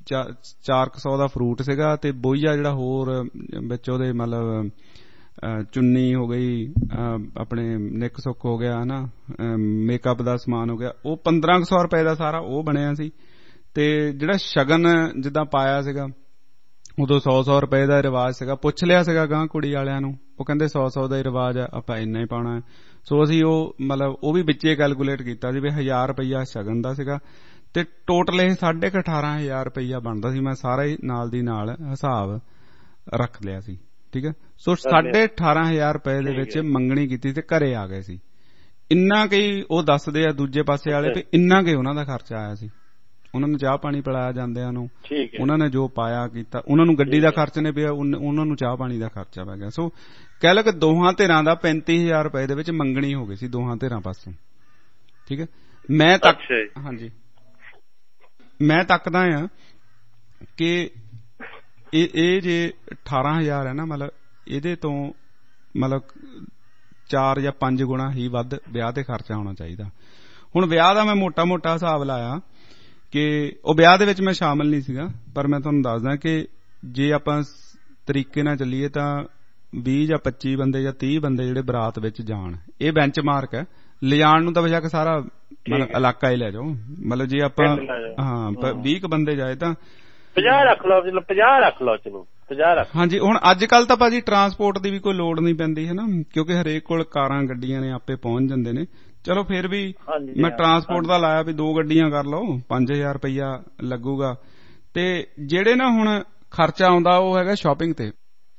ਚਾਰ ਕੁ ਸੌ ਦਾ ਫਰੂਟ ਸੀਗਾ, ਤੇ ਬੋਈਆ ਜਿਹੜਾ ਹੋਰ ਵਿੱਚ ਉਹਦੇ ਮਤਲਬ ਚੁੰਨੀ ਹੋ ਗਈ, ਆਪਣੇ ਨਿੱਕ ਸੁੱਕ ਹੋ ਗਿਆ ਹਨਾ, ਮੇਕਅਪ ਦਾ ਸਮਾਨ ਹੋ ਗਿਆ, ਉਹ ਪੰਦਰਾਂ ਕੁ ਸੌ ਰੁਪਏ ਦਾ ਸਾਰਾ ਉਹ ਬਣਿਆ ਸੀ। ਤੇ ਜਿਹੜਾ ਸ਼ਗਨ ਜਿੱਦਾਂ ਪਾਇਆ ਸੀਗਾ ਉਦੋਂ ਸੌ ਸੌ ਰੁਪਏ ਦਾ ਰਿਵਾਜ ਸੀਗਾ। ਪੁੱਛ ਲਿਆ ਸੀਗਾ ਗਾਂ ਕੁੜੀ ਵਾਲਿਆਂ ਨੂੰ, ਉਹ ਕਹਿੰਦੇ ਸੌ ਸੌ ਦਾ ਹੀ ਰਿਵਾਜ ਆ, ਆਪਾਂ ਇੰਨਾ ਹੀ ਪਾਉਣਾ। ਸੋ ਅਸੀਂ ਉਹ ਮਤਲਬ ਉਹ ਵੀ ਵਿੱਚੇ ਕੈਲਕੂਲੇਟ ਕੀਤਾ ਸੀ ਵੀ ਹਜ਼ਾਰ ਰੁਪਈਆ ਸ਼ਗਨ ਦਾ ਸੀਗਾ, ਤੇ ਟੋਟਲ ਇਹ ਸਾਢੇ ਕੁ ਅਠਾਰਾਂ ਹਜ਼ਾਰ ਰੁਪਈਆ ਬਣਦਾ ਸੀ। ਮੈਂ ਸਾਰਾ ਹੀ ਨਾਲ ਦੀ ਨਾਲ ਹਿਸਾਬ ਰੱਖ ਲਿਆ ਸੀ। ਠੀਕ ਹੈ, ਸੋ ਸਾਢੇ ਅਠਾਰਾਂ ਹਜ਼ਾਰ ਰੁਪਏ ਦੇ ਵਿੱਚ ਮੰਗਣੀ ਕੀਤੀ ਤੇ ਘਰੇ ਆ ਗਏ ਸੀ। ਇੰਨਾ ਕਈ ਉਹ ਦੱਸਦੇ ਆ ਦੂਜੇ ਪਾਸੇ ਵਾਲੇ ਵੀ ਇੰਨਾ ਕਿ ਉਹਨਾਂ ਦਾ ਖਰਚਾ ਆਇਆ ਸੀ। ਉਹਨਾਂ ਨੂੰ ਚਾਹ ਪਾਣੀ ਪਿਲਾਇਆ ਜਾਂਦਿਆਂ ਨੂੰ, ਉਹਨਾਂ ਨੇ ਜੋ ਪਾਇਆ ਕੀਤਾ, ਉਹਨਾਂ ਨੂੰ ਗੱਡੀ ਦਾ ਖਰਚ ਨੇ ਪਿਆ, ਉਹਨਾਂ ਨੂੰ ਚਾਹ ਪਾਣੀ ਦਾ ਖਰਚਾ ਪੈ ਗਿਆ। ਸੋ ਕਹਿ ਲਓ ਕਿ ਦੋਹਾਂ ਧਿਰਾਂ ਦਾ ਪੈਂਤੀ ਹਜ਼ਾਰ ਰੁਪਏ ਦੇ ਵਿੱਚ ਮੰਗਣੀ ਹੋ ਗਈ ਸੀ ਦੋਹਾਂ ਧਿਰਾਂ ਪਾਸੋਂ। ਠੀਕ ਹੈ, ਮੈਂ ਤੱਕ ਹਾਂਜੀ ਮੈਂ ਤੱਕਦਾ ਆ ਕਿ ਇਹ ਇਹ ਜੇ ਅਠਾਰਾਂ ਹਜ਼ਾਰ ਹੈ ਨਾ, ਮਤਲਬ ਇਹਦੇ ਤੋਂ ਮਤਲਬ ਚਾਰ ਜਾਂ ਪੰਜ ਗੁਣਾ ਹੀ ਵੱਧ ਵਿਆਹ ਤੇ ਖਰਚਾ ਹੋਣਾ ਚਾਹੀਦਾ। ਹੁਣ ਵਿਆਹ ਦਾ ਮੈਂ ਮੋਟਾ ਮੋਟਾ ਹਿਸਾਬ ਲਾਇਆ ਕਿ ਉਹ ਵਿਆਹ ਦੇ ਵਿੱਚ ਮੈਂ ਸ਼ਾਮਲ ਨਹੀਂ ਸੀਗਾ, ਪਰ ਮੈਂ ਤੁਹਾਨੂੰ ਦੱਸਦਾ ਕਿ ਜੇ ਆਪਾਂ ਤਰੀਕੇ ਨਾਲ ਚੱਲੀਏ ਤਾਂ ਵੀਹ ਜਾਂ ਪੱਚੀ ਬੰਦੇ ਜਾਂ ਤੀਹ ਬੰਦੇ ਜਿਹੜੇ ਬਰਾਤ ਵਿੱਚ ਜਾਣ, ਇਹ ਬੈਂਚ ਮਾਰਕ ਹੈ। ਲਿਜਾਣ ਨੂੰ ਤਾਂ ਬੇਸ਼ੱਕ ਸਾਰਾ ਮਤਲਬ ਇਲਾਕਾ ਹੀ ਲੈ ਜਾਓ, ਮਤਲਬ ਜੇ ਆਪਾਂ ਹਾਂ ਵੀਹ ਕੁ ਬੰਦੇ ਜਾਏ ਤਾਂ ਪੰਜਾਹ ਰੱਖ ਲਓ, ਚਲੋ ਪੰਜਾਹ ਰੱਖ ਲਓ, ਚਲੋ ਪੰਜਾਹ ਰੱਖ। ਹਾਂਜੀ, ਹੁਣ ਅੱਜ ਕੱਲ ਤਾਂ ਭਾਜੀ ਟਰਾਂਸਪੋਰਟ ਦੀ ਵੀ ਕੋਈ ਲੋੜ ਨਹੀਂ ਪੈਂਦੀ ਹੈ ਨਾ, ਕਿਉਂਕਿ ਹਰੇਕ ਕੋਲ ਕਾਰਾਂ ਗੱਡੀਆਂ ਨੇ, ਆਪੇ ਪਹੁੰਚ ਜਾਂਦੇ ਨੇ। ਚਲੋ ਫਿਰ ਵੀ ਮੈਂ ਟਰਾਂਸਪੋਰਟ ਦਾ ਲਾਇਆ ਵੀ ਦੋ ਗੱਡੀਆਂ ਕਰ ਲਓ, ਪੰਜ ਹਜ਼ਾਰ ਰੁਪਈਆ ਲੱਗੂਗਾ। ਤੇ ਜਿਹੜੇ ਨਾ ਹੁਣ ਖਰਚਾ ਆਉਂਦਾ ਉਹ ਹੈਗਾ ਸ਼ਾਪਿੰਗ ਤੇ,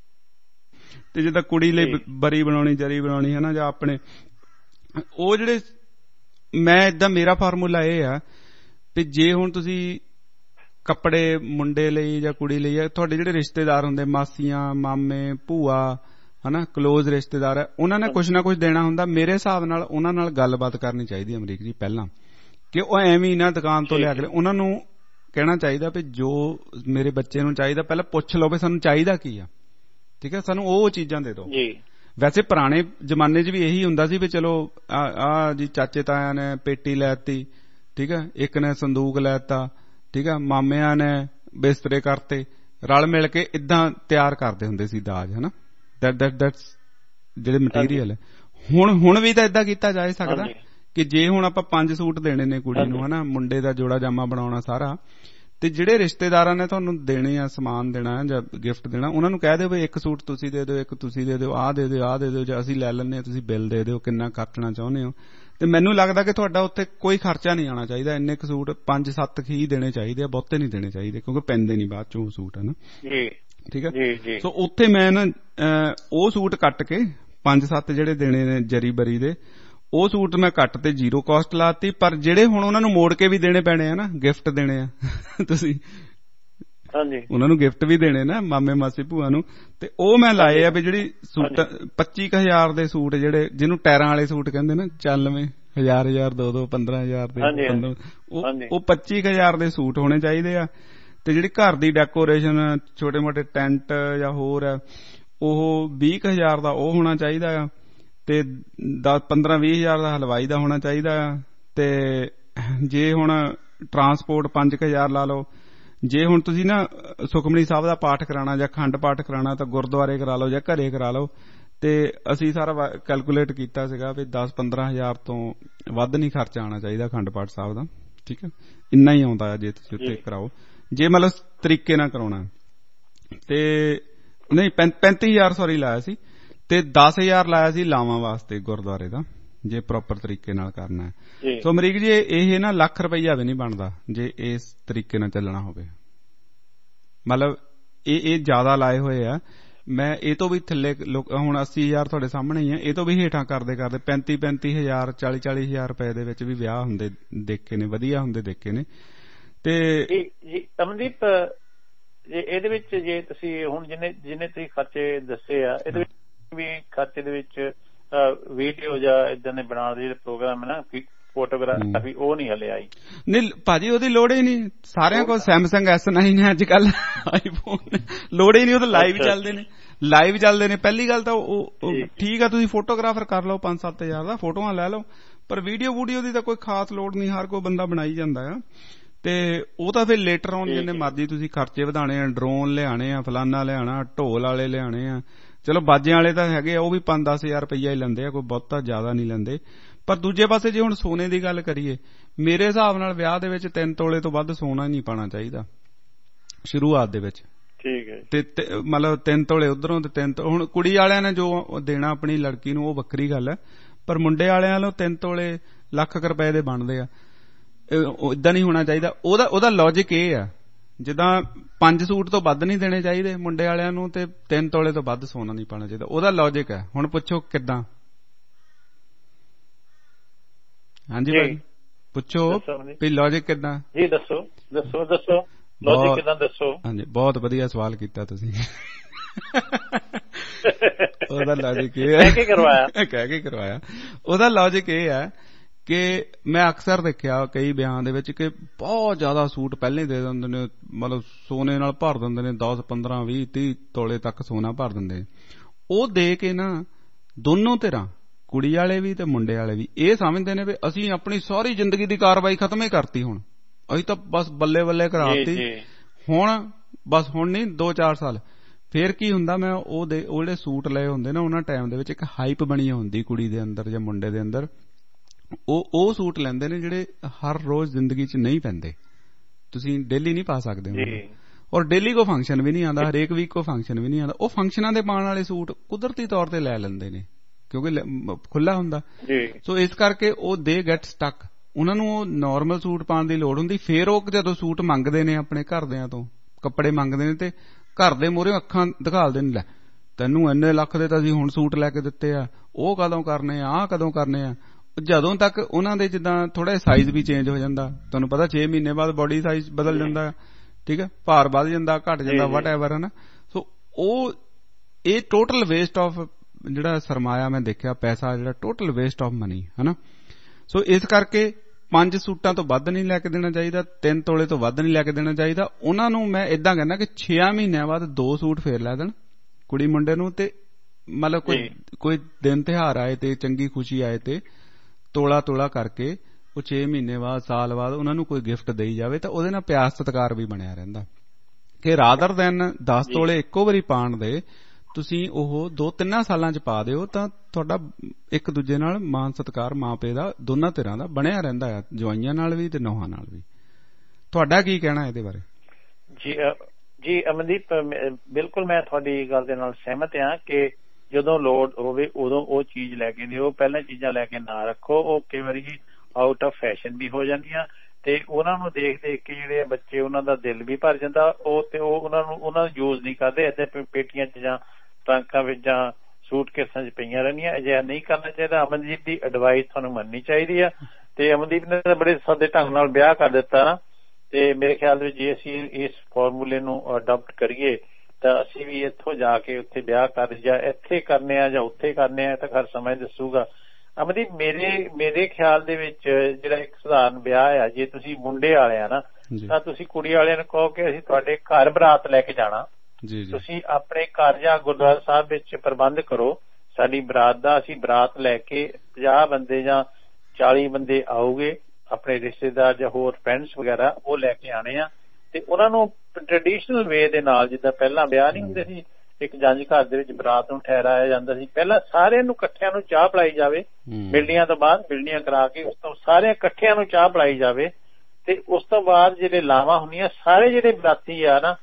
ਤੇ ਜਿੱਦਾਂ ਕੁੜੀ ਲਈ ਬਰੀ ਬਣਾਉਣੀ, ਜਰੀ ਬਣਾਉਣੀ ਹੈ ਨਾ, ਜਾਂ ਆਪਣੇ ਉਹ ਜਿਹੜੇ ਮੈਂ ਏਦਾਂ ਮੇਰਾ ਫਾਰਮੂਲਾ ਇਹ ਆ ਵੀ ਜੇ ਹੁਣ ਤੁਸੀਂ ਕੱਪੜੇ ਮੁੰਡੇ ਲਈ ਜਾਂ ਕੁੜੀ ਲਈ, ਤੁਹਾਡੇ ਜਿਹੜੇ ਰਿਸ਼ਤੇਦਾਰ ਹੁੰਦੇ, ਮਾਸੀਆਂ ਮਾਮੇ ਭੂਆ ਹਨਾ, ਕਲੋਜ਼ ਰਿਸ਼ਤੇਦਾਰ ਹੈ, ਉਹਨਾਂ ਨੇ ਕੁਛ ਨਾ ਕੁਛ ਦੇਣਾ ਹੁੰਦਾ। ਮੇਰੇ ਹਿਸਾਬ ਨਾਲ ਉਹਨਾਂ ਨਾਲ ਗੱਲਬਾਤ ਕਰਨੀ ਚਾਹੀਦੀ ਅਮਰੀਕ ਜੀ ਪਹਿਲਾਂ, ਕਿ ਉਹ ਐਵੇਂ ਹੀ ਨਾ ਦੁਕਾਨ ਤੋਂ ਲਿਆ ਕੇ। ਉਹਨਾਂ ਨੂੰ ਕਹਿਣਾ ਚਾਹੀਦਾ ਵੀ ਜੋ ਮੇਰੇ ਬੱਚੇ ਨੂੰ ਚਾਹੀਦਾ ਪਹਿਲਾਂ ਪੁੱਛ ਲਓ ਵੀ ਸਾਨੂੰ ਚਾਹੀਦਾ ਕੀ ਆ। ਠੀਕ ਹੈ, ਸਾਨੂੰ ਉਹ ਚੀਜ਼ਾਂ ਦੇ ਦਿਓ। ਵੈਸੇ ਪੁਰਾਣੇ ਜ਼ਮਾਨੇ 'ਚ ਵੀ ਇਹੀ ਹੁੰਦਾ ਸੀ ਵੀ ਚਲੋ ਆ ਜੀ ਚਾਚੇ ਤਾਇਆਂ ਨੇ ਪੇਟੀ ਲੈ ਦਿੱਤੀ, ਠੀਕ ਹੈ, ਇੱਕ ਨੇ ਸੰਦੂਕ ਲੈ ਦਿੱਤਾ, ਠੀਕ ਆ, ਮਾਮਿਆਂ ਨੇ ਬਿਸਤਰੇ ਕਰਤੇ, ਰਲ ਮਿਲ ਕੇ ਇਦਾਂ ਤਿਆਰ ਕਰਦੇ ਹੁੰਦੇ ਸੀ ਦਾਜ, ਹਨਾ, ਦੈਟ ਦੈਟ ਦੈਟਸ ਜਿਹੜੇ ਮਟੀਰੀਅਲ ਹੈ। ਹੁਣ ਹੁਣ ਵੀ ਤਾਂ ਏਦਾਂ ਕੀਤਾ ਜਾ ਸਕਦਾ ਕਿ ਜੇ ਹੁਣ ਆਪਾਂ ਪੰਜ ਸੂਟ ਦੇਣੇ ਨੇ ਕੁੜੀ ਨੂੰ, ਹਨਾ, ਮੁੰਡੇ ਦਾ ਜੋੜਾ ਜਾਮਾ ਬਣਾਉਣਾ ਸਾਰਾ, ਤੇ ਜਿਹੜੇ ਰਿਸ਼ਤੇਦਾਰਾਂ ਨੇ ਤੁਹਾਨੂੰ ਦੇਣੇ ਆ, ਸਮਾਨ ਦੇਣਾ ਜਾਂ ਗਿਫਟ ਦੇਣਾ, ਉਹਨਾਂ ਨੂੰ ਕਹਿ ਦਿਓ ਵੀ ਇੱਕ ਸੂਟ ਤੁਸੀਂ ਦੇ ਦਿਓ, ਇੱਕ ਤੁਸੀਂ ਦੇ ਦਿਓ, ਆਹ ਦੇ ਦਿਓ, ਆਹ ਦੇ ਦਿਓ, ਜਾਂ ਅਸੀਂ ਲੈ ਲੈਂਦੇ ਹਾਂ, ਤੁਸੀਂ ਬਿੱਲ ਦੇ ਦਿਓ ਕਿੰਨਾ ਖਰਚਣਾ ਚਾਹੁੰਦੇ ਹੋ। ਤੇ ਮੈਨੂੰ ਲੱਗਦਾ ਕਿ ਤੁਹਾਡਾ ਉੱਥੇ ਕੋਈ ਖਰਚਾ ਨਹੀਂ ਆਉਣਾ ਚਾਹੀਦਾ। ਇੰਨੇ ਕੁ ਸੂਟ ਪੰਜ ਸੱਤ ਹੀ ਦੇਣੇ ਚਾਹੀਦੇ ਆ, ਬਹੁਤੇ ਨਹੀਂ ਦੇਣੇ ਚਾਹੀਦੇ, ਕਿਉਂਕਿ ਪੈਂਦੇ ਨਹੀਂ ਬਾਅਦ ਚੋਂ ਉਹ ਸੂਟ, ਹਨਾ। ਠੀਕ ਹੈ, ਸੋ ਉੱਥੇ ਮੈਂ ਨਾ ਉਹ ਸੂਟ ਕੱਟ ਕੇ ਪੰਜ ਸੱਤ ਜਿਹੜੇ ਦੇਣੇ ਨੇ ਜਰੀ ਬਰੀ ਦੇ, ਉਹ ਸੂਟ ਮੈਂ ਕੱਟ ਤੇ ਜ਼ੀਰੋ ਕਾਸਟ ਲਾਤੀ। ਪਰ ਜਿਹੜੇ ਹੁਣ ਉਹਨਾਂ ਨੂੰ ਮੋੜ ਕੇ ਵੀ ਦੇਣੇ ਪੈਣੇ ਆ ਨਾ, ਗਿਫਟ ਦੇਣੇ ਆ ਤੁਸੀਂ, ਉਹਨਾਂ ਨੂੰ ਗਿਫਟ ਵੀ ਦੇਣੇ ਨਾ, ਮਾਮੇ ਮਾਸੀ ਭੂਆ ਨੂੰ, ਤੇ ਉਹ ਮੈਂ ਲਾਏ ਆ ਵੀ ਜਿਹੜੀ ਸੂਟ ਪੱਚੀ ਕੁ ਹਜ਼ਾਰ ਦੇ ਸੂਟ, ਜਿਹੜੇ ਜਿਹਨੂੰ ਟਾਇਰਾਂ ਵਾਲੇ ਸੂਟ ਕਹਿੰਦੇ ਨਾ, ਚਾਨਵੇਂ ਹਜ਼ਾਰ ਹਜ਼ਾਰ ਦੋ ਦੋ ਪੰਦਰਾਂ ਹਜ਼ਾਰ ਦੇ, ਉਹ ਪੱਚੀ ਕੁ ਹਜ਼ਾਰ ਦੇ ਸੂਟ ਹੋਣੇ ਚਾਹੀਦੇ ਆ। ਤੇ ਜਿਹੜੀ ਘਰ ਦੀ ਡੈਕੋਰੇਸ਼ਨ, ਛੋਟੇ ਮੋਟੇ ਟੈਂਟ ਜਾਂ ਹੋਰ ਆ, ਉਹ ਵੀਹ ਕੁ ਹਜ਼ਾਰ ਦਾ ਉਹ ਹੋਣਾ ਚਾਹੀਦਾ ਆ। ਤੇ ਦਸ ਪੰਦਰਾਂ ਵੀਹ ਹਜ਼ਾਰ ਦਾ ਹਲਵਾਈ ਦਾ ਹੋਣਾ ਚਾਹੀਦਾ ਆ। ਤੇ ਜੇ ਹੁਣ ਟਰਾਂਸਪੋਰਟ ਪੰਜ ਕੁ ਹਜ਼ਾਰ ਲਾ ਲਓ। ਜੇ ਹੁਣ ਤੁਸੀਂ ਨਾ ਸੁਖਮਨੀ ਸਾਹਿਬ ਦਾ ਪਾਠ ਕਰਾਉਣਾ ਜਾਂ ਅਖੰਡ ਪਾਠ ਕਰਾਉਣਾ ਤਾਂ ਗੁਰਦੁਆਰੇ ਕਰਾ ਲਓ ਜਾਂ ਘਰੇ ਕਰਾ ਲਓ। ਤੇ ਅਸੀਂ ਸਾਰਾ ਕੈਲਕੂਲੇਟ ਕੀਤਾ ਸੀਗਾ ਵੀ ਦਸ ਪੰਦਰਾਂ ਹਜ਼ਾਰ ਤੋਂ ਵੱਧ ਨਹੀਂ ਖਰਚਾ ਆਉਣਾ ਚਾਹੀਦਾ ਅਖੰਡ ਪਾਠ ਸਾਹਿਬ ਦਾ। ਠੀਕ ਹੈ, ਇੰਨਾ ਹੀ ਆਉਂਦਾ ਜੇ ਤੁਸੀਂ ਉੱਥੇ ਕਰਾਓ, ਜੇ ਮਤਲਬ ਤਰੀਕੇ ਨਾਲ ਕਰਾਉਣਾ। ਤੇ ਨਹੀਂ ਪੈਂਤੀ ਹਜ਼ਾਰ ਸੌਰੀ ਲਾਇਆ ਸੀ, ਤੇ ਦਸ ਹਜ਼ਾਰ ਲਾਇਆ ਸੀ ਲਾਵਾਂ ਵਾਸਤੇ ਗੁਰਦੁਆਰੇ ਦਾ, ਜੇ ਪ੍ਰੋਪਰ ਤਰੀਕੇ ਨਾਲ ਕਰਨਾ ਹੈ। ਸੋ ਅਮਰੀਕ ਜੀ, ਇਹ ਨਾ ਲੱਖ ਰੁਪਈਆ ਵੀ ਨਹੀਂ ਬਣਦਾ ਜੇ ਇਸ ਤਰੀਕੇ ਨਾਲ ਚੱਲਣਾ ਹੋਵੇ। ਮਤਲਬ ਇਹ ਇਹ ਜ਼ਿਆਦਾ ਲਾਏ ਹੋਏ ਆ। ਮੈਂ ਇਹ ਤੋਂ ਵੀ ਥੱਲੇ ਲੋਕ ਹੁਣ ਅੱਸੀ ਹਜ਼ਾਰ ਤੁਹਾਡੇ ਸਾਹਮਣੇ ਹੀ ਆ, ਇਹ ਤੋਂ ਵੀ ਹੇਠਾਂ ਕਰਦੇ ਕਰਦੇ ਪੈਂਤੀ ਪੈਂਤੀ ਹਜ਼ਾਰ ਚਾਲੀ ਚਾਲੀ ਹਜ਼ਾਰ ਰੁਪਏ ਦੇ ਵਿੱਚ ਵੀ ਵਿਆਹ ਹੁੰਦੇ ਦੇਖੇ ਨੇ, ਵਧੀਆ ਹੁੰਦੇ ਦੇਖੇ ਨੇ। ਤੇ ਅਮਨਦੀਪ, ਇਹਦੇ ਵਿੱਚ ਜੇ ਤੁਸੀਂ ਹੁਣ ਜਿੰਨੇ ਜਿੰਨੇ ਤੁਸੀਂ ਖਰਚੇ ਦੱਸੇ ਆ, ਇਹਦੇ ਵਿੱਚ ਵੀ ਖਰਚੇ ਦੇ ਵਿੱਚ ਵੀਡੀਓ ਜਾਂ ਏਦਾਂ ਦੇ ਬਣਾਉਣ ਦੇ ਜਿਹੜੇ ਪ੍ਰੋਗਰਾਮ ਹੈ ਨਾ, ਫੋਟੋਗ੍ਰਾਫੀ, ਉਹ ਨਹੀਂ ਹਲੇ ਆਈ। ਨਹੀਂ ਭਾਜੀ, ਉਹਦੀ ਲੋੜ ਹੀ ਨਹੀਂ। ਸਾਰਿਆਂ ਕੋਲ ਸੈਮਸੰਗ ਐਸ ਨਾਈਨ ਹੈ ਅੱਜ ਕੱਲ, ਆਈਫੋਨ, ਲੋੜ ਹੀ ਨਹੀਂ। ਉਹ ਤਾਂ ਲਾਈਵ ਚੱਲਦੇ ਨੇ, ਲਾਈਵ ਚੱਲਦੇ ਨੇ। ਪਹਿਲੀ ਗੱਲ ਤਾਂ ਉਹ ਠੀਕ ਆ, ਤੁਸੀਂ ਫੋਟੋਗ੍ਰਾਫਰ ਕਰ ਲਓ ਪੰਜ ਸੱਤ ਹਜ਼ਾਰ ਦਾ, ਫੋਟੋਆਂ ਲੈ ਲਓ, ਪਰ ਵੀਡੀਓ ਵੂਡੀਓ ਦੀ ਤਾਂ ਕੋਈ ਖਾਸ ਲੋੜ ਨਹੀਂ, ਹਰ ਕੋਈ ਬੰਦਾ ਬਣਾਈ ਜਾਂਦਾ ਆ। ਤੇ ਉਹ ਤਾਂ ਫਿਰ ਲੇਟਰ ਆਨ ਜਿੰਨੇ ਮਰਜ਼ੀ ਤੁਸੀਂ ਖਰਚੇ ਵਧਾਣੇ ਆ, ਡਰੋਨ ਲਿਆਣੇ ਆ, ਫਲਾਨਾ ਲਿਆਣਾ, ਢੋਲ ਵਾਲੇ ਲਿਆਣੇ ਆ। ਚਲੋ ਬਾਜਿਆਂ ਵਾਲੇ ਤਾਂ ਹੈਗੇ ਆ, ਉਹ ਵੀ ਪੰਜ ਦਸ ਹਜ਼ਾਰ ਰੁਪਈਆ ਹੀ ਲੈਂਦੇ ਆ, ਕੋਈ ਬਹੁਤਾ ਜ਼ਿਆਦਾ ਨਹੀਂ ਲੈਂਦੇ। ਪਰ ਦੂਜੇ ਪਾਸੇ ਜੇ ਹੁਣ ਸੋਨੇ ਦੀ ਗੱਲ ਕਰੀਏ, ਮੇਰੇ ਹਿਸਾਬ ਨਾਲ ਵਿਆਹ ਦੇ ਵਿੱਚ ਤਿੰਨ ਤੋਲੇ ਤੋਂ ਵੱਧ ਸੋਨਾ ਨਹੀਂ ਪਾਉਣਾ ਚਾਹੀਦਾ ਸ਼ੁਰੂਆਤ ਦੇ ਵਿੱਚ। ਠੀਕ ਹੈ, ਤੇ ਮਤਲਬ ਤਿੰਨ ਤੋਲੇ ਉਧਰੋਂ ਤੇ ਤਿੰਨ, ਹੁਣ ਕੁੜੀ ਵਾਲਿਆਂ ਨੇ ਜੋ ਦੇਣਾ ਆਪਣੀ ਲੜਕੀ ਨੂੰ ਉਹ ਵੱਖਰੀ ਗੱਲ ਹੈ, ਪਰ ਮੁੰਡੇ ਵਾਲਿਆਂ ਵੱਲੋਂ ਤਿੰਨ ਤੋਲੇ ਲੱਖ ਰੁਪਏ ਦੇ ਬਣਦੇ ਆ। ਏਦਾਂ ਨਹੀਂ ਹੋਣਾ ਚਾਹੀਦਾ। ਉਹਦਾ ਉਹਦਾ ਲੌਜਿਕ ਇਹ ਆ, ਜਿੱਦਾਂ ਪੰਜ ਸੂਟ ਤੋਂ ਵੱਧ ਨਹੀਂ ਦੇਣੇ ਚਾਹੀਦੇ ਮੁੰਡੇ ਵਾਲਿਆਂ ਨੂੰ, ਤੇ ਤਿੰਨ ਤੋਲੇ ਤੋਂ ਵੱਧ ਸੋਨਾ ਨਹੀਂ ਪਾਉਣਾ ਚਾਹੀਦਾ, ਉਹਦਾ ਲੌਜਿਕ ਹੈ। ਹੁਣ ਪੁੱਛੋ ਕਿੱਦਾਂ? ਹਾਂਜੀ ਭਾਈ, ਪੁੱਛੋ ਵੀ ਲੌਜਿਕ ਕਿੱਦਾਂ? ਜੀ ਦੱਸੋ ਦੱਸੋ ਦੱਸੋ ਲੌਜਿਕ ਕਿੱਦਾਂ ਦੱਸੋ। ਹਾਂਜੀ, ਬਹੁਤ ਵਧੀਆ ਸਵਾਲ ਕੀਤਾ ਤੁਸੀਂ। ਉਹਦਾ ਲੌਜਿਕ ਇਹ ਹੈ, ਕਹਿ ਕੇ ਕਰਵਾਇਆ ਕਹਿ ਕੇ ਕਰਵਾਇਆ ਉਹਦਾ ਲੌਜਿਕ ਇਹ ਹੈ ਕਿ ਮੈਂ ਅਕਸਰ ਦੇਖਿਆ ਕਈ ਵਿਆਹਾਂ ਦੇ ਵਿੱਚ ਕਿ ਬਹੁਤ ਜ਼ਿਆਦਾ ਸੂਟ ਪਹਿਲੇ ਦੇ ਦਿੰਦੇ ਨੇ, ਮਤਲਬ ਸੋਨੇ ਨਾਲ ਭਰ ਦਿੰਦੇ ਨੇ, ਦਸ ਪੰਦਰਾਂ ਵੀਹ ਤੀਹ ਤੋਲੇ ਤੱਕ ਸੋਨਾ ਭਰ ਦਿੰਦੇ। ਉਹ ਦੇ ਕੇ ਨਾ ਦੋਨੋਂ ਧਿਰਾਂ, ਕੁੜੀ ਵਾਲੇ ਵੀ ਤੇ ਮੁੰਡੇ ਵਾਲੇ ਵੀ, ਇਹ ਸਮਝਦੇ ਨੇ ਵੀ ਅਸੀਂ ਆਪਣੀ ਸਾਰੀ ਜ਼ਿੰਦਗੀ ਦੀ ਕਾਰਵਾਈ ਖਤਮ ਹੀ ਕਰਤੀ, ਹੁਣ ਅਸੀਂ ਤਾਂ ਬਸ ਬੱਲੇ ਬੱਲੇ ਕਰਾਤੀ, ਹੁਣ ਬਸ ਹੁਣ ਨਹੀਂ ਦੋ ਚਾਰ ਸਾਲ। ਫੇਰ ਕੀ ਹੁੰਦਾ, ਮੈਂ ਉਹ ਦੇ ਉਹ ਜਿਹੜੇ ਸੂਟ ਲਏ ਹੁੰਦੇ ਨਾ ਉਹਨਾਂ ਟਾਈਮ ਦੇ ਵਿੱਚ ਇੱਕ ਹਾਈਪ ਬਣੀ ਹੁੰਦੀ ਕੁੜੀ ਦੇ ਅੰਦਰ ਜਾਂ ਮੁੰਡੇ ਦੇ ਅੰਦਰ, ਉਹ ਉਹ ਸੂਟ ਲੈਂਦੇ ਨੇ ਜਿਹੜੇ ਹਰ ਰੋਜ਼ ਜ਼ਿੰਦਗੀ 'ਚ ਨਹੀਂ ਪੈਂਦੇ, ਤੁਸੀਂ ਡੇਲੀ ਨਹੀਂ ਪਾ ਸਕਦੇ। ਔਰ ਡੇਲੀ ਕੋਈ ਫੰਕਸ਼ਨ ਵੀ ਨਹੀਂ ਆਉਂਦਾ, ਹਰੇਕ ਵੀਕ ਕੋਈ ਫੰਕਸ਼ਨ ਵੀ ਨਹੀਂ ਆਉਂਦਾ। ਉਹ ਫੰਕਸ਼ਨਾਂ ਦੇ ਪਾਉਣ ਵਾਲੇ ਸੂਟ ਕੁਦਰਤੀ ਤੌਰ ਤੇ ਲੈ ਲੈਂਦੇ ਨੇ ਕਿਉਂਕਿ ਖੁੱਲਾ ਹੁੰਦਾ। ਸੋ ਇਸ ਕਰਕੇ ਉਹ ਦੇ ਗੈਟ ਸਟਕ, ਉਹਨਾਂ ਨੂੰ ਉਹ ਨਾਰਮਲ ਸੂਟ ਪਾਉਣ ਦੀ ਲੋੜ ਹੁੰਦੀ। ਫੇਰ ਉਹ ਜਦੋਂ ਸੂਟ ਮੰਗਦੇ ਨੇ ਆਪਣੇ ਘਰਦਿਆਂ ਤੋਂ, ਕੱਪੜੇ ਮੰਗਦੇ ਨੇ, ਤੇ ਘਰ ਦੇ ਮੂਹਰੇ ਅੱਖਾਂ ਦਿਖਾਲਦੇ ਨੇ, ਲੈ ਤੈਨੂੰ ਇੰਨੇ ਲੱਖ ਦੇ ਤਾਂ ਅਸੀਂ ਹੁਣ ਸੂਟ ਲੈ ਕੇ ਦਿੱਤੇ ਆ, ਉਹ ਕਦੋਂ ਕਰਨੇ ਆ, ਆਹ ਕਦੋਂ ਕਰਨੇ ਆ। ਜਦੋਂ ਤੱਕ ਉਹਨਾਂ ਦੇ ਜਿੱਦਾਂ ਥੋੜਾ ਸਾਈਜ਼ ਵੀ ਚੇਂਜ ਹੋ ਜਾਂਦਾ, ਤੁਹਾਨੂੰ ਪਤਾ ਛੇ ਮਹੀਨੇ ਬਾਅਦ ਬੋਡੀ ਸਾਈਜ਼ ਬਦਲ ਜਾਂਦਾ, ਠੀਕ ਹੈ, ਭਾਰ ਵੱਧ ਜਾਂਦਾ ਘਟ ਜਾਂਦਾ ਵਟ ਐਵਰ, ਹੈ ਨਾ। ਸੋ ਉਹ ਇਹ ਟੋਟਲ ਵੇਸਟ ਆਫ ਜਿਹੜਾ ਸਰਮਾਇਆ ਮੈਂ ਦੇਖਿਆ, ਪੈਸਾ ਜਿਹੜਾ ਟੋਟਲ ਵੇਸਟ ਆਫ ਮਨੀ, ਹੈ ਨਾ। ਸੋ ਇਸ ਕਰਕੇ ਪੰਜ ਸੂਟਾਂ ਤੋਂ ਵੱਧ ਨਹੀਂ ਲੈ ਕੇ ਦੇਣਾ ਚਾਹੀਦਾ, ਤਿੰਨ ਤੋਲੇ ਤੋਂ ਵੱਧ ਨਹੀਂ ਲੈ ਕੇ ਦੇਣਾ ਚਾਹੀਦਾ। ਉਹਨਾਂ ਨੂੰ ਮੈਂ ਏਦਾਂ ਕਹਿੰਦਾ ਕਿ ਛੇ ਮਹੀਨਿਆਂ ਬਾਅਦ ਦੋ ਸੂਟ ਫੇਰ ਲੈ ਦੇਣ ਕੁੜੀ ਮੁੰਡੇ ਨੂੰ, ਤੇ ਮਤਲਬ ਕੋਈ ਕੋਈ ਦਿਨ ਤਿਉਹਾਰ ਆਏ ਤੇ ਚੰਗੀ ਖੁਸ਼ੀ ਆਏ ਤੇ ਤੋਲਾ ਤੋਲਾ ਕਰਕੇ ਉਹ ਛੇ ਮਹੀਨੇ ਬਾਅਦ ਸਾਲ ਬਾਅਦ ਉਹਨਾਂ ਨੂੰ ਕੋਈ ਗਿਫਟ ਦੇਈ ਜਾਵੇ ਤਾਂ ਉਹਦੇ ਨਾਲ ਪਿਆਰ ਸਤਿਕਾਰ ਵੀ ਬਣਿਆ ਰਹਿੰਦਾ ਕਿ ਰਾਦਰ ਦੈਨ ਦਸ ਤੋਲੇ ਇੱਕੋ ਵਾਰੀ ਪਾਣ ਦੇ ਤੁਸੀਂ ਉਹ ਦੋ ਤਿੰਨਾਂ ਸਾਲਾਂ ਚ ਪਾ ਦਿਓ ਤਾਂ ਤੁਹਾਡਾ ਇੱਕ ਦੂਜੇ ਨਾਲ ਮਾਣ ਸਤਿਕਾਰ ਮਾਂ ਪਿਓ ਦਾ ਦੋਨਾਂ ਧਿਰਾਂ ਦਾ ਬਣਿਆ ਰਹਿੰਦਾ ਹੈ, ਜਵਾਈਆਂ ਨਾਲ ਵੀ ਤੇ ਨੌਹਾਂ ਨਾਲ ਵੀ। ਤੁਹਾਡਾ ਕੀ ਕਹਿਣਾ ਇਹਦੇ ਬਾਰੇ? ਜੀ ਜੀ ਅਮਨਦੀਪ, ਬਿਲਕੁਲ ਮੈਂ ਤੁਹਾਡੀ ਗੱਲ ਦੇ ਨਾਲ ਸਹਿਮਤ ਹਾਂ ਕਿ ਜਦੋਂ ਲੋੜ ਹੋਵੇ ਉਦੋਂ ਉਹ ਚੀਜ਼ ਲੈ ਕੇ ਦਿਓ, ਪਹਿਲਾਂ ਚੀਜ਼ਾਂ ਲੈ ਕੇ ਨਾ ਰੱਖੋ। ਉਹ ਕਈ ਵਾਰੀ ਆਊਟ ਆਫ ਫੈਸ਼ਨ ਵੀ ਹੋ ਜਾਂਦੀਆਂ ਤੇ ਉਹਨਾਂ ਨੂੰ ਦੇਖ ਦੇਖ ਕੇ ਜਿਹੜੇ ਬੱਚੇ ਉਹਨਾਂ ਦਾ ਦਿਲ ਵੀ ਭਰ ਜਾਂਦਾ, ਉਹ ਤੇ ਉਹ ਉਹਨਾਂ ਨੂੰ ਉਹਨਾਂ ਨੂੰ ਯੂਜ਼ ਨਹੀਂ ਕਰਦੇ, ਏਦਾਂ ਪੇਟੀਆਂ ਚ ਜਾਂ ਟਰੰਕਾਂ ਵਿੱਚ ਜਾਂ ਸੂਟ ਕੇਸਾਂ ਚ ਪਈਆਂ ਰਹਿੰਦੀਆਂ। ਅਜਿਹਾ ਨਹੀਂ ਕਰਨਾ ਚਾਹੀਦਾ। ਅਮਨਦੀਪ ਦੀ ਐਡਵਾਈਸ ਤੁਹਾਨੂੰ ਮੰਨਣੀ ਚਾਹੀਦੀ ਆ। ਤੇ ਅਮਨਦੀਪ ਨੇ ਬੜੇ ਸਾਦੇ ਢੰਗ ਨਾਲ ਵਿਆਹ ਕਰ ਦਿੱਤਾ ਨਾ, ਤੇ ਮੇਰੇ ਖਿਆਲ ਵਿੱਚ ਜੇ ਅਸੀਂ ਇਸ ਫਾਰਮੂਲੇ ਨੂੰ ਅਡਾਪਟ ਕਰੀਏ ਤਾਂ ਅਸੀਂ ਵੀ ਇੱਥੋਂ ਜਾ ਕੇ ਉੱਥੇ ਵਿਆਹ ਕਰ ਜਾਂ ਇੱਥੇ ਕਰਨੇ ਆ ਜਾਂ ਉੱਥੇ ਕਰਨੇ ਆ ਤਾਂ ਖਰ ਸਮਾਂ ਦੱਸੂਗਾ। ਅਮਨਦੀਪ ਮੇਰੇ ਮੇਰੇ ਖਿਆਲ ਦੇ ਵਿੱਚ ਜਿਹੜਾ ਇੱਕ ਸਧਾਰਨ ਵਿਆਹ ਆ, ਜੇ ਤੁਸੀਂ ਮੁੰਡੇ ਵਾਲੇ ਆ ਨਾ ਤਾਂ ਤੁਸੀਂ ਕੁੜੀ ਵਾਲਿਆਂ ਨੂੰ ਕਹੋ ਕਿ ਅਸੀਂ ਤੁਹਾਡੇ ਘਰ ਬਰਾਤ ਲੈ ਕੇ ਜਾਣਾ, ਤੁਸੀਂ ਆਪਣੇ ਘਰ ਜਾਂ ਗੁਰਦੁਆਰਾ ਸਾਹਿਬ ਵਿੱਚ ਪ੍ਰਬੰਧ ਕਰੋ ਸਾਡੀ ਬਰਾਤ ਦਾ। ਅਸੀਂ ਬਰਾਤ ਲੈ ਕੇ ਪੰਜਾਹ ਬੰਦੇ ਜਾਂ ਚਾਲੀ ਬੰਦੇ ਆਉਗੇ, ਆਪਣੇ ਰਿਸ਼ਤੇਦਾਰ ਜਾਂ ਹੋਰ ਫਰੈਂਡਸ ਵਗੈਰਾ ਉਹ ਲੈ ਕੇ ਆਣੇ ਆ ਤੇ ਉਹਨਾਂ ਨੂੰ ਟ੍ਰੈਡੀਸ਼ਨਲ ਵੇ ਦੇ ਨਾਲ, ਜਿੱਦਾਂ ਪਹਿਲਾਂ ਵਿਆਹ ਨਹੀਂ ਹੁੰਦੇ ਸੀ ਇੱਕ ਜੰਝ ਘਰ ਦੇ ਵਿੱਚ ਬਰਾਤ ਨੂੰ ਠਹਿਰਾਇਆ ਜਾਂਦਾ ਸੀ, ਪਹਿਲਾਂ ਸਾਰਿਆਂ ਨੂੰ ਇਕੱਠਿਆਂ ਨੂੰ ਚਾਹ ਪਿਲਾਈ ਜਾਵੇ, ਮਿਲਣੀਆਂ ਤੋਂ ਬਾਅਦ ਮਿਲਣੀਆਂ ਕਰਾ ਕੇ ਉਸ ਤੋਂ ਸਾਰੇ ਇਕੱਠਿਆਂ ਨੂੰ ਚਾਹ ਪਿਲਾਈ ਜਾਵੇ ਤੇ ਉਸ ਤੋਂ ਬਾਅਦ ਜਿਹੜੇ ਲਾਵਾਂ ਹੁੰਦੀਆਂ ਸਾਰੇ ਜਿਹੜੇ ਬਰਾਤੀ ਆ ਨਾ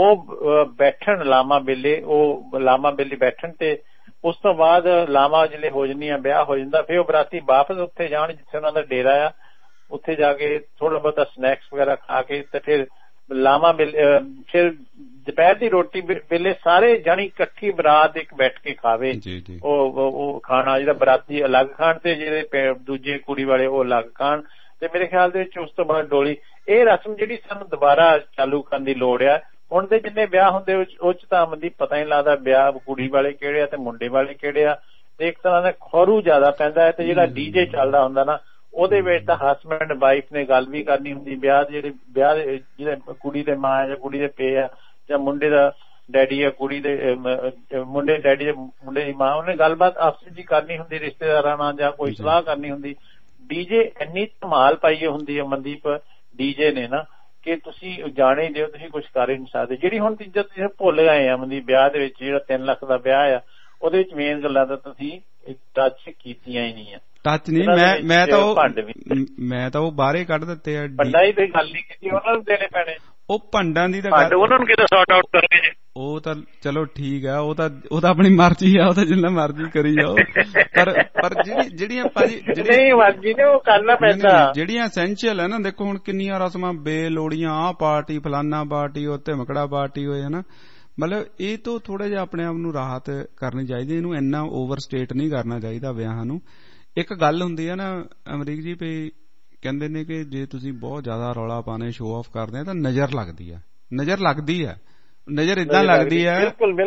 ਉਹ ਬੈਠਣ ਲਾਵਾਂ ਵੇਲੇ, ਉਹ ਲਾਵਾਂ ਵੇਲੇ ਬੈਠਣ ਤੇ ਉਸ ਤੋਂ ਬਾਅਦ ਲਾਵਾਂ ਜਿਹੜੇ ਹੋ ਜਾਂਦੀਆਂ ਵਿਆਹ ਹੋ ਜਾਂਦਾ, ਫਿਰ ਉਹ ਬਰਾਤੀ ਵਾਪਸ ਉੱਥੇ ਜਾਣ ਜਿੱਥੇ ਉਹਨਾਂ ਦਾ ਡੇਰਾ ਆ, ਉੱਥੇ ਜਾ ਕੇ ਥੋੜਾ ਬਹੁਤਾ ਸਨੈਕਸ ਵਗੈਰਾ ਖਾ ਕੇ ਤੇ ਫਿਰ ਲਾਵਾਂ ਫਿਰ ਦੁਪਹਿਰ ਦੀ ਰੋਟੀ ਵੇਲੇ ਸਾਰੇ ਜਾਣੀ ਇਕੱਠੀ ਬਰਾਤ ਇੱਕ ਬੈਠ ਕੇ ਖਾਵੇ। ਉਹ ਉਹ ਖਾਣਾ ਜਿਹੜਾ ਬਰਾਤੀ ਅਲੱਗ ਖਾਣ ਤੇ ਜਿਹੜੇ ਦੂਜੇ ਕੁੜੀ ਵਾਲੇ ਉਹ ਅਲੱਗ ਖਾਣ ਤੇ ਮੇਰੇ ਖਿਆਲ ਦੇ ਵਿੱਚ ਉਸ ਤੋਂ ਬਾਅਦ ਡੋਲੀ। ਇਹ ਰਸਮ ਜਿਹੜੀ ਸਾਨੂੰ ਦੁਬਾਰਾ ਚਾਲੂ ਕਰਨ ਦੀ ਲੋੜ ਆ। ਹੁਣ ਦੇ ਜਿੰਨੇ ਵਿਆਹ ਹੁੰਦੇ ਉਹ ਚ ਤਾਂ ਅਮਨਦੀਪ ਪਤਾ ਨਹੀਂ ਲੱਗਦਾ ਵਿਆਹ ਕੁੜੀ ਵਾਲੇ ਕਿਹੜੇ ਆ ਤੇ ਮੁੰਡੇ ਵਾਲੇ ਕਿਹੜੇ ਆ, ਤੇ ਇੱਕ ਤਰ੍ਹਾਂ ਦਾ ਖੌਰੂ ਜ਼ਿਆਦਾ ਪੈਂਦਾ ਹੈ। ਤੇ ਜਿਹੜਾ ਡੀਜੇ ਚੱਲਦਾ ਹੁੰਦਾ ਨਾ ਉਹਦੇ ਵਿੱਚ ਤਾਂ ਹਸਬੈਂਡ ਵਾਈਫ ਨੇ ਗੱਲ ਵੀ ਕਰਨੀ ਹੁੰਦੀ, ਵਿਆਹ ਦੇ ਜਿਹੜੇ ਵਿਆਹ ਦੇ ਜਿਹੜੇ ਕੁੜੀ ਦੇ ਮਾਂ ਜਾਂ ਕੁੜੀ ਦੇ ਪੇ ਆ ਜਾਂ ਮੁੰਡੇ ਦਾ ਡੈਡੀ ਆ ਕੁੜੀ ਦੇ ਮੁੰਡੇ ਡੈਡੀ ਦੇ ਮੁੰਡੇ ਦੀ ਮਾਂ, ਉਹਨੇ ਗੱਲਬਾਤ ਆਪਸ ਵਿੱਚ ਕਰਨੀ ਹੁੰਦੀ ਰਿਸ਼ਤੇਦਾਰਾਂ ਨਾਲ ਜਾਂ ਕੋਈ ਸਲਾਹ ਕਰਨੀ ਹੁੰਦੀ। ਡੀਜੇ ਇੰਨੀ ਧਮਾਲ ਪਾਈ ਹੁੰਦੀ ਹੈ ਮਨਦੀਪ ਡੀਜੇ ਨੇ ਨਾ ਕਿ ਤੁਸੀਂ ਜਾਣੇ ਦਿਓ, ਤੁਸੀਂ ਕੁਛ ਕਰ ਹੀ ਨਹੀਂ ਸਕਦੇ। ਜਿਹੜੀ ਹੁਣ ਚੀਜ਼ਾਂ ਤੁਸੀਂ ਭੁੱਲ ਗਏ ਆ ਮਨਦੀਪ ਵਿਆਹ ਦੇ ਵਿੱਚ, ਜਿਹੜਾ ਤਿੰਨ ਲੱਖ ਦਾ ਵਿਆਹ ਆ ਉਹਦੇ ਵਿੱਚ ਮੇਨ ਗੱਲਾਂ ਤਾਂ ਤੁਸੀਂ ਟੱਚ ਕੀਤੀਆਂ ਹੀ ਨਹੀਂ ਆ। ਟੱਚ ਨਹੀਂ ਮੈਂ ਮੈਂ ਤਾਂ ਉਹ ਮੈਂ ਤਾਂ ਉਹ ਬਾਹਰੇ ਕੱਢ ਦਿੱਤੇ ਆ। ਭੰਡਾਂ ਦੀ ਗੱਲ ਨਹੀਂ ਕੀਤੀ, ਉਹਨਾਂ ਨੂੰ ਦੇਣੇ ਪੈਣੇ। ਉਹ ਭੰਡਾਂ ਦੀ ਤਾਂ ਉਹਨਾਂ ਨੂੰ ਕਿਤੇ ਸੌਟ ਆਊਟ ਕਰਨਗੇ। ਉਹ ਤਾਂ ਚਲੋ ਠੀਕ ਆ, ਉਹ ਤਾਂ ਉਹ ਤਾਂ ਆਪਣੀ ਮਰਜ਼ੀ ਆ, ਉਹ ਤਾਂ ਜਿੰਨਾ ਮਰਜ਼ੀ ਕਰੀ ਜਾਓ। ਪਰ ਪਰ ਜਿਹੜੀ ਜਿਹੜੀਆਂ ਭਾਜੀ ਜਿਹੜੀ ਮਰਜ਼ੀ ਨੇ ਉਹ ਕਰਨਾ ਪੈਂਦਾ, ਜਿਹੜੀਆਂ ਐਸੈਂਸ਼ੀਅਲ ਹੈ ਨਾ। ਦੇਖੋ ਹੁਣ ਕਿੰਨੀਆਂ ਰਸਮਾਂ ਬੇਲੋੜੀਆਂ, ਆਹ ਪਾਰਟੀ ਫਲਾਨਾ ਪਾਰਟੀ ਉੱਤੇ ਮਕੜਾ ਪਾਰਟੀ ਹੋਏ ਹਨਾ, ਮਤਲਬ ਇਹ ਤੋਂ ਥੋੜਾ ਜਿਹਾ ਆਪਣੇ ਆਪ ਨੂੰ ਰਾਹਤ ਕਰਨੀ ਚਾਹੀਦੀ। ਇਹਨੂੰ ਇੰਨਾ ਓਵਰ ਸਟੇਟ ਨਹੀਂ ਕਰਨਾ ਚਾਹੀਦਾ ਵਿਆਹਾਂ ਨੂੰ। ਇੱਕ ਗੱਲ ਹੁੰਦੀ ਹੈ ਨਾ ਅਮਰੀਕ ਜੀ, ਵੀ ਕਹਿੰਦੇ ਨੇ ਕਿ ਜੇ ਤੁਸੀਂ ਬਹੁਤ ਜ਼ਿਆਦਾ ਰੌਲਾ ਪਾਣੇ ਸ਼ੋਅ ਆਫ ਕਰਦੇ ਆ ਤਾਂ ਨਜ਼ਰ ਲੱਗਦੀ ਆ। ਨਜ਼ਰ ਲੱਗਦੀ ਆ, ਨਜ਼ਰ ਏਦਾਂ ਲੱਗਦੀ ਆ,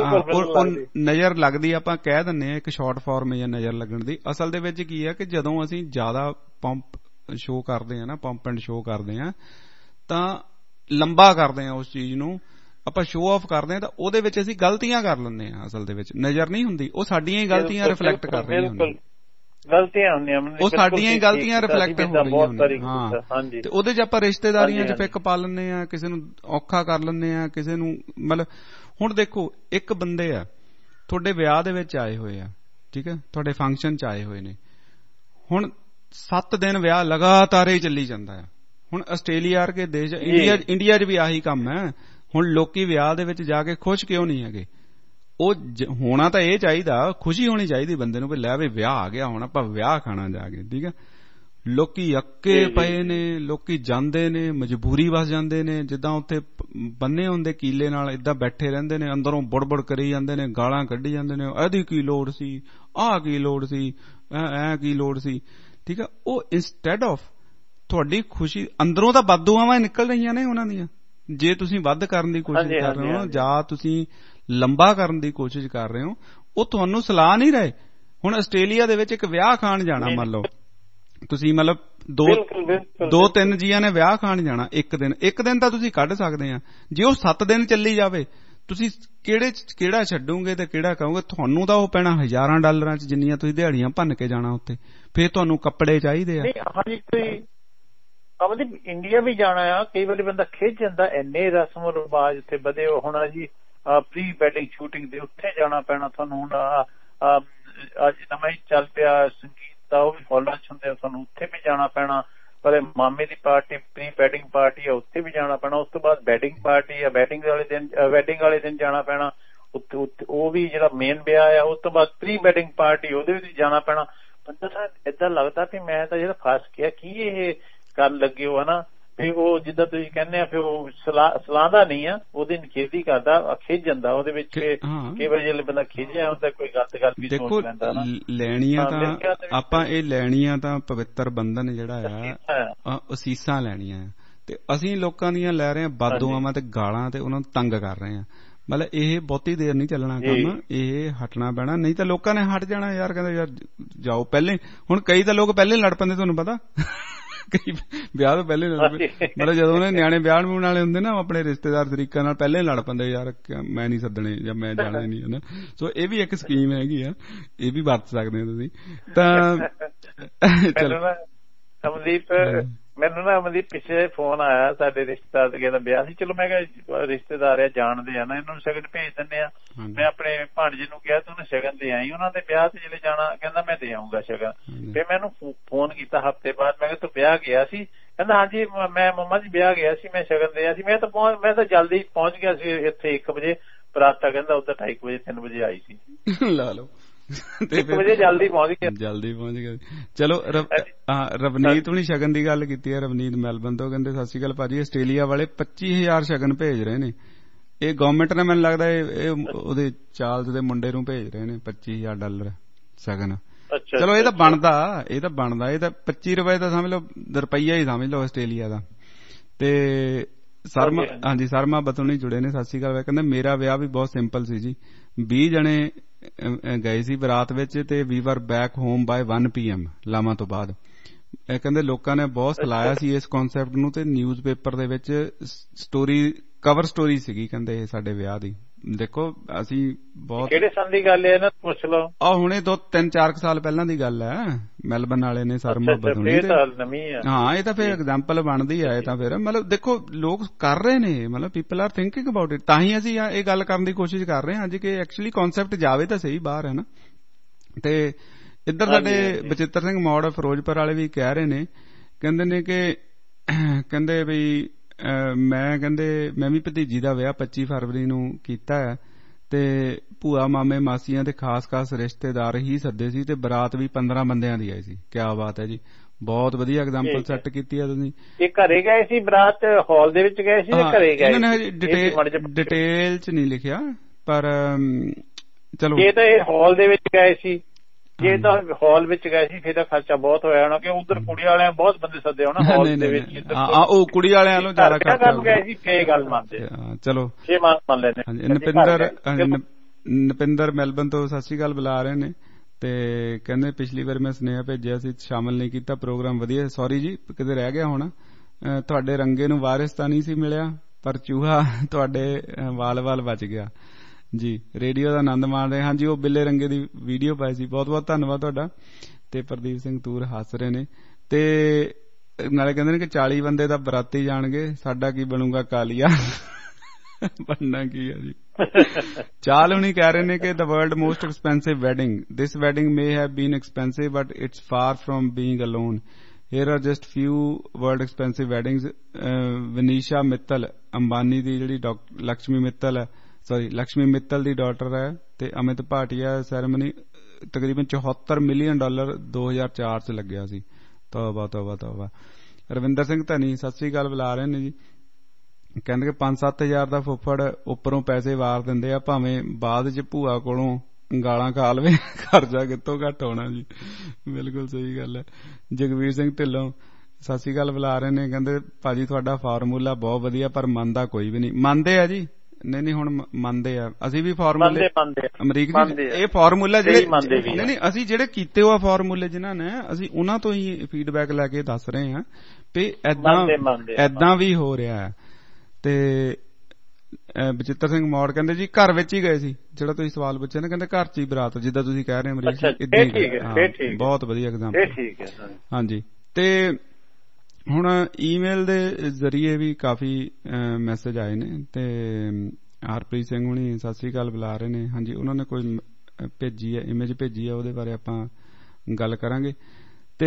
ਨਜ਼ਰ ਲੱਗਦੀ ਆਪਾਂ ਕਹਿ ਦਿੰਦੇ ਆ ਇੱਕ ਸ਼ਾਰਟ ਫਾਰਮ ਜਾਂ ਨਜ਼ਰ ਲੱਗਣ ਦੀ। ਅਸਲ ਦੇ ਵਿੱਚ ਕੀ ਆ ਕਿ ਜਦੋਂ ਅਸੀਂ ਜ਼ਿਆਦਾ ਪੰਪ ਸ਼ੋਅ ਕਰਦੇ ਆ ਨਾ, ਪੰਪ ਐਂਡ ਸ਼ੋਅ ਕਰਦੇ ਆ ਤਾਂ ਲੰਬਾ ਕਰਦੇ ਆ ਉਸ ਚੀਜ਼ ਨੂੰ, ਆਪਾਂ ਸ਼ੋਅ ਆਫ ਕਰਦੇ ਆ ਤਾਂ ਉਹਦੇ ਵਿੱਚ ਅਸੀਂ ਗਲਤੀਆਂ ਕਰ ਲੈਂਦੇ ਆ। ਅਸਲ ਦੇ ਵਿੱਚ ਨਜ਼ਰ ਨਹੀਂ ਹੁੰਦੀ, ਉਹ ਸਾਡੀਆਂ ਹੀ ਗਲਤੀਆਂ ਰਿਫਲੈਕਟ ਕਰ ਰਹੀਆਂ ਹੁੰਦੀਆਂ, ਗਲਤੀਆਂ ਹੁੰਦੀਆਂ, ਉਹ ਸਾਡੀਆਂ ਹੀ ਗਲਤੀਆਂ ਰਿਫਲੈਕਟ ਹੋ ਰਹੀਆਂ ਹੁੰਦੀਆਂ। ਹਾਂ, ਤੇ ਉਹਦੇ ਚ ਆਪਾਂ ਰਿਸ਼ਤੇਦਾਰੀਆਂ ਚ ਫਿੱਕ ਪਾ ਲੈਂਦੇ ਆ, ਕਿਸੇ ਨੂੰ ਔਖਾ ਕਰ ਲੈਂਦੇ ਆ, ਕਿਸੇ ਨੂੰ ਮਤਲਬ ਹੁਣ ਦੇਖੋ ਇੱਕ ਬੰਦੇ ਆ ਤੁਹਾਡੇ ਵਿਆਹ ਦੇ ਵਿੱਚ ਆਏ ਹੋਏ ਆ, ਠੀਕ ਹੈ, ਤੁਹਾਡੇ ਫੰਕਸ਼ਨ ਚ ਆਏ ਹੋਏ ਨੇ, ਹੁਣ ਸੱਤ ਦਿਨ ਵਿਆਹ ਲਗਾਤਾਰ ਹੀ ਚੱਲੀ ਜਾਂਦਾ ਆ। ਹੁਣ ਆਸਟ੍ਰੇਲੀਆ ਵਰਗੇ ਦੇਸ਼, ਇੰਡੀਆ ਇੰਡੀਆ ਚ ਵੀ ਆਹੀ ਕੰਮ ਹੈ। ਹੁਣ ਲੋਕੀ ਵਿਆਹ ਦੇ ਵਿੱਚ ਜਾ ਕੇ ਖੁਸ਼ ਕਿਉਂ ਨਹੀਂ ਹੈਗੇ? ਉਹ ਹੋਣਾ ਤਾਂ ਇਹ ਚਾਹੀਦਾ, ਖੁਸ਼ੀ ਹੋਣੀ ਚਾਹੀਦੀ ਬੰਦੇ ਨੂੰ ਵੀ ਲੈ ਵੀ ਵਿਆਹ ਆ ਗਿਆ, ਹੁਣ ਆਪਾਂ ਵਿਆਹ ਖਾਣਾ ਜਾ ਕੇ, ਠੀਕ ਹੈ। ਲੋਕੀ ਅੱਕੇ ਪਏ ਨੇ, ਲੋਕੀ ਜਾਂਦੇ ਨੇ ਮਜਬੂਰੀ ਵਸ ਜਾਂਦੇ ਨੇ, ਜਿੱਦਾਂ ਉੱਥੇ ਬੰਨੇ ਹੁੰਦੇ ਕੀਲੇ ਨਾਲ ਏਦਾਂ ਬੈਠੇ ਰਹਿੰਦੇ ਨੇ, ਅੰਦਰੋਂ ਬੁੜਬੁੜ ਕਰੀ ਜਾਂਦੇ ਨੇ, ਗਾਲਾਂ ਕੱਢੀ ਜਾਂਦੇ ਨੇ, ਇਹਦੀ ਕੀ ਲੋੜ ਸੀ, ਆਹ ਕੀ ਲੋੜ ਸੀ, ਐ ਕੀ ਲੋੜ ਸੀ, ਠੀਕ ਹੈ। ਉਹ ਇੰਸਟੈਡ ਆਫ ਤੁਹਾਡੀ ਖੁਸ਼ੀ ਅੰਦਰੋਂ ਤਾਂ ਬਦਦੁਆਵਾਂ ਨਿਕਲ ਰਹੀਆਂ ਨੇ ਉਹਨਾਂ ਦੀਆਂ। ਜੇ ਤੁਸੀਂ ਵੱਧ ਕਰਨ ਦੀ ਕੋਸ਼ਿਸ਼ ਕਰ ਰਹੇ ਹੋ ਜਾਂ ਤੁਸੀਂ ਲੰਬਾ ਕਰਨ ਦੀ ਕੋਸ਼ਿਸ਼ ਕਰ ਰਹੇ ਹੋ, ਉਹ ਤੁਹਾਨੂੰ ਸਲਾਹ ਨਹੀਂ ਰਹੇ। ਹੁਣ ਆਸਟ੍ਰੇਲੀਆ ਦੇ ਵਿੱਚ ਇੱਕ ਵਿਆਹ ਖਾਣ ਜਾਣਾ, ਮੰਨ ਲਓ ਤੁਸੀਂ ਮਤਲਬ ਦੋ ਦੋ ਤਿੰਨ ਜੀਆਂ ਨੇ ਵਿਆਹ ਖਾਣ ਜਾਣਾ, ਇੱਕ ਦਿਨ ਇੱਕ ਦਿਨ ਤਾਂ ਤੁਸੀਂ ਕੱਢ ਸਕਦੇ ਆ। ਜੇ ਉਹ ਸੱਤ ਦਿਨ ਚੱਲੀ ਜਾਵੇ, ਤੁਸੀਂ ਕਿਹੜੇ ਕਿਹੜਾ ਛੱਡੋਗੇ ਤੇ ਕਿਹੜਾ ਕਹੋਗੇ? ਤੁਹਾਨੂੰ ਤਾਂ ਉਹ ਪੈਣਾ ਹਜ਼ਾਰਾਂ ਡਾਲਰਾਂ ਚ, ਜਿੰਨੀਆਂ ਤੁਸੀਂ ਦਿਹਾੜੀਆਂ ਭੰਨ ਕੇ ਜਾਣਾ ਉੱਥੇ। ਫੇਰ ਤੁਹਾਨੂੰ ਕੱਪੜੇ ਚਾਹੀਦੇ ਆ। ਹਾਂਜੀ, ਕੋਈ ਅਮਨਦੀਪ ਇੰਡੀਆ ਵੀ ਜਾਣਾ ਆ, ਕਈ ਵਾਰੀ ਬੰਦਾ ਖਿੱਚ ਜਾਂਦਾ, ਇੰਨੇ ਰਸਮ ਰਿਵਾਜ ਉੱਥੇ ਵਧੇ ਹੁਣ ਜੀ ਪ੍ਰੀ ਵੈਡਿੰਗ ਸ਼ੂਟਿੰਗ ਦੇ ਉੱਥੇ ਜਾਣਾ ਪੈਣਾ ਤੁਹਾਨੂੰ। ਹੁਣ ਅੱਜ ਨਵਾਂ ਹੀ ਚੱਲ ਪਿਆ ਸੰਗੀਤ ਦਾ, ਉਹ ਵੀ ਹਾਲਾਂ ਚ ਹੁੰਦੇ, ਤੁਹਾਨੂੰ ਉੱਥੇ ਵੀ ਜਾਣਾ ਪੈਣਾ। ਪਰ ਮਾਮੇ ਦੀ ਪਾਰਟੀ ਪ੍ਰੀ ਵੈਡਿੰਗ ਪਾਰਟੀ ਆ, ਉੱਥੇ ਵੀ ਜਾਣਾ ਪੈਣਾ। ਉਸ ਤੋਂ ਬਾਅਦ ਵੈਡਿੰਗ ਪਾਰਟੀ ਆ, ਵੈਡਿੰਗ ਵਾਲੇ ਦਿਨ ਵੈਡਿੰਗ ਵਾਲੇ ਦਿਨ ਜਾਣਾ ਪੈਣਾ ਉੱਥੇ ਉੱਥੇ ਉਹ ਵੀ ਜਿਹੜਾ ਮੇਨ ਵਿਆਹ ਆ। ਉਸ ਤੋਂ ਬਾਅਦ ਪ੍ਰੀ ਵੈਡਿੰਗ ਪਾਰਟੀ ਉਹਦੇ ਵਿੱਚ ਜਾਣਾ ਪੈਣਾ। ਬੰਦਾ ਤਾਂ ਏਦਾਂ ਲੱਗਦਾ ਵੀ ਮੈਂ ਤਾਂ ਜਿਹੜਾ ਫਸ ਗਿਆ ਕੀ ਇਹ ਕਰਨ ਲੱਗੇ ਹੋ ਹਨਾ। ਫਿਰ ਉਹ ਜਿੱਦਾਂ ਤੁਸੀਂ ਕਹਿੰਦੇ ਆ ਫਿਰ ਉਹ ਸਲਾਹਦਾ ਨਹੀਂ ਆ, ਉਹਦੀ ਨਿਖੇਧੀ ਕਰਦਾ, ਖਿੱਚ ਜਾਂਦਾ ਉਹਦੇ ਵਿੱਚ। ਕਈ ਵਾਰੀ ਜਦੋਂ ਬੰਦਾ ਖਿੱਚਿਆ ਹੁੰਦਾ ਕੋਈ ਗਲਤ ਗੱਲ ਵੀ ਸੋਚ ਲੈਂਦਾ ਨਾ। ਲੈਣੀਆਂ ਤਾਂ ਆਪਾਂ ਇਹ ਲੈਣੀਆਂ ਤਾਂ ਪਵਿੱਤਰ ਬੰਧਨ ਜਿਹੜਾ ਆ ਅਸੀਸਾਂ ਲੈਣੀਆਂ, ਤੇ ਅਸੀਂ ਲੋਕਾਂ ਦੀਆਂ ਲੈ ਰਹੇ ਹਾਂ ਬਦਦੁਆਵਾਂ ਤੇ ਗਾਲਾਂ ਤੇ ਉਹਨਾਂ ਨੂੰ ਤੰਗ ਕਰ ਰਹੇ ਹਾਂ। ਮਤਲਬ ਇਹ ਬਹੁਤੀ ਦੇਰ ਨਹੀਂ ਚੱਲਣਾ ਕੰਮ, ਇਹ ਹਟਣਾ ਪੈਣਾ, ਨਹੀਂ ਤਾਂ ਲੋਕਾਂ ਨੇ ਹਟ ਜਾਣਾ ਯਾਰ। ਕਹਿੰਦੇ ਯਾਰ ਜਾਓ ਪਹਿਲੇ। ਹੁਣ ਕਈ ਤਾਂ ਲੋਕ ਪਹਿਲੇ ਲੜ ਪੈਂਦੇ, ਤੁਹਾਨੂੰ ਪਤਾ, ਕਈ ਵਿਆਹ ਤੋਂ ਪਹਿਲੇ ਮਤਲਬ ਜਦੋਂ ਉਹਨੇ ਨਿਆਣੇ ਵਿਆਹ ਵਿਆਹਣ ਵਾਲੇ ਹੁੰਦੇ ਨਾ ਆਪਣੇ ਰਿਸ਼ਤੇਦਾਰ ਤਰੀਕਾਂ ਨਾਲ ਪਹਿਲੇ ਲੜ ਪੈਂਦੇ, ਯਾਰ ਮੈਂ ਨਹੀਂ ਸੱਦਣੇ ਜਾਂ ਮੈਂ ਜਾਣਾ ਨਹੀਂ ਹੈ ਨਾ। ਸੋ ਇਹ ਵੀ ਇੱਕ ਸਕੀਮ ਹੈਗੀ ਆ, ਇਹ ਵੀ ਵਰਤ ਸਕਦੇ ਹੋ ਤੁਸੀਂ। ਤਾਂ ਚਲੋ ਅਮਨਦੀਪ, ਮੈਨੂੰ ਨਾ ਅਮਨਦੀਪ ਪਿੱਛੇ ਫੋਨ ਆਇਆ, ਸਾਡੇ ਰਿਸ਼ਤੇਦਾਰ ਦੇ ਦਾ ਵਿਆਹ ਸੀ। ਚਲੋ ਮੈਂ ਕਿਹਾ ਰਿਸ਼ਤੇਦਾਰ ਆ ਜਾਣਦੇ ਆ ਨਾ, ਇਹਨਾਂ ਨੂੰ ਸ਼ਗਨ ਭੇਜ ਦਿੰਦੇ ਆ। ਮੈਂ ਆਪਣੇ ਭਾਣਜੇ ਨੂੰ ਕਿਹਾ ਤੂੰ ਸ਼ਗਨ ਦੇ ਆਈ, ਉਹਨਾਂ ਦੇ ਵਿਆਹ ਤੇ ਜਿਹੜੇ ਜਾਣਾ, ਕਹਿੰਦਾ ਮੈਂ ਦੇ ਆਊਂਗਾ ਸ਼ਗਨ। ਫਿਰ ਮੈਨੂੰ ਫੋਨ ਕੀਤਾ ਹਫ਼ਤੇ ਬਾਅਦ, ਮੈਂ ਕਿਹਾ ਤੂੰ ਵਿਆਹ ਗਿਆ ਸੀ? ਕਹਿੰਦਾ ਹਾਂਜੀ ਮੈਂ ਮੰਮਾ ਜੀ ਵਿਆਹ ਗਿਆ ਸੀ, ਮੈਂ ਸ਼ਗਨ ਦਿਆ ਸੀ। ਮੈਂ ਤਾਂ ਪਹੁੰਚ ਮੈਂ ਤਾਂ ਜਲਦੀ ਪਹੁੰਚ ਗਿਆ ਸੀ ਇੱਥੇ ਇੱਕ ਵਜੇ, ਬਰਾਤਾ ਕਹਿੰਦਾ ਉੱਧਰ ਢਾਈ ਵਜੇ ਤਿੰਨ ਵਜੇ ਆਈ ਸੀ। ਲਾ ਲਓ ਇੱਕ ਵਜੇ ਜਲਦੀ ਪਹੁੰਚ ਗਿਆ ਜਲਦੀ ਪਹੁੰਚ ਗਿਆ ਚਲੋ ਰਵਨੀਤ ਹੁਣੀ ਸ਼ਗਨ ਦੀ ਗੱਲ ਕੀਤੀ ਹੈ, ਰਵਨੀਤ ਮੈਲਬਨ ਤੋਂ। ਕਹਿੰਦੇ ਸਤਿ ਸ਼੍ਰੀ ਅਕਾਲ ਭਾਜੀ, ਆਸਟ੍ਰੇਲੀਆ ਵਾਲੇ ਪੱਚੀ ਹਜ਼ਾਰ ਸ਼ਗਨ ਭੇਜ ਰਹੇ ਨੇ। ਇਹ ਗਵਰਨਮੈਂਟ ਨੇ ਮੈਨੂੰ ਲੱਗਦਾ ਇਹ ਉਹਦੇ ਚਾਰਲਸ ਦੇ ਮੁੰਡੇ ਨੂੰ ਭੇਜ ਰਹੇ ਨੇ ਪੱਚੀ ਹਜ਼ਾਰ ਡਾਲਰ ਸ਼ਗਨ। ਚਲੋ ਇਹ ਤਾਂ ਬਣਦਾ, ਇਹ ਤਾਂ ਬਣਦਾ, ਇਹ ਤਾਂ ਪੱਚੀ ਰੁਪਏ ਦਾ ਸਮਝ ਲਓ, ਰੁਪਈਆ ਹੀ ਸਮਝ ਲਓ ਆਸਟ੍ਰੇਲੀਆ ਦਾ। ਤੇ ਸਰਮਾ ਹਾਂਜੀ ਸਰਮਾ ਬਤੂਣੀ ਜੁੜੇ ਨੇ, ਸਤਿ ਸ਼੍ਰੀ ਅਕਾਲ। ਕਹਿੰਦੇ ਮੇਰਾ ਵਿਆਹ ਵੀ ਬਹੁਤ ਸਿੰਪਲ ਸੀ ਜੀ, ਵੀਹ ਜਣੇ ਗਏ ਸੀ ਬਰਾਤ ਵਿੱਚ ਤੇ we were back home by one PM ਐਮ ਲਾਵਾਂ ਤੋਂ ਬਾਅਦ। ਇਹ ਕਹਿੰਦੇ ਲੋਕਾਂ ਨੇ ਬਹੁਤ ਸਲਾਹਿਆ ਸੀ ਇਸ ਕਨਸੈਪਟ ਨੂੰ, ਤੇ ਨਿਊਜ਼ ਪੇਪਰ ਦੇ ਵਿੱਚ ਸਟੋਰੀ ਕਵਰ ਸਟੋਰੀ ਸੀਗੀ ਕਹਿੰਦੇ ਇਹ ਸਾਡੇ ਵਿਆਹ ਦੀ। ਦੇਖੋ ਅਸੀਂ ਬਹੁਤ ਕਿਹੜੇ ਸਾਲ ਦੀ ਗੱਲ ਹੈ ਨਾ ਪੁੱਛ ਲਓ, ਆ ਹੁਣੇ ਦੋ ਤਿੰਨ ਚਾਰ ਸਾਲ ਪਹਿਲਾਂ ਦੀ ਗੱਲ ਹੈ, ਮੈਲਬਨ ਵਾਲੇ ਨੇ ਸਰਮਾ ਬਦੂਣੀ। ਹਾਂ ਇਹ ਤਾਂ ਫਿਰ ਐਗਜ਼ਾਮਪਲ ਬਣਦੀ ਹੈ। ਇਹ ਤਾਂ ਫਿਰ ਮਤਲਬ ਦੇਖੋ ਲੋਕ ਕਰ ਰਹੇ ਨੇ, ਮਤਲਬ people are thinking about it. ਤਾਂ ਹੀ ਅਸੀਂ ਇਹ ਗੱਲ ਕਰਨ ਦੀ ਕੋਸ਼ਿਸ਼ ਕਰ ਰਹੇ ਹਾਂ ਅੱਜ ਕਿ ਐਕਚੁਅਲੀ ਕਨਸੈਪਟ ਜਾਵੇ ਤਾਂ ਸਹੀ ਬਾਹਰ ਹੈ ਨਾ। ਤੇ ਇੱਧਰ ਸਾਡੇ ਬਚਿੱਤਰ ਸਿੰਘ ਮੌੜ ਫਿਰੋਜ਼ਪੁਰ ਵਾਲੇ ਵੀ ਕਹਿ ਰਹੇ ਨੇ, ਕਹਿੰਦੇ ਨੇ ਕਿ ਕਹਿੰਦੇ ਵੀ ਮੈਂ ਕਹਿੰਦੇ ਮੈਂ ਵੀ ਭਤੀਜੀ ਦਾ ਵਿਆਹ ਪੱਚੀ ਫਰਵਰੀ ਨੂੰ ਕੀਤਾ ਹੈ ਤੇ ਭੂਆ ਮਾਮੇ ਮਾਸੀਆਂ ਦੇ ਖਾਸ ਖਾਸ ਰਿਸ਼ਤੇਦਾਰ ਹੀ ਸੱਦੇ ਸੀ ਤੇ ਬਰਾਤ ਵੀ ਪੰਦਰਾਂ ਬੰਦਿਆਂ ਦੀ ਆਈ ਸੀ। ਕਿਆ ਬਾਤ ਹੈ ਜੀ, ਬਹੁਤ ਵਧੀਆ ਐਗਜ਼ਾਮਪਲ ਸੈੱਟ ਕੀਤੀ ਹੈ ਤੁਸੀਂ। ਇਹ ਘਰੇ ਗਏ ਸੀ ਬਰਾਤ, ਹਾਲ ਦੇ ਵਿੱਚ ਗਏ ਸੀ ਜਾਂ ਘਰੇ ਗਏ? ਇਹਨਾਂ ਨੇ ਡਿਟੇਲ ਚ ਨਹੀਂ ਲਿਖਿਆ, ਪਰ ਚਲੋ ਜੇ ਤਾਂ ਇਹ ਹਾਲ ਦੇ ਵਿੱਚ ਗਏ ਸੀ, ਜੇ ਤਾਂ ਹਾਲ ਵਿੱਚ ਗਏ ਸੀ ਫਿਰ ਤਾਂ ਖਰਚਾ ਬਹੁਤ ਹੋਇਆ ਹੋਣਾ, ਕਿ ਉਧਰ ਕੁੜੀ ਵਾਲਿਆਂ ਬਹੁਤ ਬੰਦੇ ਸੱਦੇ ਹੋਣਾ ਹਾਲ ਦੇ ਵਿੱਚ। ਉਹ ਕੁੜੀ ਵਾਲਿਆਂ ਨੂੰ ਜ਼ਿਆਦਾ ਖਰਚਾ ਗਏ ਸੀ, ਫੇਰ ਗੱਲ ਮੰਨਦੇ। ਚਲੋ ਛੇ ਮਾਨ ਮੰਨ ਲੈਂਦੇ। ਨਪਿੰਦਰ ਨਪਿੰਦਰ ਮੈਲਬਨ ਤੋਂ ਸਤਿ ਸ਼੍ਰੀ ਅਕਾਲ ਬੁਲਾ ਰਹੇ ਨੇ, ਤੇ ਕਹਿੰਦੇ ਪਿਛਲੀ ਵਾਰ ਮੈਂ ਸੁਨੇਹਾ ਭੇਜਿਆ ਸੀ, ਸ਼ਾਮਲ ਨਹੀਂ ਕੀਤਾ, ਪ੍ਰੋਗਰਾਮ ਵਧੀਆ। ਸੌਰੀ ਜੀ ਕਿਤੇ ਰਹਿ ਗਿਆ ਹੋਣਾ। ਤੁਹਾਡੇ ਰੰਗੇ ਨੂੰ ਵਾਰਿਸ ਤਾਂ ਨਹੀਂ ਸੀ ਮਿਲਿਆ, ਪਰ ਚੂਹਾ ਤੁਹਾਡੇ ਵਾਲ ਵਾਲ ਬਚ ਗਿਆ ਜੀ। ਰੇਡੀਓ ਦਾ ਆਨੰਦ ਮਾਣ ਰਹੇ। ਹਾਂਜੀ ਉਹ ਬਿੱਲੇ ਰੰਗੇ ਦੀ ਵੀਡੀਓ ਪਾਈ ਸੀ, ਬਹੁਤ ਬਹੁਤ ਧੰਨਵਾਦ ਤੁਹਾਡਾ। ਤੇ ਪ੍ਰਦੀਪ ਸਿੰਘ ਤੂਰ ਹੱਸ ਰਹੇ ਨੇ, ਤੇ ਨਾਲੇ ਕਹਿੰਦੇ ਨੇ ਕਿ ਚਾਲੀ ਬੰਦੇ ਤਾਂ ਬਰਾਤੀ ਜਾਣਗੇ, ਸਾਡਾ ਕੀ ਬਣੂਗਾ ਕਾਲੀਆ। ਬਣਨਾ ਕੀ ਹੈ ਜੀ। ਚਾਲ ਹੁਣੀ ਕਹਿ ਰਹੇ ਨੇ ਕਿ the world most expensive wedding, this wedding may have been expensive but it's far from being alone. Here are just few world expensive weddings. ਵਿਨੀਸ਼ਾ Mittal Ambani ਦੀ ਜਿਹੜੀ ਲਕਸ਼ਮੀ ਮਿੱਤਲ ਹੈ, ਸੌਰੀ ਲਕਸ਼ਮੀ ਮਿੱਤਲ ਦੀ ਡਾਟਰ ਹੈ, ਤੇ ਅਮਿਤ ਭਾਟੀਆ ਸੈਰੇਮਨੀ ਤਕਰੀਬਨ ਚੌਹੱਤਰ ਮਿਲੀਅਨ ਡਾਲਰ ਦੋ ਹਜ਼ਾਰ ਚਾਰ ਚ ਲੱਗਿਆ ਸੀ। ਤੋਬਾ ਤੋਬਾ ਤੋਬਾ। ਰਵਿੰਦਰ ਸਿੰਘ ਧਨੀ ਸਤਿ ਸ੍ਰੀ ਅਕਾਲ ਬੁਲਾ ਰਹੇ ਨੇ ਜੀ, ਕਹਿੰਦੇ ਕਿ ਪੰਜ ਸੱਤ ਹਜ਼ਾਰ ਦਾ ਫੁੱਫੜ ਉੱਪਰੋਂ ਪੈਸੇ ਵਾਰ ਦਿੰਦੇ ਆ, ਭਾਵੇਂ ਬਾਅਦ ਚ ਭੂਆ ਕੋਲੋਂ ਗਾਲਾਂ ਖਾ ਲਵੇ, ਖਰਚਾ ਕਿੱਥੋਂ ਘੱਟ ਹੋਣਾ ਜੀ। ਬਿਲਕੁਲ ਸਹੀ ਗੱਲ ਹੈ। ਜਗਵੀਰ ਸਿੰਘ ਢਿੱਲੋਂ ਸਤਿ ਸ੍ਰੀ ਅਕਾਲ ਬੁਲਾ ਰਹੇ ਨੇ, ਕਹਿੰਦੇ ਭਾਜੀ ਤੁਹਾਡਾ ਫਾਰਮੂਲਾ ਬਹੁਤ ਵਧੀਆ, ਪਰ ਮੰਨਦਾ ਕੋਈ ਵੀ ਨਹੀਂ। ਮੰਨਦੇ ਆ ਜੀ, ਨਹੀਂ ਨਹੀਂ ਹੁਣ ਮੰਨਦੇ ਆ ਅਸੀਂ ਵੀ ਫਾਰਮੂਲੇ ਅਮਰੀਕ ਜੀ, ਇਹ ਫਾਰਮੂਲਾ ਜਿਹੜੇ ਨਹੀਂ ਨਹੀਂ ਅਸੀਂ ਜਿਹੜੇ ਕੀਤੇ ਹੋਆ ਫਾਰਮੂਲੇ ਜਿਨ੍ਹਾਂ ਨੇ, ਅਸੀਂ ਉਹਨਾਂ ਤੋਂ ਹੀ ਫੀਡਬੈਕ ਲੈ ਕੇ ਦੱਸ ਰਹੇ ਹਾਂ ਵੀ ਏਦਾਂ ਏਦਾਂ ਵੀ ਹੋ ਰਿਹਾ ਹੈ। ਤੇ ਬਚਿੱਤਰ ਸਿੰਘ ਮੌੜ ਕਹਿੰਦੇ ਜੀ ਘਰ ਵਿੱਚ ਹੀ ਗਏ ਸੀ, ਜਿਹੜਾ ਤੁਸੀਂ ਸਵਾਲ ਪੁੱਛਿਆ ਨਾ, ਕਹਿੰਦੇ ਘਰ ਚ ਹੀ ਬਰਾਤ, ਜਿੱਦਾਂ ਤੁਸੀਂ ਕਹਿ ਰਹੇ ਹੋ ਅਮਰੀਕ ਜੀ, ਇਦਾਂ ਹੀ। ਬਹੁਤ ਵਧੀਆ ਐਗਜ਼ਾਮਪਲ। ਹਾਂਜੀ। ਤੇ ਹੁਣ ਈਮੇਲ ਦੇ ਜ਼ਰੀਏ ਵੀ ਕਾਫੀ ਮੈਸੇਜ ਆਏ ਨੇ ਤੇ ਹਰਪ੍ਰੀਤ ਸਿੰਘ ਹੁਣੀ ਸਤਿ ਸ੍ਰੀ ਅਕਾਲ ਬੁਲਾ ਰਹੇ ਨੇ। ਹਾਂਜੀ, ਉਹਨਾਂ ਨੇ ਕੋਈ ਭੇਜੀ ਹੈ, ਇਮੇਜ ਭੇਜੀ ਹੈ, ਉਹਦੇ ਬਾਰੇ ਆਪਾਂ ਗੱਲ ਕਰਾਂਗੇ। ਤੇ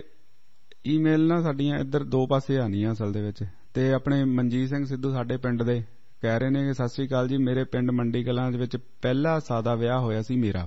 ਈਮੇਲ ਨਾ ਸਾਡੀਆਂ ਇੱਧਰ ਦੋ ਪਾਸੇ ਆਉਣੀਆਂ ਅਸਲ ਦੇ ਵਿੱਚ। ਤੇ ਆਪਣੇ ਮਨਜੀਤ ਸਿੰਘ ਸਿੱਧੂ ਸਾਡੇ ਪਿੰਡ ਦੇ ਕਹਿ ਰਹੇ ਨੇ ਕਿ ਸਤਿ ਸ੍ਰੀ ਅਕਾਲ ਜੀ, ਮੇਰੇ ਪਿੰਡ ਮੰਡੀ ਕਲਾਂ ਦੇ ਵਿੱਚ ਪਹਿਲਾ ਸਾਦਾ ਵਿਆਹ ਹੋਇਆ ਸੀ ਮੇਰਾ।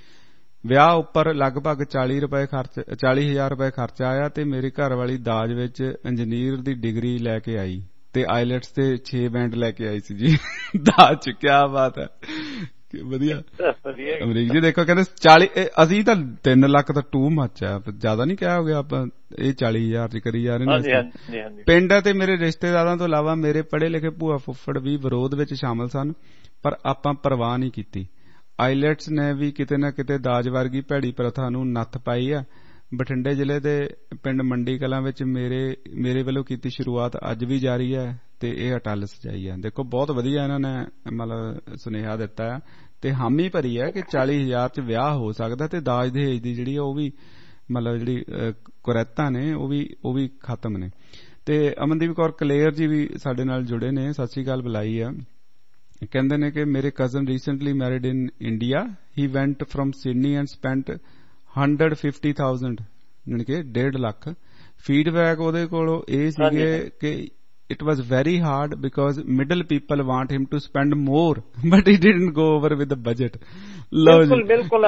ਵਿਆਹ ਉੱਪਰ ਲਗਭਗ ਚਾਲੀ ਰੁਪਏ ਖਰਚ ਚਾਲੀ ਹਜ਼ਾਰ ਰੁਪਏ ਖਰਚਾ ਆਇਆ ਤੇ ਮੇਰੀ ਘਰ ਵਾਲੀ ਦਾਜ ਵਿੱਚ ਇੰਜੀਨੀਅਰ ਦੀ ਡਿਗਰੀ ਲੈ ਕੇ ਆਈ ਤੇ ਆਈਲੈਟਸ ਤੇ ਛੇ ਬੈਂਡ ਲੈ ਕੇ ਆਈ ਸੀ ਜੀ ਦਾਜ ਚ। ਕਿਆ ਬਾਤ ਹੈ, ਵਧੀਆ। ਅਮਰੀਕ ਜੀ ਦੇਖੋ ਕਹਿੰਦੇ ਚਾਲੀ, ਅਸੀਂ ਤਾਂ ਤਿੰਨ ਲੱਖ ਤਾਂ ਟੂ ਮੱਚ ਆ, ਜ਼ਿਆਦਾ ਨਹੀਂ ਕਿਹਾ ਹੋ ਗਿਆ ਆਪਾਂ, ਇਹ ਚਾਲੀ ਹਜ਼ਾਰ ਚ ਕਰੀ ਜਾ ਰਹੇ ਨੇ। ਪਿੰਡ ਤੇ ਮੇਰੇ ਰਿਸ਼ਤੇਦਾਰਾਂ ਤੋਂ ਇਲਾਵਾ ਮੇਰੇ ਪੜ੍ਹੇ ਲਿਖੇ ਭੂਆ ਫੁੱਫੜ ਵੀ ਵਿਰੋਧ ਵਿੱਚ ਸ਼ਾਮਲ ਸਨ, ਪਰ ਆਪਾਂ ਪਰਵਾਹ ਨਹੀਂ ਕੀਤੀ। ਆਈਲੈਟਸ ਨੇ ਵੀ ਕਿਤੇ ਨਾ ਕਿਤੇ ਦਾਜ ਵਰਗੀ ਭੈੜੀ ਪ੍ਰਥਾ ਨੂੰ ਨੱਥ ਪਾਈ ਆ। ਬਠਿੰਡੇ ਜ਼ਿਲ੍ਹੇ ਦੇ ਪਿੰਡ ਮੰਡੀ ਕਲਾਂ ਵਿੱਚ ਮੇਰੇ ਮੇਰੇ ਵੱਲੋਂ ਕੀਤੀ ਸ਼ੁਰੂਆਤ ਅੱਜ ਵੀ ਜਾਰੀ ਹੈ ਤੇ ਇਹ ਅਟੱਲ ਸਜਾਈ ਹੈ। ਦੇਖੋ ਬਹੁਤ ਵਧੀਆ ਇਹਨਾਂ ਨੇ ਮਤਲਬ ਸੁਨੇਹਾ ਦਿੱਤਾ ਹੈ ਤੇ ਹਾਮੀ ਭਰੀ ਹੈ ਕਿ ਚਾਲੀ ਹਜ਼ਾਰ ਚ ਵਿਆਹ ਹੋ ਸਕਦਾ ਤੇ ਦਾਜ ਦਹੇਜ ਦੀ ਜਿਹੜੀ ਉਹ ਵੀ ਮਤਲਬ ਜਿਹੜੀ ਕੁਰੈਤਾਂ ਨੇ ਉਹ ਵੀ ਉਹ ਵੀ ਖਤਮ ਨੇ। ਤੇ ਅਮਨਦੀਪ ਕੌਰ ਕਲੇਰ ਜੀ ਵੀ ਸਾਡੇ ਨਾਲ ਜੁੜੇ ਨੇ, ਸਤਿ ਸ੍ਰੀ ਅਕਾਲ ਬੁਲਾਈ ਆ। ਕਹਿੰਦੇ ਨੇ ਕਿ ਮੇਰੇ cousin recently married in India, he went from Sydney and spent hundred fifty thousand ਯਾਨੀ ਕਿ ਡੇਢ ਲੱਖ। ਫੀਡਬੈਕ ਉਹਦੇ ਕੋਲੋਂ ਇਹ ਸੀਗੇ ਕਿ it was very hard because middle people want him to spend more but he didn't go over with the budget। ਬਿਲਕੁਲ ਬਿਲਕੁਲ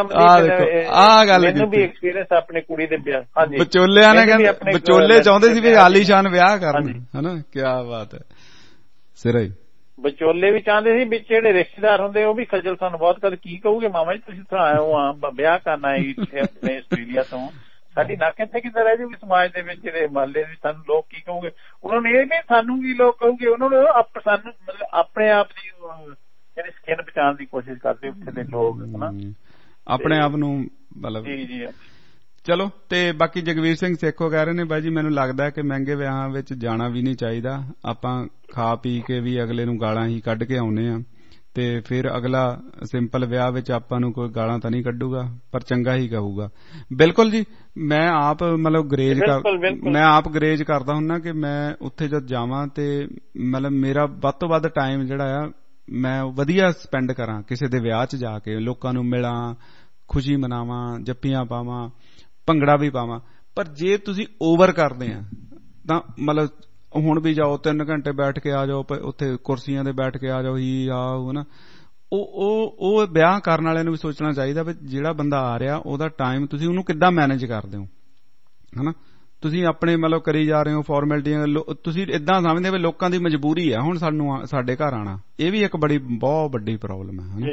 ਆ ਗੱਲ ਮੈਨੂੰ ਵੀ ਐਕਸਪੀਰੀਅੰਸ ਆਪਣੇ ਕੁੜੀ ਦੇ ਵਿਆਹ। ਹਾਂਜੀ, ਵਿਚੋਲਿਆਂ ਨੇ ਕਹਿੰਦੇ ਵਿਚੋਲੇ ਚਾਹੁੰਦੇ ਸੀ ਵੀ ਆਲੀਸ਼ਾਨ ਵਿਆਹ ਕਰਨ, ਹਨਾ। ਕਿਆ ਬਾਤ ਹੈ, ਸਿਰਾ ਹੀ ਵਿਚੋਲੇ ਵੀ ਚਾਹੁੰਦੇ ਸੀ, ਵਿੱਚ ਜਿਹੜੇ ਰਿਸ਼ਤੇਦਾਰ ਹੁੰਦੇ ਉਹ ਵੀ ਖੱਜਲ ਸਾਨੂੰ ਬਹੁਤ ਕਦੇ ਕੀ ਕਹੋਗੇ ਮਾਮਾ ਜੀ ਤੁਸੀਂ ਤਾਂ ਆਏ ਹੋ ਆ ਵਿਆਹ ਕਰਨਾ ਆਪਣੇ ਆਸਟ੍ਰੇਲੀਆ ਤੋਂ, ਸਾਡੀ ਨੱਕ ਇੱਥੇ ਕਿੱਧਰ ਰਹਿ ਜਾਊਗੀ ਸਮਾਜ ਦੇ ਵਿੱਚ, ਜਿਹੜੇ ਮਹੱਲੇ ਵੀ ਸਾਨੂੰ ਲੋਕ ਕੀ ਕਹੋਗੇ। ਉਹਨਾਂ ਨੂੰ ਇਹ ਨਹੀਂ ਸਾਨੂੰ ਵੀ ਲੋਕ ਕਹੋਗੇ, ਉਹਨਾਂ ਨੂੰ ਸਾਨੂੰ ਮਤਲਬ ਆਪਣੇ ਆਪ ਦੀ ਜਿਹੜੀ ਸਕਿਨ ਬਚਾਉਣ ਦੀ ਕੋਸ਼ਿਸ਼ ਕਰਦੇ ਉੱਥੇ ਦੇ ਲੋਕ, ਹਨਾ, ਆਪਣੇ ਆਪ ਨੂੰ ਮਤਲਬ। ਜੀ ਜੀ ਚਲੋ। ਤੇ ਬਾਕੀ ਜਗਵੀਰ ਸਿੰਘ ਸੇਖੋ ਕਹਿ ਰਹੇ ਨੇ ਬਾਈ ਜੀ ਮੈਨੂੰ ਲੱਗਦਾ ਕਿ ਮਹਿੰਗੇ ਵਿਆਹਾਂ ਵਿੱਚ ਜਾਣਾ ਵੀ ਨਹੀਂ ਚਾਹੀਦਾ, ਆਪਾਂ ਖਾ ਪੀ ਕੇ ਵੀ ਅਗਲੇ ਨੂੰ ਗਾਲਾਂ ਹੀ ਕੱਢ ਕੇ ਆਉਨੇ ਆ ਤੇ ਫਿਰ ਅਗਲਾ ਸਿੰਪਲ ਵਿਆਹ ਵਿੱਚ ਆਪਾਂ ਨੂੰ ਕੋਈ ਗਾਲਾਂ ਤਾਂ ਨਹੀਂ ਕੱਢੂਗਾ ਪਰ ਚੰਗਾ ਹੀ ਕਹੂਗਾ। ਬਿਲਕੁਲ ਜੀ, ਮੈਂ ਆਪ ਮਤਲਬ ਗਰੇਜ ਕਰ ਮੈਂ ਆਪ ਗਰੇਜ ਕਰਦਾ ਹੁੰਨਾ ਕਿ ਮੈਂ ਉੱਥੇ ਜਦ ਜਾਵਾਂ ਤੇ ਮਤਲਬ ਮੇਰਾ ਵੱਧ ਤੋਂ ਵੱਧ ਟਾਈਮ ਜਿਹੜਾ ਆ ਮੈਂ ਵਧੀਆ ਸਪੈਂਡ ਕਰਾਂ ਕਿਸੇ ਦੇ ਵਿਆਹ 'ਚ ਜਾ ਕੇ, ਲੋਕਾਂ ਨੂੰ ਮਿਲਾਂ, ਖੁਸ਼ੀ ਮਨਾਵਾਂ, ਜੱਫੀਆਂ ਪਾਵਾਂ, ਭੰਗੜਾ ਵੀ ਪਾਵਾਂ। ਪਰ ਜੇ ਤੁਸੀਂ ਓਵਰ ਕਰਦੇ ਆ ਤਾਂ ਮਤਲਬ ਹੁਣ ਵੀ ਜਾਓ ਤਿੰਨ ਘੰਟੇ ਬੈਠ ਕੇ ਆ ਜਾਓ ਉੱਥੇ ਕੁਰਸੀਆਂ ਤੇ ਬੈਠ ਕੇ ਆ ਜਾਓ ਹੀ ਆਓ ਨਾ, ਉਹ ਉਹ ਉਹ ਵਿਆਹ ਕਰਨ ਵਾਲਿਆਂ ਨੂੰ ਵੀ ਸੋਚਣਾ ਚਾਹੀਦਾ ਵੀ ਜਿਹੜਾ ਬੰਦਾ ਆ ਰਿਹਾ ਉਹਦਾ ਟਾਈਮ ਤੁਸੀਂ ਉਹਨੂੰ ਕਿੱਦਾਂ ਮੈਨੇਜ ਕਰਦੇ ਹੋ, ਹਨਾ। ਤੁਸੀਂ ਆਪਣੇ ਮਤਲਬ ਕਰੀ ਜਾ ਰਹੇ ਹੋ ਫਾਰਮੈਲਿਟੀਆਂ, ਤੁਸੀਂ ਏਦਾਂ ਸਮਝਦੇ ਵੀ ਲੋਕਾਂ ਦੀ ਮਜਬੂਰੀ ਹੈ ਹੁਣ ਸਾਨੂੰ ਸਾਡੇ ਘਰ ਆਉਣਾ, ਇਹ ਵੀ ਇੱਕ ਬੜੀ ਬਹੁਤ ਵੱਡੀ ਪ੍ਰੋਬਲਮ ਹੈ, ਹਨਾ।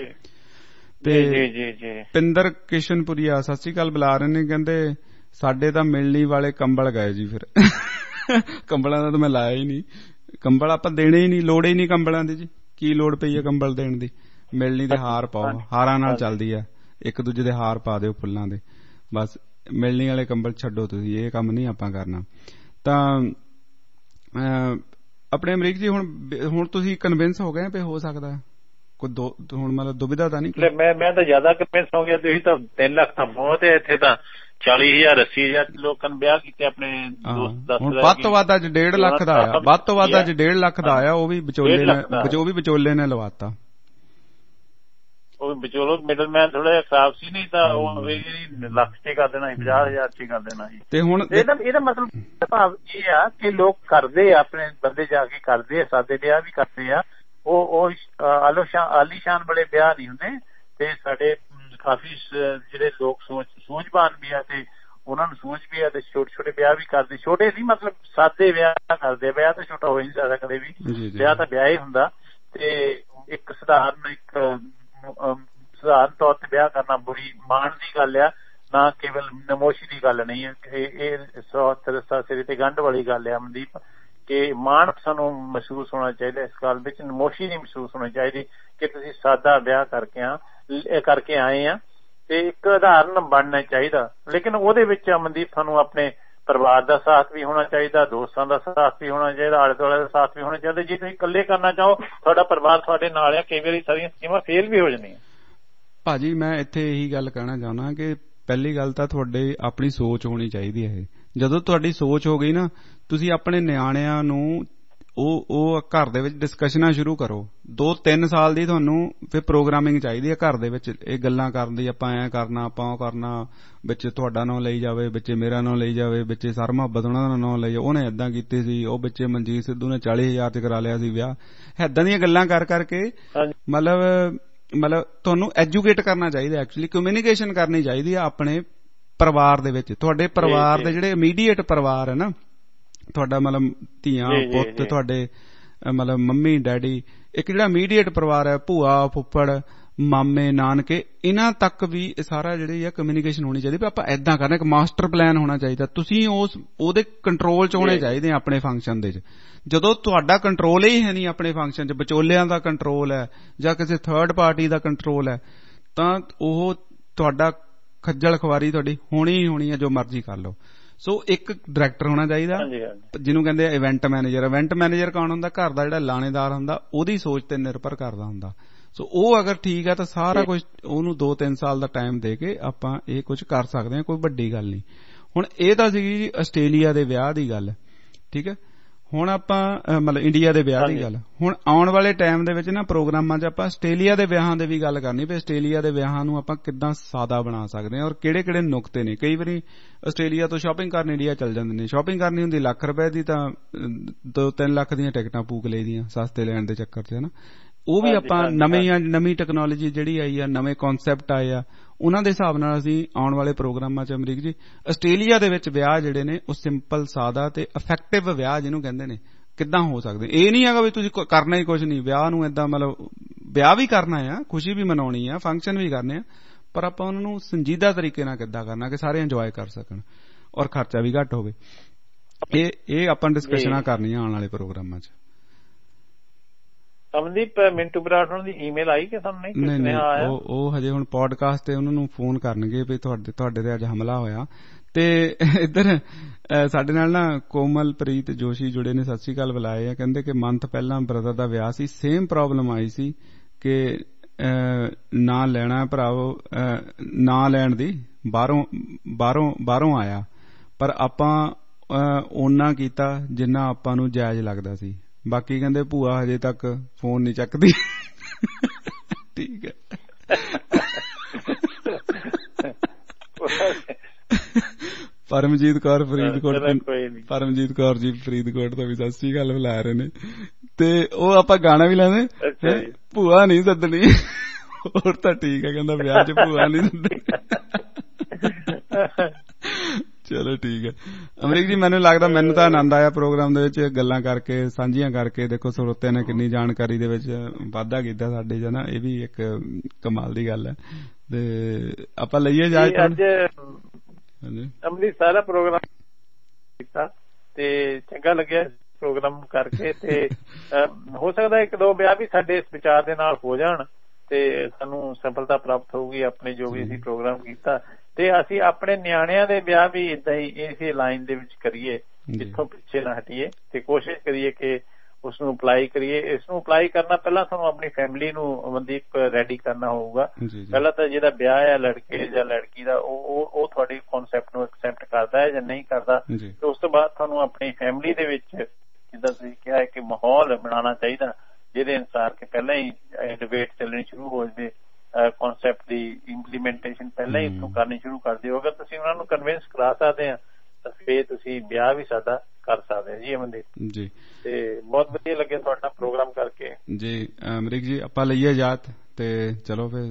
ਤੇ ਪਿੰਦਰ ਕਿਸ਼ਨਪੁਰੀਆ ਸਤਿ ਸ੍ਰੀ ਅਕਾਲ ਬੁਲਾ ਰਹੇ ਨੇ, ਕਹਿੰਦੇ ਸਾਡੇ ਤਾਂ ਮਿਲਣੀ ਵਾਲੇ ਕੰਬਲ ਗਏ ਜੀ। ਫਿਰ ਕੰਬਲਾਂ ਦਾ ਤਾਂ ਮੈਂ ਲਾਇਆ ਹੀ ਨਹੀਂ, ਕੰਬਲ ਆਪਾਂ ਦੇਣੇ ਹੀ ਨਹੀਂ, ਲੋੜ ਹੀ ਨਹੀਂ ਕੰਬਲਾਂ ਦੀ ਜੀ, ਕੀ ਲੋੜ ਪਈ ਹੈ ਕੰਬਲ ਦੇਣ ਦੀ। ਮਿਲਣੀ ਦੇ ਹਾਰ ਪਾਓ, ਹਾਰਾਂ ਨਾਲ ਚੱਲਦੀ ਆ, ਇੱਕ ਦੂਜੇ ਦੇ ਹਾਰ ਪਾ ਦਿਓ ਫੁੱਲਾਂ ਦੇ, ਬਸ। ਮਿਲਣੀ ਵਾਲੇ ਕੰਬਲ ਛੱਡੋ ਤੁਸੀਂ, ਇਹ ਕੰਮ ਨਹੀਂ ਆਪਾਂ ਕਰਨਾ। ਤਾਂ ਆਪਣੇ ਅਮਰੀਕ ਜੀ ਹੁਣ ਹੁਣ ਤੁਸੀਂ ਕਨਵਿੰਸ ਹੋ ਗਏ ਵੀ ਹੋ ਸਕਦਾ ਕੋਈ ਦੋ ਹੁਣ ਮਤਲਬ ਦੁਬਿਧਾ ਤਾਂ ਨਹੀਂ? ਮੈਂ ਮੈਂ ਤਾਂ ਜ਼ਿਆਦਾ ਕਨਵਿੰਸ ਹੋ ਗਿਆ, ਤੁਸੀਂ ਤਾਂ ਤਿੰਨ ਲੱਖ ਤਾਂ ਬਹੁਤ ਹੈ, ਇੱਥੇ ਤਾਂ ਚਾਲੀ ਹਜ਼ਾਰ ਅੱਸੀ ਹਜ਼ਾਰ ਲੋਕਾਂ ਨੇ ਵਿਆਹ ਕੀਤੇ ਆਪਣੇ ਦੋਸਤ। ਹੁਣ ਵੱਧ ਤੋਂ ਵੱਧ ਅੱਜ ਡੇਢ ਲੱਖ ਦਾ ਆਇਆ, ਵੱਧ ਤੋਂ ਵੱਧ ਅੱਜ ਡੇਢ ਲੱਖ ਦਾ ਆਇਆ, ਉਹ ਵੀ ਵਿਚੋਲੇ ਨੇ ਉਹ ਵੀ ਵਿਚੋਲੇ ਨੇ ਲਵਾਤਾ। ਉਹ ਵਿਚੋਲੋ ਮਿਡਲਮੈਨ ਥੋੜਾ ਜਿਹਾ ਖਰਾਬ ਸੀ, ਨਹੀਂ ਤਾਂ ਉਹ ਲੱਖ ਚ ਕਰ ਦੇਣਾ ਸੀ, ਪੰਜਾਹ ਹਜ਼ਾਰ ਚ ਕਰ ਦੇਣਾ ਸੀ। ਤੇ ਹੁਣ ਇਹਦਾ ਮਤਲਬ ਭਾਵ ਇਹ ਆ ਕਿ ਲੋਕ ਕਰਦੇ ਆ, ਆਪਣੇ ਬੰਦੇ ਜਾ ਕੇ ਕਰਦੇ ਆ, ਸਾਦੇ ਵਿਆਹ ਵੀ ਕਰਦੇ ਆ, ਉਹ ਉਹ ਆਲੋਸ਼ਾਨ ਆਲੀਸ਼ਾਨ ਬੜੇ ਵਿਆਹ ਨਹੀਂ ਹੁੰਦੇ। ਤੇ ਸਾਡੇ ਕਾਫੀ ਜਿਹੜੇ ਲੋਕ ਸੋਚ ਸੂਝਵਾਨ ਵੀ ਆ ਤੇ ਉਹਨਾਂ ਨੂੰ ਸੂਝ ਵੀ ਆ ਤੇ ਛੋਟੇ ਛੋਟੇ ਵਿਆਹ ਵੀ ਕਰਦੇ, ਛੋਟੇ ਨਹੀਂ ਮਤਲਬ ਸਾਦੇ ਵਿਆਹ ਕਰਦੇ, ਵਿਆਹ ਤਾਂ ਛੋਟਾ ਹੋ ਨਹੀਂ ਸਕਦਾ ਕਦੇ ਵੀ, ਵਿਆਹ ਤਾਂ ਵਿਆਹ ਹੀ ਹੁੰਦਾ। ਤੇ ਇੱਕ ਸਧਾਰਨ ਇੱਕ ਸਧਾਰਨ ਤੌਰ ਤੇ ਵਿਆਹ ਕਰਨਾ ਬੜੀ ਮਾਣ ਦੀ ਗੱਲ ਆ, ਨਾ ਕੇਵਲ ਨਮੋਸ਼ੀ ਦੀ ਗੱਲ ਨਹੀਂ ਹੈ। ਇਹ ਸੌ ਤਰਸਾ ਸਿਰੇ ਤੇ ਗੰਢ ਵਾਲੀ ਗੱਲ ਆ ਮਨਦੀਪ, ਕਿ ਮਾਣ ਸਾਨੂੰ ਮਹਿਸੂਸ ਹੋਣਾ ਚਾਹੀਦਾ ਇਸ ਗੱਲ ਵਿੱਚ, ਨਮੋਸ਼ੀ ਨਹੀਂ ਮਹਿਸੂਸ ਹੋਣੀ ਚਾਹੀਦੀ ਕਿ ਤੁਸੀਂ ਸਾਦਾ ਵਿਆਹ ਕਰਕੇ ਆ ਕਰਕੇ ਆਏ ਆ, ਤੇ ਇੱਕ ਉਦਾਹਰਨ ਬਣਨਾ ਚਾਹੀਦਾ। ਲੇਕਿਨ ਉਹਦੇ ਵਿੱਚ ਅਮਨਦੀਪ ਸਾਨੂੰ ਆਪਣੇ ਪਰਿਵਾਰ ਦਾ ਸਾਥ ਵੀ ਹੋਣਾ ਚਾਹੀਦਾ, ਦੋਸਤਾਂ ਦਾ ਸਾਥ ਵੀ ਹੋਣਾ ਚਾਹੀਦਾ, ਆਲੇ ਦੁਆਲੇ ਦਾ ਸਾਥ ਵੀ ਹੋਣਾ ਚਾਹੀਦਾ। ਜੇ ਤੁਸੀਂ ਇਕੱਲੇ ਕਰਨਾ ਚਾਹੋ, ਤੁਹਾਡਾ ਪਰਿਵਾਰ ਤੁਹਾਡੇ ਨਾਲ ਆ, ਕਈ ਵਾਰੀ ਸਾਰੀਆਂ ਸਕੀਮਾਂ ਫੇਲ ਵੀ ਹੋ ਜਾਂਦੀਆਂ। ਭਾਜੀ ਮੈਂ ਇੱਥੇ ਇਹੀ ਗੱਲ ਕਹਿਣਾ ਚਾਹੁੰਦਾ ਕਿ ਪਹਿਲੀ ਗੱਲ ਤਾਂ ਤੁਹਾਡੇ ਆਪਣੀ ਸੋਚ ਹੋਣੀ ਚਾਹੀਦੀ ਹੈ। ਜਦੋਂ ਤੁਹਾਡੀ ਸੋਚ ਹੋ ਗਈ ਨਾ, ਤੁਸੀਂ ਆਪਣੇ ਨਿਆਣਿਆਂ ਨੂੰ ਉਹ ਉਹ ਘਰ ਦੇ ਵਿੱਚ ਡਿਸਕਸ਼ਨਾਂ ਸ਼ੁਰੂ ਕਰੋ। ਦੋ ਤਿੰਨ ਸਾਲ ਦੀ ਤੁਹਾਨੂੰ ਫਿਰ ਪ੍ਰੋਗਰਾਮਿੰਗ ਚਾਹੀਦੀ ਹੈ ਘਰ ਦੇ ਵਿੱਚ, ਇਹ ਗੱਲਾਂ ਕਰਨ ਦੀ, ਆਪਾਂ ਐਂ ਕਰਨਾ, ਆਪਾਂ ਉਹ ਕਰਨਾ, ਵਿੱਚ ਤੁਹਾਡਾ ਨਾਂ ਲਈ ਜਾਵੇ, ਵਿੱਚ ਮੇਰਾ ਨਾਂ ਲਈ ਜਾਵੇ, ਵਿੱਚ ਸਰ ਮੁਹੱਬਤ ਉਹਨਾਂ ਦਾ ਨਾਂ ਲਈ ਜਾਵੇ, ਉਹਨੇ ਏਦਾਂ ਕੀਤੀ ਸੀ, ਉਹ ਵਿੱਚ ਮਨਜੀਤ ਸਿੱਧੂ ਨੇ ਚਾਲੀ ਹਜ਼ਾਰ ਚ ਕਰਾ ਲਿਆ ਸੀ ਵਿਆਹ। ਏਦਾਂ ਦੀਆਂ ਗੱਲਾਂ ਕਰ ਕਰਕੇ ਮਤਲਬ ਮਤਲਬ ਤੁਹਾਨੂੰ ਐਜੂਕੇਟ ਕਰਨਾ ਚਾਹੀਦਾ, ਐਕਚੁਅਲੀ ਕਮਿਊਨੀਕੇਸ਼ਨ ਕਰਨੀ ਚਾਹੀਦੀ ਹੈ ਆਪਣੇ ਪਰਿਵਾਰ ਦੇ ਵਿੱਚ। ਤੁਹਾਡੇ ਪਰਿਵਾਰ ਦੇ ਜਿਹੜੇ ਇਮੀਡੀਏਟ ਪਰਿਵਾਰ ਹੈ ਨਾ, ਤੁਹਾਡਾ ਮਤਲਬ ਧੀਆਂ ਪੁੱਤ, ਤੁਹਾਡੇ ਮਤਲਬ ਮੰਮੀ ਡੈਡੀ, ਇੱਕ ਜਿਹੜਾ ਇਮੀਡੀਏਟ ਪਰਿਵਾਰ ਹੈ, ਭੂਆ ਫੁੱਫੜ ਮਾਮੇ ਨਾਨਕੇ, ਇਹਨਾਂ ਤੱਕ ਵੀ ਇਹ ਸਾਰਾ ਜਿਹੜੀ ਆ ਕਮਿਊਨੀਕੇਸ਼ਨ ਹੋਣੀ ਚਾਹੀਦੀ ਵੀ ਆਪਾਂ ਏਦਾਂ ਕਰਨਾ। ਇੱਕ ਮਾਸਟਰ ਪਲਾਨ ਹੋਣਾ ਚਾਹੀਦਾ, ਤੁਸੀਂ ਉਸ ਉਹਦੇ ਕੰਟਰੋਲ ਚ ਹੋਣੇ ਚਾਹੀਦੇ ਆਪਣੇ ਫੰਕਸ਼ਨ ਦੇ ਚ। ਜਦੋਂ ਤੁਹਾਡਾ ਕੰਟਰੋਲ ਹੀ ਹੈ ਨਹੀਂ ਆਪਣੇ ਫੰਕਸ਼ਨ ਚ, ਵਿਚੋਲਿਆਂ ਦਾ ਕੰਟਰੋਲ ਹੈ ਜਾਂ ਕਿਸੇ ਥਰਡ ਪਾਰਟੀ ਦਾ ਕੰਟਰੋਲ ਹੈ, ਤਾਂ ਉਹ ਤੁਹਾਡਾ ਖੱਜਲ ਖਵਾਰੀ ਤੁਹਾਡੀ ਹੋਣੀ ਹੀ ਹੋਣੀ ਹੈ, ਜੋ ਮਰਜ਼ੀ ਕਰ ਲਓ। ਸੋ ਇੱਕ ਡਾਇਰੈਕਟਰ ਹੋਣਾ ਚਾਹੀਦਾ ਜਿਹਨੂੰ ਕਹਿੰਦੇ ਆ ਇਵੈਂਟ ਮੈਨੇਜਰ। ਇਵੈਂਟ ਮੈਨੇਜਰ ਕੌਣ ਹੁੰਦਾ? ਘਰ ਦਾ ਜਿਹੜਾ ਲਾਣੇਦਾਰ ਹੁੰਦਾ, ਉਹਦੀ ਸੋਚ ਤੇ ਨਿਰਭਰ ਕਰਦਾ ਹੁੰਦਾ। ਸੋ ਉਹ ਅਗਰ ਠੀਕ ਹੈ ਤਾਂ ਸਾਰਾ ਕੁਝ ਉਹਨੂੰ ਦੋ ਤਿੰਨ ਸਾਲ ਦਾ ਟਾਈਮ ਦੇ ਕੇ ਆਪਾਂ ਇਹ ਕੁਝ ਕਰ ਸਕਦੇ ਹਾਂ, ਕੋਈ ਵੱਡੀ ਗੱਲ ਨਹੀਂ। ਹੁਣ ਇਹ ਤਾਂ ਸੀਗੀ ਜੀ ਆਸਟ੍ਰੇਲੀਆ ਦੇ ਵਿਆਹ ਦੀ ਗੱਲ, ਠੀਕ ਹੈ। ਹੁਣ ਆਪਾਂ ਮਤਲਬ ਇੰਡੀਆ ਦੇ ਵਿਆਹ ਦੀ ਗੱਲ। ਹੁਣ ਆਉਣ ਵਾਲੇ ਟਾਈਮ ਦੇ ਵਿੱਚ ਨਾ ਪ੍ਰੋਗਰਾਮਾਂ 'ਚ ਆਪਾਂ ਆਸਟ੍ਰੇਲੀਆ ਦੇ ਵਿਆਹਾਂ ਦੇ ਵੀ ਗੱਲ ਕਰਨੀ ਵੀ ਆਸਟ੍ਰੇਲੀਆ ਦੇ ਵਿਆਹਾਂ ਨੂੰ ਆਪਾਂ ਕਿੱਦਾਂ ਸਾਦਾ ਬਣਾ ਸਕਦੇ ਹਾਂ ਔਰ ਕਿਹੜੇ ਕਿਹੜੇ ਨੁਕਤੇ ਨੇ। ਕਈ ਵਾਰੀ ਆਸਟ੍ਰੇਲੀਆ ਤੋਂ ਸ਼ਾਪਿੰਗ ਕਰਨ ਇੰਡੀਆ ਚੱਲ ਜਾਂਦੇ ਨੇ, ਸ਼ਾਪਿੰਗ ਕਰਨੀ ਹੁੰਦੀ ਲੱਖ ਰੁਪਏ ਦੀ ਤਾਂ ਦੋ ਤਿੰਨ ਲੱਖ ਦੀਆਂ ਟਿਕਟਾਂ ਫੂਕ ਲਈਦੀਆਂ ਸਸਤੇ ਲੈਣ ਦੇ ਚੱਕਰ 'ਚ, ਹਨਾ। ਉਹ ਵੀ ਆਪਾਂ ਨਵੀਂ ਨਵੀਂ ਟੈਕਨੋਲੋਜੀ ਜਿਹੜੀ ਆਈ ਆ, ਨਵੇਂ ਕਨਸੈਪਟ ਆਏ ਆ, ਉਹਨਾਂ ਦੇ ਹਿਸਾਬ ਨਾਲ ਅਸੀਂ ਆਉਣ ਵਾਲੇ ਪ੍ਰੋਗਰਾਮਾਂ 'ਚ ਅਮਰੀਕ ਜੀ ਆਸਟ੍ਰੇਲੀਆ ਦੇ ਵਿੱਚ ਵਿਆਹ ਜਿਹੜੇ ਨੇ ਉਹ ਸਿੰਪਲ ਸਾਦਾ ਤੇ ਇਫੈਕਟਿਵ ਵਿਆਹ ਜਿਹਨੂੰ ਕਹਿੰਦੇ ਨੇ ਕਿੱਦਾਂ ਹੋ ਸਕਦੇ। ਇਹ ਨਹੀਂ ਹੈਗਾ ਵੀ ਤੁਸੀਂ ਕਰਨਾ ਹੀ ਕੁਝ ਨਹੀਂ, ਵਿਆਹ ਨੂੰ ਏਦਾਂ ਮਤਲਬ ਵਿਆਹ ਵੀ ਕਰਨਾ ਆ, ਖੁਸ਼ੀ ਵੀ ਮਨਾਉਣੀ ਆ, ਫੰਕਸ਼ਨ ਵੀ ਕਰਨੇ ਆ, ਪਰ ਆਪਾਂ ਉਹਨਾਂ ਨੂੰ ਸੰਜੀਦਾ ਤਰੀਕੇ ਨਾਲ ਕਿੱਦਾਂ ਕਰਨਾ ਕਿ ਸਾਰੇ ਇੰਜੋਏ ਕਰ ਸਕਣ ਔਰ ਖਰਚਾ ਵੀ ਘੱਟ ਹੋਵੇ। ਇਹ ਇਹ ਆਪਾਂ ਡਿਸਕਸ਼ਨਾਂ ਕਰਨੀਆਂ ਆਉਣ ਵਾਲੇ ਪ੍ਰੋਗਰਾਮਾਂ 'ਚ। ਅਮਨਦੀਪ ਮਿੰਟੂ ਬਰਾੜ ਉਹਨਾਂ ਦੀ ਈਮੇਲ ਆਈ ਕਿ ਸਾਨੂੰ? ਨਹੀਂ ਨਹੀਂ, ਉਹ ਉਹ ਹਜੇ ਹੁਣ ਪੋਡਕਾਸਟ ਤੇ ਉਹਨਾਂ ਨੂੰ ਫੋਨ ਕਰਨਗੇ ਵੀ ਤੁਹਾਡੇ ਤੁਹਾਡੇ ਤੇ ਅੱਜ ਹਮਲਾ ਹੋਇਆ। ਤੇ ਇੱਧਰ ਸਾਡੇ ਨਾਲ ਨਾ ਕੋਮਲਪ੍ਰੀਤ ਜੋਸ਼ੀ ਜੁੜੇ ਨੇ, ਸਤਿ ਸ਼੍ਰੀ ਅਕਾਲ ਬੁਲਾਏ ਆ। ਕਹਿੰਦੇ ਕਿ ਮੰਥ ਪਹਿਲਾਂ ਬ੍ਰਦਰ ਦਾ ਵਿਆਹ ਸੀ, ਸੇਮ ਪ੍ਰੋਬਲਮ ਆਈ ਸੀ ਕਿ ਨਾ ਲੈਣਾ ਭਰਾਵੋ, ਨਾ ਲੈਣ ਦੀ, ਬਾਹਰੋਂ ਬਾਹਰੋਂ ਬਾਹਰੋਂ ਆਇਆ, ਪਰ ਆਪਾਂ ਓਨਾ ਕੀਤਾ ਜਿੰਨਾ ਆਪਾਂ ਨੂੰ ਜਾਇਜ਼ ਲੱਗਦਾ ਸੀ। ਬਾਕੀ ਕਹਿੰਦੇ ਭੂਆ ਹਜੇ ਤੱਕ ਫੋਨ ਨਹੀਂ ਚੱਕਦੀ। ਠੀਕ ਹੈ। ਪਰਮਜੀਤ ਕੌਰ ਫਰੀਦਕੋਟ, ਪਰਮਜੀਤ ਕੌਰ ਜੀ ਫਰੀਦਕੋਟ ਤੋਂ ਵੀ ਸਤਿ ਸ਼੍ਰੀ ਅਕਾਲ ਬੁਲਾ ਰਹੇ ਨੇ। ਤੇ ਉਹ ਆਪਾਂ ਗਾਣਾ ਵੀ ਲਾਉਂਦੇ, ਭੂਆ ਨਹੀਂ ਸੱਦਣੀ। ਹੋਰ ਤਾਂ ਠੀਕ ਹੈ, ਕਹਿੰਦਾ ਵਿਆਹ 'ਚ ਭੂਆ ਨਹੀਂ ਸੱਦਣੀ। ਚਲੋ ਠੀਕ ਹੈ ਅਮਰੀਕ ਜੀ, ਮੈਨੂੰ ਲੱਗਦਾ ਮੈਨੂੰ ਤਾਂ ਆਨੰਦ ਆਇਆ ਪ੍ਰੋਗਰਾਮ ਦੇ ਵਿੱਚ ਗੱਲਾਂ ਕਰਕੇ, ਸਾਂਝੀਆਂ ਕਰਕੇ। ਦੇਖੋ ਸਰੋਤਿਆਂ ਨੇ ਕਿੰਨੀ ਜਾਣਕਾਰੀ ਦੇ ਵਿੱਚ ਵਾਧਾ ਕੀਤਾ ਸਾਡੇ 'ਚ ਨਾ, ਇਹ ਵੀ ਇੱਕ ਕਮਾਲ ਦੀ ਗੱਲ ਹੈ। ਤੇ ਆਪਾਂ ਲਈਏ ਜਾ ਅੱਜ ਅਮਰੀਕ ਸਾਰਾ ਪ੍ਰੋਗਰਾਮ ਕੀਤਾ ਤੇ ਚੰਗਾ ਲੱਗਿਆ ਪ੍ਰੋਗਰਾਮ ਕਰਕੇ। ਤੇ ਹੋ ਸਕਦਾ ਇੱਕ ਦੋ ਵਿਆਹ ਵੀ ਸਾਡੇ ਇਸ ਵਿਚਾਰ ਦੇ ਨਾਲ ਹੋ ਜਾਣ ਤੇ ਸਾਨੂੰ ਸਫਲਤਾ ਪ੍ਰਾਪਤ ਹੋਊਗੀ ਆਪਣੇ ਜੋ ਵੀ ਅਸੀਂ ਪ੍ਰੋਗਰਾਮ ਕੀਤਾ। ਤੇ ਅਸੀਂ ਆਪਣੇ ਨਿਆਣਿਆਂ ਦੇ ਵਿਆਹ ਵੀ ਏਦਾਂ ਹੀ ਇਸੇ ਲਾਈਨ ਦੇ ਵਿੱਚ ਕਰੀਏ, ਜਿੱਥੋਂ ਪਿੱਛੇ ਨਾ ਹਟੀਏ ਤੇ ਕੋਸ਼ਿਸ਼ ਕਰੀਏ ਕਿ ਉਸ ਨੂੰ ਅਪਲਾਈ ਕਰੀਏ। ਇਸ ਨੂੰ ਅਪਲਾਈ ਕਰਨਾ ਪਹਿਲਾਂ ਸਾਨੂੰ ਆਪਣੀ ਫੈਮਿਲੀ ਨੂੰ ਮਨਦੀਪ ਰੈਡੀ ਕਰਨਾ ਹੋਊਗਾ। ਪਹਿਲਾਂ ਤਾਂ ਜਿਹੜਾ ਵਿਆਹ ਹੈ ਲੜਕੇ ਜਾਂ ਲੜਕੀ ਦਾ, ਉਹ ਉਹ ਤੁਹਾਡੇ ਕਨਸੈਪਟ ਨੂੰ ਐਕਸੈਪਟ ਕਰਦਾ ਹੈ ਜਾਂ ਨਹੀਂ ਕਰਦਾ, ਤੇ ਉਸ ਤੋਂ ਬਾਅਦ ਤੁਹਾਨੂੰ ਆਪਣੀ ਫੈਮਿਲੀ ਦੇ ਵਿੱਚ ਜਿੱਦਾਂ ਤੁਸੀਂ ਕਿਹਾ ਹੈ ਕਿ ਮਾਹੌਲ ਬਣਾਉਣਾ ਚਾਹੀਦਾ ਜਿਹਦੇ ਅਨੁਸਾਰ ਕਿ ਪਹਿਲਾਂ ਹੀ ਡਿਬੇਟ ਚੱਲਣੀ ਸ਼ੁਰੂ ਹੋ ਜਾਵੇ, ਕਨਸੈਪਟ ਦੀ ਇੰਪਲੀਮੈਂਟੇਸ਼ਨ ਪਹਿਲਾਂ ਹੀ ਇੱਥੋਂ ਕਰਨੀ ਸ਼ੁਰੂ ਕਰ ਦਿਓ। ਅਗਰ ਤੁਸੀਂ ਉਹਨਾਂ ਨੂੰ ਕਨਵਿੰਸ ਕਰਾ ਸਕਦੇ ਆ ਤਾਂ ਫਿਰ ਤੁਸੀਂ ਵਿਆਹ ਵੀ ਸਾਡਾ ਕਰ ਸਕਦੇ ਆ। ਜੀ ਅਮਨਦੀਪ ਜੀ, ਤੇ ਬਹੁਤ ਵਧੀਆ ਲੱਗਿਆ ਤੁਹਾਡਾ ਪ੍ਰੋਗਰਾਮ ਕਰਕੇ ਜੀ। ਅਮਰੀਕ ਜੀ ਆਪਾਂ ਲਈਏ ਇਜਾਜ਼ਤ ਤੇ ਚਲੋ ਫਿਰ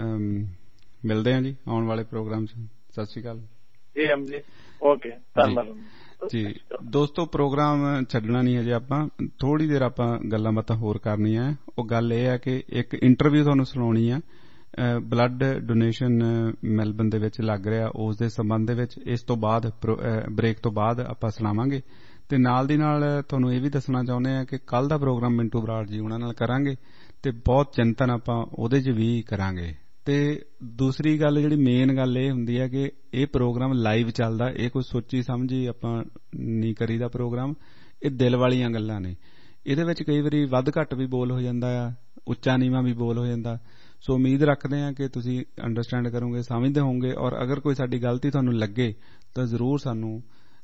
ਮਿਲਦੇ ਆ ਜੀ ਆਉਣ ਵਾਲੇ ਪ੍ਰੋਗਰਾਮ 'ਚ। ਸਤਿ ਸ਼੍ਰੀ ਅਕਾਲ ਜੀ ਅਮਨਦੀਪ, ਓਕੇ ਧੰਨਵਾਦ ਜੀ। ਦੋਸਤੋ ਪ੍ਰੋਗਰਾਮ ਛੱਡਣਾ ਨਹੀਂ ਹਜੇ, ਆਪਾਂ ਥੋੜੀ ਦੇਰ ਆਪਾਂ ਗੱਲਾਂ ਬਾਤਾਂ ਹੋਰ ਕਰਨੀਆਂ। ਉਹ ਗੱਲ ਇਹ ਹੈ ਕਿ ਇੱਕ ਇੰਟਰਵਿਊ ਤੁਹਾਨੂੰ ਸੁਣਾਉਣੀ ਆ, ਬਲੱਡ ਡੋਨੇਸ਼ਨ ਮੈਲਬਨ ਦੇ ਵਿੱਚ ਲੱਗ ਰਿਹਾ, ਉਸ ਦੇ ਸੰਬੰਧ ਦੇ ਵਿੱਚ। ਇਸ ਤੋਂ ਬਾਅਦ ਬ੍ਰੇਕ ਤੋਂ ਬਾਅਦ ਆਪਾਂ ਸੁਣਾਵਾਂਗੇ ਤੇ ਨਾਲ ਦੀ ਨਾਲ ਤੁਹਾਨੂੰ ਇਹ ਵੀ ਦੱਸਣਾ ਚਾਹੁੰਦੇ ਆ ਕਿ ਕੱਲ ਦਾ ਪ੍ਰੋਗਰਾਮ ਮਿੰਟੂ ਬਰਾੜ ਜੀ ਉਹਨਾਂ ਨਾਲ ਕਰਾਂਗੇ ਤੇ ਬਹੁਤ ਚਿੰਤਨ ਆਪਾਂ ਉਹਦੇ 'ਚ ਵੀ ਕਰਾਂਗੇ। ਤੇ ਦੂਸਰੀ ਗੱਲ ਜਿਹੜੀ ਮੇਨ ਗੱਲ ਇਹ ਹੁੰਦੀ ਹੈ ਕਿ ਇਹ ਪ੍ਰੋਗਰਾਮ ਲਾਈਵ ਚੱਲਦਾ, ਇਹ ਕੋਈ ਸੋਚੀ ਸਮਝੀ ਆਪਾਂ ਨਹੀਂ ਕਰੀਦਾ ਪ੍ਰੋਗਰਾਮ, ਇਹ ਦਿਲ ਵਾਲੀਆਂ ਗੱਲਾਂ ਨੇ। ਇਹਦੇ ਵਿੱਚ ਕਈ ਵਾਰੀ ਵੱਧ ਘੱਟ ਵੀ ਬੋਲ ਹੋ ਜਾਂਦਾ ਆ, ਉੱਚਾ ਨੀਵਾਂ ਵੀ ਬੋਲ ਹੋ ਜਾਂਦਾ। ਸੋ ਉਮੀਦ ਰੱਖਦੇ ਹਾਂ ਕਿ ਤੁਸੀਂ ਅੰਡਰਸਟੈਂਡ ਕਰੋਗੇ, ਸਮਝਦੇ ਹੋਵੋਗੇ, ਔਰ ਅਗਰ ਕੋਈ ਸਾਡੀ ਗਲਤੀ ਤੁਹਾਨੂੰ ਲੱਗੇ ਤਾਂ ਜ਼ਰੂਰ ਸਾਨੂੰ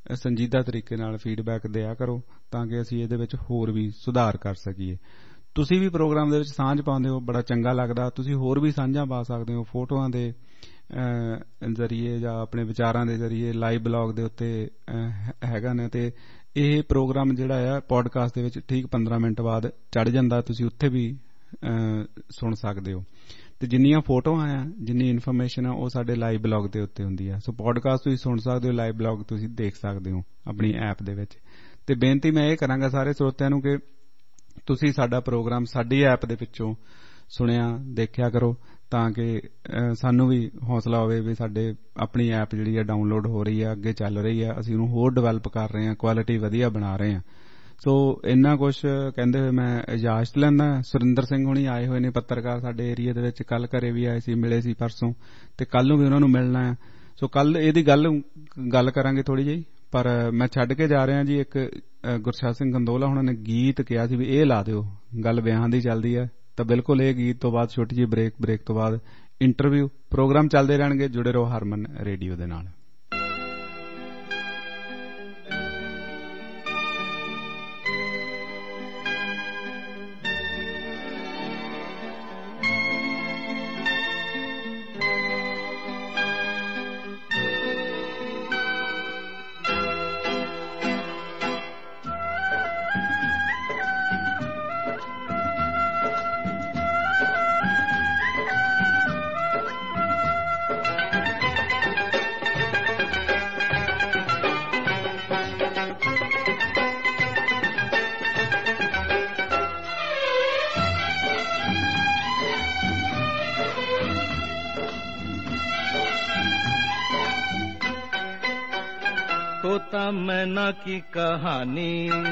ਸੰਜੀਦਾ ਤਰੀਕੇ ਨਾਲ ਫੀਡਬੈਕ ਦਿਆ ਕਰੋ ਤਾਂ ਕਿ ਅਸੀਂ ਇਹਦੇ ਵਿੱਚ ਹੋਰ ਵੀ ਸੁਧਾਰ ਕਰ ਸਕੀਏ। ਤੁਸੀਂ ਵੀ ਪ੍ਰੋਗਰਾਮ ਦੇ ਵਿੱਚ ਸਾਂਝ ਪਾਉਂਦੇ ਹੋ, ਬੜਾ ਚੰਗਾ ਲੱਗਦਾ। ਤੁਸੀਂ ਹੋਰ ਵੀ ਸਾਂਝਾਂ ਪਾ ਸਕਦੇ ਹੋ ਫੋਟੋਆਂ ਦੇ ਜ਼ਰੀਏ ਜਾਂ ਆਪਣੇ ਵਿਚਾਰਾਂ ਦੇ ਜ਼ਰੀਏ। ਲਾਈਵ ਬਲੌਗ ਦੇ ਉੱਤੇ ਹੈਗਾ ਨੇ ਤੇ ਇਹ ਪ੍ਰੋਗਰਾਮ ਜਿਹੜਾ ਆ ਪੋਡਕਾਸਟ ਦੇ ਵਿੱਚ ਠੀਕ ਪੰਦਰਾਂ ਮਿੰਟ ਬਾਅਦ ਚੜ੍ਹ ਜਾਂਦਾ, ਤੁਸੀਂ ਉੱਥੇ ਵੀ ਸੁਣ ਸਕਦੇ ਹੋ। ਤੇ ਜਿੰਨੀਆਂ ਫੋਟੋਆਂ ਆ, ਜਿੰਨੀ ਇਨਫੋਰਮੇਸ਼ਨ ਆ, ਉਹ ਸਾਡੇ ਲਾਈਵ ਬਲੌਗ ਦੇ ਉੱਤੇ ਹੁੰਦੀ ਆ। ਸੋ ਪੋਡਕਾਸਟ ਤੁਸੀਂ ਸੁਣ ਸਕਦੇ ਹੋ, ਲਾਈਵ ਬਲੌਗ ਤੁਸੀਂ ਦੇਖ ਸਕਦੇ ਹੋ ਆਪਣੀ ਐਪ ਦੇ ਵਿੱਚ। ਤੇ ਬੇਨਤੀ ਮੈਂ ਇਹ ਕਰਾਂਗਾ ਸਾਰੇ ਸਰੋਤਿਆਂ ਨੂੰ ਕਿ ਤੁਸੀਂ ਸਾਡਾ ਪ੍ਰੋਗਰਾਮ ਸਾਡੀ ਐਪ ਦੇ ਵਿੱਚੋਂ ਸੁਣਿਆ ਦੇਖਿਆ ਕਰੋ ਤਾਂ ਕਿ ਸਾਨੂੰ ਵੀ ਹੌਸਲਾ ਹੋਵੇ ਵੀ ਸਾਡੇ ਆਪਣੀ ਐਪ ਜਿਹੜੀ ਆ ਡਾਊਨਲੋਡ ਹੋ ਰਹੀ ਆ, ਅੱਗੇ ਚੱਲ ਰਹੀ ਆ, ਅਸੀਂ ਉਹਨੂੰ ਹੋਰ ਡਿਵੈਲਪ ਕਰ ਰਹੇ ਹਾਂ, ਕੁਆਲਿਟੀ ਵਧੀਆ ਬਣਾ ਰਹੇ ਹਾਂ। ਸੋ ਇੰਨਾ ਕੁਛ ਕਹਿੰਦੇ ਹੋਏ ਮੈਂ ਇਜਾਜ਼ਤ ਲੈਂਦਾ। ਸੁਰਿੰਦਰ ਸਿੰਘ ਹੁਣੀ ਆਏ ਹੋਏ ਨੇ ਪੱਤਰਕਾਰ ਸਾਡੇ ਏਰੀਏ ਦੇ ਵਿੱਚ, ਕੱਲ ਘਰੇ ਵੀ ਆਏ ਸੀ, ਮਿਲੇ ਸੀ ਪਰਸੋਂ, ਤੇ ਕੱਲ ਨੂੰ ਵੀ ਉਹਨਾਂ ਨੂੰ ਮਿਲਣਾ ਹੈ। ਸੋ ਕੱਲ ਇਹਦੀ ਗੱਲ ਗੱਲ ਕਰਾਂਗੇ ਥੋੜੀ ਜਿਹੀ, ਪਰ ਮੈਂ ਛੱਡ ਕੇ ਜਾ ਰਿਹਾ ਜੀ ਇੱਕ ਗੁਰਸ਼ਾਹ ਸਿੰਘ ਗੰਦੋਲਾ ਹੁਣਾਂ ਨੇ ਗੀਤ ਕਿਹਾ ਸੀ ਵੀ ਇਹ ਲਾ ਦਿਓ, ਗੱਲ ਵਿਆਹਾਂ ਦੀ ਚੱਲਦੀ ਹੈ ਤਾਂ ਬਿਲਕੁਲ ਇਹ ਗੀਤ ਤੋਂ ਬਾਅਦ ਛੋਟੀ ਜਿਹੀ ਬ੍ਰੇਕ, ਬ੍ਰੇਕ ਤੋਂ ਬਾਅਦ ਇੰਟਰਵਿਊ। ਪ੍ਰੋਗਰਾਮ ਚੱਲਦੇ ਰਹਿਣਗੇ, ਜੁੜੇ ਰਹੋ ਹਰਮਨ ਰੇਡੀਓ ਦੇ ਨਾਲ। तोता मैना की कहानी,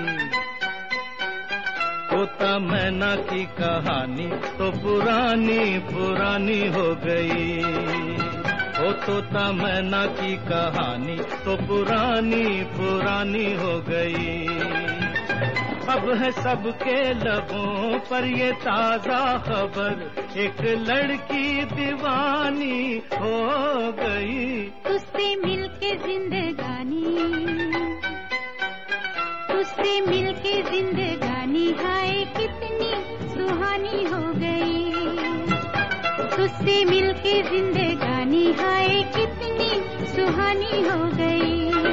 तोता मैना की कहानी तो पुरानी पुरानी हो गई। ओ तोता मैना की कहानी तो पुरानी पुरानी हो गई। अब है सबके लबों पर ये ताजा खबर, एक लड़की दीवानी हो गई। उससे मिलके जिंदगानी, उससे मिलके जिंदगानी हाय कितनी सुहानी हो गई। उससे मिलके जिंदगानी हाय कितनी सुहानी हो गई।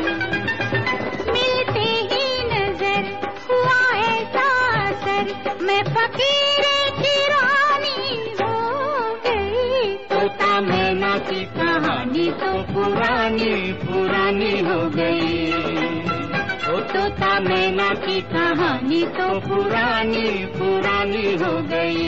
मिलते ही नजर हुआ ऐसा असर, मैं फकीर की रानी हो गई। तोता मैना की कहानी तो पुरानी पुरानी हो गई। ओ तोता मैना की कहानी तो पुरानी पुरानी हो गई।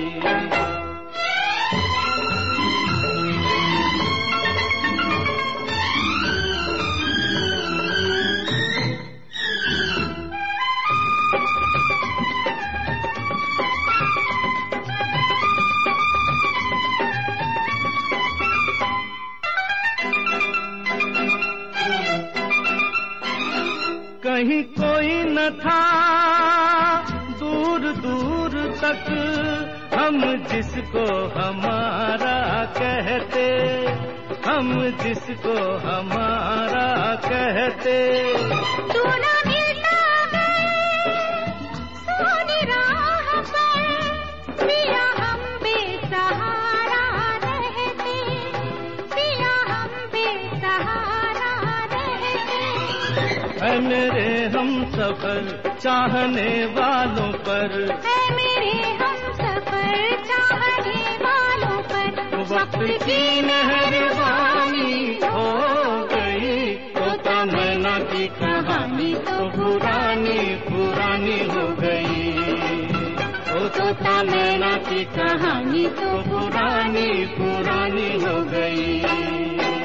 कहीं कोई न था दूर दूर तक, हम जिसको हमारा कहते, हम जिसको हमारा कहते। तू न मिलता है सोनी राह पर, पिया हम बेसहारा रहते, पिया हम बेसहारा रहते। है मेरे हम सफर चाहने वालों पर, है मेरे हम सफर चाहने वालों पर, वक्त की मेहरबानी हो गई। तोता मैना की कहानी तो पुरानी पुरानी हो गई। ओ तोता मैना की कहानी तो पुरानी पुरानी हो गई।